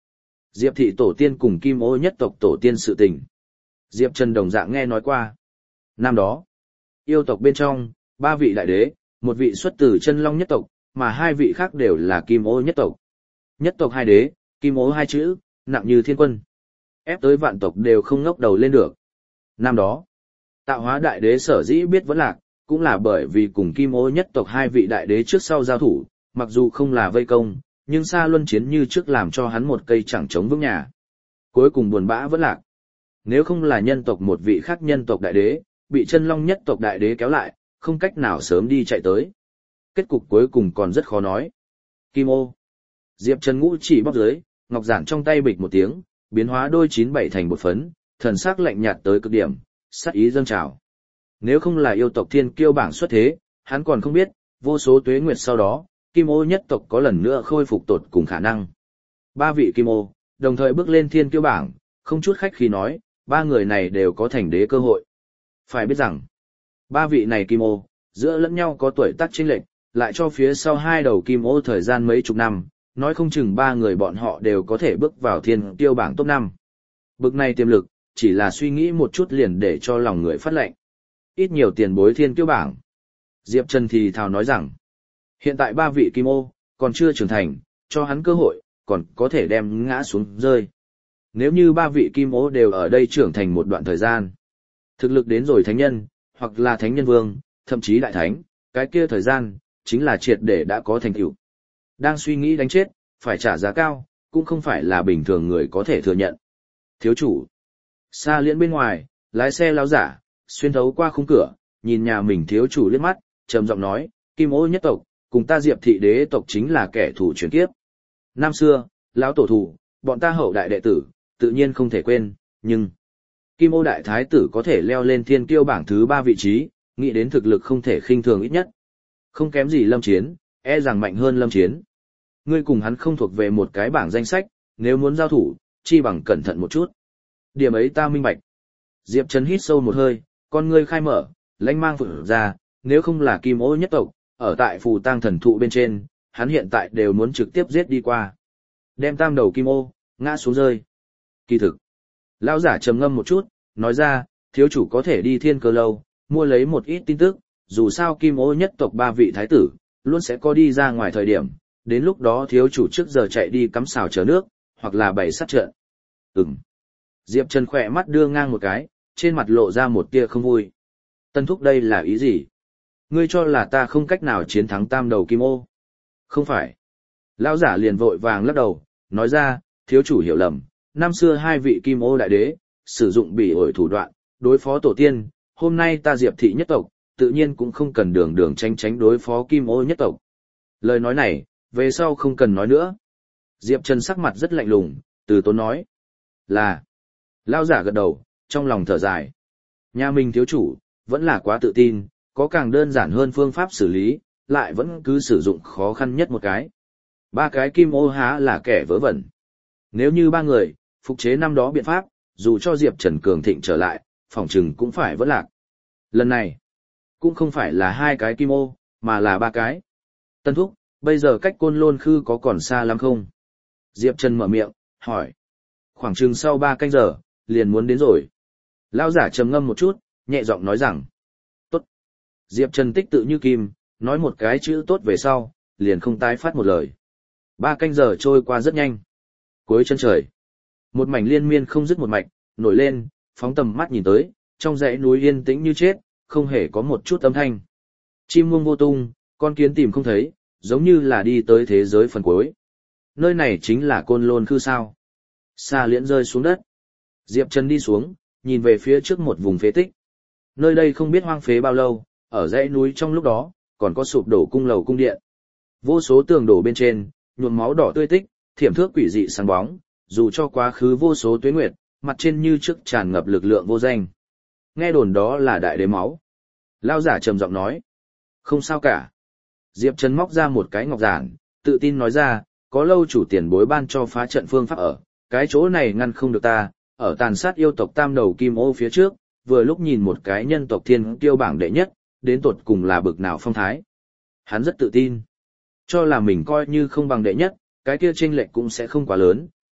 Speaker 1: Diệp thị tổ tiên cùng Kim Ô nhất tộc tổ tiên sự tình. Diệp Trần đồng dạng nghe nói qua. Năm đó, yêu tộc bên trong, ba vị đại đế, một vị xuất từ chân long nhất tộc, mà hai vị khác đều là Kim Ô nhất tộc. Nhất tộc hai đế, Kim Ô hai chữ, nặng như thiên quân. Ép tới vạn tộc đều không ngóc đầu lên được. Năm đó, tạo hóa đại đế sở dĩ biết vẫn lạc, cũng là bởi vì cùng Kim Ô nhất tộc hai vị đại đế trước sau giao thủ, mặc dù không là vây công, nhưng xa luân chiến như trước làm cho hắn một cây chẳng chống vững nhà. Cuối cùng buồn bã vẫn lạc. Nếu không là nhân tộc một vị khác nhân tộc đại đế, bị chân long nhất tộc đại đế kéo lại, không cách nào sớm đi chạy tới. Kết cục cuối cùng còn rất khó nói. Kim Ô. Diệp Trần ngũ chỉ bóp dưới, ngọc giản trong tay bịch một tiếng, biến hóa đôi chín bảy thành một phấn, thần sắc lạnh nhạt tới cực điểm, sát ý dâng trào. Nếu không là yêu tộc thiên kiêu bảng xuất thế, hắn còn không biết, vô số tuế nguyệt sau đó, Kim Ô nhất tộc có lần nữa khôi phục tột cùng khả năng. Ba vị Kim Ô, đồng thời bước lên thiên kiêu bảng, không chút khách khí nói, ba người này đều có thành đế cơ hội. Phải biết rằng, ba vị này Kim Ô, giữa lẫn nhau có tuổi tác chênh lệch, lại cho phía sau hai đầu Kim Ô thời gian mấy chục năm, nói không chừng ba người bọn họ đều có thể bước vào thiên kiêu bảng top năm. Bực này tiềm lực, chỉ là suy nghĩ một chút liền để cho lòng người phát lệnh. Ít nhiều tiền bối thiên kiêu bảng. Diệp Trần thì thào nói rằng, hiện tại ba vị Kim Ô, còn chưa trưởng thành, cho hắn cơ hội, còn có thể đem ngã xuống rơi. Nếu như ba vị Kim Ô đều ở đây trưởng thành một đoạn thời gian, thực lực đến rồi thánh nhân, hoặc là thánh nhân vương, thậm chí đại thánh, cái kia thời gian, chính là triệt để đã có thành tựu. Đang suy nghĩ đánh chết, phải trả giá cao, cũng không phải là bình thường người có thể thừa nhận. Thiếu chủ, xa liễn bên ngoài, lái xe lão giả, xuyên thấu qua khung cửa, nhìn nhà mình thiếu chủ liếc mắt, trầm giọng nói, Kim Ô nhất tộc, cùng ta Diệp thị đế tộc chính là kẻ thù chuyển kiếp. Năm xưa, lão tổ thù, bọn ta hậu đại đệ tử, tự nhiên không thể quên, nhưng Kim Ô đại thái tử có thể leo lên thiên kiêu bảng thứ ba vị trí, nghĩ đến thực lực không thể khinh thường ít nhất. Không kém gì Lâm Chiến, e rằng mạnh hơn Lâm Chiến. Ngươi cùng hắn không thuộc về một cái bảng danh sách, nếu muốn giao thủ, chi bằng cẩn thận một chút. Điểm ấy ta minh bạch. Diệp Trần hít sâu một hơi, con ngươi khai mở, lãnh mang vụt ra, nếu không là Kim Ô nhất tộc, ở tại phù tang thần thụ bên trên, hắn hiện tại đều muốn trực tiếp giết đi qua. Đem tam đầu Kim Ô, ngã xuống rơi. Kỳ thực, lão giả trầm ngâm một chút, nói ra, thiếu chủ có thể đi thiên cơ lâu, mua lấy một ít tin tức, dù sao Kim Ô nhất tộc ba vị thái tử, luôn sẽ có đi ra ngoài thời điểm, đến lúc đó thiếu chủ trước giờ chạy đi cắm xào chờ nước, hoặc là bày sát trận. Ừm. Diệp Trần khỏe mắt đưa ngang một cái, trên mặt lộ ra một tia không vui. Tân thúc đây là ý gì? Ngươi cho là ta không cách nào chiến thắng tam đầu Kim Ô? Không phải. Lão giả liền vội vàng lắc đầu, nói ra, thiếu chủ hiểu lầm, năm xưa hai vị Kim Ô đại đế, sử dụng bỉ ổi thủ đoạn, đối phó tổ tiên, hôm nay ta Diệp thị nhất tộc, tự nhiên cũng không cần đường đường tránh tránh đối phó Kim Ô nhất tộc. Lời nói này, về sau không cần nói nữa. Diệp Trần sắc mặt rất lạnh lùng, từ tốn nói. Là. Lão giả gật đầu, trong lòng thở dài. Nhà mình thiếu chủ, vẫn là quá tự tin, có càng đơn giản hơn phương pháp xử lý, lại vẫn cứ sử dụng khó khăn nhất một cái. Ba cái Kim Ô há là kẻ vớ vẩn. Nếu như ba người, phục chế năm đó biện pháp, dù cho Diệp Trần cường thịnh trở lại, phỏng chừng cũng phải vỡ lạc. Lần này, cũng không phải là hai cái Kim Ô, mà là ba cái. Tân thúc, bây giờ cách Côn Lôn Khư có còn xa lắm không? Diệp Trần mở miệng, hỏi. Khoảng chừng sau ba canh giờ, liền muốn đến rồi. Lão giả trầm ngâm một chút, nhẹ giọng nói rằng. Tốt. Diệp Trần tích tự như kim, nói một cái chữ tốt về sau, liền không tái phát một lời. Ba canh giờ trôi qua rất nhanh. Cuối chân trời, một mảnh liên miên không dứt một mạch, nổi lên, phóng tầm mắt nhìn tới, trong dãy núi yên tĩnh như chết, không hề có một chút âm thanh. Chim muông vô tung, con kiến tìm không thấy, giống như là đi tới thế giới phần cuối. Nơi này chính là Côn Lôn Khư sao. Xa liễn rơi xuống đất. Diệp Trần đi xuống, nhìn về phía trước một vùng phế tích. Nơi đây không biết hoang phế bao lâu, ở dãy núi trong lúc đó, còn có sụp đổ cung lầu cung điện. Vô số tường đổ bên trên, nhuộm máu đỏ tươi tích, thiểm thước quỷ dị sáng bóng, dù cho quá khứ vô số tuế nguyệt, mặt trên như trước tràn ngập lực lượng vô danh. Nghe đồn đó là đại đế máu. Lão giả trầm giọng nói. Không sao cả. Diệp Trần móc ra một cái ngọc giản, tự tin nói ra, có lâu chủ tiền bối ban cho phá trận phương pháp ở, cái chỗ này ngăn không được ta, ở tàn sát yêu tộc tam đầu Kim Ô phía trước, vừa lúc nhìn một cái nhân tộc thiên kiêu bảng đệ nhất, đến tột cùng là bực nào phong thái. Hắn rất tự tin, cho là mình coi như không bằng đệ nhất, cái kia chênh lệch cũng sẽ không quá lớn,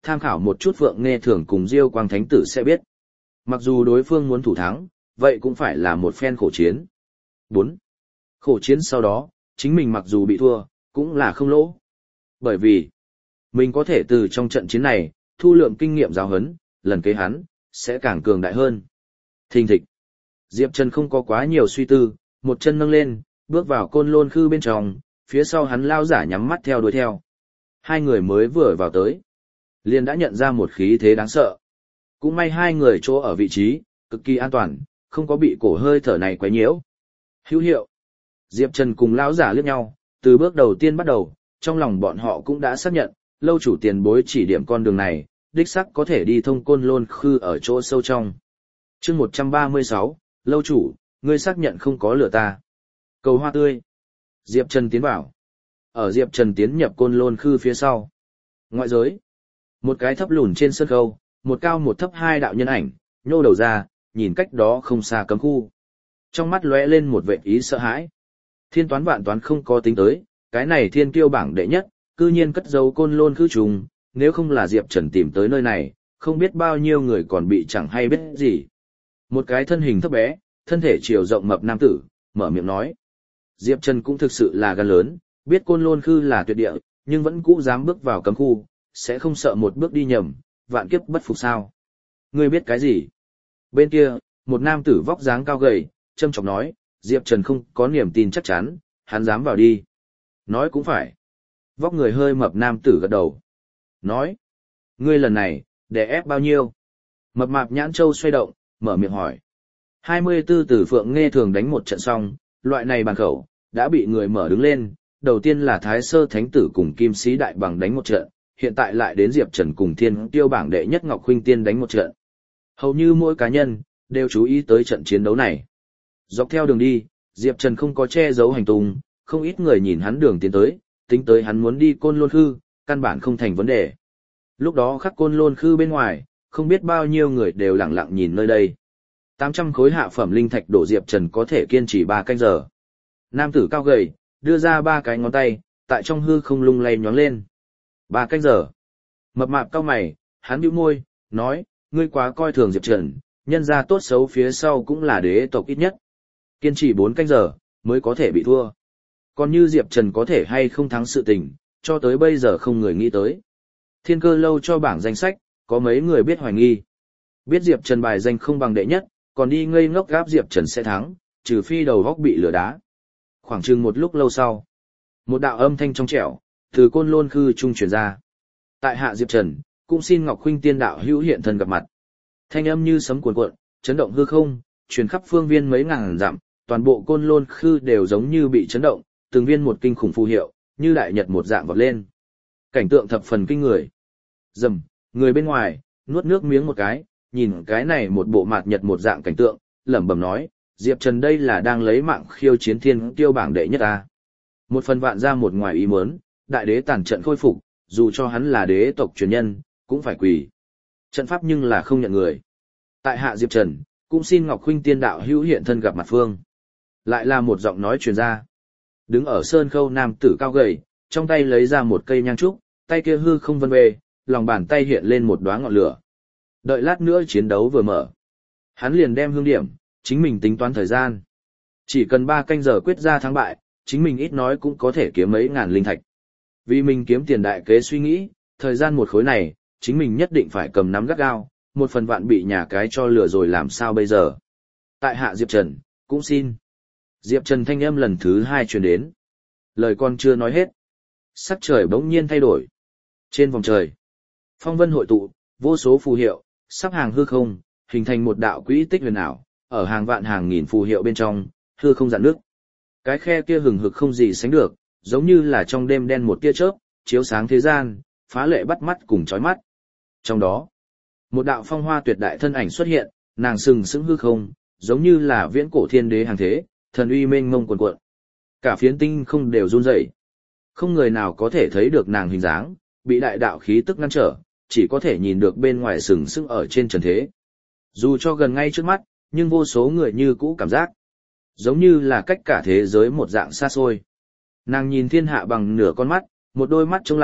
Speaker 1: tham khảo một chút Phượng Nghe Thường cùng Diêu Quang Thánh Tử sẽ biết. Mặc dù đối phương muốn thủ thắng, vậy cũng phải là một phen khổ chiến. bốn. Khổ chiến sau đó, chính mình mặc dù bị thua, cũng là không lỗ. Bởi vì, mình có thể từ trong trận chiến này, thu lượm kinh nghiệm giáo huấn, lần kế hắn, sẽ càng cường đại hơn. Thình thịch. Diệp Trần không có quá nhiều suy tư, một chân nâng lên, bước vào Côn Lôn Khư bên trong, phía sau hắn lao giả nhắm mắt theo đuổi theo. Hai người mới vừa vào tới, liền đã nhận ra một khí thế đáng sợ. Cũng may hai người chỗ ở vị trí, cực kỳ an toàn, không có bị cổ hơi thở này quấy nhiễu. Hữu hiệu. Diệp Trần cùng lão giả liếc nhau, từ bước đầu tiên bắt đầu, trong lòng bọn họ cũng đã xác nhận, lâu chủ tiền bối chỉ điểm con đường này, đích xác có thể đi thông Côn Lôn Khư ở chỗ sâu trong. Chương một trăm ba mươi sáu, lâu chủ, ngươi xác nhận không có lừa ta. Cầu hoa tươi. Diệp Trần tiến vào. Ở Diệp Trần tiến nhập Côn Lôn Khư phía sau. Ngoại giới. Một cái thấp lùn trên sân khấu, một cao một thấp hai đạo nhân ảnh, nhô đầu ra, nhìn cách đó không xa cấm khu. Trong mắt lóe lên một vệt ý sợ hãi. Thiên toán vạn toán không có tính tới, cái này thiên kiêu bảng đệ nhất, cư nhiên cất giấu Côn Lôn Khư trùng, nếu không là Diệp Trần tìm tới nơi này, không biết bao nhiêu người còn bị chẳng hay biết gì. Một cái thân hình thấp bé, thân thể chiều rộng mập nam tử, mở miệng nói. Diệp Trần cũng thực sự là gan lớn, biết Côn Lôn Khư là tuyệt địa, nhưng vẫn cũ dám bước vào cấm khu, sẽ không sợ một bước đi nhầm, vạn kiếp bất phục sao. Ngươi biết cái gì? Bên kia, một nam tử vóc dáng cao gầy, châm chọc nói, Diệp Trần không có niềm tin chắc chắn, hắn dám vào đi. Nói cũng phải. Vóc người hơi mập nam tử gật đầu. Nói, ngươi lần này, đè ép bao nhiêu? Mập mạp nhãn châu xoay động, mở miệng hỏi. hai mươi tư tử Phượng Nghe Thường đánh một trận xong, loại này bàn khẩu, đã bị người mở đứng lên. Đầu tiên là Thái Sơ Thánh Tử cùng Kim Sĩ Đại Bằng đánh một trận, hiện tại lại đến Diệp Trần cùng Thiên Tiêu bảng đệ nhất Ngọc Khuynh Tiên đánh một trận. Hầu như mỗi cá nhân, đều chú ý tới trận chiến đấu này. Dọc theo đường đi, Diệp Trần không có che giấu hành tung, không ít người nhìn hắn đường tiến tới, tính tới hắn muốn đi Côn Lôn Khư, căn bản không thành vấn đề. Lúc đó khắc Côn Lôn Khư bên ngoài, không biết bao nhiêu người đều lặng lặng nhìn nơi đây. tám trăm khối hạ phẩm linh thạch đổ Diệp Trần có thể kiên trì ba canh giờ. Nam tử cao gầy, đưa ra ba cái ngón tay, tại trong hư không lung lay nhoáng lên. Ba canh giờ. Mập mạp cao mày, hắn bĩu môi, nói, ngươi quá coi thường Diệp Trần, nhân ra tốt xấu phía sau cũng là đế tộc ít nhất. Kiên trì bốn canh giờ, mới có thể bị thua. Còn như Diệp Trần có thể hay không thắng sự tình, cho tới bây giờ không người nghĩ tới. Thiên Cơ lâu cho bảng danh sách, có mấy người biết hoài nghi. Biết Diệp Trần bài danh không bằng đệ nhất, còn đi ngây ngốc gáp Diệp Trần sẽ thắng, trừ phi đầu góc bị lửa đá. Khoảng chừng một lúc lâu sau, một đạo âm thanh trong trẻo, từ Côn Lôn Khư trung truyền ra. Tại hạ Diệp Trần, cũng xin Ngọc Khuynh Tiên đạo hữu hiện thân gặp mặt. Thanh âm như sấm cuồn cuộn, chấn động hư không, truyền khắp phương viên mấy ngàn dặm, toàn bộ Côn Lôn Khư đều giống như bị chấn động, từng viên một kinh khủng phù hiệu, như đại nhật một dạng vọt lên. Cảnh tượng thập phần kinh người. Rầm, người bên ngoài, nuốt nước miếng một cái, nhìn cái này một bộ mạt nhật một dạng cảnh tượng, lẩm bẩm nói, Diệp Trần đây là đang lấy mạng khiêu chiến thiên tiêu bảng đệ nhất ta. Một phần vạn ra một ngoài ý muốn, đại đế tàn trận khôi phục, dù cho hắn là đế tộc truyền nhân, cũng phải quỳ. Trận pháp nhưng là không nhận người. Tại hạ Diệp Trần, cũng xin Ngọc Khuynh Tiên đạo hữu hiện thân gặp mặt phương. Lại là một giọng nói truyền ra. Đứng ở sơn khâu nam tử cao gầy, trong tay lấy ra một cây nhang trúc, tay kia hư không vân về, lòng bàn tay hiện lên một đóa ngọn lửa. Đợi lát nữa chiến đấu vừa mở, hắn liền đem hương điểm, chính mình tính toán thời gian. Chỉ cần ba canh giờ quyết ra thắng bại, chính mình ít nói cũng có thể kiếm mấy ngàn linh thạch. Vì mình kiếm tiền đại kế suy nghĩ, thời gian một khối này, chính mình nhất định phải cầm nắm gắt gao, một phần vạn bị nhà cái cho lừa rồi làm sao bây giờ. Tại hạ Diệp Trần, cũng xin. Diệp Trần thanh âm lần thứ hai truyền đến. Lời con chưa nói hết. Sắc trời bỗng nhiên thay đổi. Trên vòng trời, phong vân hội tụ, vô số phù hiệu, sắp hàng hư không, hình thành một đạo quỹ tích huyền ảo, ở hàng vạn hàng nghìn phù hiệu bên trong, hư không dạn nước. Cái khe kia hừng hực không gì sánh được, giống như là trong đêm đen một tia chớp, chiếu sáng thế gian, phá lệ bắt mắt cùng chói mắt. Trong đó, một đạo phong hoa tuyệt đại thân ảnh xuất hiện, nàng sừng sững hư không, giống như là viễn cổ thiên đế hàng thế, thần uy mênh mông cuồn cuộn. Cả phiến tinh không đều run rẩy. Không người nào có thể thấy được nàng hình dáng, bị đại đạo khí tức ngăn trở, chỉ có thể nhìn được bên ngoài sừng sững ở trên trần thế. Dù cho gần ngay trước mắt, nhưng vô số người như cũ cảm giác giống như là cách cả thế giới một dạng xa xôi. Nàng nhìn thiên hạ bằng nửa con mắt, một đôi mắt trông lại,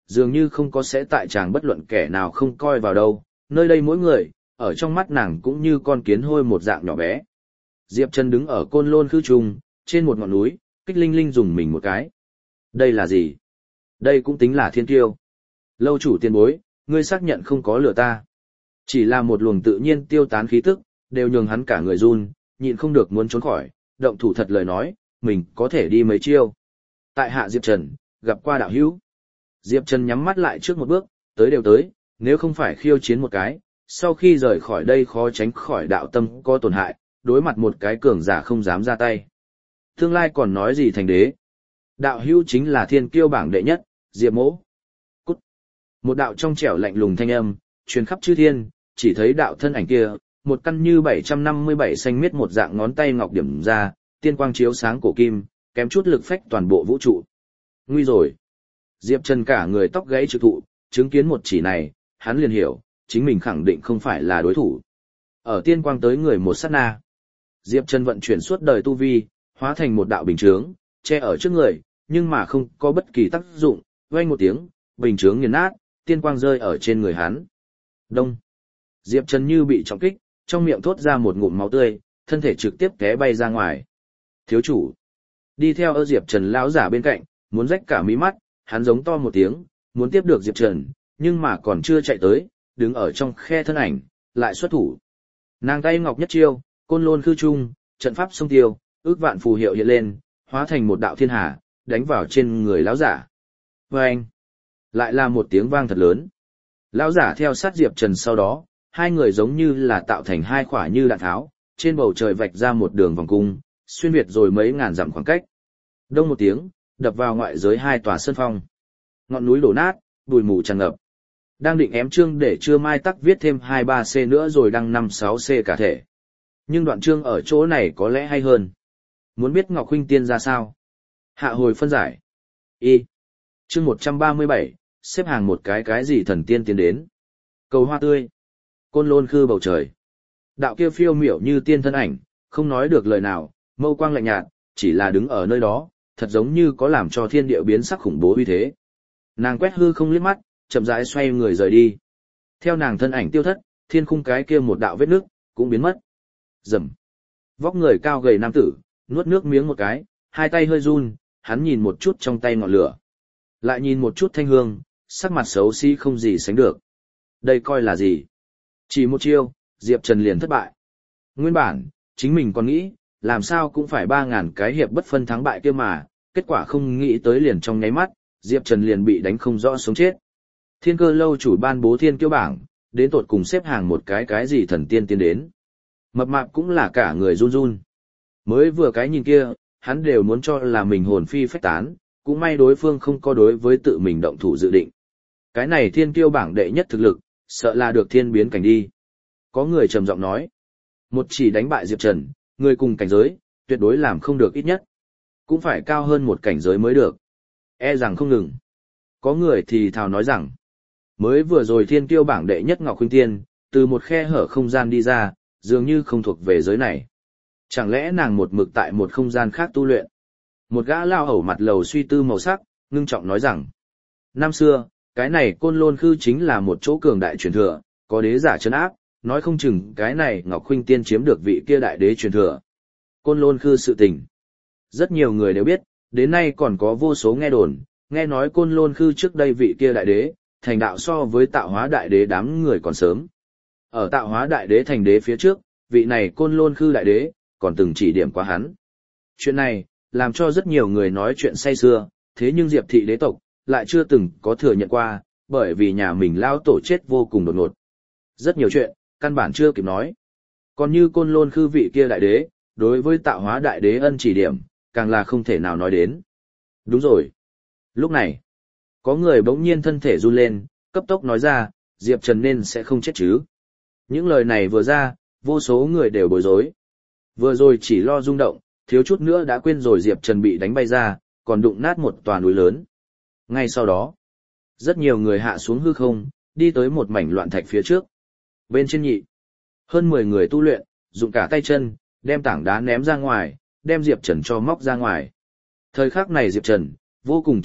Speaker 1: dường như không có sẽ tại chàng bất luận kẻ nào không coi vào đâu, nơi đây mỗi người, ở trong mắt nàng cũng như con kiến hôi một dạng nhỏ bé. Diệp Trần đứng ở Côn Lôn Khư Trung, trên một ngọn núi, kích linh linh dùng mình một cái. Đây là gì? Đây cũng tính là thiên kiêu. Lâu chủ tiền bối, ngươi xác nhận không có lừa ta. Chỉ là một luồng tự nhiên tiêu tán khí tức, đều nhường hắn cả người run, nhịn không được muốn trốn khỏi, động thủ thật lời nói, mình có thể đi mấy chiêu. Tại hạ Diệp Trần, gặp qua đạo hữu. Diệp Trần nhắm mắt lại trước một bước, tới đều tới, nếu không phải khiêu chiến một cái, sau khi rời khỏi đây khó tránh khỏi đạo tâm có tổn hại, đối mặt một cái cường giả không dám ra tay. Tương lai còn nói gì thành đế? Đạo hữu chính là thiên kiêu bảng đệ nhất, Diệp Mỗ. Cút. Một đạo trong trẻo lạnh lùng thanh âm, truyền khắp chư thiên, chỉ thấy đạo thân ảnh kia, một căn như bảy trăm năm mươi bảy xanh miết một dạng ngón tay ngọc điểm ra, tiên quang chiếu sáng cổ kim, kém chút lực phách toàn bộ vũ trụ. Nguy rồi. Diệp Trần cả người tóc gãy trực thụ, chứng kiến một chỉ này, hắn liền hiểu, chính mình khẳng định không phải là đối thủ. Ở tiên quang tới người một sát na. Diệp Trần vận chuyển suốt đời tu vi, hóa thành một đạo bình chướng, che ở trước người, nhưng mà không có bất kỳ tác dụng, vang một tiếng, bình chướng nghiền nát, tiên quang rơi ở trên người hắn. Đông. Diệp Trần như bị trọng kích, trong miệng thốt ra một ngụm máu tươi, thân thể trực tiếp té bay ra ngoài. Thiếu chủ. Đi theo ở Diệp Trần lão giả bên cạnh, muốn rách cả mí mắt, hắn giống to một tiếng, muốn tiếp được Diệp Trần, nhưng mà còn chưa chạy tới, đứng ở trong khe thân ảnh, lại xuất thủ. Nàng tay ngọc nhất chiêu, Côn Lôn Khư Trung, trận pháp sông tiêu, ước vạn phù hiệu hiện lên, hóa thành một đạo thiên hà, đánh vào trên người lão giả. Vâng! Lại là một tiếng vang thật lớn. Lão giả theo sát Diệp Trần sau đó, hai người giống như là tạo thành hai khỏa như đạn tháo, trên bầu trời vạch ra một đường vòng cung, xuyên việt rồi mấy ngàn dặm khoảng cách. Đông một tiếng, đập vào ngoại giới hai tòa sơn phong. Ngọn núi đổ nát, bụi mù tràn ngập. Đang định ém chương để chưa mai tắc viết thêm hai ba C nữa rồi đăng năm sáu C cả thể. Nhưng đoạn chương ở chỗ này có lẽ hay hơn. Muốn biết Ngọc Huynh Tiên ra sao? Hạ hồi phân giải. Y. Chương một trăm ba mươi bảy, xếp hàng một cái cái gì thần tiên tiến đến. Cầu hoa tươi. Côn Lôn Khư bầu trời. Đạo kia phiêu miểu như tiên thân ảnh, không nói được lời nào, mâu quang lạnh nhạt, chỉ là đứng ở nơi đó, thật giống như có làm cho thiên địa biến sắc khủng bố uy thế. Nàng quét hư không liếc mắt, chậm rãi xoay người rời đi. Theo nàng thân ảnh tiêu thất, thiên khung cái kia một đạo vết nước cũng biến mất. Rầm. Vóc người cao gầy nam tử, nuốt nước miếng một cái, hai tay hơi run, hắn nhìn một chút trong tay ngọn lửa. Lại nhìn một chút thanh hương, sắc mặt xấu xí không gì sánh được. Đây coi là gì? Chỉ một chiêu, Diệp Trần liền thất bại. Nguyên bản, chính mình còn nghĩ, làm sao cũng phải ba ngàn cái hiệp bất phân thắng bại kia mà, kết quả không nghĩ tới liền trong nháy mắt, Diệp Trần liền bị đánh không rõ sống chết. Thiên Cơ lâu chủ ban bố thiên kiêu bảng, đến tột cùng xếp hàng một cái cái gì thần tiên tiến đến. Mập mạp cũng là cả người run run. Mới vừa cái nhìn kia, hắn đều muốn cho là mình hồn phi phách tán, cũng may đối phương không có đối với tự mình động thủ dự định. Cái này thiên kiêu bảng đệ nhất thực lực, sợ là được thiên biến cảnh đi. Có người trầm giọng nói, một chỉ đánh bại Diệp Trần, người cùng cảnh giới, tuyệt đối làm không được ít nhất. Cũng phải cao hơn một cảnh giới mới được. E rằng không ngừng. Có người thì thào nói rằng, mới vừa rồi thiên kiêu bảng đệ nhất Ngọc Huynh Tiên, từ một khe hở không gian đi ra, dường như không thuộc về giới này. Chẳng lẽ nàng một mực tại một không gian khác tu luyện? Một gã lao hầu mặt lầu suy tư màu sắc, ngưng trọng nói rằng, năm xưa, cái này Côn Lôn Khư chính là một chỗ cường đại truyền thừa, có đế giả trấn áp, nói không chừng cái này Ngọc Huynh Tiên chiếm được vị kia đại đế truyền thừa. Côn Lôn Khư sự tình. Rất nhiều người đều biết, đến nay còn có vô số nghe đồn, nghe nói Côn Lôn Khư trước đây vị kia đại đế, thành đạo so với tạo hóa đại đế đám người còn sớm. Ở tạo hóa đại đế thành đế phía trước, vị này Côn Lôn Khư đại đế, còn từng chỉ điểm qua hắn. Chuyện này, làm cho rất nhiều người nói chuyện say xưa, thế nhưng Diệp thị đế tộc, lại chưa từng có thừa nhận qua, bởi vì nhà mình lao tổ chết vô cùng đột ngột. Rất nhiều chuyện, căn bản chưa kịp nói. Còn như Côn Lôn Khư vị kia đại đế, đối với tạo hóa đại đế ân chỉ điểm, càng là không thể nào nói đến. Đúng rồi. Lúc này, có người bỗng nhiên thân thể run lên, cấp tốc nói ra, Diệp Trần nên sẽ không chết chứ. Những lời này vừa ra, vô số người đều bối rối. Vừa rồi chỉ lo rung động, thiếu chút nữa đã quên rồi Diệp Trần bị đánh bay ra, còn đụng nát một tòa núi lớn. Ngay sau đó, rất nhiều người hạ xuống hư không, đi tới một mảnh loạn thạch phía trước. Bên trên nhị, hơn mười người tu luyện, dùng cả tay chân, đem tảng đá ném ra ngoài, đem Diệp Trần cho móc ra ngoài. Thời khắc này Diệp Trần, vô cùng chật vật,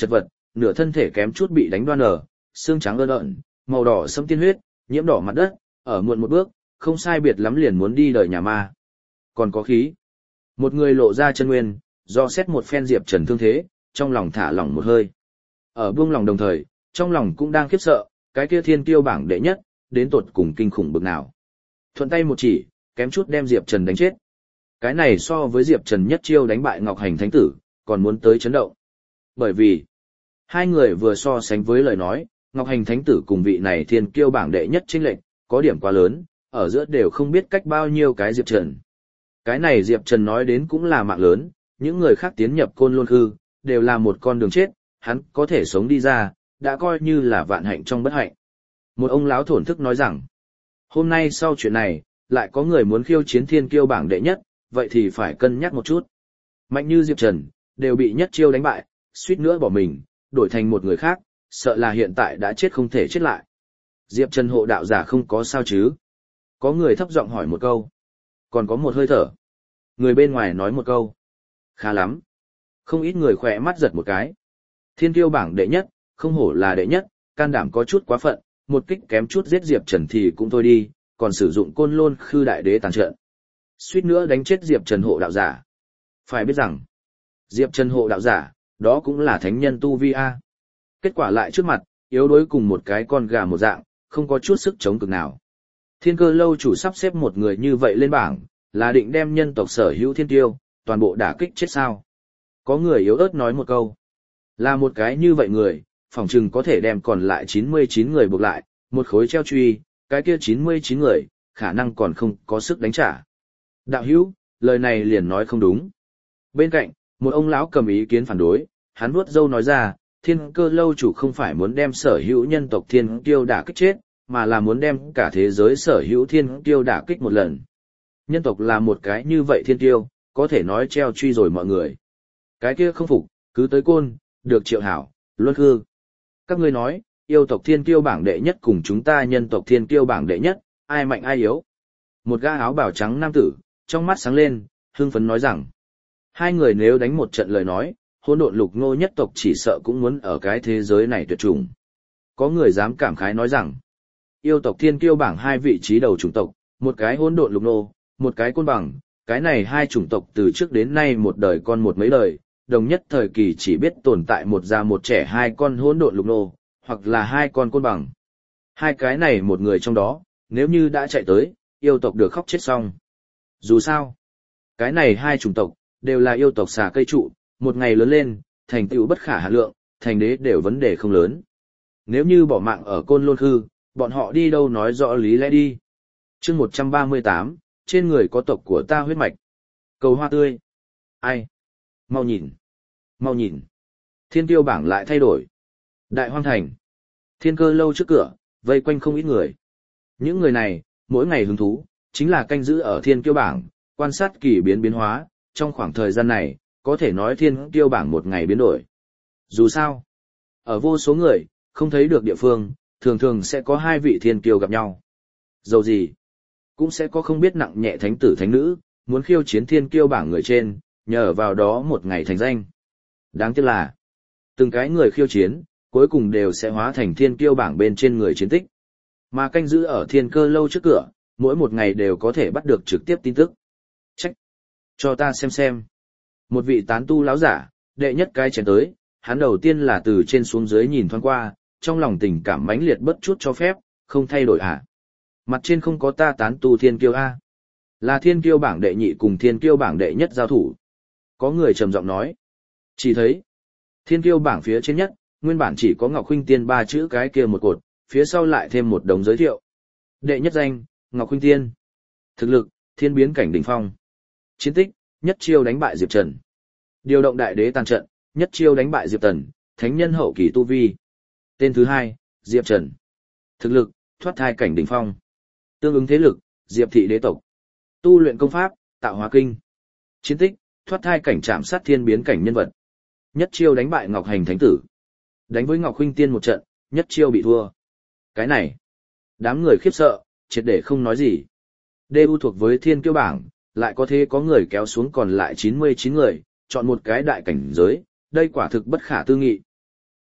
Speaker 1: nửa thân thể kém chút bị đánh đoan ở, xương trắng ơn ợn, màu đỏ sẫm tiên huyết, nhiễm đỏ mặt đất, ở muộn một bước, không sai biệt lắm liền muốn đi đời nhà ma. Còn có khí. Một người lộ ra chân nguyên, do xét một phen Diệp Trần thương thế, trong lòng thả lỏng một hơi. Ở buông lòng đồng thời, trong lòng cũng đang khiếp sợ, cái kia thiên kiêu bảng đệ nhất, đến tột cùng kinh khủng bực nào. Thuận tay một chỉ, kém chút đem Diệp Trần đánh chết. Cái này so với Diệp Trần nhất chiêu đánh bại Ngọc Hành Thánh Tử, còn muốn tới chấn động. Bởi vì, hai người vừa so sánh với lời nói, Ngọc Hành Thánh Tử cùng vị này thiên kiêu bảng đệ nhất chênh lệch, có điểm quá lớn, ở giữa đều không biết cách bao nhiêu cái Diệp Trần. Cái này Diệp Trần nói đến cũng là mạng lớn, những người khác tiến nhập Côn Lôn Khư, đều là một con đường chết, hắn có thể sống đi ra, đã coi như là vạn hạnh trong bất hạnh. Một ông lão thổn thức nói rằng, hôm nay sau chuyện này, lại có người muốn khiêu chiến thiên kiêu bảng đệ nhất, vậy thì phải cân nhắc một chút. Mạnh như Diệp Trần, đều bị nhất chiêu đánh bại, suýt nữa bỏ mình, đổi thành một người khác, sợ là hiện tại đã chết không thể chết lại. Diệp Trần hộ đạo giả không có sao chứ? Có người thấp giọng hỏi một câu. Còn có một hơi thở. Người bên ngoài nói một câu. Khá lắm. Không ít người khỏe mắt giật một cái. Thiên kiêu bảng đệ nhất, không hổ là đệ nhất, can đảm có chút quá phận, một kích kém chút giết Diệp Trần thì cũng thôi đi, còn sử dụng Côn Lôn Khư đại đế tàn trận. Suýt nữa đánh chết Diệp Trần hộ đạo giả. Phải biết rằng, Diệp Trần hộ đạo giả, đó cũng là thánh nhân tu vi a. Kết quả lại trước mặt, yếu đuối cùng một cái con gà một dạng, không có chút sức chống cực nào. Thiên Cơ lâu chủ sắp xếp một người như vậy lên bảng, là định đem nhân tộc sở hữu thiên tiêu, toàn bộ đả kích chết sao. Có người yếu ớt nói một câu. Là một cái như vậy người, phỏng chừng có thể đem còn lại chín mươi chín người buộc lại, một khối treo truy, cái kia chín mươi chín người, khả năng còn không có sức đánh trả. Đạo hữu, lời này liền nói không đúng. Bên cạnh, một ông lão cầm ý kiến phản đối, hắn vuốt râu nói ra, Thiên Cơ lâu chủ không phải muốn đem sở hữu nhân tộc thiên kiêu đả kích chết, mà là muốn đem cả thế giới sở hữu thiên kiêu đả kích một lần. Nhân tộc là một cái như vậy thiên kiêu, có thể nói treo truy rồi mọi người. Cái kia không phục, cứ tới Côn, được Triệu Hảo, Luân Khư. Các ngươi nói, yêu tộc thiên kiêu bảng đệ nhất cùng chúng ta nhân tộc thiên kiêu bảng đệ nhất, ai mạnh ai yếu. Một gã áo bào trắng nam tử, trong mắt sáng lên, hưng phấn nói rằng, hai người nếu đánh một trận lời nói, hỗn độn lục ngô nhất tộc chỉ sợ cũng muốn ở cái thế giới này tuyệt chủng. Có người dám cảm khái nói rằng, yêu tộc thiên kiêu bảng hai vị trí đầu chủng tộc, một cái hỗn độn lục ngô, một cái côn bằng, cái này hai chủng tộc từ trước đến nay một đời con một mấy đời, đồng nhất thời kỳ chỉ biết tồn tại một già một trẻ hai con hỗn độn lục ngô, hoặc là hai con côn bằng. Hai cái này một người trong đó, nếu như đã chạy tới, yêu tộc được khóc chết xong. Dù sao, cái này hai chủng tộc, đều là yêu tộc xà cây trụ, một ngày lớn lên, thành tựu bất khả hạn lượng, thành đế đều vấn đề không lớn. Nếu như bỏ mạng ở Côn Lôn Khư, bọn họ đi đâu nói rõ lý lẽ đi. Chương một trăm ba mươi tám, trên người có tộc của ta huyết mạch. Cầu hoa tươi. Ai? Mau nhìn. Mau nhìn. Thiên kiêu bảng lại thay đổi. Đại Hoang Thành. Thiên Cơ lâu trước cửa, vây quanh không ít người. Những người này, mỗi ngày hứng thú, chính là canh giữ ở thiên kiêu bảng, quan sát kỳ biến biến hóa, trong khoảng thời gian này, có thể nói thiên kiêu bảng một ngày biến đổi. Dù sao, ở vô số người, không thấy được địa phương, thường thường sẽ có hai vị thiên kiêu gặp nhau. Dầu gì, cũng sẽ có không biết nặng nhẹ thánh tử thánh nữ, muốn khiêu chiến thiên kiêu bảng người trên, nhờ vào đó một ngày thành danh. Đáng tiếc là, từng cái người khiêu chiến, cuối cùng đều sẽ hóa thành thiên kiêu bảng bên trên người chiến tích. Mà canh giữ ở thiên cơ lâu trước cửa, mỗi một ngày đều có thể bắt được trực tiếp tin tức. Trách! Cho ta xem xem. Một vị tán tu lão giả, đệ nhất cái chén tới, hắn đầu tiên là từ trên xuống dưới nhìn thoáng qua, trong lòng tình cảm mãnh liệt bất chút cho phép, không thay đổi hả? Mặt trên không có ta tán tu thiên kiêu A. Là thiên kiêu bảng đệ nhị cùng thiên kiêu bảng đệ nhất giao thủ. Có người trầm giọng nói. Chỉ thấy, thiên kiêu bảng phía trên nhất, nguyên bản chỉ có Ngọc Khuynh Tiên ba chữ cái kia một cột, phía sau lại thêm một đống giới thiệu. Đệ nhất danh, Ngọc Khuynh Tiên. Thực lực, thiên biến cảnh đỉnh phong. Chiến tích, nhất chiêu đánh bại Diệp Trần. Điều động đại đế tàn trận, nhất chiêu đánh bại Diệp Tần, thánh nhân hậu kỳ tu vi. Tên thứ hai, Diệp Trần. Thực lực, thoát thai cảnh đỉnh phong. Tương ứng thế lực, Diệp thị đế tộc. Tu luyện công pháp, tạo hóa kinh. Chiến tích, thoát thai cảnh chạm sát thiên biến cảnh nhân vật. Nhất chiêu đánh bại Ngọc Hành Thánh Tử. Đánh với Ngọc Khuynh Tiên một trận, nhất chiêu bị thua. Cái này, đám người khiếp sợ, triệt để không nói gì. đê u thuộc với thiên kiêu bảng, lại có thế có người kéo xuống còn lại chín mươi chín người, chọn một cái đại cảnh giới, đây quả thực bất khả tư nghị.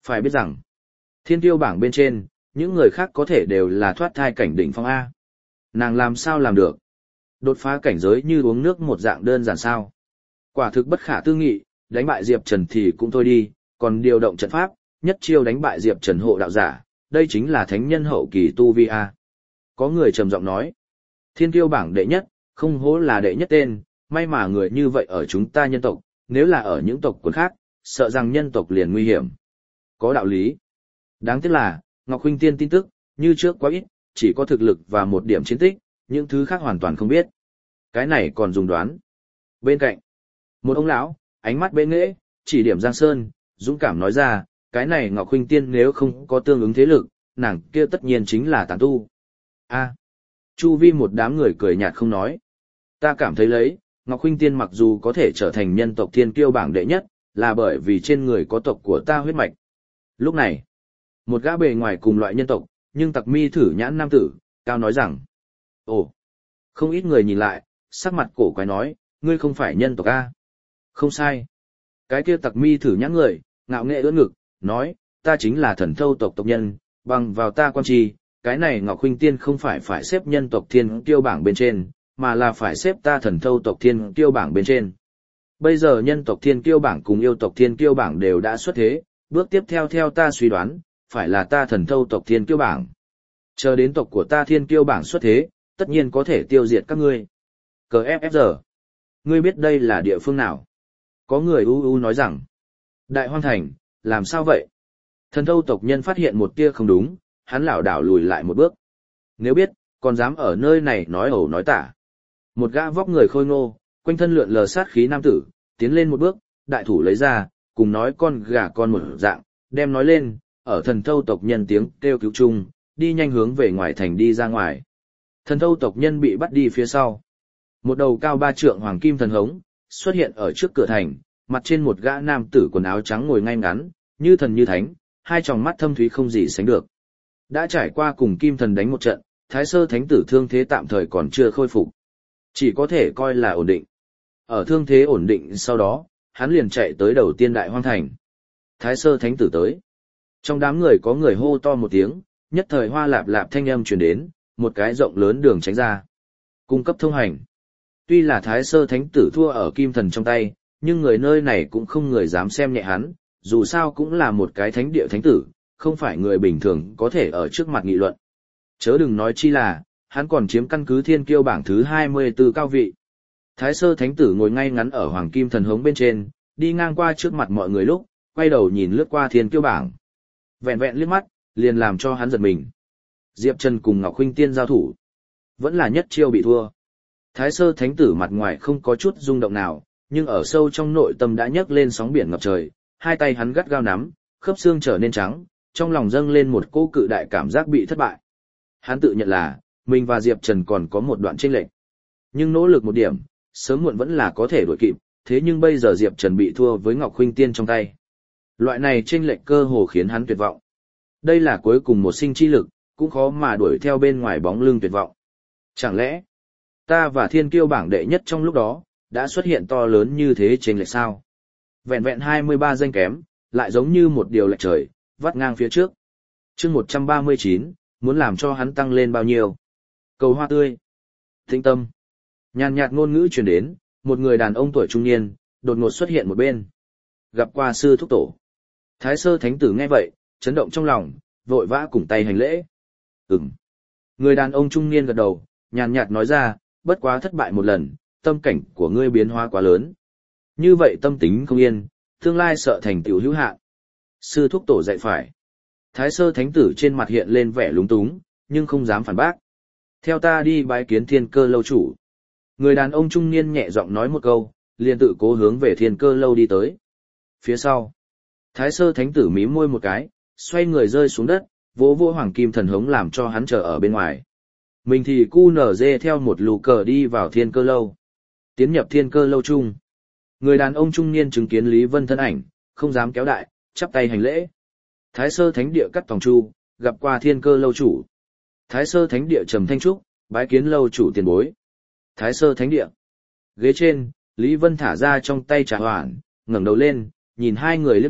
Speaker 1: Phải biết rằng, thiên tiêu bảng bên trên, những người khác có thể đều là thoát thai cảnh đỉnh phong A. Nàng làm sao làm được? Đột phá cảnh giới như uống nước một dạng đơn giản sao? Quả thực bất khả tư nghị, đánh bại Diệp Trần thì cũng thôi đi, còn điều động trận pháp, nhất chiêu đánh bại Diệp Trần hộ đạo giả, đây chính là thánh nhân hậu kỳ tu vi A. Có người trầm giọng nói, thiên tiêu bảng đệ nhất, không hố là đệ nhất tên, may mà người như vậy ở chúng ta nhân tộc, nếu là ở những tộc quần khác, sợ rằng nhân tộc liền nguy hiểm. Có đạo lý. Đáng tiếc là, Ngọc Huynh Tiên tin tức, như trước quá ít, chỉ có thực lực và một điểm chiến tích, những thứ khác hoàn toàn không biết. Cái này còn dùng đoán. Bên cạnh, một ông lão, ánh mắt bệ nghễ, chỉ điểm Giang Sơn, dũng cảm nói ra, cái này Ngọc Huynh Tiên nếu không có tương ứng thế lực, nàng kia tất nhiên chính là tán tu. A. Chu vi một đám người cười nhạt không nói. Ta cảm thấy lấy, Ngọc Huynh Tiên mặc dù có thể trở thành nhân tộc thiên kiêu bảng đệ nhất, là bởi vì trên người có tộc của ta huyết mạch. Lúc này, một gã bề ngoài cùng loại nhân tộc, nhưng tặc mi thử nhãn nam tử, cao nói rằng, ồ, không ít người nhìn lại, sắc mặt cổ quái nói, ngươi không phải nhân tộc A. Không sai. Cái kia tặc mi thử nhãn người, ngạo nghệ ưỡn ngực, nói, ta chính là thần thâu tộc tộc nhân, bằng vào ta quan trì, cái này Ngọc Huynh Tiên không phải phải xếp nhân tộc thiên kiêu bảng bên trên, mà là phải xếp ta thần thâu tộc thiên kiêu bảng bên trên. Bây giờ nhân tộc thiên kiêu bảng cùng yêu tộc thiên kiêu bảng đều đã xuất thế, bước tiếp theo theo ta suy đoán, phải là ta thần thâu tộc thiên kiêu bảng. Chờ đến tộc của ta thiên kiêu bảng xuất thế, tất nhiên có thể tiêu diệt các ngươi. Cờ ép ép giờ. Ngươi biết đây là địa phương nào? Có người u u nói rằng, Đại Hoang Thành, làm sao vậy? Thần thâu tộc nhân phát hiện một tia không đúng, hắn lảo đảo lùi lại một bước. Nếu biết, còn dám ở nơi này nói ẩu nói tả. Một gã vóc người khôi ngô, quanh thân lượn lờ sát khí nam tử, tiến lên một bước, đại thủ lấy ra, cùng nói con gà con một dạng, đem nói lên, ở thần thâu tộc nhân tiếng kêu cứu chung, đi nhanh hướng về ngoài thành đi ra ngoài. Thần thâu tộc nhân bị bắt đi phía sau. Một đầu cao ba trượng hoàng kim thần hống, xuất hiện ở trước cửa thành, mặt trên một gã nam tử quần áo trắng ngồi ngay ngắn, như thần như thánh, hai tròng mắt thâm thúy không gì sánh được. Đã trải qua cùng kim thần đánh một trận, Thái Sơ Thánh tử thương thế tạm thời còn chưa khôi phục. Chỉ có thể coi là ổn định. Ở thương thế ổn định sau đó, hắn liền chạy tới đầu tiên Đại Hoang Thành. Thái Sơ Thánh tử tới. Trong đám người có người hô to một tiếng, nhất thời hoa lạp lạp thanh âm truyền đến, một cái rộng lớn đường tránh ra. Cung cấp thông hành. Tuy là Thái Sơ Thánh tử thua ở kim thần trong tay, nhưng người nơi này cũng không người dám xem nhẹ hắn, dù sao cũng là một cái thánh địa thánh tử, không phải người bình thường có thể ở trước mặt nghị luận. Chớ đừng nói chi là, hắn còn chiếm căn cứ thiên kiêu bảng thứ hai mươi tư cao vị. Thái Sơ Thánh tử ngồi ngay ngắn ở hoàng kim thần hống bên trên, đi ngang qua trước mặt mọi người lúc, quay đầu nhìn lướt qua thiên kiêu bảng. Vẹn vẹn liếc mắt, liền làm cho hắn giật mình. Diệp Trần cùng Ngọc Huynh Tiên giao thủ, vẫn là nhất chiêu bị thua. Thái Sơ Thánh tử mặt ngoài không có chút rung động nào, nhưng ở sâu trong nội tâm đã nhấc lên sóng biển ngập trời, hai tay hắn gắt gao nắm, khớp xương trở nên trắng, trong lòng dâng lên một cỗ cự đại cảm giác bị thất bại. Hắn tự nhận là, mình và Diệp Trần còn có một đoạn chênh lệch. Nhưng nỗ lực một điểm, sớm muộn vẫn là có thể đuổi kịp, thế nhưng bây giờ Diệp Trần bị thua với Ngọc Huynh Tiên trong tay. Loại này chênh lệch cơ hồ khiến hắn tuyệt vọng. Đây là cuối cùng một sinh chi lực, cũng khó mà đuổi theo bên ngoài bóng lưng tuyệt vọng. Chẳng lẽ, ta và thiên kiêu bảng đệ nhất trong lúc đó, đã xuất hiện to lớn như thế chênh lệch sao? Vẹn vẹn hai mươi ba danh kém, lại giống như một điều lệch trời, vắt ngang phía trước. Chương một trăm ba mươi chín, muốn làm cho hắn tăng lên bao nhiêu? Cầu hoa tươi. Thinh tâm. Nhàn nhạt ngôn ngữ truyền đến, một người đàn ông tuổi trung niên, đột ngột xuất hiện một bên. Gặp qua sư thúc tổ. Thái Sơ Thánh tử nghe vậy, chấn động trong lòng, vội vã cùng tay hành lễ. Ừm. Người đàn ông trung niên gật đầu, nhàn nhạt nói ra, bất quá thất bại một lần, tâm cảnh của ngươi biến hóa quá lớn. Như vậy tâm tính không yên, tương lai sợ thành tiểu hữu hạn. Sư thúc tổ dạy phải. Thái Sơ Thánh tử trên mặt hiện lên vẻ lúng túng, nhưng không dám phản bác. Theo ta đi bái kiến Thiên Cơ lâu chủ. Người đàn ông trung niên nhẹ giọng nói một câu, liền tự cố hướng về Thiên Cơ lâu đi tới. Phía sau, Thái Sơ Thánh tử mím môi một cái, xoay người rơi xuống đất, vỗ vỗ hoàng kim thần hống làm cho hắn chờ ở bên ngoài. Mình thì cu nở dê theo một lù cờ đi vào Thiên Cơ lâu. Tiến nhập Thiên Cơ lâu chung. Người đàn ông trung niên chứng kiến Lý Vân thân ảnh, không dám kéo đại, chắp tay hành lễ. Thái Sơ Thánh địa cắt tòng chu, gặp qua Thiên Cơ lâu chủ. Thái Sơ Thánh địa trầm thanh trúc, bái kiến lâu chủ tiền bối. Thái Sơ Thánh địa. Ghế trên, Lý Vân thả ra trong tay trà hoàn, ngẩng đầu lên, nhìn hai người liếc mắt,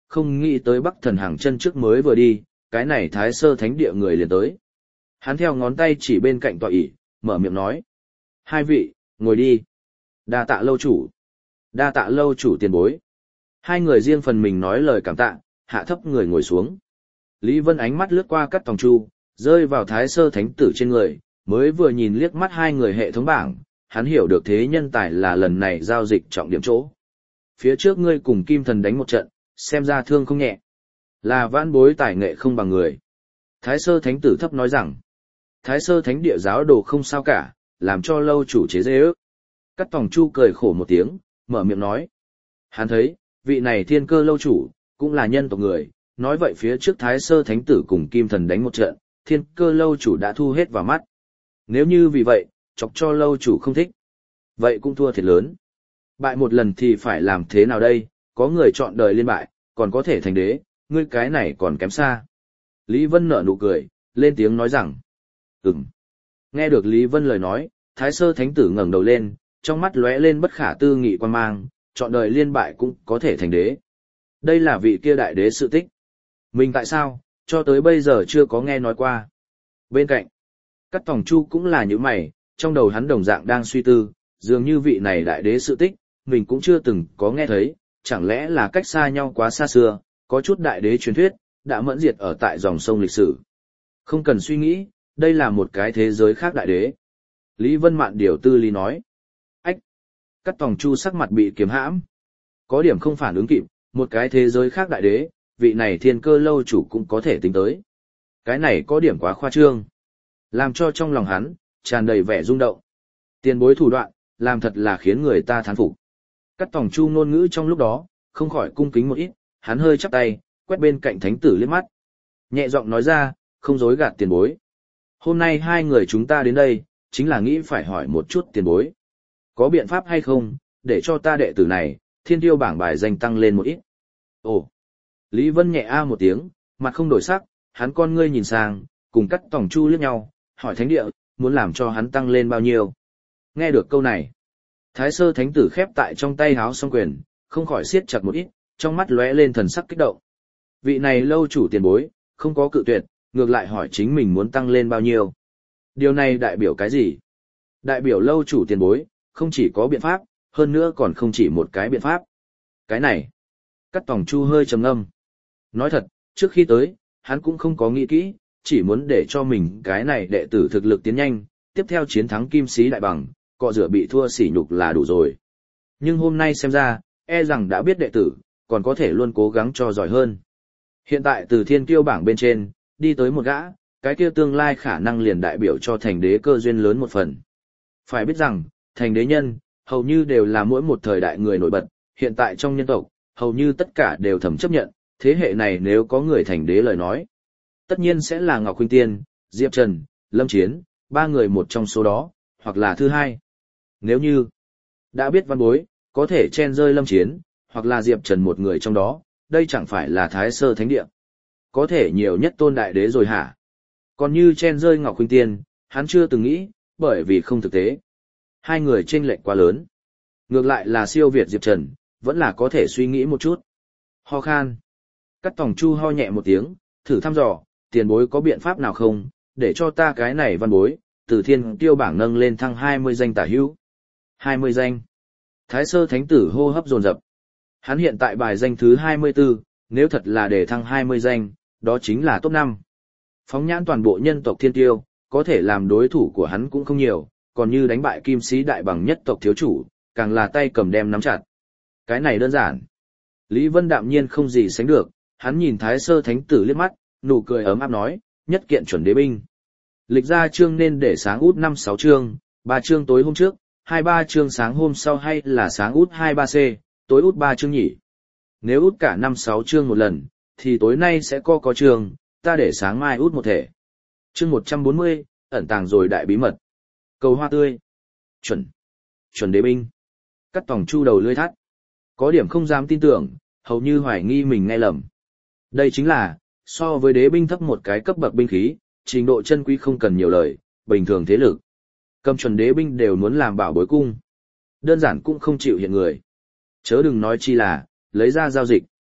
Speaker 1: không nghĩ tới Bắc Thần Hàng chân trước mới vừa đi, cái này Thái Sơ Thánh Địa người liền tới. Hắn theo ngón tay chỉ bên cạnh tọa ỷ, mở miệng nói. Hai vị, ngồi đi. Đa tạ lâu chủ. Đa tạ lâu chủ tiền bối. Hai người riêng phần mình nói lời cảm tạ, hạ thấp người ngồi xuống. Lý Vân ánh mắt lướt qua Cắt Tòng Chu, rơi vào Thái Sơ Thánh Tử trên người, mới vừa nhìn liếc mắt hai người hệ thống bảng, hắn hiểu được thế nhân tài là lần này giao dịch trọng điểm chỗ. Phía trước ngươi cùng Kim Thần đánh một trận, xem ra thương không nhẹ. Là vãn bối tài nghệ không bằng người. Thái Sơ Thánh Tử thấp nói rằng, Thái Sơ Thánh Địa giáo đồ không sao cả, làm cho lâu chủ chế dễ ước. Cắt Tòng Chu cười khổ một tiếng, mở miệng nói. Hắn thấy, vị này thiên cơ lâu chủ, cũng là nhân tộc người, nói vậy phía trước Thái Sơ Thánh Tử cùng Kim Thần đánh một trận, thiên cơ lâu chủ đã thu hết vào mắt. Nếu như vì vậy, chọc cho lâu chủ không thích, vậy cũng thua thiệt lớn. Bại một lần thì phải làm thế nào đây, có người chọn đời liên bại, còn có thể thành đế, ngươi cái này còn kém xa. Lý Vân nở nụ cười, lên tiếng nói rằng, ừm. Nghe được Lý Vân lời nói, Thái Sơ Thánh Tử ngẩng đầu lên, trong mắt lóe lên bất khả tư nghị quan mang, chọn đời liên bại cũng có thể thành đế. Đây là vị kia đại đế sự tích. Mình tại sao, cho tới bây giờ chưa có nghe nói qua. Bên cạnh, Cắt Tòng Chu cũng là những mày, trong đầu hắn đồng dạng đang suy tư, dường như vị này đại đế sự tích, mình cũng chưa từng có nghe thấy, chẳng lẽ là cách xa nhau quá xa xưa, có chút đại đế truyền thuyết, đã mẫn diệt ở tại dòng sông lịch sử. Không cần suy nghĩ, đây là một cái thế giới khác đại đế. Lý Vân Mạn điều tư lý nói. Ách! Cắt Tòng Chu sắc mặt bị kiếm hãm. Có điểm không phản ứng kịp, một cái thế giới khác đại đế, vị này thiên cơ lâu chủ cũng có thể tính tới. Cái này có điểm quá khoa trương. Làm cho trong lòng hắn, tràn đầy vẻ rung động. Tiền bối thủ đoạn, làm thật là khiến người ta thán phục. Cắt Tòng Chu ngôn ngữ trong lúc đó, không khỏi cung kính một ít, hắn hơi chắp tay, quét bên cạnh thánh tử liếc mắt. Nhẹ giọng nói ra, không dối gạt tiền bối. Hôm nay hai người chúng ta đến đây, chính là nghĩ phải hỏi một chút tiền bối. Có biện pháp hay không, để cho ta đệ tử này, thiên tiêu bảng bài danh tăng lên một ít. Ồ! Lý Vân nhẹ a một tiếng, mặt không đổi sắc, hắn con ngươi nhìn sang, cùng Cắt Tòng Chu liếc nhau, hỏi thánh địa, muốn làm cho hắn tăng lên bao nhiêu. Nghe được câu này, Thái Sơ Thánh Tử khép tại trong tay háo song quyền, không khỏi siết chặt một ít, trong mắt lóe lên thần sắc kích động. Vị này lâu chủ tiền bối, không có cự tuyệt, ngược lại hỏi chính mình muốn tăng lên bao nhiêu. Điều này đại biểu cái gì? Đại biểu lâu chủ tiền bối, không chỉ có biện pháp, hơn nữa còn không chỉ một cái biện pháp. Cái này, Cắt Tòng Chu hơi trầm ngâm. Nói thật, trước khi tới, hắn cũng không có nghĩ kỹ, chỉ muốn để cho mình cái này đệ tử thực lực tiến nhanh, tiếp theo chiến thắng kim sĩ đại bằng, cọ rửa bị thua sỉ nhục là đủ rồi. Nhưng hôm nay xem ra, e rằng đã biết đệ tử, còn có thể luôn cố gắng cho giỏi hơn. Hiện tại từ thiên kiêu bảng bên trên, đi tới một gã, cái kia tương lai khả năng liền đại biểu cho thành đế cơ duyên lớn một phần. Phải biết rằng, thành đế nhân, hầu như đều là mỗi một thời đại người nổi bật, hiện tại trong nhân tộc, hầu như tất cả đều thầm chấp nhận, thế hệ này nếu có người thành đế lời nói. Tất nhiên sẽ là Ngọc Khuynh Tiên, Diệp Trần, Lâm Chiến, ba người một trong số đó, hoặc là thứ hai. Nếu như đã biết văn bối, có thể chen rơi Lâm Chiến, hoặc là Diệp Trần một người trong đó, đây chẳng phải là Thái Sơ Thánh Địa. Có thể nhiều nhất tôn đại đế rồi hả? Còn như chen rơi Ngọc Khuynh Tiên, hắn chưa từng nghĩ, bởi vì không thực tế. Hai người chênh lệch quá lớn. Ngược lại là siêu việt Diệp Trần, vẫn là có thể suy nghĩ một chút. Ho khan. Cắt Tòng Chu ho nhẹ một tiếng, thử thăm dò, tiền bối có biện pháp nào không, để cho ta cái này văn bối, từ thiên tiêu bảng nâng lên thăng hai mươi danh tả hữu. hai mươi danh. Thái Sơ Thánh Tử hô hấp dồn dập. Hắn hiện tại bài danh thứ hai mươi tư, nếu thật là để thăng hai mươi danh, đó chính là top năm. Phóng nhãn toàn bộ nhân tộc thiên tiêu, có thể làm đối thủ của hắn cũng không nhiều, còn như đánh bại kim sĩ đại bằng nhất tộc thiếu chủ, càng là tay cầm đem nắm chặt. Cái này đơn giản. Lý Vân đạm nhiên không gì sánh được, hắn nhìn Thái Sơ Thánh Tử liếc mắt, nụ cười ấm áp nói, nhất kiện chuẩn đế binh. Lịch ra chương nên để sáng út năm sáu chương, ba chương tối hôm trước, hai ba chương sáng hôm sau hay là sáng út hai ba c, tối út ba chương nhỉ. Nếu út cả năm sáu chương một lần, thì tối nay sẽ có có chương, ta để sáng mai út một thể. Chương một trăm bốn mươi, ẩn tàng rồi đại bí mật. Cầu hoa tươi. Chuẩn. Chuẩn đế binh. Cắt Tòng Chu đầu lưỡi thắt. Có điểm không dám tin tưởng, hầu như hoài nghi mình nghe lầm. Đây chính là, so với đế binh thấp một cái cấp bậc binh khí, trình độ chân quý không cần nhiều lời, bình thường thế lực. Cầm chuẩn đế binh đều muốn làm bảo bối cung. Đơn giản cũng không chịu hiện người. Chớ đừng nói chi là, lấy ra giao dịch.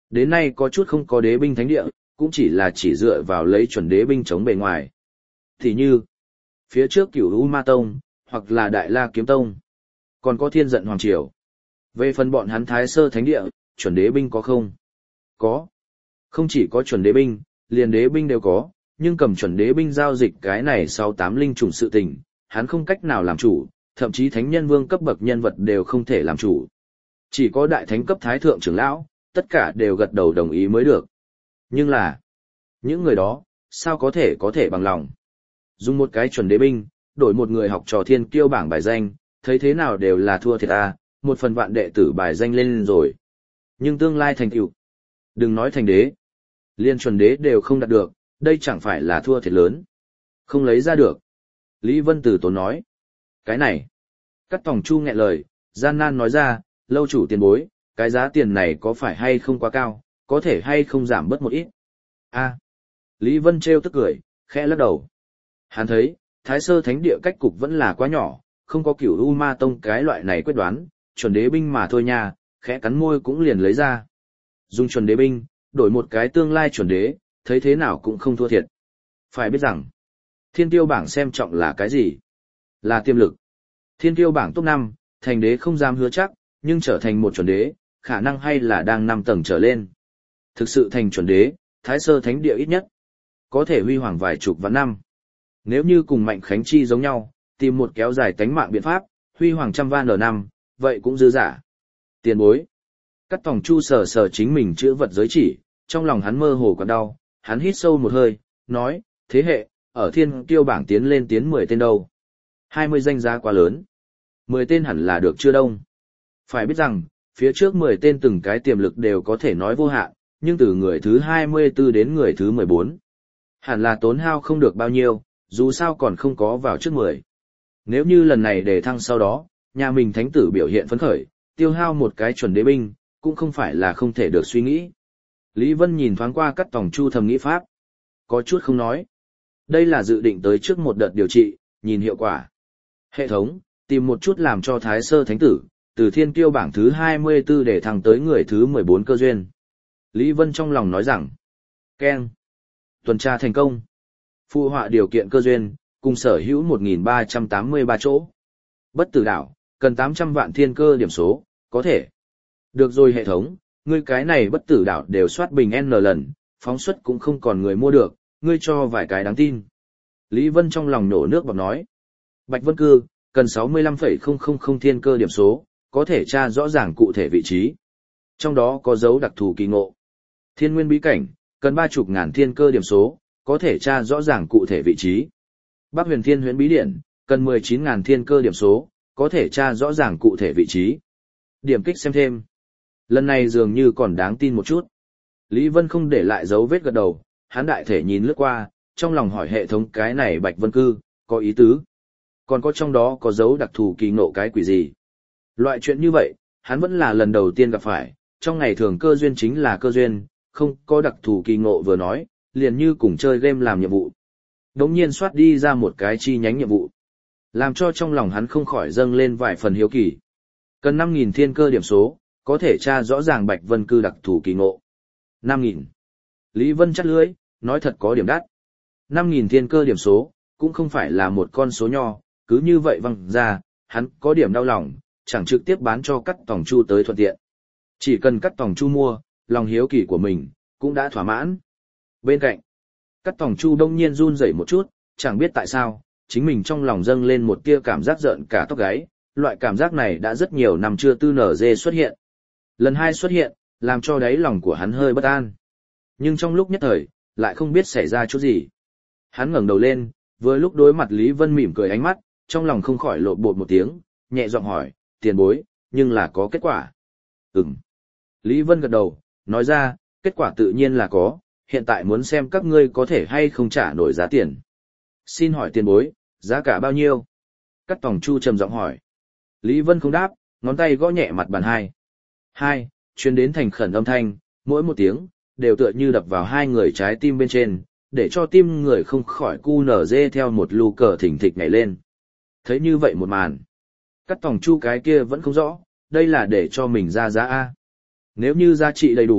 Speaker 1: Đến nay có chút không có đế binh thánh địa, cũng chỉ là chỉ dựa vào lấy chuẩn đế binh chống bề ngoài. Thì như, phía trước Cửu U Ma Tông, hoặc là Đại La Kiếm Tông, còn có Thiên Giận Hoàng Triều. Về phần bọn hắn Thái Sơ Thánh Địa, chuẩn đế binh có không? Có. Không chỉ có chuẩn đế binh, liền đế binh đều có, nhưng cầm chuẩn đế binh giao dịch cái này sau tám linh trùng sự tình, hắn không cách nào làm chủ, thậm chí thánh nhân vương cấp bậc nhân vật đều không thể làm chủ. Chỉ có đại thánh cấp thái thượng trưởng lão, tất cả đều gật đầu đồng ý mới được. Nhưng là, những người đó, sao có thể có thể bằng lòng? Dùng một cái chuẩn đế binh, đổi một người học trò thiên kiêu bảng bài danh, thấy thế nào đều là thua thiệt à, một phần vạn đệ tử bài danh lên rồi. Nhưng tương lai thành tựu, đừng nói thành đế, liên chuẩn đế đều không đạt được, đây chẳng phải là thua thiệt lớn. Không lấy ra được. Lý Vân Tử tốn nói. Cái này. Cắt Tòng Chu nghẹn lời, gian nan nói ra, lâu chủ tiền bối, cái giá tiền này có phải hay không quá cao, có thể hay không giảm bớt một ít. A. Lý Vân trêu tức cười, khẽ lắc đầu. Hắn thấy, Thái Sơ Thánh Địa cách cục vẫn là quá nhỏ, không có Cửu U Ma Tông cái loại này quyết đoán, chuẩn đế binh mà thôi nha, khẽ cắn môi cũng liền lấy ra. Dùng chuẩn đế binh, đổi một cái tương lai chuẩn đế, thấy thế nào cũng không thua thiệt. Phải biết rằng, thiên tiêu bảng xem trọng là cái gì? Là tiềm lực. Thiên tiêu bảng top năm, thành đế không dám hứa chắc, nhưng trở thành một chuẩn đế, khả năng hay là đang năm tầng trở lên. Thực sự thành chuẩn đế, Thái Sơ Thánh Địa ít nhất có thể huy hoàng vài chục vạn năm. Nếu như cùng Mạnh Khánh Chi giống nhau, tìm một kéo dài tánh mạng biện pháp, huy hoàng trăm van ở năm, vậy cũng dư giả. Tiền bối. Cắt Tòng Chu sờ sờ chính mình chữa vật giới chỉ, trong lòng hắn mơ hồ còn đau, hắn hít sâu một hơi, nói, thế hệ, ở thiên kiêu bảng tiến lên tiến mười tên đâu. hai mươi danh giá quá lớn. mười tên hẳn là được chưa đông. Phải biết rằng, phía trước mười tên từng cái tiềm lực đều có thể nói vô hạn, nhưng từ người thứ hai mươi tư đến người thứ mười bốn. Hẳn là tốn hao không được bao nhiêu, dù sao còn không có vào trước mười. Nếu như lần này đề thăng sau đó, nhà mình thánh tử biểu hiện phấn khởi, tiêu hao một cái chuẩn đế binh, cũng không phải là không thể được suy nghĩ. Lý Vân nhìn thoáng qua Cắt Tòng Chu thầm nghĩ pháp. Có chút không nói. Đây là dự định tới trước một đợt điều trị, nhìn hiệu quả. Hệ thống, tìm một chút làm cho Thái Sơ Thánh Tử, từ thiên kiêu bảng thứ hai mươi tư để thăng tới người thứ mười bốn cơ duyên. Lý Vân trong lòng nói rằng, keng, tuần tra thành công. Phụ họa điều kiện cơ duyên, cùng sở hữu một nghìn ba trăm tám mươi ba chỗ. Bất tử đảo, cần tám trăm vạn thiên cơ điểm số, có thể. Được rồi hệ thống, ngươi cái này bất tử đảo đều soát bình N lần, phóng xuất cũng không còn người mua được, ngươi cho vài cái đáng tin. Lý Vân trong lòng nổ nước bọt nói. Bạch Vân Cư, cần sáu mươi lăm phẩy không không không thiên cơ điểm số, có thể tra rõ ràng cụ thể vị trí. Trong đó có dấu đặc thù kỳ ngộ. Thiên Nguyên bí cảnh, cần ba chục ngàn thiên cơ điểm số, có thể tra rõ ràng cụ thể vị trí. Bắc Huyền Thiên Huyễn bí điển, cần mười chín ngàn thiên cơ điểm số, có thể tra rõ ràng cụ thể vị trí. Điểm kích xem thêm. Lần này dường như còn đáng tin một chút. Lý Vân không để lại dấu vết gật đầu, hắn đại thể nhìn lướt qua, trong lòng hỏi hệ thống cái này Bạch Vân Cư, có ý tứ. Còn có trong đó có dấu đặc thù kỳ ngộ cái quỷ gì. Loại chuyện như vậy, hắn vẫn là lần đầu tiên gặp phải, trong ngày thường cơ duyên chính là cơ duyên, không có đặc thù kỳ ngộ vừa nói, liền như cùng chơi game làm nhiệm vụ. Đống nhiên soát đi ra một cái chi nhánh nhiệm vụ. Làm cho trong lòng hắn không khỏi dâng lên vài phần hiếu kỳ. Cần năm nghìn thiên cơ điểm số, có thể tra rõ ràng Bạch Vân Cư đặc thù kỳ ngộ. năm nghìn. Lý Vân chắt lưỡi, nói thật có điểm đắt. năm nghìn thiên cơ điểm số, cũng không phải là một con số nho, cứ như vậy văng ra, hắn có điểm đau lòng, chẳng trực tiếp bán cho Cắt Tòng Chu tới thuận tiện. Chỉ cần Cắt Tòng Chu mua, lòng hiếu kỳ của mình, cũng đã thỏa mãn. Bên cạnh, Cắt Tòng Chu đông nhiên run rẩy một chút, chẳng biết tại sao, chính mình trong lòng dâng lên một tia cảm giác giận cả tóc gáy, loại cảm giác này đã rất nhiều năm chưa tư nở dê xuất hiện. Lần hai xuất hiện, làm cho đáy lòng của hắn hơi bất an. Nhưng trong lúc nhất thời, lại không biết xảy ra chút gì. Hắn ngẩng đầu lên, vừa lúc đối mặt Lý Vân mỉm cười ánh mắt, trong lòng không khỏi lộn bột một tiếng, nhẹ giọng hỏi, tiền bối, nhưng là có kết quả. Ừm. Lý Vân gật đầu, nói ra, kết quả tự nhiên là có, hiện tại muốn xem các ngươi có thể hay không trả nổi giá tiền. Xin hỏi tiền bối, giá cả bao nhiêu? Cắt Tòng Chu trầm giọng hỏi. Lý Vân không đáp, ngón tay gõ nhẹ mặt bàn hai. Hai, truyền đến thành khẩn âm thanh, mỗi một tiếng, đều tựa như đập vào hai người trái tim bên trên, để cho tim người không khỏi cu nở dê theo một lu cờ thỉnh thịch nhảy lên. Thấy như vậy một màn. Cắt Tòng Chu cái kia vẫn không rõ, đây là để cho mình ra giá A. Nếu như giá trị đầy đủ,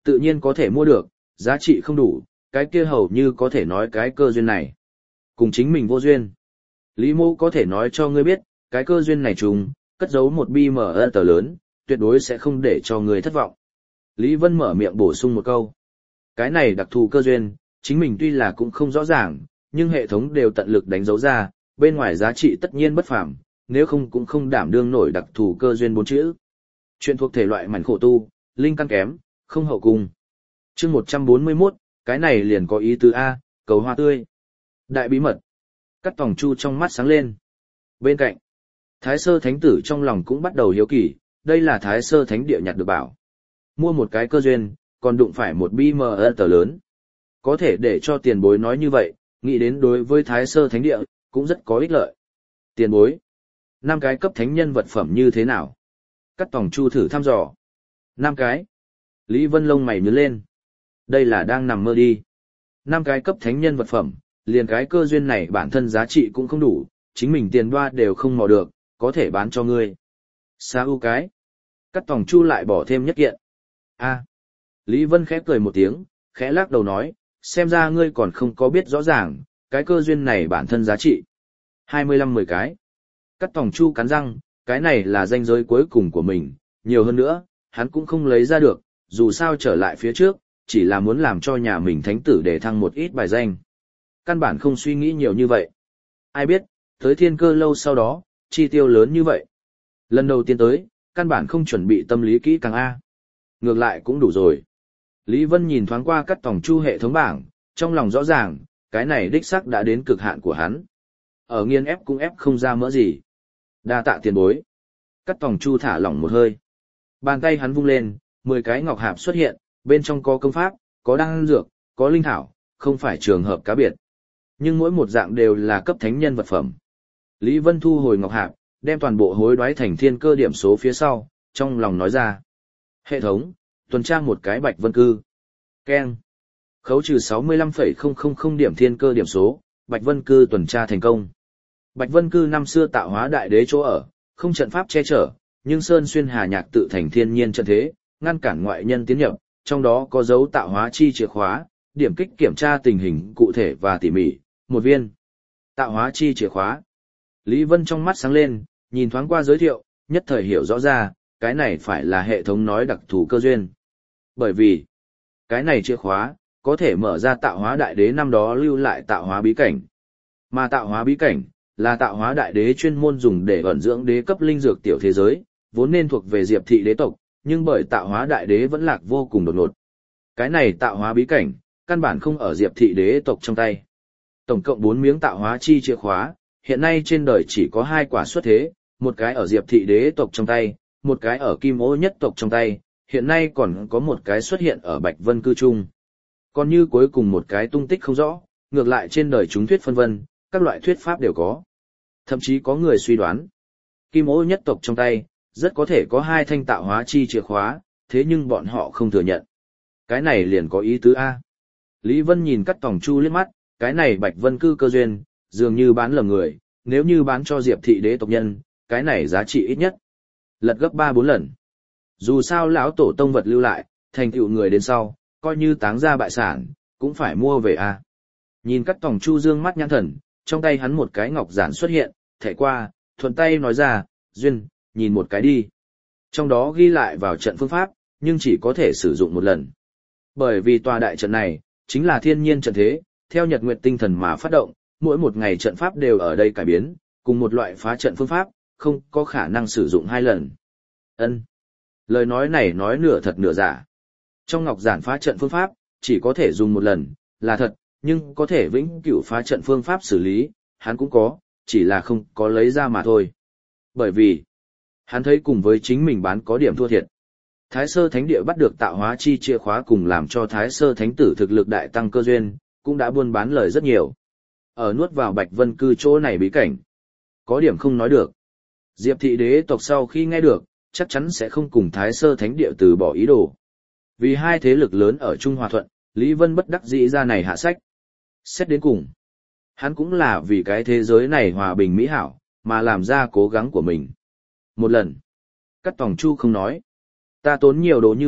Speaker 1: tự nhiên có thể mua được, giá trị không đủ, cái kia hầu như có thể nói cái cơ duyên này. Cùng chính mình vô duyên. Lý Mô có thể nói cho ngươi biết, cái cơ duyên này trùng, cất giấu một bi mở tờ lớn, tuyệt đối sẽ không để cho ngươi thất vọng. Lý Vân mở miệng bổ sung một câu. Cái này đặc thù cơ duyên, chính mình tuy là cũng không rõ ràng, nhưng hệ thống đều tận lực đánh dấu ra, bên ngoài giá trị tất nhiên bất phàm, nếu không cũng không đảm đương nổi đặc thù cơ duyên bốn chữ. Chuyện thuộc thể loại mảnh khổ tu, linh căn kém, không hậu cung. Chương một trăm bốn mươi mốt, cái này liền có ý tứ A, cầu hoa tươi. Đại bí mật. Cắt Tòng Chu trong mắt sáng lên. Bên cạnh, Thái Sơ Thánh Tử trong lòng cũng bắt đầu hiếu kỳ, đây là Thái Sơ Thánh Địa nhặt được bảo. Mua một cái cơ duyên, còn đụng phải một bi mờ tờ lớn. Có thể để cho tiền bối nói như vậy, nghĩ đến đối với Thái Sơ Thánh Địa, cũng rất có ích lợi. Tiền bối, năm cái cấp thánh nhân vật phẩm như thế nào? Cắt Tòng Chu thử thăm dò. Năm cái. Lý Vân lông mày nhướng lên. Đây là đang nằm mơ đi. Năm cái cấp thánh nhân vật phẩm, liền cái cơ duyên này bản thân giá trị cũng không đủ, chính mình tiền đoa đều không mò được, có thể bán cho ngươi. Sa u cái. Cắt Tòng Chu lại bỏ thêm nhất kiện. A. Lý Vân khẽ cười một tiếng, khẽ lắc đầu nói, xem ra ngươi còn không có biết rõ ràng, cái cơ duyên này bản thân giá trị. hai mươi lăm mười cái. Cắt Tòng Chu cắn răng, cái này là danh giới cuối cùng của mình, nhiều hơn nữa, hắn cũng không lấy ra được, dù sao trở lại phía trước, chỉ là muốn làm cho nhà mình thánh tử để thăng một ít bài danh. Căn bản không suy nghĩ nhiều như vậy. Ai biết, tới thiên cơ lâu sau đó, chi tiêu lớn như vậy. Lần đầu tiên tới, căn bản không chuẩn bị tâm lý kỹ càng A. Ngược lại cũng đủ rồi. Lý Vân nhìn thoáng qua Cắt Tòng Chu hệ thống bảng, trong lòng rõ ràng, cái này đích xác đã đến cực hạn của hắn. Ở nghiên ép cũng ép không ra mỡ gì. Đa tạ tiền bối. Cắt Tòng Chu thả lỏng một hơi. Bàn tay hắn vung lên, mười cái ngọc hạp xuất hiện, bên trong có công pháp, có đan dược, có linh thảo, không phải trường hợp cá biệt. Nhưng mỗi một dạng đều là cấp thánh nhân vật phẩm. Lý Vân thu hồi ngọc hạp, đem toàn bộ hối đoái thành thiên cơ điểm số phía sau, trong lòng nói ra. Hệ thống, tuần tra một cái Bạch Vân Cư. Keng. Khấu trừ sáu mươi lăm phẩy không không không điểm thiên cơ điểm số, Bạch Vân Cư tuần tra thành công. Bạch Vân Cư năm xưa tạo hóa đại đế chỗ ở, không trận pháp che chở, nhưng Sơn Xuyên Hà Nhạc tự thành thiên nhiên trận thế, ngăn cản ngoại nhân tiến nhập, trong đó có dấu tạo hóa chi chìa khóa, điểm kích kiểm tra tình hình cụ thể và tỉ mỉ, một viên. Tạo hóa chi chìa khóa. Lý Vân trong mắt sáng lên, nhìn thoáng qua giới thiệu, nhất thời hiểu rõ ra, cái này phải là hệ thống nói đặc thù cơ duyên. Bởi vì, cái này chìa khóa, có thể mở ra tạo hóa đại đế năm đó lưu lại tạo hóa bí cảnh. Mà tạo hóa bí cảnh, là tạo hóa đại đế chuyên môn dùng để ẩn dưỡng đế cấp linh dược tiểu thế giới, vốn nên thuộc về Diệp thị đế tộc, nhưng bởi tạo hóa đại đế vẫn lạc vô cùng đột ngột. Cái này tạo hóa bí cảnh, căn bản không ở Diệp thị đế tộc trong tay. Tổng cộng bốn miếng tạo hóa chi chìa khóa, hiện nay trên đời chỉ có hai quả xuất thế, một cái ở Diệp thị đế tộc trong tay, một cái ở Kim Ô nhất tộc trong tay, hiện nay còn có một cái xuất hiện ở Bạch Vân Cư Trung. Còn như cuối cùng một cái tung tích không rõ, ngược lại trên đời chúng thuyết phân vân, các loại thuyết pháp đều có. Thậm chí có người suy đoán, Kim Ô nhất tộc trong tay, rất có thể có hai thanh tạo hóa chi chìa khóa, thế nhưng bọn họ không thừa nhận. Cái này liền có ý tứ A. Lý Vân nhìn Cắt Tòng Chu liếc mắt, cái này Bạch Vân Cư cơ duyên, dường như bán lầm người, nếu như bán cho Diệp thị đế tộc nhân, cái này giá trị ít nhất lật gấp ba bốn lần. Dù sao lão tổ tông vật lưu lại, thành tựu người đến sau, coi như táng ra bại sản, cũng phải mua về A. Nhìn Cắt Tòng Chu dương mắt nhãn thần, trong tay hắn một cái ngọc giản xuất hiện, thẻ qua, thuận tay nói ra, Duyên, nhìn một cái đi. Trong đó ghi lại vào trận phương pháp, nhưng chỉ có thể sử dụng một lần. Bởi vì tòa đại trận này, chính là thiên nhiên trận thế, theo nhật nguyệt tinh thần mà phát động, mỗi một ngày trận pháp đều ở đây cải biến, cùng một loại phá trận phương pháp, không có khả năng sử dụng hai lần. Ân. Lời nói này nói nửa thật nửa giả. Trong ngọc giản phá trận phương pháp, chỉ có thể dùng một lần, là thật, nhưng có thể vĩnh cửu phá trận phương pháp xử lý, hắn cũng có, chỉ là không có lấy ra mà thôi. Bởi vì, hắn thấy cùng với chính mình bán có điểm thua thiệt. Thái Sơ Thánh Địa bắt được tạo hóa chi chìa khóa cùng làm cho Thái Sơ Thánh Tử thực lực đại tăng cơ duyên, cũng đã buôn bán lời rất nhiều. Ở nuốt vào Bạch Vân Cư chỗ này bí cảnh, có điểm không nói được. Diệp thị đế tộc sau khi nghe được, chắc chắn sẽ không cùng Thái Sơ Thánh Địa từ bỏ ý đồ. Vì hai thế lực lớn ở Trung Hòa Thuận, Lý Vân bất đắc dĩ ra này hạ sách. Xét đến cùng, hắn cũng là vì cái thế giới này hòa bình mỹ hảo, mà làm ra cố gắng của mình. Một lần, Cắt Tòng Chu không nói. Ta tốn nhiều đồ như vậy,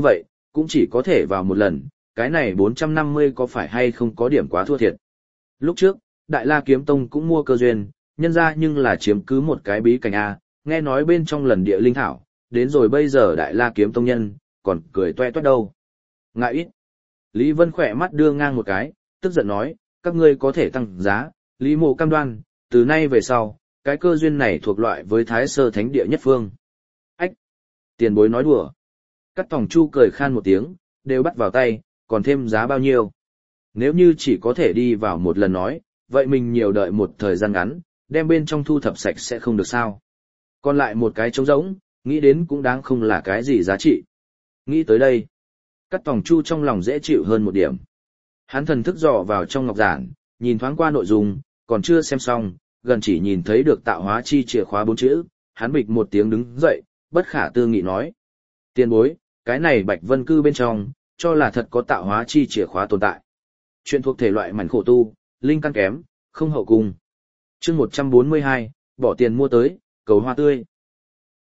Speaker 1: cũng chỉ có thể vào một lần, cái này bốn trăm năm mươi có phải hay không có điểm quá thua thiệt. Lúc trước, Đại La Kiếm Tông cũng mua cơ duyên, nhân ra nhưng là chiếm cứ một cái bí cảnh A, nghe nói bên trong lần địa linh thảo, đến rồi bây giờ Đại La Kiếm Tông nhân, còn cười toe toét đâu. Ngại ít. Lý Vân khỏe mắt đưa ngang một cái, tức giận nói, các ngươi có thể tăng giá, Lý Mộ cam đoan, từ nay về sau, cái cơ duyên này thuộc loại với Thái Sơ Thánh Địa nhất phương. Ách! Tiền bối nói đùa. Cắt Tòng Chu cười khan một tiếng, đều bắt vào tay, còn thêm giá bao nhiêu. Nếu như chỉ có thể đi vào một lần nói, vậy mình nhiều đợi một thời gian ngắn, đem bên trong thu thập sạch sẽ không được sao. Còn lại một cái trống rỗng, nghĩ đến cũng đáng không là cái gì giá trị. Nghĩ tới đây, Cắt Tòng Chu trong lòng dễ chịu hơn một điểm. Hắn thần thức dò vào trong ngọc giản, nhìn thoáng qua nội dung, còn chưa xem xong, gần chỉ nhìn thấy được tạo hóa chi chìa khóa bốn chữ, hắn bịch một tiếng đứng dậy, bất khả tư nghị nói. Tiền bối, cái này Bạch Vân Cư bên trong, cho là thật có tạo hóa chi chìa khóa tồn tại. Chuyện thuộc thể loại mảnh khổ tu, linh căn kém, không hậu cung. Chương một trăm bốn mươi hai, bỏ tiền mua tới, cầu hoa tươi.